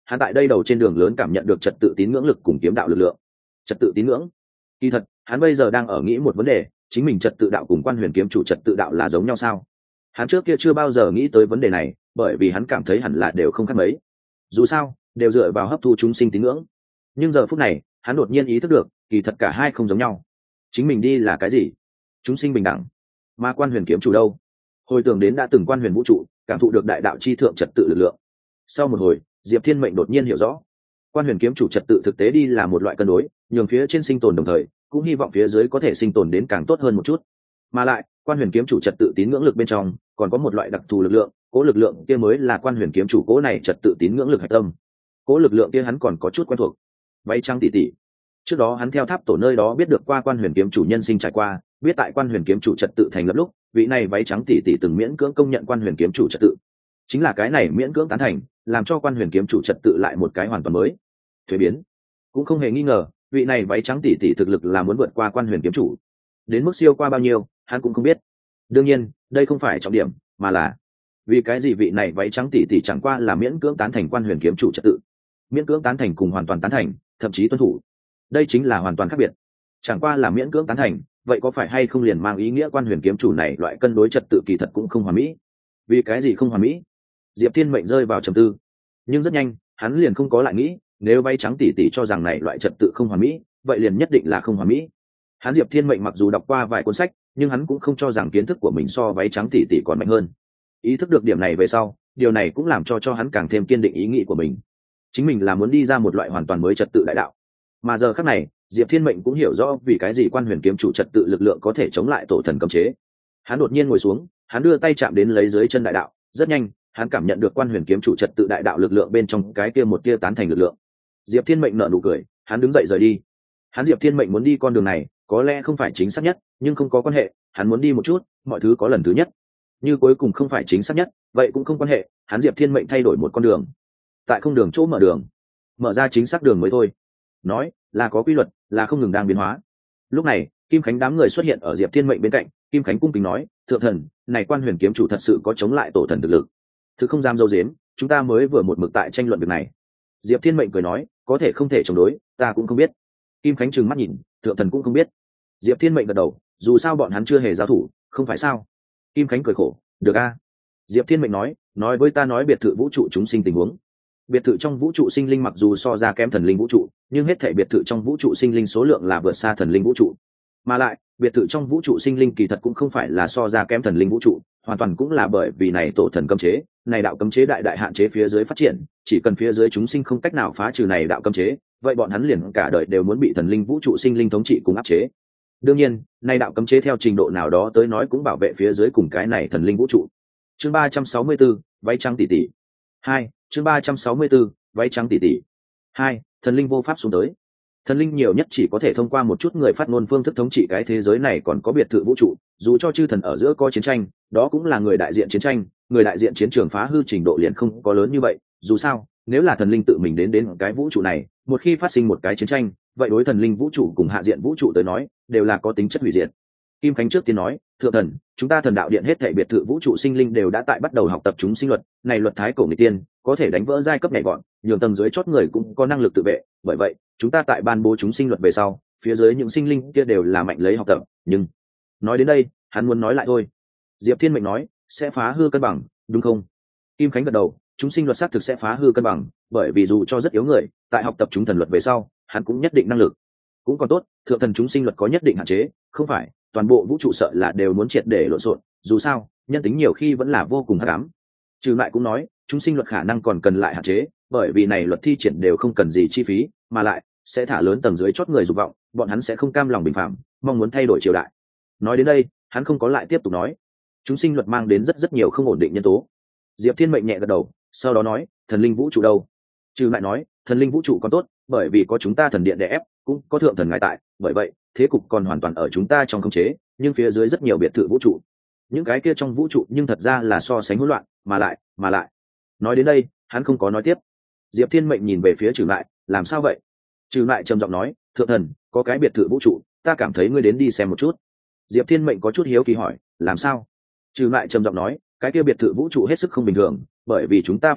hắn tại đây đầu trên đường lớn cảm nhận được trật tự tín ngưỡng lực cùng kiếm đạo lực lượng. Trật tự tín ngưỡng, kỳ thật hắn bây giờ đang ở nghĩ một vấn đề, chính mình trật tự đạo cùng Quan Huyền kiếm chủ trật tự đạo là giống nhau sao? Hắn trước kia chưa bao giờ nghĩ tới vấn đề này, bởi vì hắn cảm thấy hẳn là đều không khác mấy, dù sao đều dựa vào hấp thu chúng sinh tín ngưỡng. Nhưng giờ phút này hắn đột nhiên ý thức được, kỳ thật cả hai không giống nhau. Chính mình đi là cái gì? Chúng sinh bình đẳng. Mà Quan Huyền kiếm chủ đâu? Hồi tưởng đến đã từng Quan Huyền vũ trụ, cảm thụ được đại đạo chi thượng trật tự lực lượng. Sau một hồi, Diệp Thiên Mệnh đột nhiên hiểu rõ, Quan Huyền kiếm chủ trật tự thực tế đi là một loại cân đối, nhường phía trên sinh tồn đồng thời cũng hy vọng phía dưới có thể sinh tồn đến càng tốt hơn một chút. Mà lại Quan Huyền kiếm chủ trật tự tín ngưỡng lực bên trong còn có một loại đặc thù lực lượng, cố lực lượng kia mới là Quan Huyền kiếm chủ cố này trật tự tín ngưỡng lực hạch tâm. Cố lực lượng kia hắn còn có chút quen thuộc. Váy trắng tỷ tỷ, trước đó hắn theo tháp tổ nơi đó biết được qua Quan Huyền kiếm chủ nhân sinh trải qua, biết tại Quan Huyền kiếm chủ trật tự thành lập lúc, vị này váy trắng tỷ tỷ từng miễn cưỡng công nhận Quan Huyền kiếm chủ trật tự. Chính là cái này miễn cưỡng tán thành, làm cho Quan Huyền kiếm chủ trật tự lại một cái hoàn toàn mới. Thuế biến, cũng không hề nghi ngờ, vị này váy trắng tỷ tỷ thực lực là muốn vượt qua Quan Huyền kiếm chủ. Đến mức siêu qua bao nhiêu, hắn cũng không biết. Đương nhiên, đây không phải trọng điểm, mà là vì cái gì vị này váy trắng tỷ tỷ chẳng qua là miễn cưỡng tán thành Quan Huyền kiếm chủ trật tự. Miễn cưỡng tán thành cùng hoàn toàn tán thành, thậm chí tuân thủ, đây chính là hoàn toàn khác biệt. Chẳng qua là miễn cưỡng tán thành, vậy có phải hay không liền mang ý nghĩa Quan Huyền kiếm chủ này loại cân đối trật tự kỳ thật cũng không hoàn mỹ? Vì cái gì không hoàn mỹ? Diệp Thiên Mệnh rơi vào trầm tư, nhưng rất nhanh hắn liền không có lại nghĩ, nếu váy trắng tỷ tỷ cho rằng này loại trật tự không hoàn mỹ, vậy liền nhất định là không hoàn mỹ. Hắn Diệp Thiên Mệnh mặc dù đọc qua vài cuốn sách, nhưng hắn cũng không cho rằng kiến thức của mình so váy trắng tỷ tỷ còn mạnh hơn. Ý thức được điểm này về sau, điều này cũng làm cho cho hắn càng thêm kiên định ý nghĩ của mình. Chính mình là muốn đi ra một loại hoàn toàn mới trật tự đại đạo. Mà giờ khắc này, Diệp Thiên Mệnh cũng hiểu rõ vì cái gì Quan Huyền kiếm chủ trật tự lực lượng có thể chống lại tổ thần cấm chế. Hắn đột nhiên ngồi xuống, hắn đưa tay chạm đến lấy dưới chân đại đạo, rất nhanh, hắn cảm nhận được Quan Huyền kiếm chủ trật tự đại đạo lực lượng bên trong cái kia một tia tán thành lực lượng. Diệp Thiên Mệnh nở nụ cười, hắn đứng dậy rời đi. Hắn Diệp Thiên Mệnh muốn đi con đường này, có lẽ không phải chính xác nhất, nhưng không có quan hệ, hắn muốn đi một chút, mọi thứ có lần thứ nhất. Như cuối cùng không phải chính xác nhất, vậy cũng không quan hệ, hắn Diệp Thiên Mệnh thay đổi một con đường. Tại không đường chỗ mở đường, mở ra chính xác đường mới thôi. Nói là có quy luật, là không ngừng đang biến hóa. Lúc này, Kim Khánh đám người xuất hiện ở Diệp Thiên Mệnh bên cạnh, Kim Khánh cung kính nói, thượng thần, này Quan Huyền kiếm chủ thật sự có chống lại tổ thần thực lực. Thứ không dám dâu dếm, chúng ta mới vừa một mực tại tranh luận việc này. Diệp Thiên Mệnh cười nói, có thể không thể chống đối, ta cũng không biết. Kim Khánh trừng mắt nhìn, thượng thần cũng không biết. Diệp Thiên Mệnh gật đầu, dù sao bọn hắn chưa hề giao thủ, không phải sao? Kim Khánh cười khổ, được a. Diệp Thiên Mệnh nói, nói với ta nói biệt thự vũ trụ chúng sinh tình huống. Biệt thự trong vũ trụ sinh linh mặc dù so ra kém thần linh vũ trụ, nhưng hết thảy biệt thự trong vũ trụ sinh linh số lượng là vượt xa thần linh vũ trụ. Mà lại, biệt thự trong vũ trụ sinh linh kỳ thật cũng không phải là so ra kém thần linh vũ trụ, hoàn toàn cũng là bởi vì này tổ thần cấm chế, này đạo cấm chế đại đại hạn chế phía dưới phát triển, chỉ cần phía dưới chúng sinh không cách nào phá trừ này đạo cấm chế, vậy bọn hắn liền cả đời đều muốn bị thần linh vũ trụ sinh linh thống trị cùng áp chế. Đương nhiên, này đạo cấm chế theo trình độ nào đó tới nói cũng bảo vệ phía dưới cùng cái này thần linh vũ trụ. Chương ba trăm sáu mươi tư, váy trắng tỷ tỷ. hai, chương ba trăm sáu mươi tư, váy trắng tỷ tỷ. hai, thần linh vô pháp xuống tới. Thần linh nhiều nhất chỉ có thể thông qua một chút người phát ngôn phương thức thống trị cái thế giới này, còn có biệt thự vũ trụ, dù cho chư thần ở giữa có chiến tranh, đó cũng là người đại diện chiến tranh, người đại diện chiến trường phá hư trình độ liền không có lớn như vậy, dù sao, nếu là thần linh tự mình đến đến cái vũ trụ này, một khi phát sinh một cái chiến tranh, vậy đối thần linh vũ trụ cùng hạ diện vũ trụ tới nói, đều là có tính chất hủy diệt. Kim Khánh trước tiên nói, thượng thần, chúng ta thần đạo điện hết thảy biệt thự vũ trụ sinh linh đều đã tại bắt đầu học tập chúng sinh luật, này luật thái cổ nghịch tiên, có thể đánh vỡ giai cấp nhảy vọt, nhường tầng dưới chót người cũng có năng lực tự vệ, bởi vậy, chúng ta tại ban bố chúng sinh luật về sau, phía dưới những sinh linh kia đều là mạnh lấy học tập, nhưng nói đến đây, hắn muốn nói lại thôi. Diệp Thiên Mệnh nói, sẽ phá hư cân bằng, đúng không? Kim Khánh gật đầu, chúng sinh luật xác thực sẽ phá hư cân bằng, bởi vì dù cho rất yếu người, tại học tập chúng thần luật về sau, hắn cũng nhất định năng lực. Cũng còn tốt, thượng thần chúng sinh luật có nhất định hạn chế, không phải toàn bộ vũ trụ sợ là đều muốn triệt để lộn xộn, dù sao, nhân tính nhiều khi vẫn là vô cùng hắc ám. Trừ lại cũng nói, chúng sinh luật khả năng còn cần lại hạn chế, bởi vì này luật thi triển đều không cần gì chi phí, mà lại sẽ thả lớn tầng dưới chót người dục vọng, bọn hắn sẽ không cam lòng bình phạm, mong muốn thay đổi triều đại. Nói đến đây, hắn không có lại tiếp tục nói. Chúng sinh luật mang đến rất rất nhiều không ổn định nhân tố. Diệp Thiên Mệnh nhẹ gật đầu, sau đó nói, thần linh vũ trụ đâu? Trừ lại nói, thần linh vũ trụ còn tốt, bởi vì có chúng ta thần điện đè ép, cũng có thượng thần ngài tại, bởi vậy thế cục còn hoàn toàn ở chúng ta trong khống chế, nhưng phía dưới rất nhiều biệt thự vũ trụ, những cái kia trong vũ trụ nhưng thật ra là so sánh hỗn loạn, mà lại mà lại nói đến đây, hắn không có nói tiếp. Diệp Thiên Mệnh nhìn về phía Trừ lại, làm sao vậy? Trừ lại trầm giọng nói, thượng thần, có cái biệt thự vũ trụ, ta cảm thấy ngươi đến đi xem một chút. Diệp Thiên Mệnh có chút hiếu kỳ hỏi, làm sao? Trừ lại trầm giọng nói, cái kia biệt thự vũ trụ hết sức không bình thường, bởi vì chúng ta phát hiện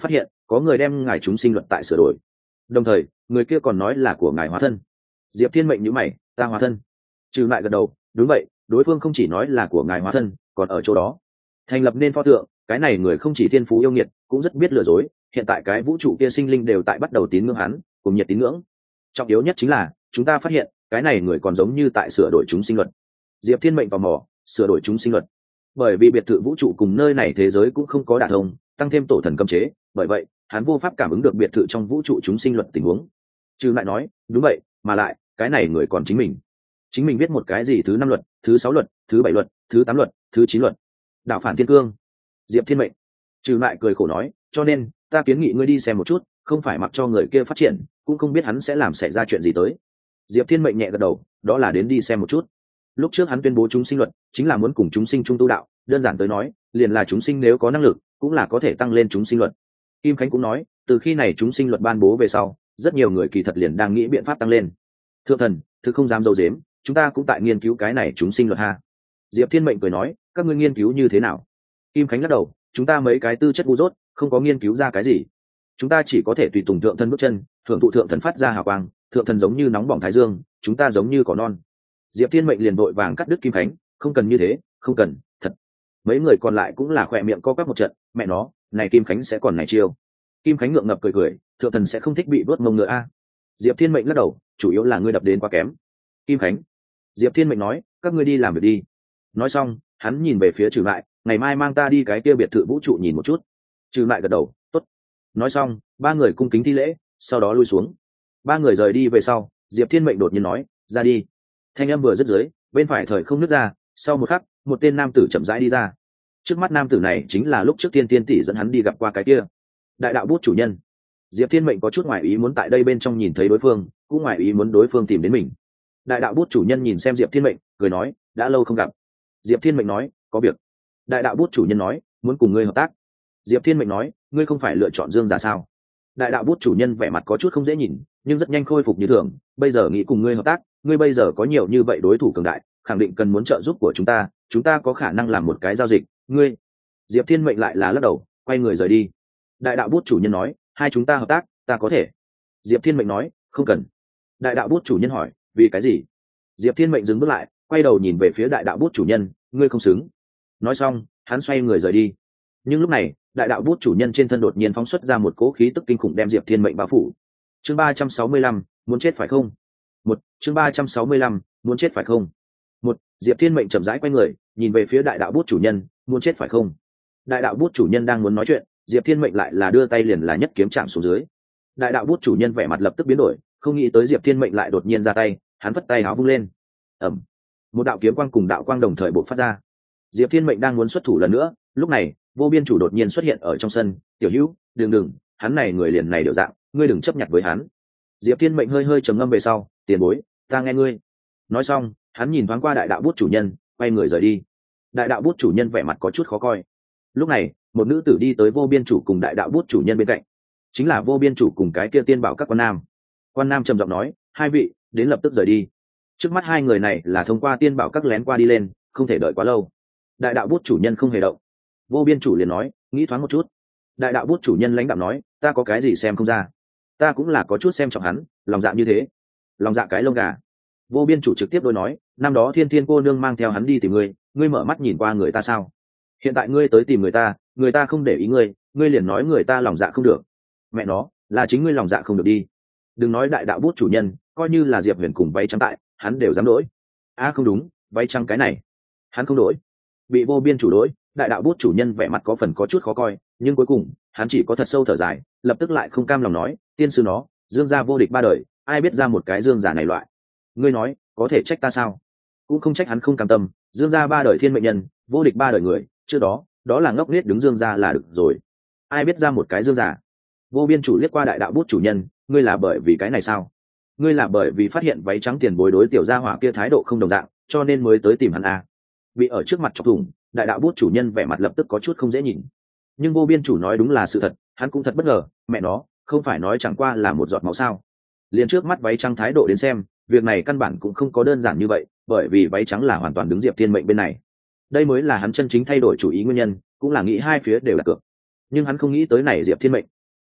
có người đem ngài chúng sinh luật tại sửa đổi, đồng thời người kia còn nói là của ngài hóa thân. Diệp Thiên mệnh nhíu mày, ta hóa thân? Trừ lại gật đầu, đúng vậy, đối phương không chỉ nói là của ngài hóa thân, còn ở chỗ đó thành lập nên pho tượng. Cái này người không chỉ thiên phú yêu nghiệt, cũng rất biết lừa dối. Hiện tại cái vũ trụ kia sinh linh đều tại bắt đầu tín ngưỡng hắn, cùng nhiệt tín ngưỡng. Trọng yếu nhất chính là chúng ta phát hiện cái này người còn giống như tại sửa đổi chúng sinh luật. Diệp Thiên mệnh tò mò, sửa đổi chúng sinh luật? Bởi vì biệt thự vũ trụ cùng nơi này thế giới cũng không có đả thông, tăng thêm tổ thần cấm chế, bởi vậy hắn vô pháp cảm ứng được biệt thự trong vũ trụ chúng sinh luật tình huống. Trừ lại nói, đúng vậy, mà lại cái này người còn chính mình chính mình biết một cái gì thứ năm luật, thứ sáu luật, thứ bảy luật, thứ tám luật, thứ chín luật. Đạo phản thiên cương. Diệp Thiên mệnh. Trừ lại cười khổ nói, cho nên ta kiến nghị ngươi đi xem một chút, không phải mặc cho người kia phát triển, cũng không biết hắn sẽ làm xảy ra chuyện gì tới. Diệp Thiên mệnh nhẹ gật đầu, đó là đến đi xem một chút. Lúc trước hắn tuyên bố chúng sinh luật chính là muốn cùng chúng sinh chung tu đạo, đơn giản tới nói liền là chúng sinh nếu có năng lực cũng là có thể tăng lên chúng sinh luật. Kim Khánh cũng nói, từ khi này chúng sinh luật ban bố về sau, rất nhiều người kỳ thật liền đang nghĩ biện pháp tăng lên. Thượng thần, thực không dám dâu dếm, chúng ta cũng tại nghiên cứu cái này chúng sinh luật ha. Diệp Thiên mệnh cười nói, các ngươi nghiên cứu như thế nào? Kim Khánh lắc đầu, chúng ta mấy cái tư chất ngu dốt, không có nghiên cứu ra cái gì. Chúng ta chỉ có thể tùy tùng thượng thần bước chân, thưởng thụ thượng thần phát ra hào quang. Thượng thần giống như nóng bỏng thái dương, chúng ta giống như cỏ non. Diệp Thiên mệnh liền vội vàng cắt đứt Kim Khánh, không cần như thế, không cần, thật. Mấy người còn lại cũng là khỏe miệng co quắp một trận, mẹ nó, này Kim Khánh sẽ còn này chiêu. Kim Khánh ngượng ngập cười cười, thượng thần sẽ không thích bị đốt mông nữa a. Diệp Thiên mệnh lắc đầu, chủ yếu là ngươi đập đến quá kém. Kim Khánh. Diệp Thiên mệnh nói, các ngươi đi làm việc đi. Nói xong hắn nhìn về phía Trừ lại, ngày mai mang ta đi cái kia biệt thự vũ trụ nhìn một chút. Trừ lại gật đầu, tốt. Nói xong ba người cung kính thi lễ, sau đó lui xuống. Ba người rời đi về sau, Diệp Thiên mệnh đột nhiên nói, ra đi. Thanh âm vừa dứt dưới, bên phải thời không nứt ra, sau một khắc một tên nam tử chậm rãi đi ra. Trước mắt nam tử này chính là lúc trước Tiên Tiên tỷ dẫn hắn đi gặp qua cái kia đại đạo bút chủ nhân. Diệp Thiên mệnh có chút ngoại ý muốn tại đây bên trong nhìn thấy đối phương, cũng ngoại ý muốn đối phương tìm đến mình. Đại đạo bút chủ nhân nhìn xem Diệp Thiên mệnh, cười nói, đã lâu không gặp. Diệp Thiên mệnh nói, có việc. Đại đạo bút chủ nhân nói, muốn cùng ngươi hợp tác. Diệp Thiên mệnh nói, ngươi không phải lựa chọn Dương gia sao? Đại đạo bút chủ nhân vẻ mặt có chút không dễ nhìn, nhưng rất nhanh khôi phục như thường. Bây giờ nghĩ cùng ngươi hợp tác, ngươi bây giờ có nhiều như vậy đối thủ cường đại, khẳng định cần muốn trợ giúp của chúng ta, chúng ta có khả năng làm một cái giao dịch. Ngươi. Diệp Thiên mệnh lại là lắc đầu, quay người rời đi. Đại đạo bút chủ nhân nói, hai chúng ta hợp tác, ta có thể. Diệp Thiên mệnh nói, không cần. Đại đạo bút chủ nhân hỏi, vì cái gì? Diệp Thiên mệnh dừng bước lại, quay đầu nhìn về phía đại đạo bút chủ nhân, ngươi không xứng. Nói xong hắn xoay người rời đi. Nhưng lúc này đại đạo bút chủ nhân trên thân đột nhiên phóng xuất ra một cỗ khí tức kinh khủng đem Diệp Thiên mệnh bao phủ. Chương ba trăm sáu mươi lăm, muốn chết phải không? Một. Chương ba trăm sáu mươi lăm, muốn chết phải không? Một. Diệp Thiên mệnh chậm rãi quay người nhìn về phía đại đạo bút chủ nhân, muốn chết phải không? Đại đạo bút chủ nhân đang muốn nói chuyện, Diệp Thiên mệnh lại là đưa tay liền là nhất kiếm chạm xuống dưới. Đại đạo bút chủ nhân vẻ mặt lập tức biến đổi, không nghĩ tới Diệp Thiên mệnh lại đột nhiên ra tay, hắn vất tay áo vung lên. Ầm. Một đạo kiếm quang cùng đạo quang đồng thời bộc phát ra. Diệp Thiên mệnh đang muốn xuất thủ lần nữa, lúc này vô biên chủ đột nhiên xuất hiện ở trong sân. Tiểu Hữu, đừng đừng, hắn này người liền này điều dạng, ngươi đừng chấp nhận với hắn. Diệp Thiên mệnh hơi hơi trầm ngâm về sau, tiền bối, ta nghe ngươi. Nói xong hắn nhìn thoáng qua đại đạo bút chủ nhân, quay người rời đi. Đại đạo bút chủ nhân vẻ mặt có chút khó coi. Lúc này một nữ tử đi tới vô biên chủ cùng đại đạo bút chủ nhân bên cạnh, chính là vô biên chủ cùng cái kia tiên bảo các quan nam. Quan nam trầm giọng nói, hai vị đến lập tức rời đi. Trước mắt hai người này là thông qua tiên bảo các lén qua đi lên, không thể đợi quá lâu. Đại đạo bút chủ nhân không hề động. Vô biên chủ liền nói, nghĩ thoáng một chút. Đại đạo bút chủ nhân lãnh đạo nói, ta có cái gì xem không ra, ta cũng là có chút xem trọng hắn, lòng dạ như thế, lòng dạ cái lông gà. Vô biên chủ trực tiếp đối nói, năm đó thiên thiên cô nương mang theo hắn đi tìm ngươi, ngươi mở mắt nhìn qua người ta sao? Hiện tại ngươi tới tìm người ta, người ta không để ý ngươi, ngươi liền nói người ta lòng dạ không được. Mẹ nó, là chính ngươi lòng dạ không được đi. Đừng nói đại đạo bút chủ nhân, coi như là Diệp Huyền cùng váy trắng tại, hắn đều dám đổi. A à, không đúng, váy trắng cái này hắn không đổi. Bị vô biên chủ đối, đại đạo bút chủ nhân vẻ mặt có phần có chút khó coi, nhưng cuối cùng hắn chỉ có thật sâu thở dài, lập tức lại không cam lòng nói, tiên sư nó, Dương gia vô địch ba đời, ai biết ra một cái Dương giả này loại. Ngươi nói có thể trách ta sao? Cũng không trách hắn không cam tâm, Dương gia ba đời thiên mệnh nhân, vô địch ba đời người, trước đó đó là ngốc nết đứng Dương gia là được rồi, ai biết ra một cái Dương giả. Vô biên chủ liếc qua đại đạo bút chủ nhân, ngươi là bởi vì cái này sao? Ngươi là bởi vì phát hiện váy trắng tiền bối đối tiểu gia hỏa kia thái độ không đồng dạng, cho nên mới tới tìm hắn à? Bị ở trước mặt chọc thủng, đại đạo bút chủ nhân vẻ mặt lập tức có chút không dễ nhìn. Nhưng vô biên chủ nói đúng là sự thật, hắn cũng thật bất ngờ, mẹ nó, không phải nói chẳng qua là một giọt máu sao? Liền trước mắt váy trắng thái độ đến xem, việc này căn bản cũng không có đơn giản như vậy, bởi vì váy trắng là hoàn toàn đứng Diệp Thiên mệnh bên này. Đây mới là hắn chân chính thay đổi chủ ý nguyên nhân, cũng là nghĩ hai phía đều là cược. Nhưng hắn không nghĩ tới này Diệp Thiên mệnh.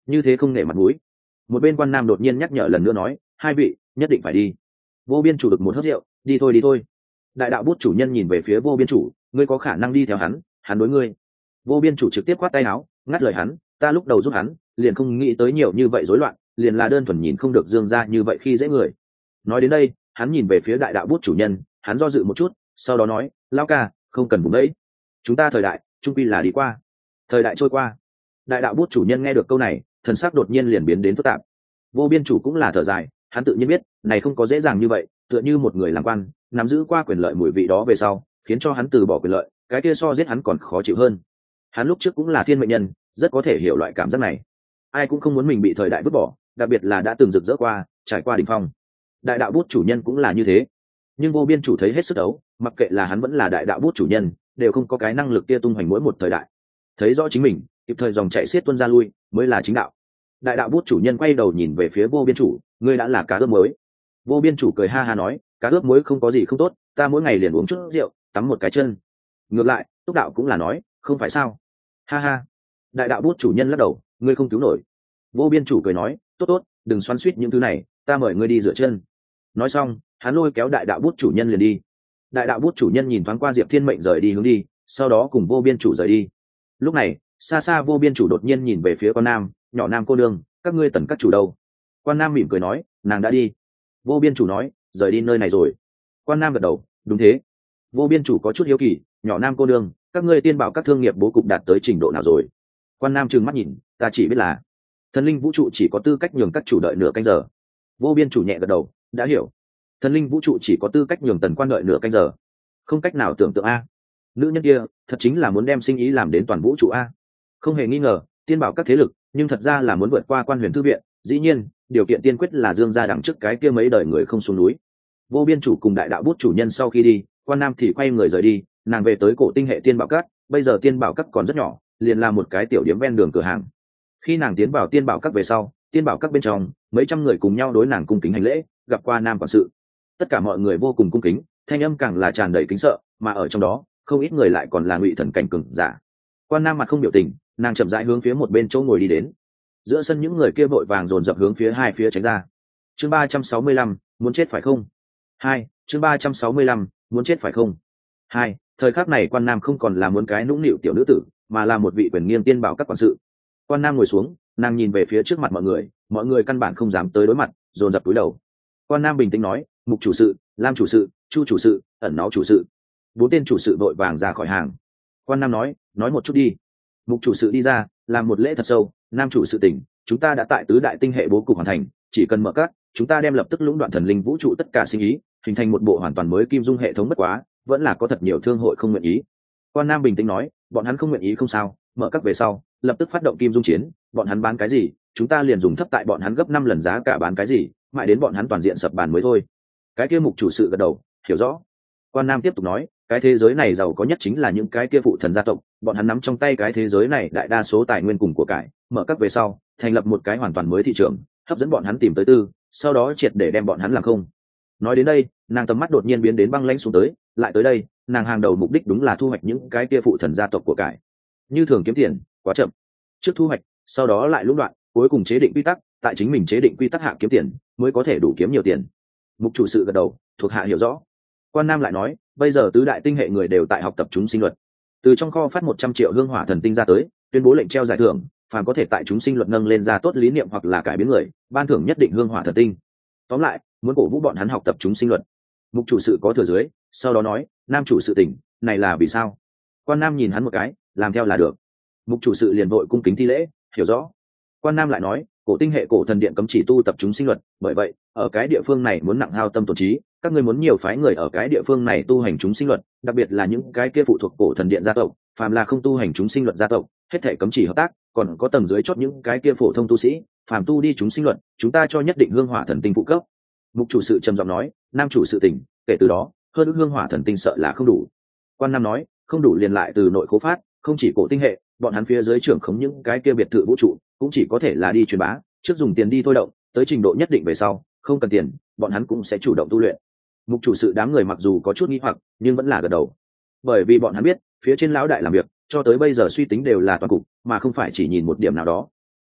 như thế không nể mặt mũi. Một bên quan nam đột nhiên nhắc nhở lần nữa nói, hai vị nhất định phải đi. Vô biên chủ được một hớp rượu, đi thôi đi thôi. Đại đạo bút chủ nhân nhìn về phía vô biên chủ, ngươi có khả năng đi theo hắn, hắn đối ngươi. Vô biên chủ trực tiếp quát tay áo, ngắt lời hắn, ta lúc đầu giúp hắn liền không nghĩ tới nhiều như vậy rối loạn, liền là đơn thuần nhìn không được Dương gia như vậy khi dễ người. Nói đến đây, hắn nhìn về phía đại đạo bút chủ nhân, hắn do dự một chút, sau đó nói, lão ca, không cần vùng đấy, chúng ta thời đại trung quy là đi qua. Thời đại trôi qua. Đại đạo bút chủ nhân nghe được câu này, thần sắc đột nhiên liền biến đến phức tạp. Vô biên chủ cũng là thở dài, hắn tự nhiên biết này không có dễ dàng như vậy, tựa như một người làm quan nắm giữ qua quyền lợi mùi vị đó về sau khiến cho hắn từ bỏ quyền lợi, cái kia so giết hắn còn khó chịu hơn. Hắn lúc trước cũng là thiên mệnh nhân, rất có thể hiểu loại cảm giác này. Ai cũng không muốn mình bị thời đại vứt bỏ, đặc biệt là đã từng rực rỡ qua trải qua đỉnh phong. Đại đạo bút chủ nhân cũng là như thế, nhưng vô biên chủ thấy hết sức đấu, mặc kệ là hắn vẫn là đại đạo bút chủ nhân đều không có cái năng lực kia tung hoành mỗi một thời đại. Thấy rõ chính mình kịp thời dòng chạy xiết tuân ra lui mới là chính đạo. Đại đạo bút chủ nhân quay đầu nhìn về phía vô biên chủ, ngươi đã là cá ướp muối. Vô biên chủ cười ha ha nói, cá ướp muối không có gì không tốt, ta mỗi ngày liền uống chút rượu tắm một cái chân. Ngược lại túc đạo cũng là nói, không phải sao. Ha ha. Đại đạo bút chủ nhân lắc đầu, ngươi không cứu nổi. Vô biên chủ cười nói, tốt tốt, đừng xoắn xuýt những thứ này, ta mời ngươi đi rửa chân. Nói xong hắn lôi kéo đại đạo bút chủ nhân liền đi. Đại đạo bút chủ nhân nhìn thoáng qua Diệp Thiên Mệnh rời đi hướng đi, sau đó cùng vô biên chủ rời đi. Lúc này xa xa vô biên chủ đột nhiên nhìn về phía con nam, nhỏ nam cô nương, các ngươi tần các chủ đâu? Quan nam mỉm cười nói, nàng đã đi. Vô biên chủ nói, rời đi nơi này rồi. Quan nam gật đầu, đúng thế. Vô biên chủ có chút hiếu kỳ, nhỏ nam cô nương, các ngươi tiên bảo các thương nghiệp bố cục đạt tới trình độ nào rồi? Quan nam trừng mắt nhìn, ta chỉ biết là thần linh vũ trụ chỉ có tư cách nhường các chủ đợi nửa canh giờ. Vô biên chủ nhẹ gật đầu, đã hiểu. Thần linh vũ trụ chỉ có tư cách nhường tần quan đợi nửa canh giờ, không cách nào tưởng tượng a. Nữ nhân kia thật chính là muốn đem sinh ý làm đến toàn vũ trụ a. Không hề nghi ngờ, tiên bảo các thế lực nhưng thật ra là muốn vượt qua quan huyền thư viện, dĩ nhiên điều kiện tiên quyết là Dương gia đằng trước cái kia mấy đời người không xuống núi. Vô biên chủ cùng đại đạo bút chủ nhân sau khi đi, quan nam thì quay người rời đi, nàng về tới cổ tinh hệ tiên bảo các. Bây giờ tiên bảo các còn rất nhỏ, liền là một cái tiểu điểm ven đường cửa hàng. Khi nàng tiến vào tiên bảo các về sau, tiên bảo các bên trong mấy trăm người cùng nhau đối nàng cung kính hành lễ, gặp qua nam quản sự. Tất cả mọi người vô cùng cung kính, thanh âm càng là tràn đầy kính sợ, mà ở trong đó không ít người lại còn là ngụy thần cảnh cường giả. Quan nam mặt không biểu tình, nàng chậm rãi hướng phía một bên chỗ ngồi đi đến. Giữa sân những người kia vội vàng dồn dập hướng phía hai phía tránh ra. Chương ba trăm sáu mươi lăm, muốn chết phải không? Hai, chương ba trăm sáu mươi lăm, muốn chết phải không? Hai, thời khắc này quan nam không còn là muốn cái nũng nịu tiểu nữ tử, mà là một vị quyền nghiêm tiên bảo các quản sự. Quan nam ngồi xuống, nàng nhìn về phía trước mặt mọi người, mọi người căn bản không dám tới đối mặt, dồn dập cúi đầu. Quan nam bình tĩnh nói, mục chủ sự, lam chủ sự, chu chủ sự, ẩn náu chủ sự. Bốn tên chủ sự vội vàng ra khỏi hàng. Quan nam nói, nói một chút đi. Mục chủ sự đi ra, làm một lễ thật sâu. Nam chủ sự tỉnh, chúng ta đã tại tứ đại tinh hệ bố cục hoàn thành, chỉ cần mở các, chúng ta đem lập tức lũng đoạn thần linh vũ trụ tất cả sinh ý, hình thành một bộ hoàn toàn mới kim dung hệ thống. Bất quá vẫn là có thật nhiều thương hội không nguyện ý. Quan nam bình tĩnh nói, bọn hắn không nguyện ý không sao, mở các về sau lập tức phát động kim dung chiến, bọn hắn bán cái gì chúng ta liền dùng thấp tại bọn hắn gấp năm lần giá cả bán cái gì, mãi đến bọn hắn toàn diện sập bàn mới thôi. Cái kia mục chủ sự gật đầu, hiểu rõ. Quan nam tiếp tục nói, cái thế giới này giàu có nhất chính là những cái kia phụ thần gia tộc, bọn hắn nắm trong tay cái thế giới này đại đa số tài nguyên cùng của cải, mở các về sau thành lập một cái hoàn toàn mới thị trường, hấp dẫn bọn hắn tìm tới tư, sau đó triệt để đem bọn hắn làm không. Nói đến đây nàng tầm mắt đột nhiên biến đến băng lãnh xuống tới, lại tới đây nàng hàng đầu mục đích đúng là thu hoạch những cái kia phụ thần gia tộc của cải. Như thường kiếm tiền quá chậm, trước thu hoạch sau đó lại lũng đoạn, cuối cùng chế định quy tắc, tại chính mình chế định quy tắc hạ kiếm tiền mới có thể đủ kiếm nhiều tiền. Mục chủ sự gật đầu, thuộc hạ hiểu rõ. Quan nam lại nói, bây giờ tứ đại tinh hệ người đều tại học tập chúng sinh luật, từ trong kho phát một trăm triệu hương hỏa thần tinh ra tới, tuyên bố lệnh treo giải thưởng, phàm có thể tại chúng sinh luật nâng lên ra tốt lý niệm hoặc là cải biến người, ban thưởng nhất định hương hỏa thần tinh. Tóm lại muốn cổ vũ bọn hắn học tập chúng sinh luật. Mục chủ sự có thừa dưới, sau đó nói, nam chủ sự tỉnh, này là vì sao? Quan nam nhìn hắn một cái, làm theo là được. Mục chủ sự liền vội cung kính thi lễ, hiểu rõ. Quan nam lại nói, cổ tinh hệ cổ thần điện cấm chỉ tu tập chúng sinh luật, bởi vậy ở cái địa phương này muốn nặng hao tâm tổn trí, các ngươi muốn nhiều phái người ở cái địa phương này tu hành chúng sinh luật, đặc biệt là những cái kia phụ thuộc cổ thần điện gia tộc, phàm là không tu hành chúng sinh luật gia tộc, hết thể cấm chỉ hợp tác, còn có tầng dưới chót những cái kia phổ thông tu sĩ, phàm tu đi chúng sinh luật, chúng ta cho nhất định hương hỏa thần tinh phụ cấp. Mục chủ sự trầm giọng nói, nam chủ sự tỉnh, kể từ đó hơn ước hương hỏa thần tinh sợ là không đủ. Quan nam nói, không đủ liền lại từ nội khố phát, không chỉ cổ tinh hệ, bọn hắn phía dưới trưởng khống những cái kia biệt thự vũ trụ cũng chỉ có thể là đi truyền bá, trước dùng tiền đi thôi động, tới trình độ nhất định về sau không cần tiền, bọn hắn cũng sẽ chủ động tu luyện. Mục chủ sự đám người mặc dù có chút nghi hoặc nhưng vẫn là gật đầu, bởi vì bọn hắn biết phía trên lão đại làm việc cho tới bây giờ suy tính đều là toàn cục mà không phải chỉ nhìn một điểm nào đó.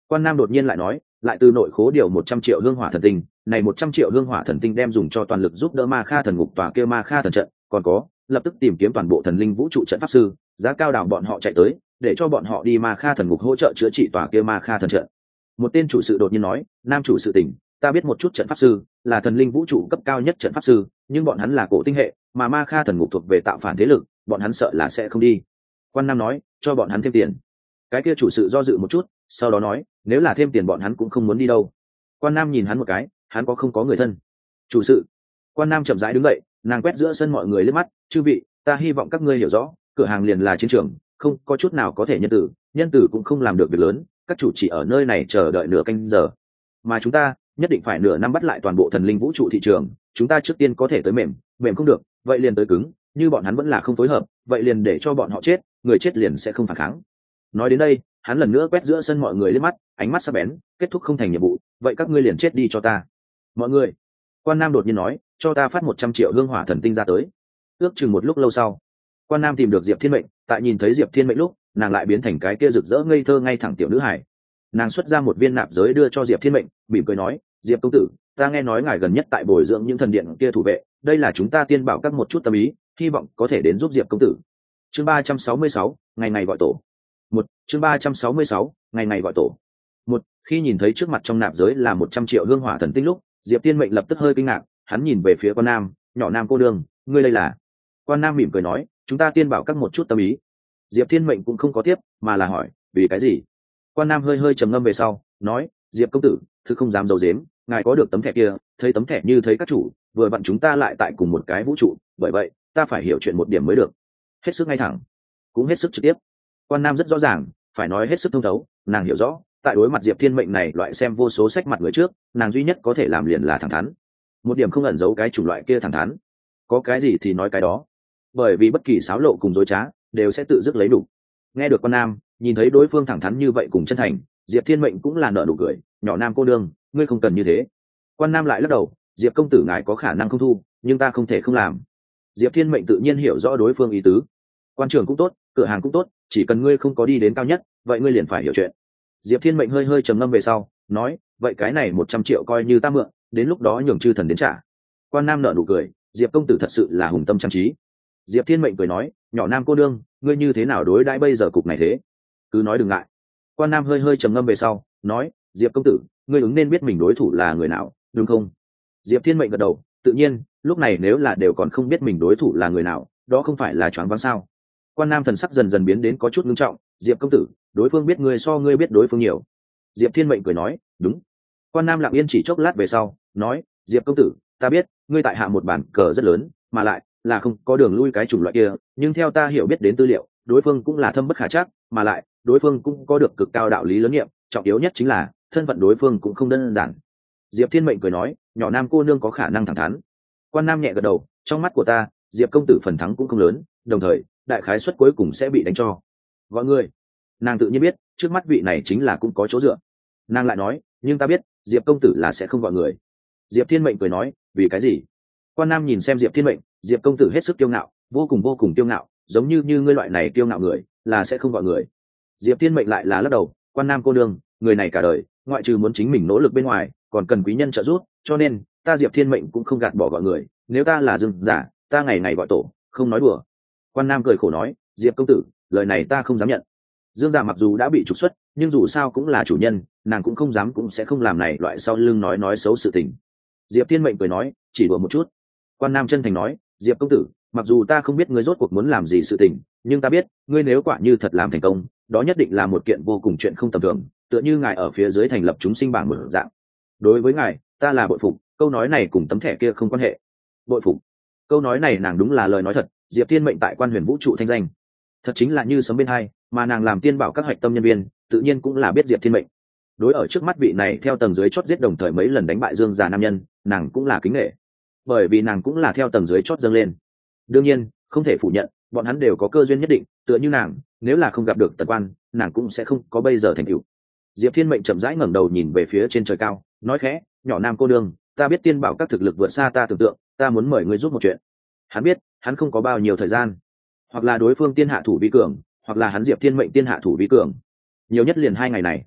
Quan Nam đột nhiên lại nói, lại từ nội khố điều một trăm triệu hương hỏa thần tinh, này một trăm triệu hương hỏa thần tinh đem dùng cho toàn lực giúp đỡ Ma Kha thần ngục tòa kia Ma Kha thần trận, còn có, lập tức tìm kiếm toàn bộ thần linh vũ trụ trận pháp sư, giá cao đảo bọn họ chạy tới, để cho bọn họ đi Ma Kha thần ngục hỗ trợ chữa trị tòa kia Ma Kha thần trận. Một tên chủ sự đột nhiên nói, nam chủ sự tình, ta biết một chút trận pháp sư, là thần linh vũ trụ cấp cao nhất trận pháp sư, nhưng bọn hắn là cổ tinh hệ, mà Ma Kha thần ngục thuộc về tạo phản thế lực, bọn hắn sợ là sẽ không đi. Quan Nam nói, cho bọn hắn thêm tiền. Cái kia chủ sự do dự một chút, sau đó nói, nếu là thêm tiền bọn hắn cũng không muốn đi đâu. Quan Nam nhìn hắn một cái, hắn có không có người thân. Chủ sự. Quan Nam chậm rãi đứng dậy, nàng quét giữa sân mọi người liếc mắt, chư vị, ta hy vọng các ngươi hiểu rõ, cửa hàng liền là chiến trường, không có chút nào có thể nhân tử, nhân tử cũng không làm được việc lớn, các chủ chỉ ở nơi này chờ đợi nửa canh giờ, mà chúng ta nhất định phải nửa năm bắt lại toàn bộ thần linh vũ trụ thị trường. Chúng ta trước tiên có thể tới mềm, mềm không được, vậy liền tới cứng, như bọn hắn vẫn là không phối hợp, vậy liền để cho bọn họ chết, người chết liền sẽ không phản kháng. Nói đến đây, hắn lần nữa quét giữa sân mọi người liếc mắt, ánh mắt sắc bén, kết thúc không thành nhiệm vụ, vậy các ngươi liền chết đi cho ta. Mọi người. Quan Nam đột nhiên nói, cho ta phát một trăm triệu hương hỏa thần tinh ra tới. Ước chừng một lúc lâu sau, Quan Nam tìm được Diệp Thiên Mệnh, tại nhìn thấy Diệp Thiên Mệnh lúc, nàng lại biến thành cái kia rực rỡ ngây thơ ngay thẳng tiểu nữ hải. Nàng xuất ra một viên nạp giới đưa cho Diệp Thiên Mệnh, mỉm cười nói, Diệp công tử, ta nghe nói ngài gần nhất tại bồi dưỡng những thần điện kia thủ vệ, đây là chúng ta tiên bảo các một chút tâm ý, hy vọng có thể đến giúp Diệp công tử. Chương ba trăm sáu mươi sáu, ngày ngày gọi tổ. Một, chương ba trăm sáu mươi sáu, ngày ngày gọi tổ. Một, khi nhìn thấy trước mặt trong nạp giới là một trăm triệu hương hỏa thần tinh lúc, Diệp Thiên Mệnh lập tức hơi kinh ngạc, hắn nhìn về phía Quan Nam, nhỏ Nam cô đương, ngươi đây là? Quan Nam mỉm cười nói, chúng ta tiên bảo các một chút tâm ý. Diệp Thiên Mệnh cũng không có tiếp, mà là hỏi, vì cái gì? Quan Nam hơi hơi trầm ngâm về sau, nói, Diệp công tử, thứ không dám giấu giếm, ngài có được tấm thẻ kia, thấy tấm thẻ như thấy các chủ, vừa vặn chúng ta lại tại cùng một cái vũ trụ, bởi vậy ta phải hiểu chuyện một điểm mới được. Hết sức ngay thẳng, cũng hết sức trực tiếp. Quan Nam rất rõ ràng, phải nói hết sức thông thấu, nàng hiểu rõ, tại đối mặt Diệp Thiên Mệnh này loại xem vô số sách mặt người trước, nàng duy nhất có thể làm liền là thẳng thắn, một điểm không ẩn giấu cái chủng loại kia thẳng thắn, có cái gì thì nói cái đó, bởi vì bất kỳ xáo lộ cùng dối trá đều sẽ tự dứt lấy đủ. Nghe được Quan Nam, nhìn thấy đối phương thẳng thắn như vậy cùng chân thành, Diệp Thiên Mệnh cũng là nở nụ cười, nhỏ Nam cô đương, ngươi không cần như thế. Quan Nam lại lắc đầu, Diệp công tử ngài có khả năng không thu, nhưng ta không thể không làm. Diệp Thiên Mệnh tự nhiên hiểu rõ đối phương ý tứ, quan trường cũng tốt, cửa hàng cũng tốt, chỉ cần ngươi không có đi đến cao nhất, vậy ngươi liền phải hiểu chuyện. Diệp Thiên Mệnh hơi hơi trầm ngâm về sau, nói, vậy cái này một trăm triệu coi như ta mượn, đến lúc đó nhường chư thần đến trả. Quan Nam nở nụ cười, Diệp công tử thật sự là hùng tâm trang trí. Diệp Thiên Mệnh cười nói, nhỏ Nam cô đương, ngươi như thế nào đối đãi bây giờ cục này thế? Cứ nói đừng ngại. Quan Nam hơi hơi trầm ngâm về sau, nói, Diệp công tử, ngươi ứng nên biết mình đối thủ là người nào, đúng không? Diệp Thiên Mệnh gật đầu, tự nhiên, lúc này nếu là đều còn không biết mình đối thủ là người nào, đó không phải là choáng váng sao? Quan Nam thần sắc dần dần biến đến có chút nghiêm trọng, Diệp công tử, đối phương biết ngươi so ngươi biết đối phương nhiều. Diệp Thiên Mệnh cười nói, đúng. Quan Nam lặng yên chỉ chốc lát về sau, nói, Diệp công tử, ta biết, ngươi tại hạ một bản cờ rất lớn, mà lại là không có đường lui cái chủng loại kia, nhưng theo ta hiểu biết đến tư liệu, đối phương cũng là thâm bất khả trắc, mà lại đối phương cũng có được cực cao đạo lý lớn nghiệm, trọng yếu nhất chính là thân phận đối phương cũng không đơn giản. Diệp Thiên Mệnh cười nói, nhỏ Nam cô nương có khả năng thẳng thắn. Quan Nam nhẹ gật đầu, trong mắt của ta, Diệp công tử phần thắng cũng không lớn, đồng thời đại khái suất cuối cùng sẽ bị đánh cho. Gọi người. Nàng tự nhiên biết, trước mắt vị này chính là cũng có chỗ dựa. Nàng lại nói, nhưng ta biết, Diệp công tử là sẽ không gọi người. Diệp Thiên Mệnh cười nói, vì cái gì? Quan Nam nhìn xem Diệp Thiên Mệnh, Diệp công tử hết sức kiêu ngạo, vô cùng vô cùng kiêu ngạo, giống như như ngươi loại này kiêu ngạo người, là sẽ không gọi người. Diệp Thiên Mệnh lại là lắc đầu, Quan Nam cô đương, người này cả đời, ngoại trừ muốn chính mình nỗ lực bên ngoài, còn cần quý nhân trợ giúp, cho nên ta Diệp Thiên Mệnh cũng không gạt bỏ gọi người, nếu ta là dưng giả, ta ngày ngày gọi tổ, không nói đùa. Quan Nam cười khổ nói, Diệp công tử, lời này ta không dám nhận. Dương Giả mặc dù đã bị trục xuất, nhưng dù sao cũng là chủ nhân, nàng cũng không dám cũng sẽ không làm này loại sau lưng nói nói xấu sự tình. Diệp Thiên Mệnh cười nói, chỉ đùa một chút. Quan Nam chân thành nói, Diệp công tử, mặc dù ta không biết ngươi rốt cuộc muốn làm gì sự tình, nhưng ta biết, ngươi nếu quả như thật làm thành công, đó nhất định là một kiện vô cùng chuyện không tầm thường, tựa như ngài ở phía dưới thành lập chúng sinh bảng một dạng. Đối với ngài, ta là bội phục, câu nói này cùng tấm thẻ kia không quan hệ. Bội phục. Câu nói này nàng đúng là lời nói thật, Diệp Thiên Mệnh tại Quan Huyền vũ trụ thanh danh, thật chính là như sấm bên hai, mà nàng làm tiên bảo các hạch tâm nhân viên, tự nhiên cũng là biết Diệp Thiên Mệnh. Đối ở trước mắt vị này theo tầng dưới chót giết đồng thời mấy lần đánh bại Dương già nam nhân, nàng cũng là kính nể, bởi vì nàng cũng là theo tầng dưới chót dâng lên. Đương nhiên, không thể phủ nhận, bọn hắn đều có cơ duyên nhất định, tựa như nàng, nếu là không gặp được Tần Quan, nàng cũng sẽ không có bây giờ thành tựu. Diệp Thiên Mệnh chậm rãi ngẩng đầu nhìn về phía trên trời cao, nói khẽ, nhỏ Nam cô đương, ta biết tiên bảo các thực lực vượt xa ta tưởng tượng, ta muốn mời ngươi giúp một chuyện. Hắn biết, hắn không có bao nhiêu thời gian, hoặc là đối phương tiên hạ thủ vi cường, hoặc là hắn Diệp Thiên Mệnh tiên hạ thủ vi cường, nhiều nhất liền hai ngày này.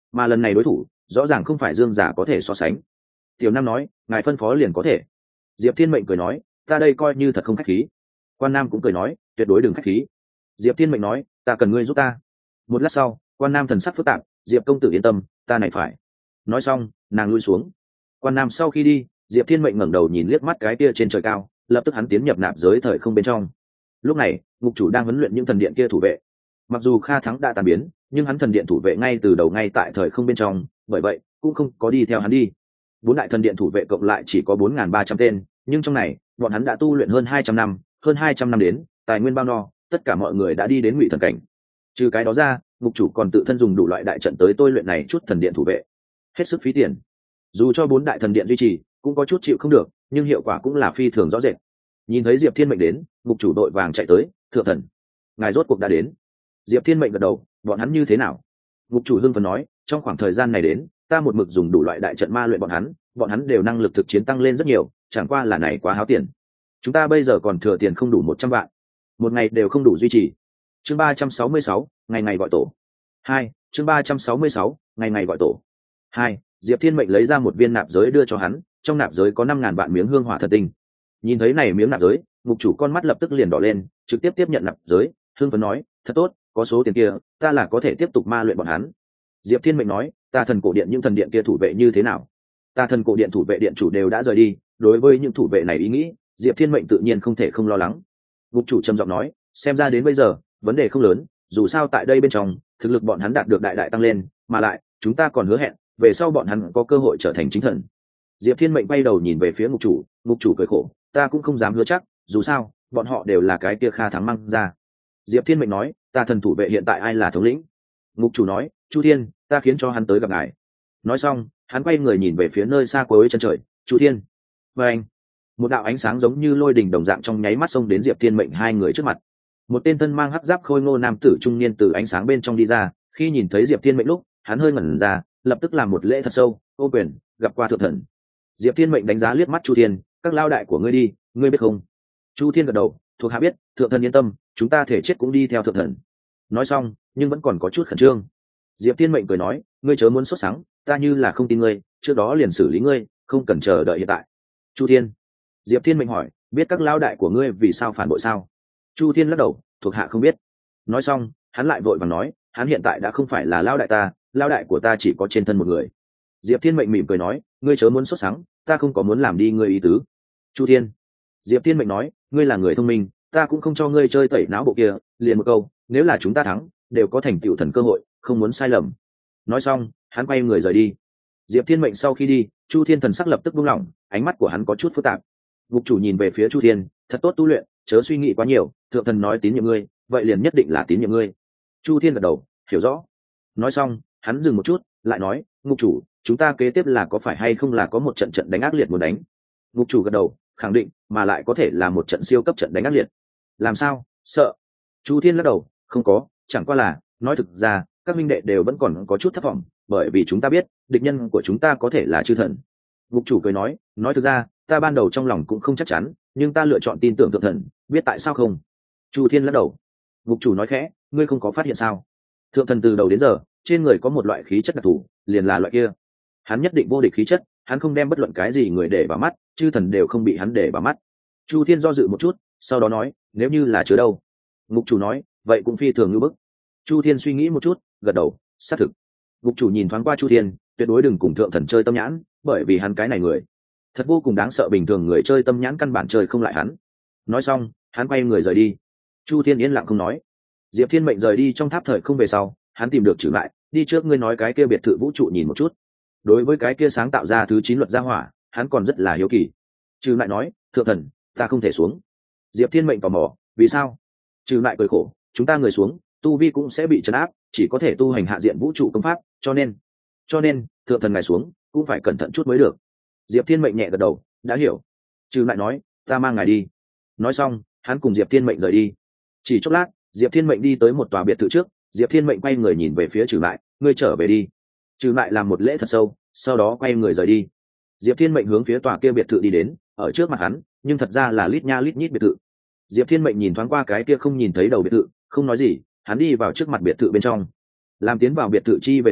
mà lần này đối thủ rõ ràng không phải dương giả có thể so sánh. Tiểu Nam nói, ngài phân phó liền có thể. Diệp Thiên Mệnh cười nói, ta đây coi như thật không khách khí. Quan Nam cũng cười nói, tuyệt đối đừng khách khí. Diệp Thiên Mệnh nói, ta cần ngươi giúp ta. Một lát sau, Quan Nam thần sắc phức tạp, Diệp công tử yên tâm, ta này phải. Nói xong, nàng lui xuống. Quan Nam sau khi đi, Diệp Thiên Mệnh ngẩng đầu nhìn liếc mắt cái kia trên trời cao, lập tức hắn tiến nhập nạp giới thời không bên trong. Lúc này, ngục chủ đang huấn luyện những thần điện kia thủ vệ. Mặc dù Kha Thắng đã tan biến, nhưng hắn thần điện thủ vệ ngay từ đầu ngay tại thời không bên trong, bởi vậy cũng không có đi theo hắn đi. Bốn đại thần điện thủ vệ cộng lại chỉ có bốn nghìn ba trăm tên, nhưng trong này, bọn hắn đã tu luyện hơn hai trăm năm, hơn hai trăm năm đến, tài nguyên bao no, tất cả mọi người đã đi đến ngụy thần cảnh. Trừ cái đó ra, ngục chủ còn tự thân dùng đủ loại đại trận tới tôi luyện này chút thần điện thủ vệ, hết sức phí tiền. Dù cho bốn đại thần điện duy trì, cũng có chút chịu không được, nhưng hiệu quả cũng là phi thường rõ rệt. Nhìn thấy Diệp Thiên Mệnh đến, ngục chủ đội vàng chạy tới, thượng thần, ngài rốt cuộc đã đến. Diệp Thiên Mệnh gật đầu, bọn hắn như thế nào? Ngục chủ hưng phấn nói, trong khoảng thời gian này đến, ta một mực dùng đủ loại đại trận ma luyện bọn hắn, bọn hắn đều năng lực thực chiến tăng lên rất nhiều, chẳng qua là này quá háo tiền. Chúng ta bây giờ còn thừa tiền không đủ một trăm vạn, một ngày đều không đủ duy trì. Chương ba trăm sáu mươi sáu, ngày ngày gọi tổ. Hai, chương ba trăm sáu mươi sáu, ngày ngày gọi tổ. Hai, Diệp Thiên Mệnh lấy ra một viên nạp giới đưa cho hắn, trong nạp giới có năm ngàn vạn miếng hương hỏa thần tinh. Nhìn thấy này miếng nạp giới, ngục chủ con mắt lập tức liền đỏ lên, trực tiếp tiếp nhận nạp giới, hưng phấn nói, thật tốt, có số tiền kia, ta là có thể tiếp tục ma luyện bọn hắn. Diệp Thiên Mệnh nói, ta thần cổ điện những thần điện kia thủ vệ như thế nào? Ta thần cổ điện thủ vệ điện chủ đều đã rời đi, đối với những thủ vệ này ý nghĩ, Diệp Thiên Mệnh tự nhiên không thể không lo lắng. Ngục chủ trầm giọng nói, xem ra đến bây giờ, vấn đề không lớn, dù sao tại đây bên trong, thực lực bọn hắn đạt được đại đại tăng lên, mà lại, chúng ta còn hứa hẹn, về sau bọn hắn có cơ hội trở thành chính thần. Diệp Thiên Mệnh bay đầu nhìn về phía ngục chủ, ngục chủ cười khổ, ta cũng không dám hứa chắc, dù sao, bọn họ đều là cái kia Kha Thắng mang ra. Diệp Thiên Mệnh nói, ta thần thủ vệ hiện tại ai là thống lĩnh? Ngục chủ nói, Chu Thiên, ta khiến cho hắn tới gặp ngài. Nói xong, hắn quay người nhìn về phía nơi xa cuối chân trời, Chu Thiên. Và anh, một đạo ánh sáng giống như lôi đình đồng dạng trong nháy mắt xông đến Diệp Thiên Mệnh hai người trước mặt. Một tên thân mang hắc giáp khôi ngô nam tử trung niên từ ánh sáng bên trong đi ra, khi nhìn thấy Diệp Thiên Mệnh lúc, hắn hơi ngẩn ra, lập tức làm một lễ thật sâu, ô quyền, gặp qua thượng thần. Diệp Thiên Mệnh đánh giá liếc mắt Chu Thiên, các lao đại của ngươi đi, ngươi biết không? Chu Thiên gật đầu, thuộc hạ biết, thượng thần yên tâm, chúng ta thể chết cũng đi theo thượng thần. Nói xong, nhưng vẫn còn có chút khẩn trương. Diệp Thiên Mệnh cười nói, ngươi chớ muốn sốt sắng, ta như là không tin ngươi, trước đó liền xử lý ngươi, không cần chờ đợi hiện tại. Chu Thiên. Diệp Thiên Mệnh hỏi, biết các lao đại của ngươi vì sao phản bội sao? Chu Thiên lắc đầu, thuộc hạ không biết. Nói xong, hắn lại vội vàng nói, hắn hiện tại đã không phải là lao đại ta, lao đại của ta chỉ có trên thân một người. Diệp Thiên Mệnh mỉm cười nói, ngươi chớ muốn sốt sắng, ta không có muốn làm đi ngươi ý tứ. Chu Thiên. Diệp Thiên Mệnh nói, ngươi là người thông minh, ta cũng không cho ngươi chơi tẩy não bộ kia, liền một câu, nếu là chúng ta thắng, đều có thành tựu thần cơ hội, không muốn sai lầm. Nói xong, hắn quay người rời đi. Diệp Thiên Mệnh sau khi đi, Chu Thiên thần sắc lập tức buông lỏng, ánh mắt của hắn có chút phức tạp. Ngục chủ nhìn về phía Chu Thiên, thật tốt tu luyện, chớ suy nghĩ quá nhiều, thượng thần nói tín nhiệm ngươi, vậy liền nhất định là tín nhiệm ngươi. Chu Thiên gật đầu, hiểu rõ. Nói xong, hắn dừng một chút, lại nói, ngục chủ, chúng ta kế tiếp là có phải hay không là có một trận trận đánh ác liệt muốn đánh? Ngục chủ gật đầu, khẳng định, mà lại có thể là một trận siêu cấp trận đánh ác liệt. Làm sao? Sợ? Chu Thiên lắc đầu, không có, chẳng qua là, nói thực ra, các minh đệ đều vẫn còn có chút thất vọng, bởi vì chúng ta biết, địch nhân của chúng ta có thể là chư thần. Ngục chủ cười nói, nói thực ra, ta ban đầu trong lòng cũng không chắc chắn, nhưng ta lựa chọn tin tưởng thượng thần, biết tại sao không? Chu Thiên lắc đầu. Ngục chủ nói khẽ, ngươi không có phát hiện sao? Thượng thần từ đầu đến giờ, trên người có một loại khí chất đặc thù, liền là loại kia. Hắn nhất định vô địch khí chất, hắn không đem bất luận cái gì người để vào mắt, chư thần đều không bị hắn để vào mắt. Chu Thiên do dự một chút, sau đó nói, nếu như là chứa đâu? Ngục chủ nói, vậy cũng phi thường như bức. Chu Thiên suy nghĩ một chút, gật đầu, xác thực. Ngục chủ nhìn thoáng qua Chu Thiên, tuyệt đối đừng cùng thượng thần chơi tâm nhãn, bởi vì hắn cái này người thật vô cùng đáng sợ, bình thường người chơi tâm nhãn căn bản chơi không lại hắn. Nói xong, hắn quay người rời đi. Chu Thiên yên lặng không nói. Diệp Thiên Mệnh rời đi trong tháp thời không về sau, hắn tìm được Trừ Lại, đi trước ngươi nói cái kia biệt thự vũ trụ nhìn một chút. Đối với cái kia sáng tạo ra thứ chín luật gia hỏa, hắn còn rất là hiếu kỳ. Trừ Lại nói, thượng thần, ta không thể xuống. Diệp Thiên Mệnh tò mò, vì sao? Trừ Lại cười khổ, chúng ta người xuống, tu vi cũng sẽ bị trấn áp, chỉ có thể tu hành hạ diện vũ trụ công pháp, cho nên, cho nên thượng thần ngài xuống cũng phải cẩn thận chút mới được. Diệp Thiên Mệnh nhẹ gật đầu, đã hiểu. Trừ Lại nói, ta mang ngài đi. Nói xong, hắn cùng Diệp Thiên Mệnh rời đi. Chỉ chốc lát, Diệp Thiên Mệnh đi tới một tòa biệt thự trước, Diệp Thiên Mệnh quay người nhìn về phía Trừ Lại, ngươi trở về đi. Trừ Lại làm một lễ thật sâu, sau đó quay người rời đi. Diệp Thiên Mệnh hướng phía tòa kia biệt thự đi đến, ở trước mặt hắn, nhưng thật ra là lít nha lít nhít biệt thự. Diệp Thiên Mệnh nhìn thoáng qua cái kia không nhìn thấy đầu biệt thự, không nói gì, hắn đi vào trước mặt biệt thự bên trong. Làm tiến vào biệt thự chi về sau,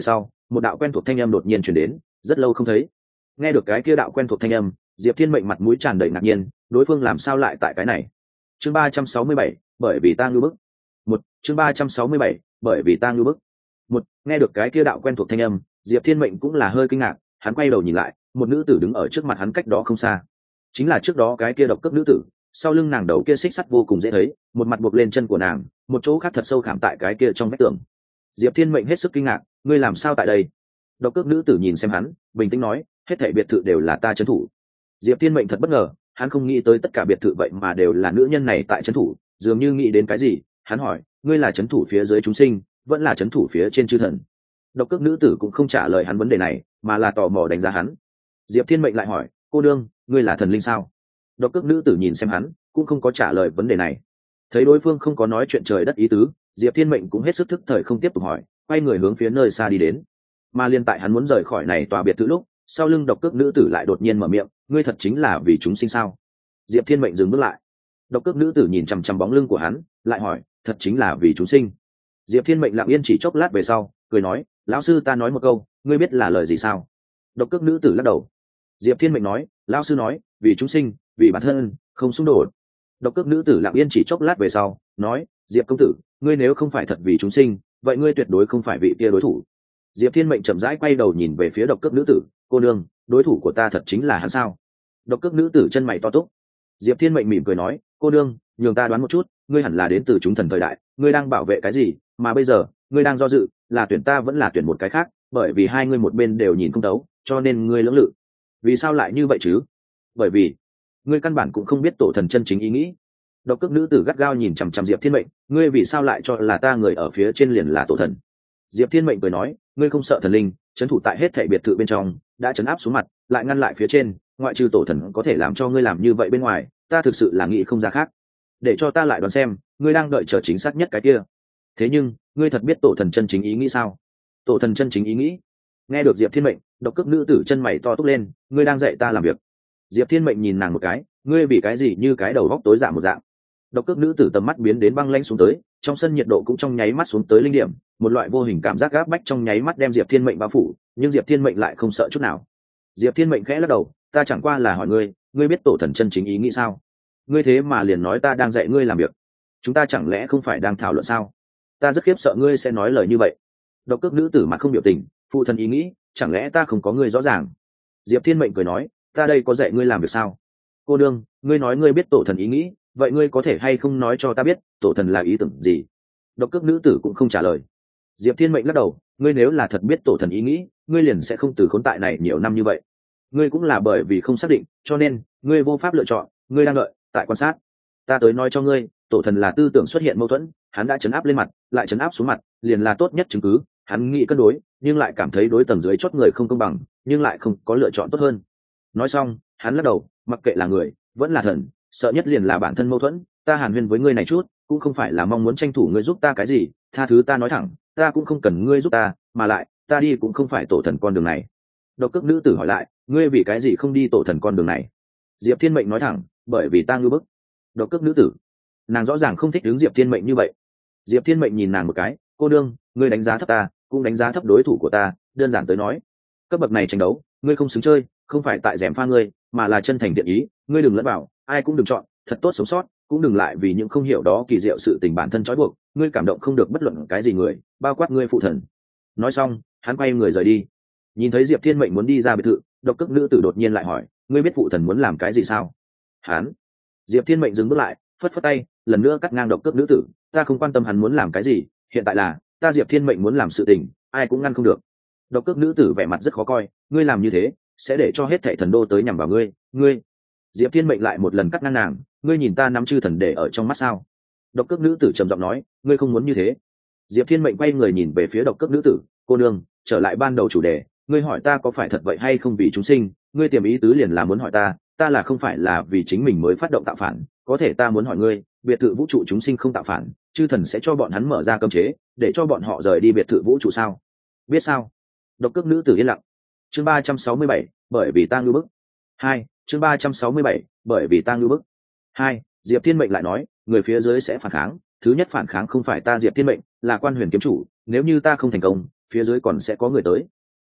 một đạo quen thuộc thanh âm đột nhiên chuyển đến, rất lâu không thấy. Nghe được cái kia đạo quen thuộc thanh âm, Diệp Thiên Mệnh mặt mũi tràn đầy ngạc nhiên, đối phương làm sao lại tại cái này? Chương ba trăm sáu mươi bảy, bởi vì ta ngưu bức. Một, chương ba trăm sáu mươi bảy, bởi vì ta ngưu bức. Một, nghe được cái kia đạo quen thuộc thanh âm, Diệp Thiên Mệnh cũng là hơi kinh ngạc, hắn quay đầu nhìn lại, một nữ tử đứng ở trước mặt hắn cách đó không xa. Chính là trước đó cái kia độc cước nữ tử, sau lưng nàng đầu kia xích sắt vô cùng dễ thấy, một mặt buộc lên chân của nàng, một chỗ khác thật sâu khảm tại cái kia trong vách tường. Diệp Thiên Mệnh hết sức kinh ngạc, ngươi làm sao tại đây? Độc cước nữ tử nhìn xem hắn, bình tĩnh nói, hết thảy biệt thự đều là ta trấn thủ. Diệp Thiên Mệnh thật bất ngờ, hắn không nghĩ tới tất cả biệt thự vậy mà đều là nữ nhân này tại trấn thủ, dường như nghĩ đến cái gì, hắn hỏi, ngươi là trấn thủ phía dưới chúng sinh, vẫn là trấn thủ phía trên chư thần? Độc cước nữ tử cũng không trả lời hắn vấn đề này, mà là tò mò đánh giá hắn. Diệp Thiên Mệnh lại hỏi, cô đương, ngươi là thần linh sao? Độc cước nữ tử nhìn xem hắn, cũng không có trả lời vấn đề này. Thấy đối phương không có nói chuyện trời đất ý tứ, Diệp Thiên Mệnh cũng hết sức thức thời không tiếp tục hỏi, quay người hướng phía nơi xa đi đến. Mà liên tại hắn muốn rời khỏi này tòa biệt thự lúc, sau lưng độc cước nữ tử lại đột nhiên mở miệng, ngươi thật chính là vì chúng sinh sao? Diệp Thiên Mệnh dừng bước lại. Độc cước nữ tử nhìn chằm chằm bóng lưng của hắn, lại hỏi, thật chính là vì chúng sinh? Diệp Thiên Mệnh lặng yên chỉ chốc lát về sau, cười nói, lão sư ta nói một câu, ngươi biết là lời gì sao? Độc cước nữ tử lắc đầu. Diệp Thiên Mệnh nói, lão sư nói, vì chúng sinh, vì bản thân, không xung đột. Độc cước nữ tử lặng yên chỉ chốc lát về sau, nói, Diệp công tử, ngươi nếu không phải thật vì chúng sinh, vậy ngươi tuyệt đối không phải vị kia đối thủ. Diệp Thiên Mệnh chậm rãi quay đầu nhìn về phía độc cước nữ tử, cô nương, đối thủ của ta thật chính là hắn sao? Độc cước nữ tử chân mày to túc. Diệp Thiên Mệnh mỉm cười nói, cô nương, nhường ta đoán một chút, ngươi hẳn là đến từ chúng thần thời đại, ngươi đang bảo vệ cái gì, mà bây giờ, ngươi đang do dự, là tuyển ta vẫn là tuyển một cái khác, bởi vì hai ngươi một bên đều nhìn không thấu, cho nên ngươi lưỡng lự. Vì sao lại như vậy chứ? Bởi vì ngươi căn bản cũng không biết tổ thần chân chính ý nghĩ. Độc cước nữ tử gắt gao nhìn chằm chằm Diệp Thiên Mệnh, ngươi vì sao lại cho là ta người ở phía trên liền là tổ thần? Diệp Thiên Mệnh cười nói, ngươi không sợ thần linh, trấn thủ tại hết thảy biệt thự bên trong, đã trấn áp xuống mặt, lại ngăn lại phía trên, ngoại trừ tổ thần có thể làm cho ngươi làm như vậy bên ngoài, ta thực sự là nghĩ không ra khác. Để cho ta lại đoán xem, ngươi đang đợi chờ chính xác nhất cái kia. Thế nhưng, ngươi thật biết tổ thần chân chính ý nghĩ sao? Tổ thần chân chính ý nghĩ? Nghe được Diệp Thiên Mệnh, độc cước nữ tử chân mày to túc lên, ngươi đang dạy ta làm việc. Diệp Thiên Mệnh nhìn nàng một cái, ngươi vì cái gì như cái đầu góc tối dạ một dạng? Độc cước nữ tử tầm mắt biến đến băng lãnh xuống tới, trong sân nhiệt độ cũng trong nháy mắt xuống tới linh điểm, một loại vô hình cảm giác gáp bách trong nháy mắt đem Diệp Thiên Mệnh bao phủ, nhưng Diệp Thiên Mệnh lại không sợ chút nào. Diệp Thiên Mệnh khẽ lắc đầu, ta chẳng qua là hỏi ngươi, ngươi biết tổ thần chân chính ý nghĩ sao? Ngươi thế mà liền nói ta đang dạy ngươi làm việc, chúng ta chẳng lẽ không phải đang thảo luận sao? Ta rất khiếp sợ ngươi sẽ nói lời như vậy. Độc cước nữ tử mặt không biểu tình, phụ thần ý nghĩ, chẳng lẽ ta không có ngươi rõ ràng? Diệp Thiên Mệnh cười nói, ta đây có dạy ngươi làm việc sao? Cô đương, ngươi nói ngươi biết tổ thần ý nghĩ, vậy ngươi có thể hay không nói cho ta biết tổ thần là ý tưởng gì? Độc cước nữ tử cũng không trả lời. Diệp Thiên Mệnh lắc đầu, ngươi nếu là thật biết tổ thần ý nghĩ, ngươi liền sẽ không từ khốn tại này nhiều năm như vậy. Ngươi cũng là bởi vì không xác định, cho nên ngươi vô pháp lựa chọn, ngươi đang đợi tại quan sát. Ta tới nói cho ngươi, tổ thần là tư tưởng xuất hiện mâu thuẫn, hắn đã chấn áp lên mặt, lại chấn áp xuống mặt, liền là tốt nhất chứng cứ. Hắn nghĩ cân đối, nhưng lại cảm thấy đối tầng dưới chót người không công bằng, nhưng lại không có lựa chọn tốt hơn. Nói xong, hắn lắc đầu, mặc kệ là người, vẫn là thần, sợ nhất liền là bản thân mâu thuẫn. Ta hàn huyên với ngươi này chút, cũng không phải là mong muốn tranh thủ ngươi giúp ta cái gì, tha thứ ta nói thẳng, ta cũng không cần ngươi giúp ta, mà lại, ta đi cũng không phải tổ thần con đường này. Độc cước nữ tử hỏi lại, ngươi vì cái gì không đi tổ thần con đường này? Diệp Thiên Mệnh nói thẳng, bởi vì ta ngưu bức. Độc cước nữ tử, nàng rõ ràng không thích đứng Diệp Thiên Mệnh như vậy. Diệp Thiên Mệnh nhìn nàng một cái, cô đương, ngươi đánh giá thấp ta, cũng đánh giá thấp đối thủ của ta, đơn giản tới nói, cấp bậc này tranh đấu, ngươi không xứng chơi, không phải tại rèm pha ngươi, mà là chân thành thiện ý, ngươi đừng lẫn vào, ai cũng đừng chọn, thật tốt sống sót, cũng đừng lại vì những không hiểu đó kỳ diệu sự tình bản thân trói buộc, ngươi cảm động không được bất luận cái gì người, bao quát ngươi phụ thần. Nói xong, hắn quay người rời đi. Nhìn thấy Diệp Thiên Mệnh muốn đi ra biệt thự, độc cước nữ tử đột nhiên lại hỏi, ngươi biết phụ thần muốn làm cái gì sao? Hắn. Diệp Thiên Mệnh dừng bước lại, phất phất tay, lần nữa cắt ngang độc cước nữ tử, ta không quan tâm hắn muốn làm cái gì, hiện tại là ta Diệp Thiên Mệnh muốn làm sự tình, ai cũng ngăn không được. Độc cước nữ tử vẻ mặt rất khó coi, ngươi làm như thế sẽ để cho hết thảy thần đô tới nhằm vào ngươi, ngươi. Diệp Thiên Mệnh lại một lần cắt ngang nàng, ngươi nhìn ta nắm chư thần để ở trong mắt sao? Độc cước nữ tử trầm giọng nói, ngươi không muốn như thế. Diệp Thiên Mệnh quay người nhìn về phía độc cước nữ tử, cô nương, trở lại ban đầu chủ đề, ngươi hỏi ta có phải thật vậy hay không vì chúng sinh, ngươi tiềm ý tứ liền là muốn hỏi ta, ta là không phải là vì chính mình mới phát động tạo phản, có thể ta muốn hỏi ngươi, biệt thự vũ trụ chúng sinh không tạo phản, chư thần sẽ cho bọn hắn mở ra cấm chế, để cho bọn họ rời đi biệt thự vũ trụ sao? Biết sao? Độc cước nữ tử yên lặng. Chương ba trăm sáu mươi bảy, bởi vì ta ngưu bức. Hai, chương ba trăm sáu mươi bảy, bởi vì ta ngưu bức. Hai, Diệp Thiên Mệnh lại nói, người phía dưới sẽ phản kháng, thứ nhất phản kháng không phải ta Diệp Thiên Mệnh, là Quan Huyền kiếm chủ, nếu như ta không thành công, phía dưới còn sẽ có người tới.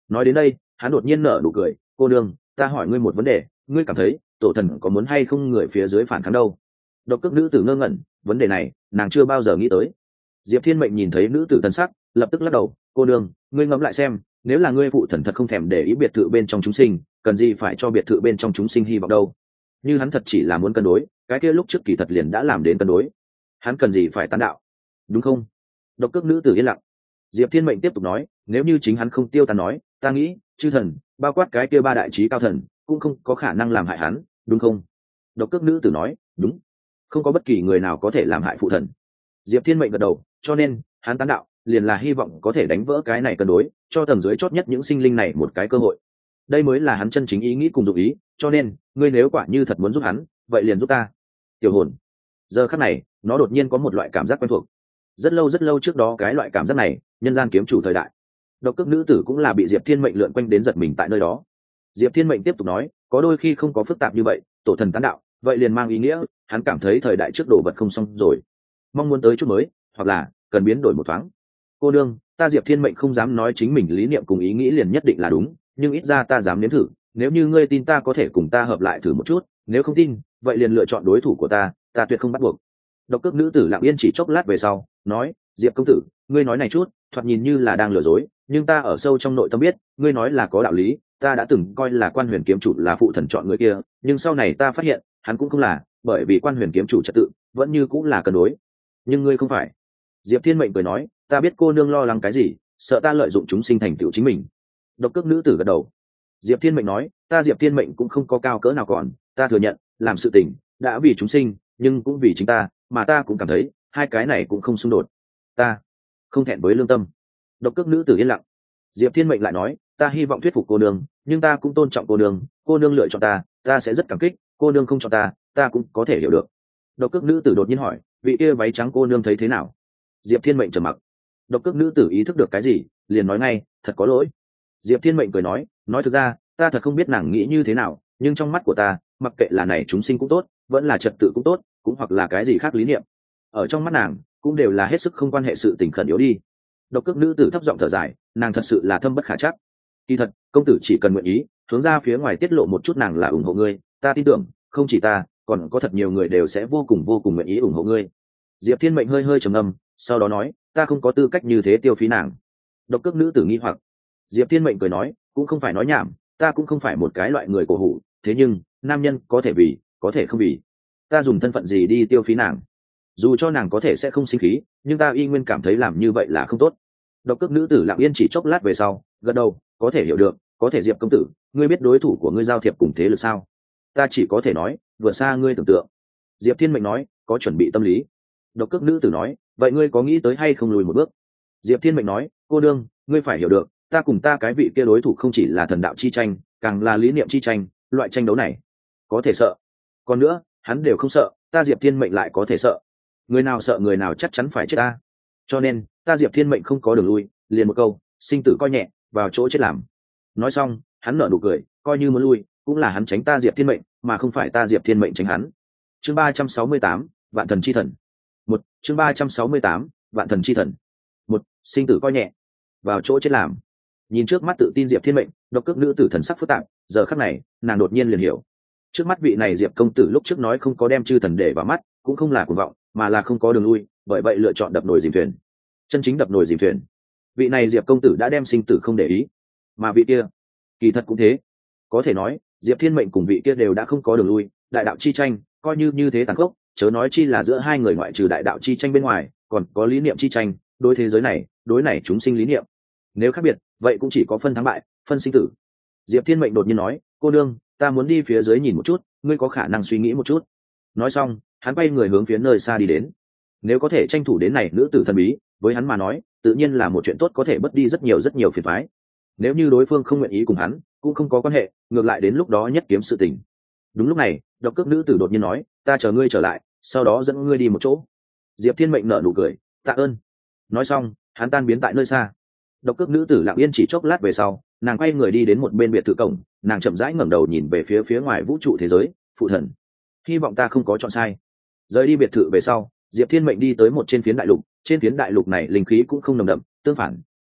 Nói đến đây hắn đột nhiên nở nụ cười, cô đương, ta hỏi ngươi một vấn đề, ngươi cảm thấy tổ thần có muốn hay không người phía dưới phản kháng đâu? Độc cước nữ tử ngơ ngẩn, vấn đề này nàng chưa bao giờ nghĩ tới. Diệp Thiên Mệnh nhìn thấy nữ tử thần sắc, lập tức lắc đầu, cô đương, ngươi ngẫm lại xem, nếu là ngươi phụ thần thật không thèm để ý biệt thự bên trong chúng sinh, cần gì phải cho biệt thự bên trong chúng sinh hy vọng đâu? Như hắn thật chỉ là muốn cân đối, cái kia lúc trước kỳ thật liền đã làm đến cân đối, hắn cần gì phải tán đạo, đúng không? Độc cước nữ tử yên lặng. Diệp Thiên Mệnh tiếp tục nói, nếu như chính hắn không tiêu tan nói, ta nghĩ chư thần, bao quát cái kia ba đại trí cao thần, cũng không có khả năng làm hại hắn, đúng không? Độc cước nữ tử nói, đúng, không có bất kỳ người nào có thể làm hại phụ thần. Diệp Thiên Mệnh gật đầu, cho nên hắn tán đạo liền là hy vọng có thể đánh vỡ cái này cân đối, cho tầng dưới chót nhất những sinh linh này một cái cơ hội. Đây mới là hắn chân chính ý nghĩ cùng dụng ý, cho nên ngươi nếu quả như thật muốn giúp hắn, vậy liền giúp ta. Tiểu hồn, giờ khắc này nó đột nhiên có một loại cảm giác quen thuộc. Rất lâu rất lâu trước đó cái loại cảm giác này, nhân gian kiếm chủ thời đại, độc cước nữ tử cũng là bị Diệp Thiên Mệnh lượn quanh đến giật mình tại nơi đó. Diệp Thiên Mệnh tiếp tục nói, có đôi khi không có phức tạp như vậy, tổ thần tán đạo vậy liền mang ý nghĩa hắn cảm thấy thời đại trước đồ vật không xong rồi, mong muốn tới chút mới, hoặc là cần biến đổi một thoáng. Cô đương, ta Diệp Thiên Mệnh không dám nói chính mình lý niệm cùng ý nghĩ liền nhất định là đúng, nhưng ít ra ta dám nếm thử, nếu như ngươi tin ta có thể cùng ta hợp lại thử một chút, nếu không tin vậy liền lựa chọn đối thủ của ta, ta tuyệt không bắt buộc. Độc cước nữ tử lặng yên chỉ chốc lát về sau nói, Diệp công tử, ngươi nói này chút thoạt nhìn như là đang lừa dối, nhưng ta ở sâu trong nội tâm biết ngươi nói là có đạo lý. Ta đã từng coi là Quan Huyền kiếm chủ là phụ thần chọn người kia, nhưng sau này ta phát hiện hắn cũng không là, bởi vì Quan Huyền kiếm chủ trật tự vẫn như cũng là cân đối, nhưng ngươi không phải. Diệp Thiên Mệnh cười nói, ta biết cô nương lo lắng cái gì, sợ ta lợi dụng chúng sinh thành tựu chính mình. Độc cước nữ tử gật đầu. Diệp Thiên Mệnh nói, ta Diệp Thiên Mệnh cũng không có cao cỡ nào còn, ta thừa nhận làm sự tình đã vì chúng sinh, nhưng cũng vì chính ta, mà ta cũng cảm thấy hai cái này cũng không xung đột, ta không thẹn với lương tâm. Độc cước nữ tử yên lặng. Diệp Thiên Mệnh lại nói, ta hy vọng thuyết phục cô nương, nhưng ta cũng tôn trọng cô nương, cô nương lựa chọn ta, ta sẽ rất cảm kích, cô nương không chọn ta, ta cũng có thể hiểu được. Độc cước nữ tử đột nhiên hỏi, vị kia váy trắng cô nương thấy thế nào? Diệp Thiên Mệnh trầm mặc. Độc cước nữ tử ý thức được cái gì, liền nói ngay, thật có lỗi. Diệp Thiên Mệnh cười nói, nói thực ra ta thật không biết nàng nghĩ như thế nào, nhưng trong mắt của ta, mặc kệ là này chúng sinh cũng tốt, vẫn là trật tự cũng tốt, cũng hoặc là cái gì khác lý niệm, ở trong mắt nàng cũng đều là hết sức không quan hệ sự tình khẩn yếu đi. Độc cước nữ tử thấp giọng thở dài, nàng thật sự là thâm bất khả trắc. Kỳ thật công tử chỉ cần nguyện ý hướng ra phía ngoài tiết lộ một chút nàng là ủng hộ ngươi, ta tin tưởng không chỉ ta, còn có thật nhiều người đều sẽ vô cùng vô cùng nguyện ý ủng hộ ngươi. Diệp Thiên Mệnh hơi hơi trầm ngâm, sau đó nói, ta không có tư cách như thế tiêu phí nàng. Độc cước nữ tử nghi hoặc. Diệp Thiên Mệnh cười nói, cũng không phải nói nhảm, ta cũng không phải một cái loại người cổ hủ, thế nhưng nam nhân có thể vì, có thể không vì, ta dùng thân phận gì đi tiêu phí nàng? Dù cho nàng có thể sẽ không sinh khí, nhưng ta y nguyên cảm thấy làm như vậy là không tốt. Độc cước nữ tử lặng yên chỉ chốc lát về sau gật đầu, có thể hiểu được, có thể. Diệp công tử, ngươi biết đối thủ của ngươi giao thiệp cùng thế lực sao? Ta chỉ có thể nói vượt xa ngươi tưởng tượng. Diệp Thiên Mệnh nói, có chuẩn bị tâm lý. Độc cước nữ tử nói, vậy ngươi có nghĩ tới hay không lùi một bước? Diệp Thiên Mệnh nói, cô đương, ngươi phải hiểu được, ta cùng ta cái vị kia đối thủ không chỉ là thần đạo chi tranh, càng là lý niệm chi tranh, loại tranh đấu này có thể sợ. Còn nữa, hắn đều không sợ, ta Diệp Thiên Mệnh lại có thể sợ. Người nào sợ người nào chắc chắn phải chết ta. Cho nên ta Diệp Thiên Mệnh không có đường lui, liền một câu, sinh tử coi nhẹ, vào chỗ chết làm. Nói xong hắn nở nụ cười, coi như muốn lui cũng là hắn tránh ta Diệp Thiên Mệnh, mà không phải ta Diệp Thiên Mệnh tránh hắn. Chương ba trăm sáu mươi tám, vạn thần chi thần. Một chương ba trăm sáu mươi tám, vạn thần chi thần. Một sinh tử coi nhẹ, vào chỗ chết làm. Nhìn trước mắt tự tin Diệp Thiên Mệnh, độc cước nữ tử thần sắc phức tạp, giờ khắc này nàng đột nhiên liền hiểu, trước mắt vị này Diệp công tử lúc trước nói không có đem chư thần để vào mắt, cũng không là cuồng vọng, mà là không có đường lui, bởi vậy lựa chọn đập nồi dìm thuyền. Chân chính đập nồi dìm thuyền, vị này Diệp công tử đã đem sinh tử không để ý, mà vị kia kỳ thật cũng thế. Có thể nói Diệp Thiên Mệnh cùng vị kia đều đã không có đường lui, đại đạo chi tranh coi như như thế tàn khốc, chớ nói chi là giữa hai người ngoại trừ đại đạo chi tranh bên ngoài còn có lý niệm chi tranh, đối thế giới này, đối này chúng sinh lý niệm, nếu khác biệt vậy cũng chỉ có phân thắng bại, phân sinh tử. Diệp Thiên Mệnh đột nhiên nói, cô đương, ta muốn đi phía dưới nhìn một chút, ngươi có khả năng suy nghĩ một chút. Nói xong hắn quay người hướng phía nơi xa đi đến. Nếu có thể tranh thủ đến này nữ tử thần bí, với hắn mà nói tự nhiên là một chuyện tốt, có thể bớt đi rất nhiều rất nhiều phiền toái. Nếu như đối phương không nguyện ý cùng hắn, cũng không có quan hệ, ngược lại đến lúc đó nhất kiếm sự tình. Đúng lúc này độc cước nữ tử đột nhiên nói, ta chờ ngươi trở lại, sau đó dẫn ngươi đi một chỗ. Diệp Thiên Mệnh nở nụ cười, tạ ơn. Nói xong hắn tan biến tại nơi xa. Độc cước nữ tử lặng yên chỉ chốc lát về sau, nàng quay người đi đến một bên biệt thự cổng, nàng chậm rãi ngẩng đầu nhìn về phía phía ngoài vũ trụ thế giới. Phụ thần, hy vọng ta không có chọn sai. Rời đi biệt thự về sau, Diệp Thiên Mệnh đi tới một trên phiến đại lục, trên phiến đại lục này linh khí cũng không nồng đậm, tương phản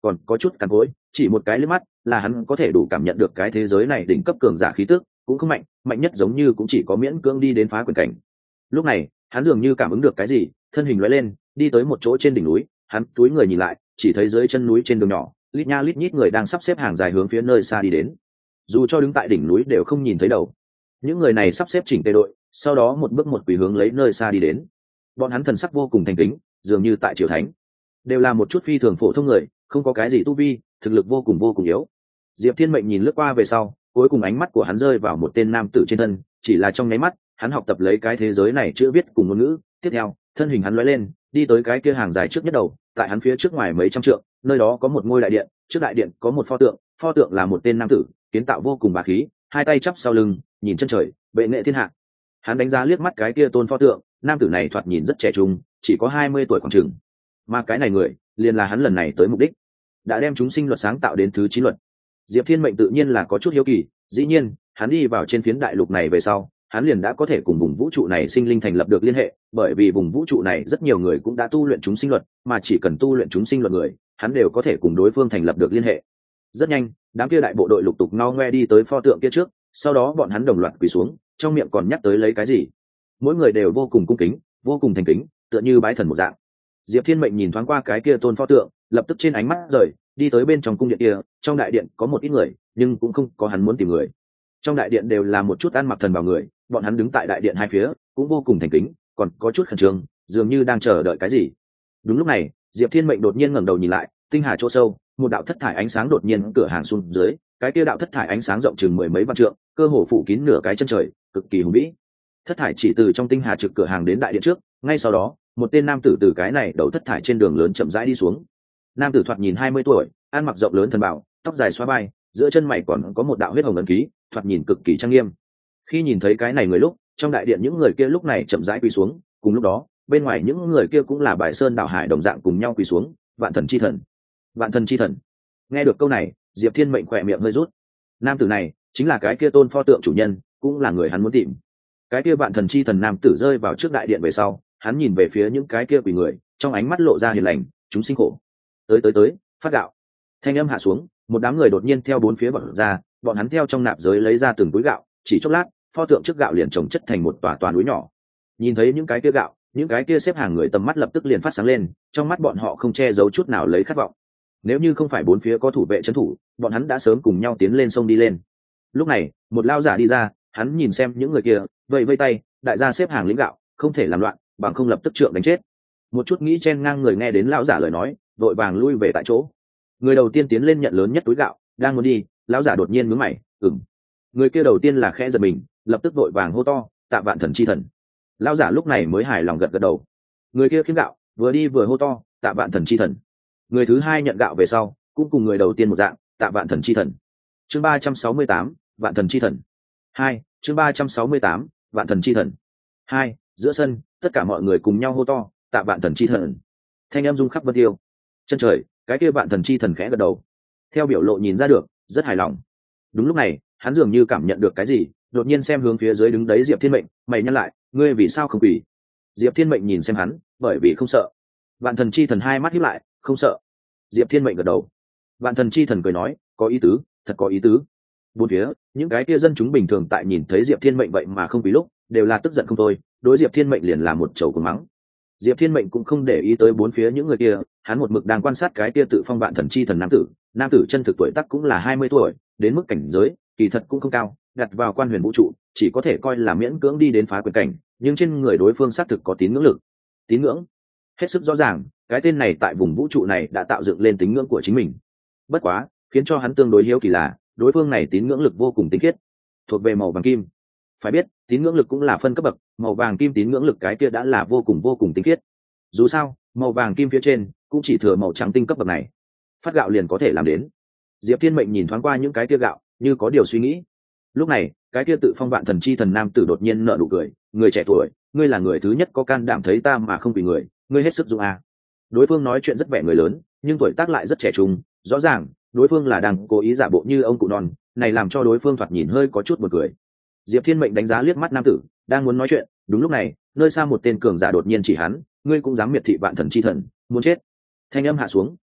còn có chút cằn cỗi, chỉ một cái liếc mắt là hắn có thể đủ cảm nhận được cái thế giới này đỉnh cấp cường giả khí tức cũng không mạnh, mạnh nhất giống như cũng chỉ có miễn cưỡng đi đến phá quyền cảnh. Lúc này hắn dường như cảm ứng được cái gì, thân hình lóe lên đi tới một chỗ trên đỉnh núi. Hắn túi người nhìn lại, chỉ thấy dưới chân núi trên đường nhỏ lít nha lít nhít người đang sắp xếp hàng dài hướng phía nơi xa đi đến, dù cho đứng tại đỉnh núi đều không nhìn thấy đầu. Những người này sắp xếp chỉnh tề đội, sau đó một bước một quỳ hướng lấy nơi xa đi đến. Bọn hắn thần sắc vô cùng thành kính, dường như tại triều thánh, đều là một chút phi thường phổ thông người, không có cái gì tu vi, thực lực vô cùng vô cùng yếu. Diệp Thiên Mệnh nhìn lướt qua về sau, cuối cùng ánh mắt của hắn rơi vào một tên nam tử trên thân, chỉ là trong nháy mắt hắn học tập lấy cái thế giới này chữ viết cùng ngôn ngữ. Tiếp theo thân hình hắn lóe lên đi tới cái kia hàng dài trước nhất đầu. Tại hắn phía trước ngoài mấy trăm trượng, nơi đó có một ngôi đại điện, trước đại điện có một pho tượng, pho tượng là một tên nam tử kiến tạo vô cùng bá khí, hai tay chắp sau lưng nhìn chân trời, bệ nghệ thiên hạ. Hắn đánh giá liếc mắt cái kia tôn pho tượng, nam tử này thoạt nhìn rất trẻ trung, chỉ có hai mươi tuổi khoảng chừng, mà cái này người liền là hắn lần này tới mục đích, đã đem chúng sinh luật sáng tạo đến thứ chín luật. Diệp Thiên Mệnh tự nhiên là có chút hiếu kỳ, dĩ nhiên hắn đi vào trên phiến đại lục này về sau, hắn liền đã có thể cùng vùng vũ trụ này sinh linh thành lập được liên hệ, bởi vì vùng vũ trụ này rất nhiều người cũng đã tu luyện chúng sinh luật, mà chỉ cần tu luyện chúng sinh luật người, hắn đều có thể cùng đối phương thành lập được liên hệ. Rất nhanh đám kia đại bộ đội lục tục ngao ngoe đi tới pho tượng kia trước, sau đó bọn hắn đồng loạt quỳ xuống, trong miệng còn nhắc tới lấy cái gì, mỗi người đều vô cùng cung kính, vô cùng thành kính, tựa như bái thần một dạng. Diệp Thiên Mệnh nhìn thoáng qua cái kia tôn pho tượng, lập tức trên ánh mắt rời đi tới bên trong cung điện kia. Trong đại điện có một ít người, nhưng cũng không có hắn muốn tìm người. Trong đại điện đều là một chút ăn mặc thần bào người, bọn hắn đứng tại đại điện hai phía cũng vô cùng thành kính, còn có chút khẩn trương, dường như đang chờ đợi cái gì. Đúng lúc này Diệp Thiên Mệnh đột nhiên ngẩng đầu nhìn lại, tinh hà chỗ sâu, một đạo thất thải ánh sáng đột nhiên cửa hàng xuống dưới. Cái kia đạo thất thải ánh sáng rộng chừng mười mấy vạn trượng, cơ hồ phủ kín nửa cái chân trời, cực kỳ hùng vĩ. Thất thải chỉ từ trong tinh hà trực cửa hàng đến đại điện trước, ngay sau đó một tên nam tử từ cái này đầu thất thải trên đường lớn chậm rãi đi xuống. Nam tử thoạt nhìn hai mươi tuổi, ăn mặc rộng lớn thần bảo, tóc dài xóa vai, giữa chân mày còn có một đạo huyết hồng ấn ký, thoạt nhìn cực kỳ trang nghiêm. Khi nhìn thấy cái này người lúc, trong đại điện những người kia lúc này chậm rãi quỳ xuống, cùng lúc đó bên ngoài những người kia cũng là bài sơn đảo hải đồng dạng cùng nhau quỳ xuống. Vạn thần chi thần, vạn thần chi thần. Nghe được câu này, Diệp Thiên Mệnh khỏe miệng hơi rút. Nam tử này chính là cái kia tôn pho tượng chủ nhân, cũng là người hắn muốn tìm. Cái kia vạn thần chi thần nam tử rơi vào trước đại điện về sau, hắn nhìn về phía những cái kia quỳ người, trong ánh mắt lộ ra hiền lành, chúng sinh khổ, tới tới tới, phát gạo. Thanh âm hạ xuống, một đám người đột nhiên theo bốn phía bật ra, bọn hắn theo trong nạp giới lấy ra từng túi gạo, chỉ chốc lát pho tượng trước gạo liền trồng chất thành một tòa tòa núi nhỏ. Nhìn thấy những cái kia gạo, những cái kia xếp hàng người tầm mắt lập tức liền phát sáng lên, trong mắt bọn họ không che giấu chút nào lấy khát vọng. Nếu như không phải bốn phía có thủ vệ trấn thủ, bọn hắn đã sớm cùng nhau tiến lên sông đi lên. Lúc này một lao giả đi ra, hắn nhìn xem những người kia, vẫy vẫy tay, đại gia xếp hàng lĩnh gạo, không thể làm loạn, bằng không lập tức trượng đánh chết. Một chút nghĩ chen ngang người nghe đến lão giả lời nói, vội vàng lui về tại chỗ. Người đầu tiên tiến lên nhận lớn nhất túi gạo, đang muốn đi, lão giả đột nhiên nhướng mày, ừm. Người kia đầu tiên là khẽ giật mình, lập tức vội vàng hô to, tạ vạn thần chi thần. Lão giả lúc này mới hài lòng gật gật đầu. Người kia khiêng gạo, vừa đi vừa hô to, tạ vạn thần chi thần. Người thứ hai nhận gạo về sau, cũng cùng người đầu tiên một dạng, tạ vạn thần chi thần. Chương ba trăm sáu mươi tám, vạn thần chi thần. Hai, chương ba trăm sáu mươi tám, vạn thần chi thần. Hai, giữa sân, tất cả mọi người cùng nhau hô to, tạ vạn thần chi thần. Thanh em rung khắp vân tiêu. Chân trời, cái kia vạn thần chi thần khẽ gật đầu, theo biểu lộ nhìn ra được rất hài lòng. Đúng lúc này hắn dường như cảm nhận được cái gì, đột nhiên xem hướng phía dưới đứng đấy Diệp Thiên Mệnh, mày nhăn lại, ngươi vì sao không quỳ? Diệp Thiên Mệnh nhìn xem hắn, bởi vì không sợ. Vạn thần chi thần hai mắt híp lại, không sợ. Diệp Thiên Mệnh gật đầu. Vạn thần chi thần cười nói, có ý tứ, thật có ý tứ. Bốn phía những cái kia dân chúng bình thường tại nhìn thấy Diệp Thiên Mệnh vậy mà không quỳ lúc, đều là tức giận không thôi, đối Diệp Thiên Mệnh liền là một chầu cuồng mắng. Diệp Thiên Mệnh cũng không để ý tới bốn phía những người kia, hắn một mực đang quan sát cái kia tự phong vạn thần chi thần nam tử. Nam tử chân thực tuổi tác cũng là hai mươi tuổi, đến mức cảnh giới kỳ thật cũng không cao, đặt vào quan huyền vũ trụ chỉ có thể coi là miễn cưỡng đi đến phá quyền cảnh, nhưng trên người đối phương xác thực có tín ngưỡng lực. Tín ngưỡng hết sức rõ ràng, cái tên này tại vùng vũ trụ này đã tạo dựng lên tín ngưỡng của chính mình. Bất quá khiến cho hắn tương đối hiếu kỳ là đối phương này tín ngưỡng lực vô cùng tinh khiết, thuộc về màu vàng kim. Phải biết tín ngưỡng lực cũng là phân cấp bậc, màu vàng kim tín ngưỡng lực cái kia đã là vô cùng vô cùng tinh khiết. Dù sao màu vàng kim phía trên cũng chỉ thừa màu trắng tinh cấp bậc này, phát gạo liền có thể làm đến. Diệp Thiên Mệnh nhìn thoáng qua những cái kia gạo, như có điều suy nghĩ. Lúc này cái kia tự phong vạn thần chi thần nam tử đột nhiên nở nụ cười, người trẻ tuổi, ngươi là người thứ nhất có can đảm thấy ta mà không vì người, ngươi hết sức dung à. Đối phương nói chuyện rất vẻ người lớn, nhưng tuổi tác lại rất trẻ trung, rõ ràng đối phương là đang cố ý giả bộ như ông cụ non, này làm cho đối phương thoạt nhìn hơi có chút buồn cười. Diệp Thiên Mệnh đánh giá liếc mắt nam tử, đang muốn nói chuyện, đúng lúc này nơi xa một tên cường giả đột nhiên chỉ hắn, ngươi cũng dám miệt thị vạn thần chi thần, muốn chết. Thanh âm hạ xuống,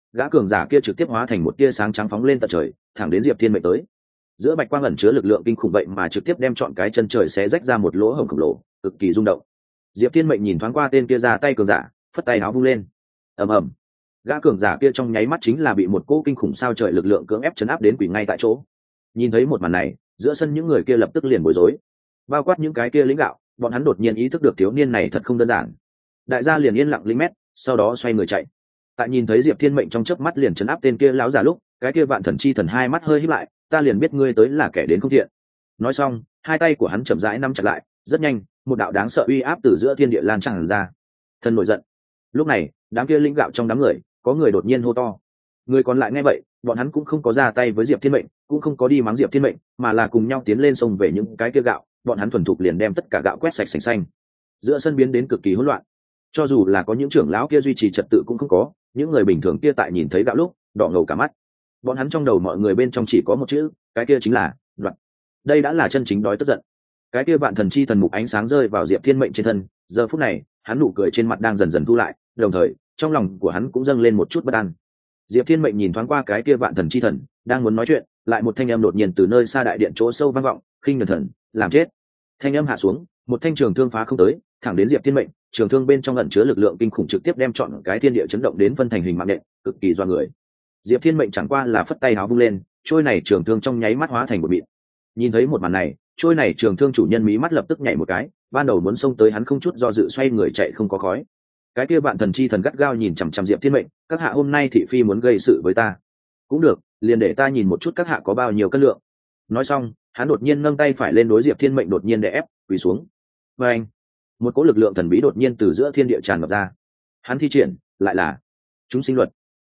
gã cường giả kia trực tiếp hóa thành một tia sáng trắng phóng lên tận trời, thẳng đến Diệp Thiên Mệnh tới. Giữa bạch quang ẩn chứa lực lượng kinh khủng vậy mà trực tiếp đem chọn cái chân trời xé rách ra một lỗ hổng khổng lồ, cực kỳ rung động. Diệp Thiên Mệnh nhìn thoáng qua tên kia ra tay cường giả, phất tay áo vung lên. Ầm ầm. Gã cường giả kia trong nháy mắt chính là bị một cỗ kinh khủng sao trời lực lượng cưỡng ép chấn áp đến quỷ ngay tại chỗ. Nhìn thấy một màn này, giữa sân những người kia lập tức liền bối rối. Bao quát những cái kia lính gạo, bọn hắn đột nhiên ý thức được thiếu niên này thật không đơn giản. Đại gia liền yên lặng linh mét, sau đó xoay người chạy. Tại nhìn thấy Diệp Thiên Mệnh trong chớp mắt liền chấn áp tên kia lão giả lúc, cái kia vạn thần chi thần hai mắt hơi híp lại, ta liền biết ngươi tới là kẻ đến không thiện. Nói xong, hai tay của hắn chậm rãi nắm chặt lại, rất nhanh, một đạo đáng sợ uy áp từ giữa thiên địa lan tràn ra. Thần nổi giận. Lúc này, đám kia linh gạo trong đám người, có người đột nhiên hô to. Người còn lại nghe vậy, bọn hắn cũng không có ra tay với Diệp Thiên Mệnh, cũng không có đi mắng Diệp Thiên Mệnh, mà là cùng nhau tiến lên sông về những cái kia gạo, bọn hắn thuần thục liền đem tất cả gạo quét sạch sành xanh. Giữa sân biến đến cực kỳ hỗn loạn. Cho dù là có những trưởng lão kia duy trì trật tự cũng không có, những người bình thường kia tại nhìn thấy gạo lúc, đỏ ngầu cả mắt. Bọn hắn trong đầu mọi người bên trong chỉ có một chữ, cái kia chính là đoạt. Đây đã là chân chính đói tức giận. Cái kia vạn thần chi thần mục ánh sáng rơi vào Diệp Thiên Mệnh trên thân, giờ phút này, hắn nụ cười trên mặt đang dần dần thu lại, đồng thời, trong lòng của hắn cũng dâng lên một chút bất an. Diệp Thiên Mệnh nhìn thoáng qua cái kia vạn thần chi thần, đang muốn nói chuyện, lại một thanh âm đột nhiên từ nơi xa đại điện chỗ sâu vang vọng, khinh nhẫn thần, làm chết. Thanh âm hạ xuống, một thanh trường thương phá không tới, thẳng đến Diệp Thiên Mệnh, trường thương bên trong ẩn chứa lực lượng kinh khủng trực tiếp đem trọn cái thiên địa chấn động đến phân thành hình mạng nện, cực kỳ doa người. Diệp Thiên Mệnh chẳng qua là phất tay áo vung lên, trôi này trường thương trong nháy mắt hóa thành một mịn. Nhìn thấy một màn này, trôi này trường thương chủ nhân mí mắt lập tức nhảy một cái, ban đầu muốn xông tới hắn không chút do dự xoay người chạy không có khói. Cái kia vạn thần chi thần gắt gao nhìn chằm chằm Diệp Thiên Mệnh, các hạ hôm nay thị phi muốn gây sự với ta. Cũng được, liền để ta nhìn một chút các hạ có bao nhiêu cân lượng. Nói xong, hắn đột nhiên nâng tay phải lên đối Diệp Thiên Mệnh đột nhiên đè ép, quỳ xuống. Và anh, một cỗ lực lượng thần bí đột nhiên từ giữa thiên địa tràn ngập ra. Hắn thi triển, lại là chúng sinh luật.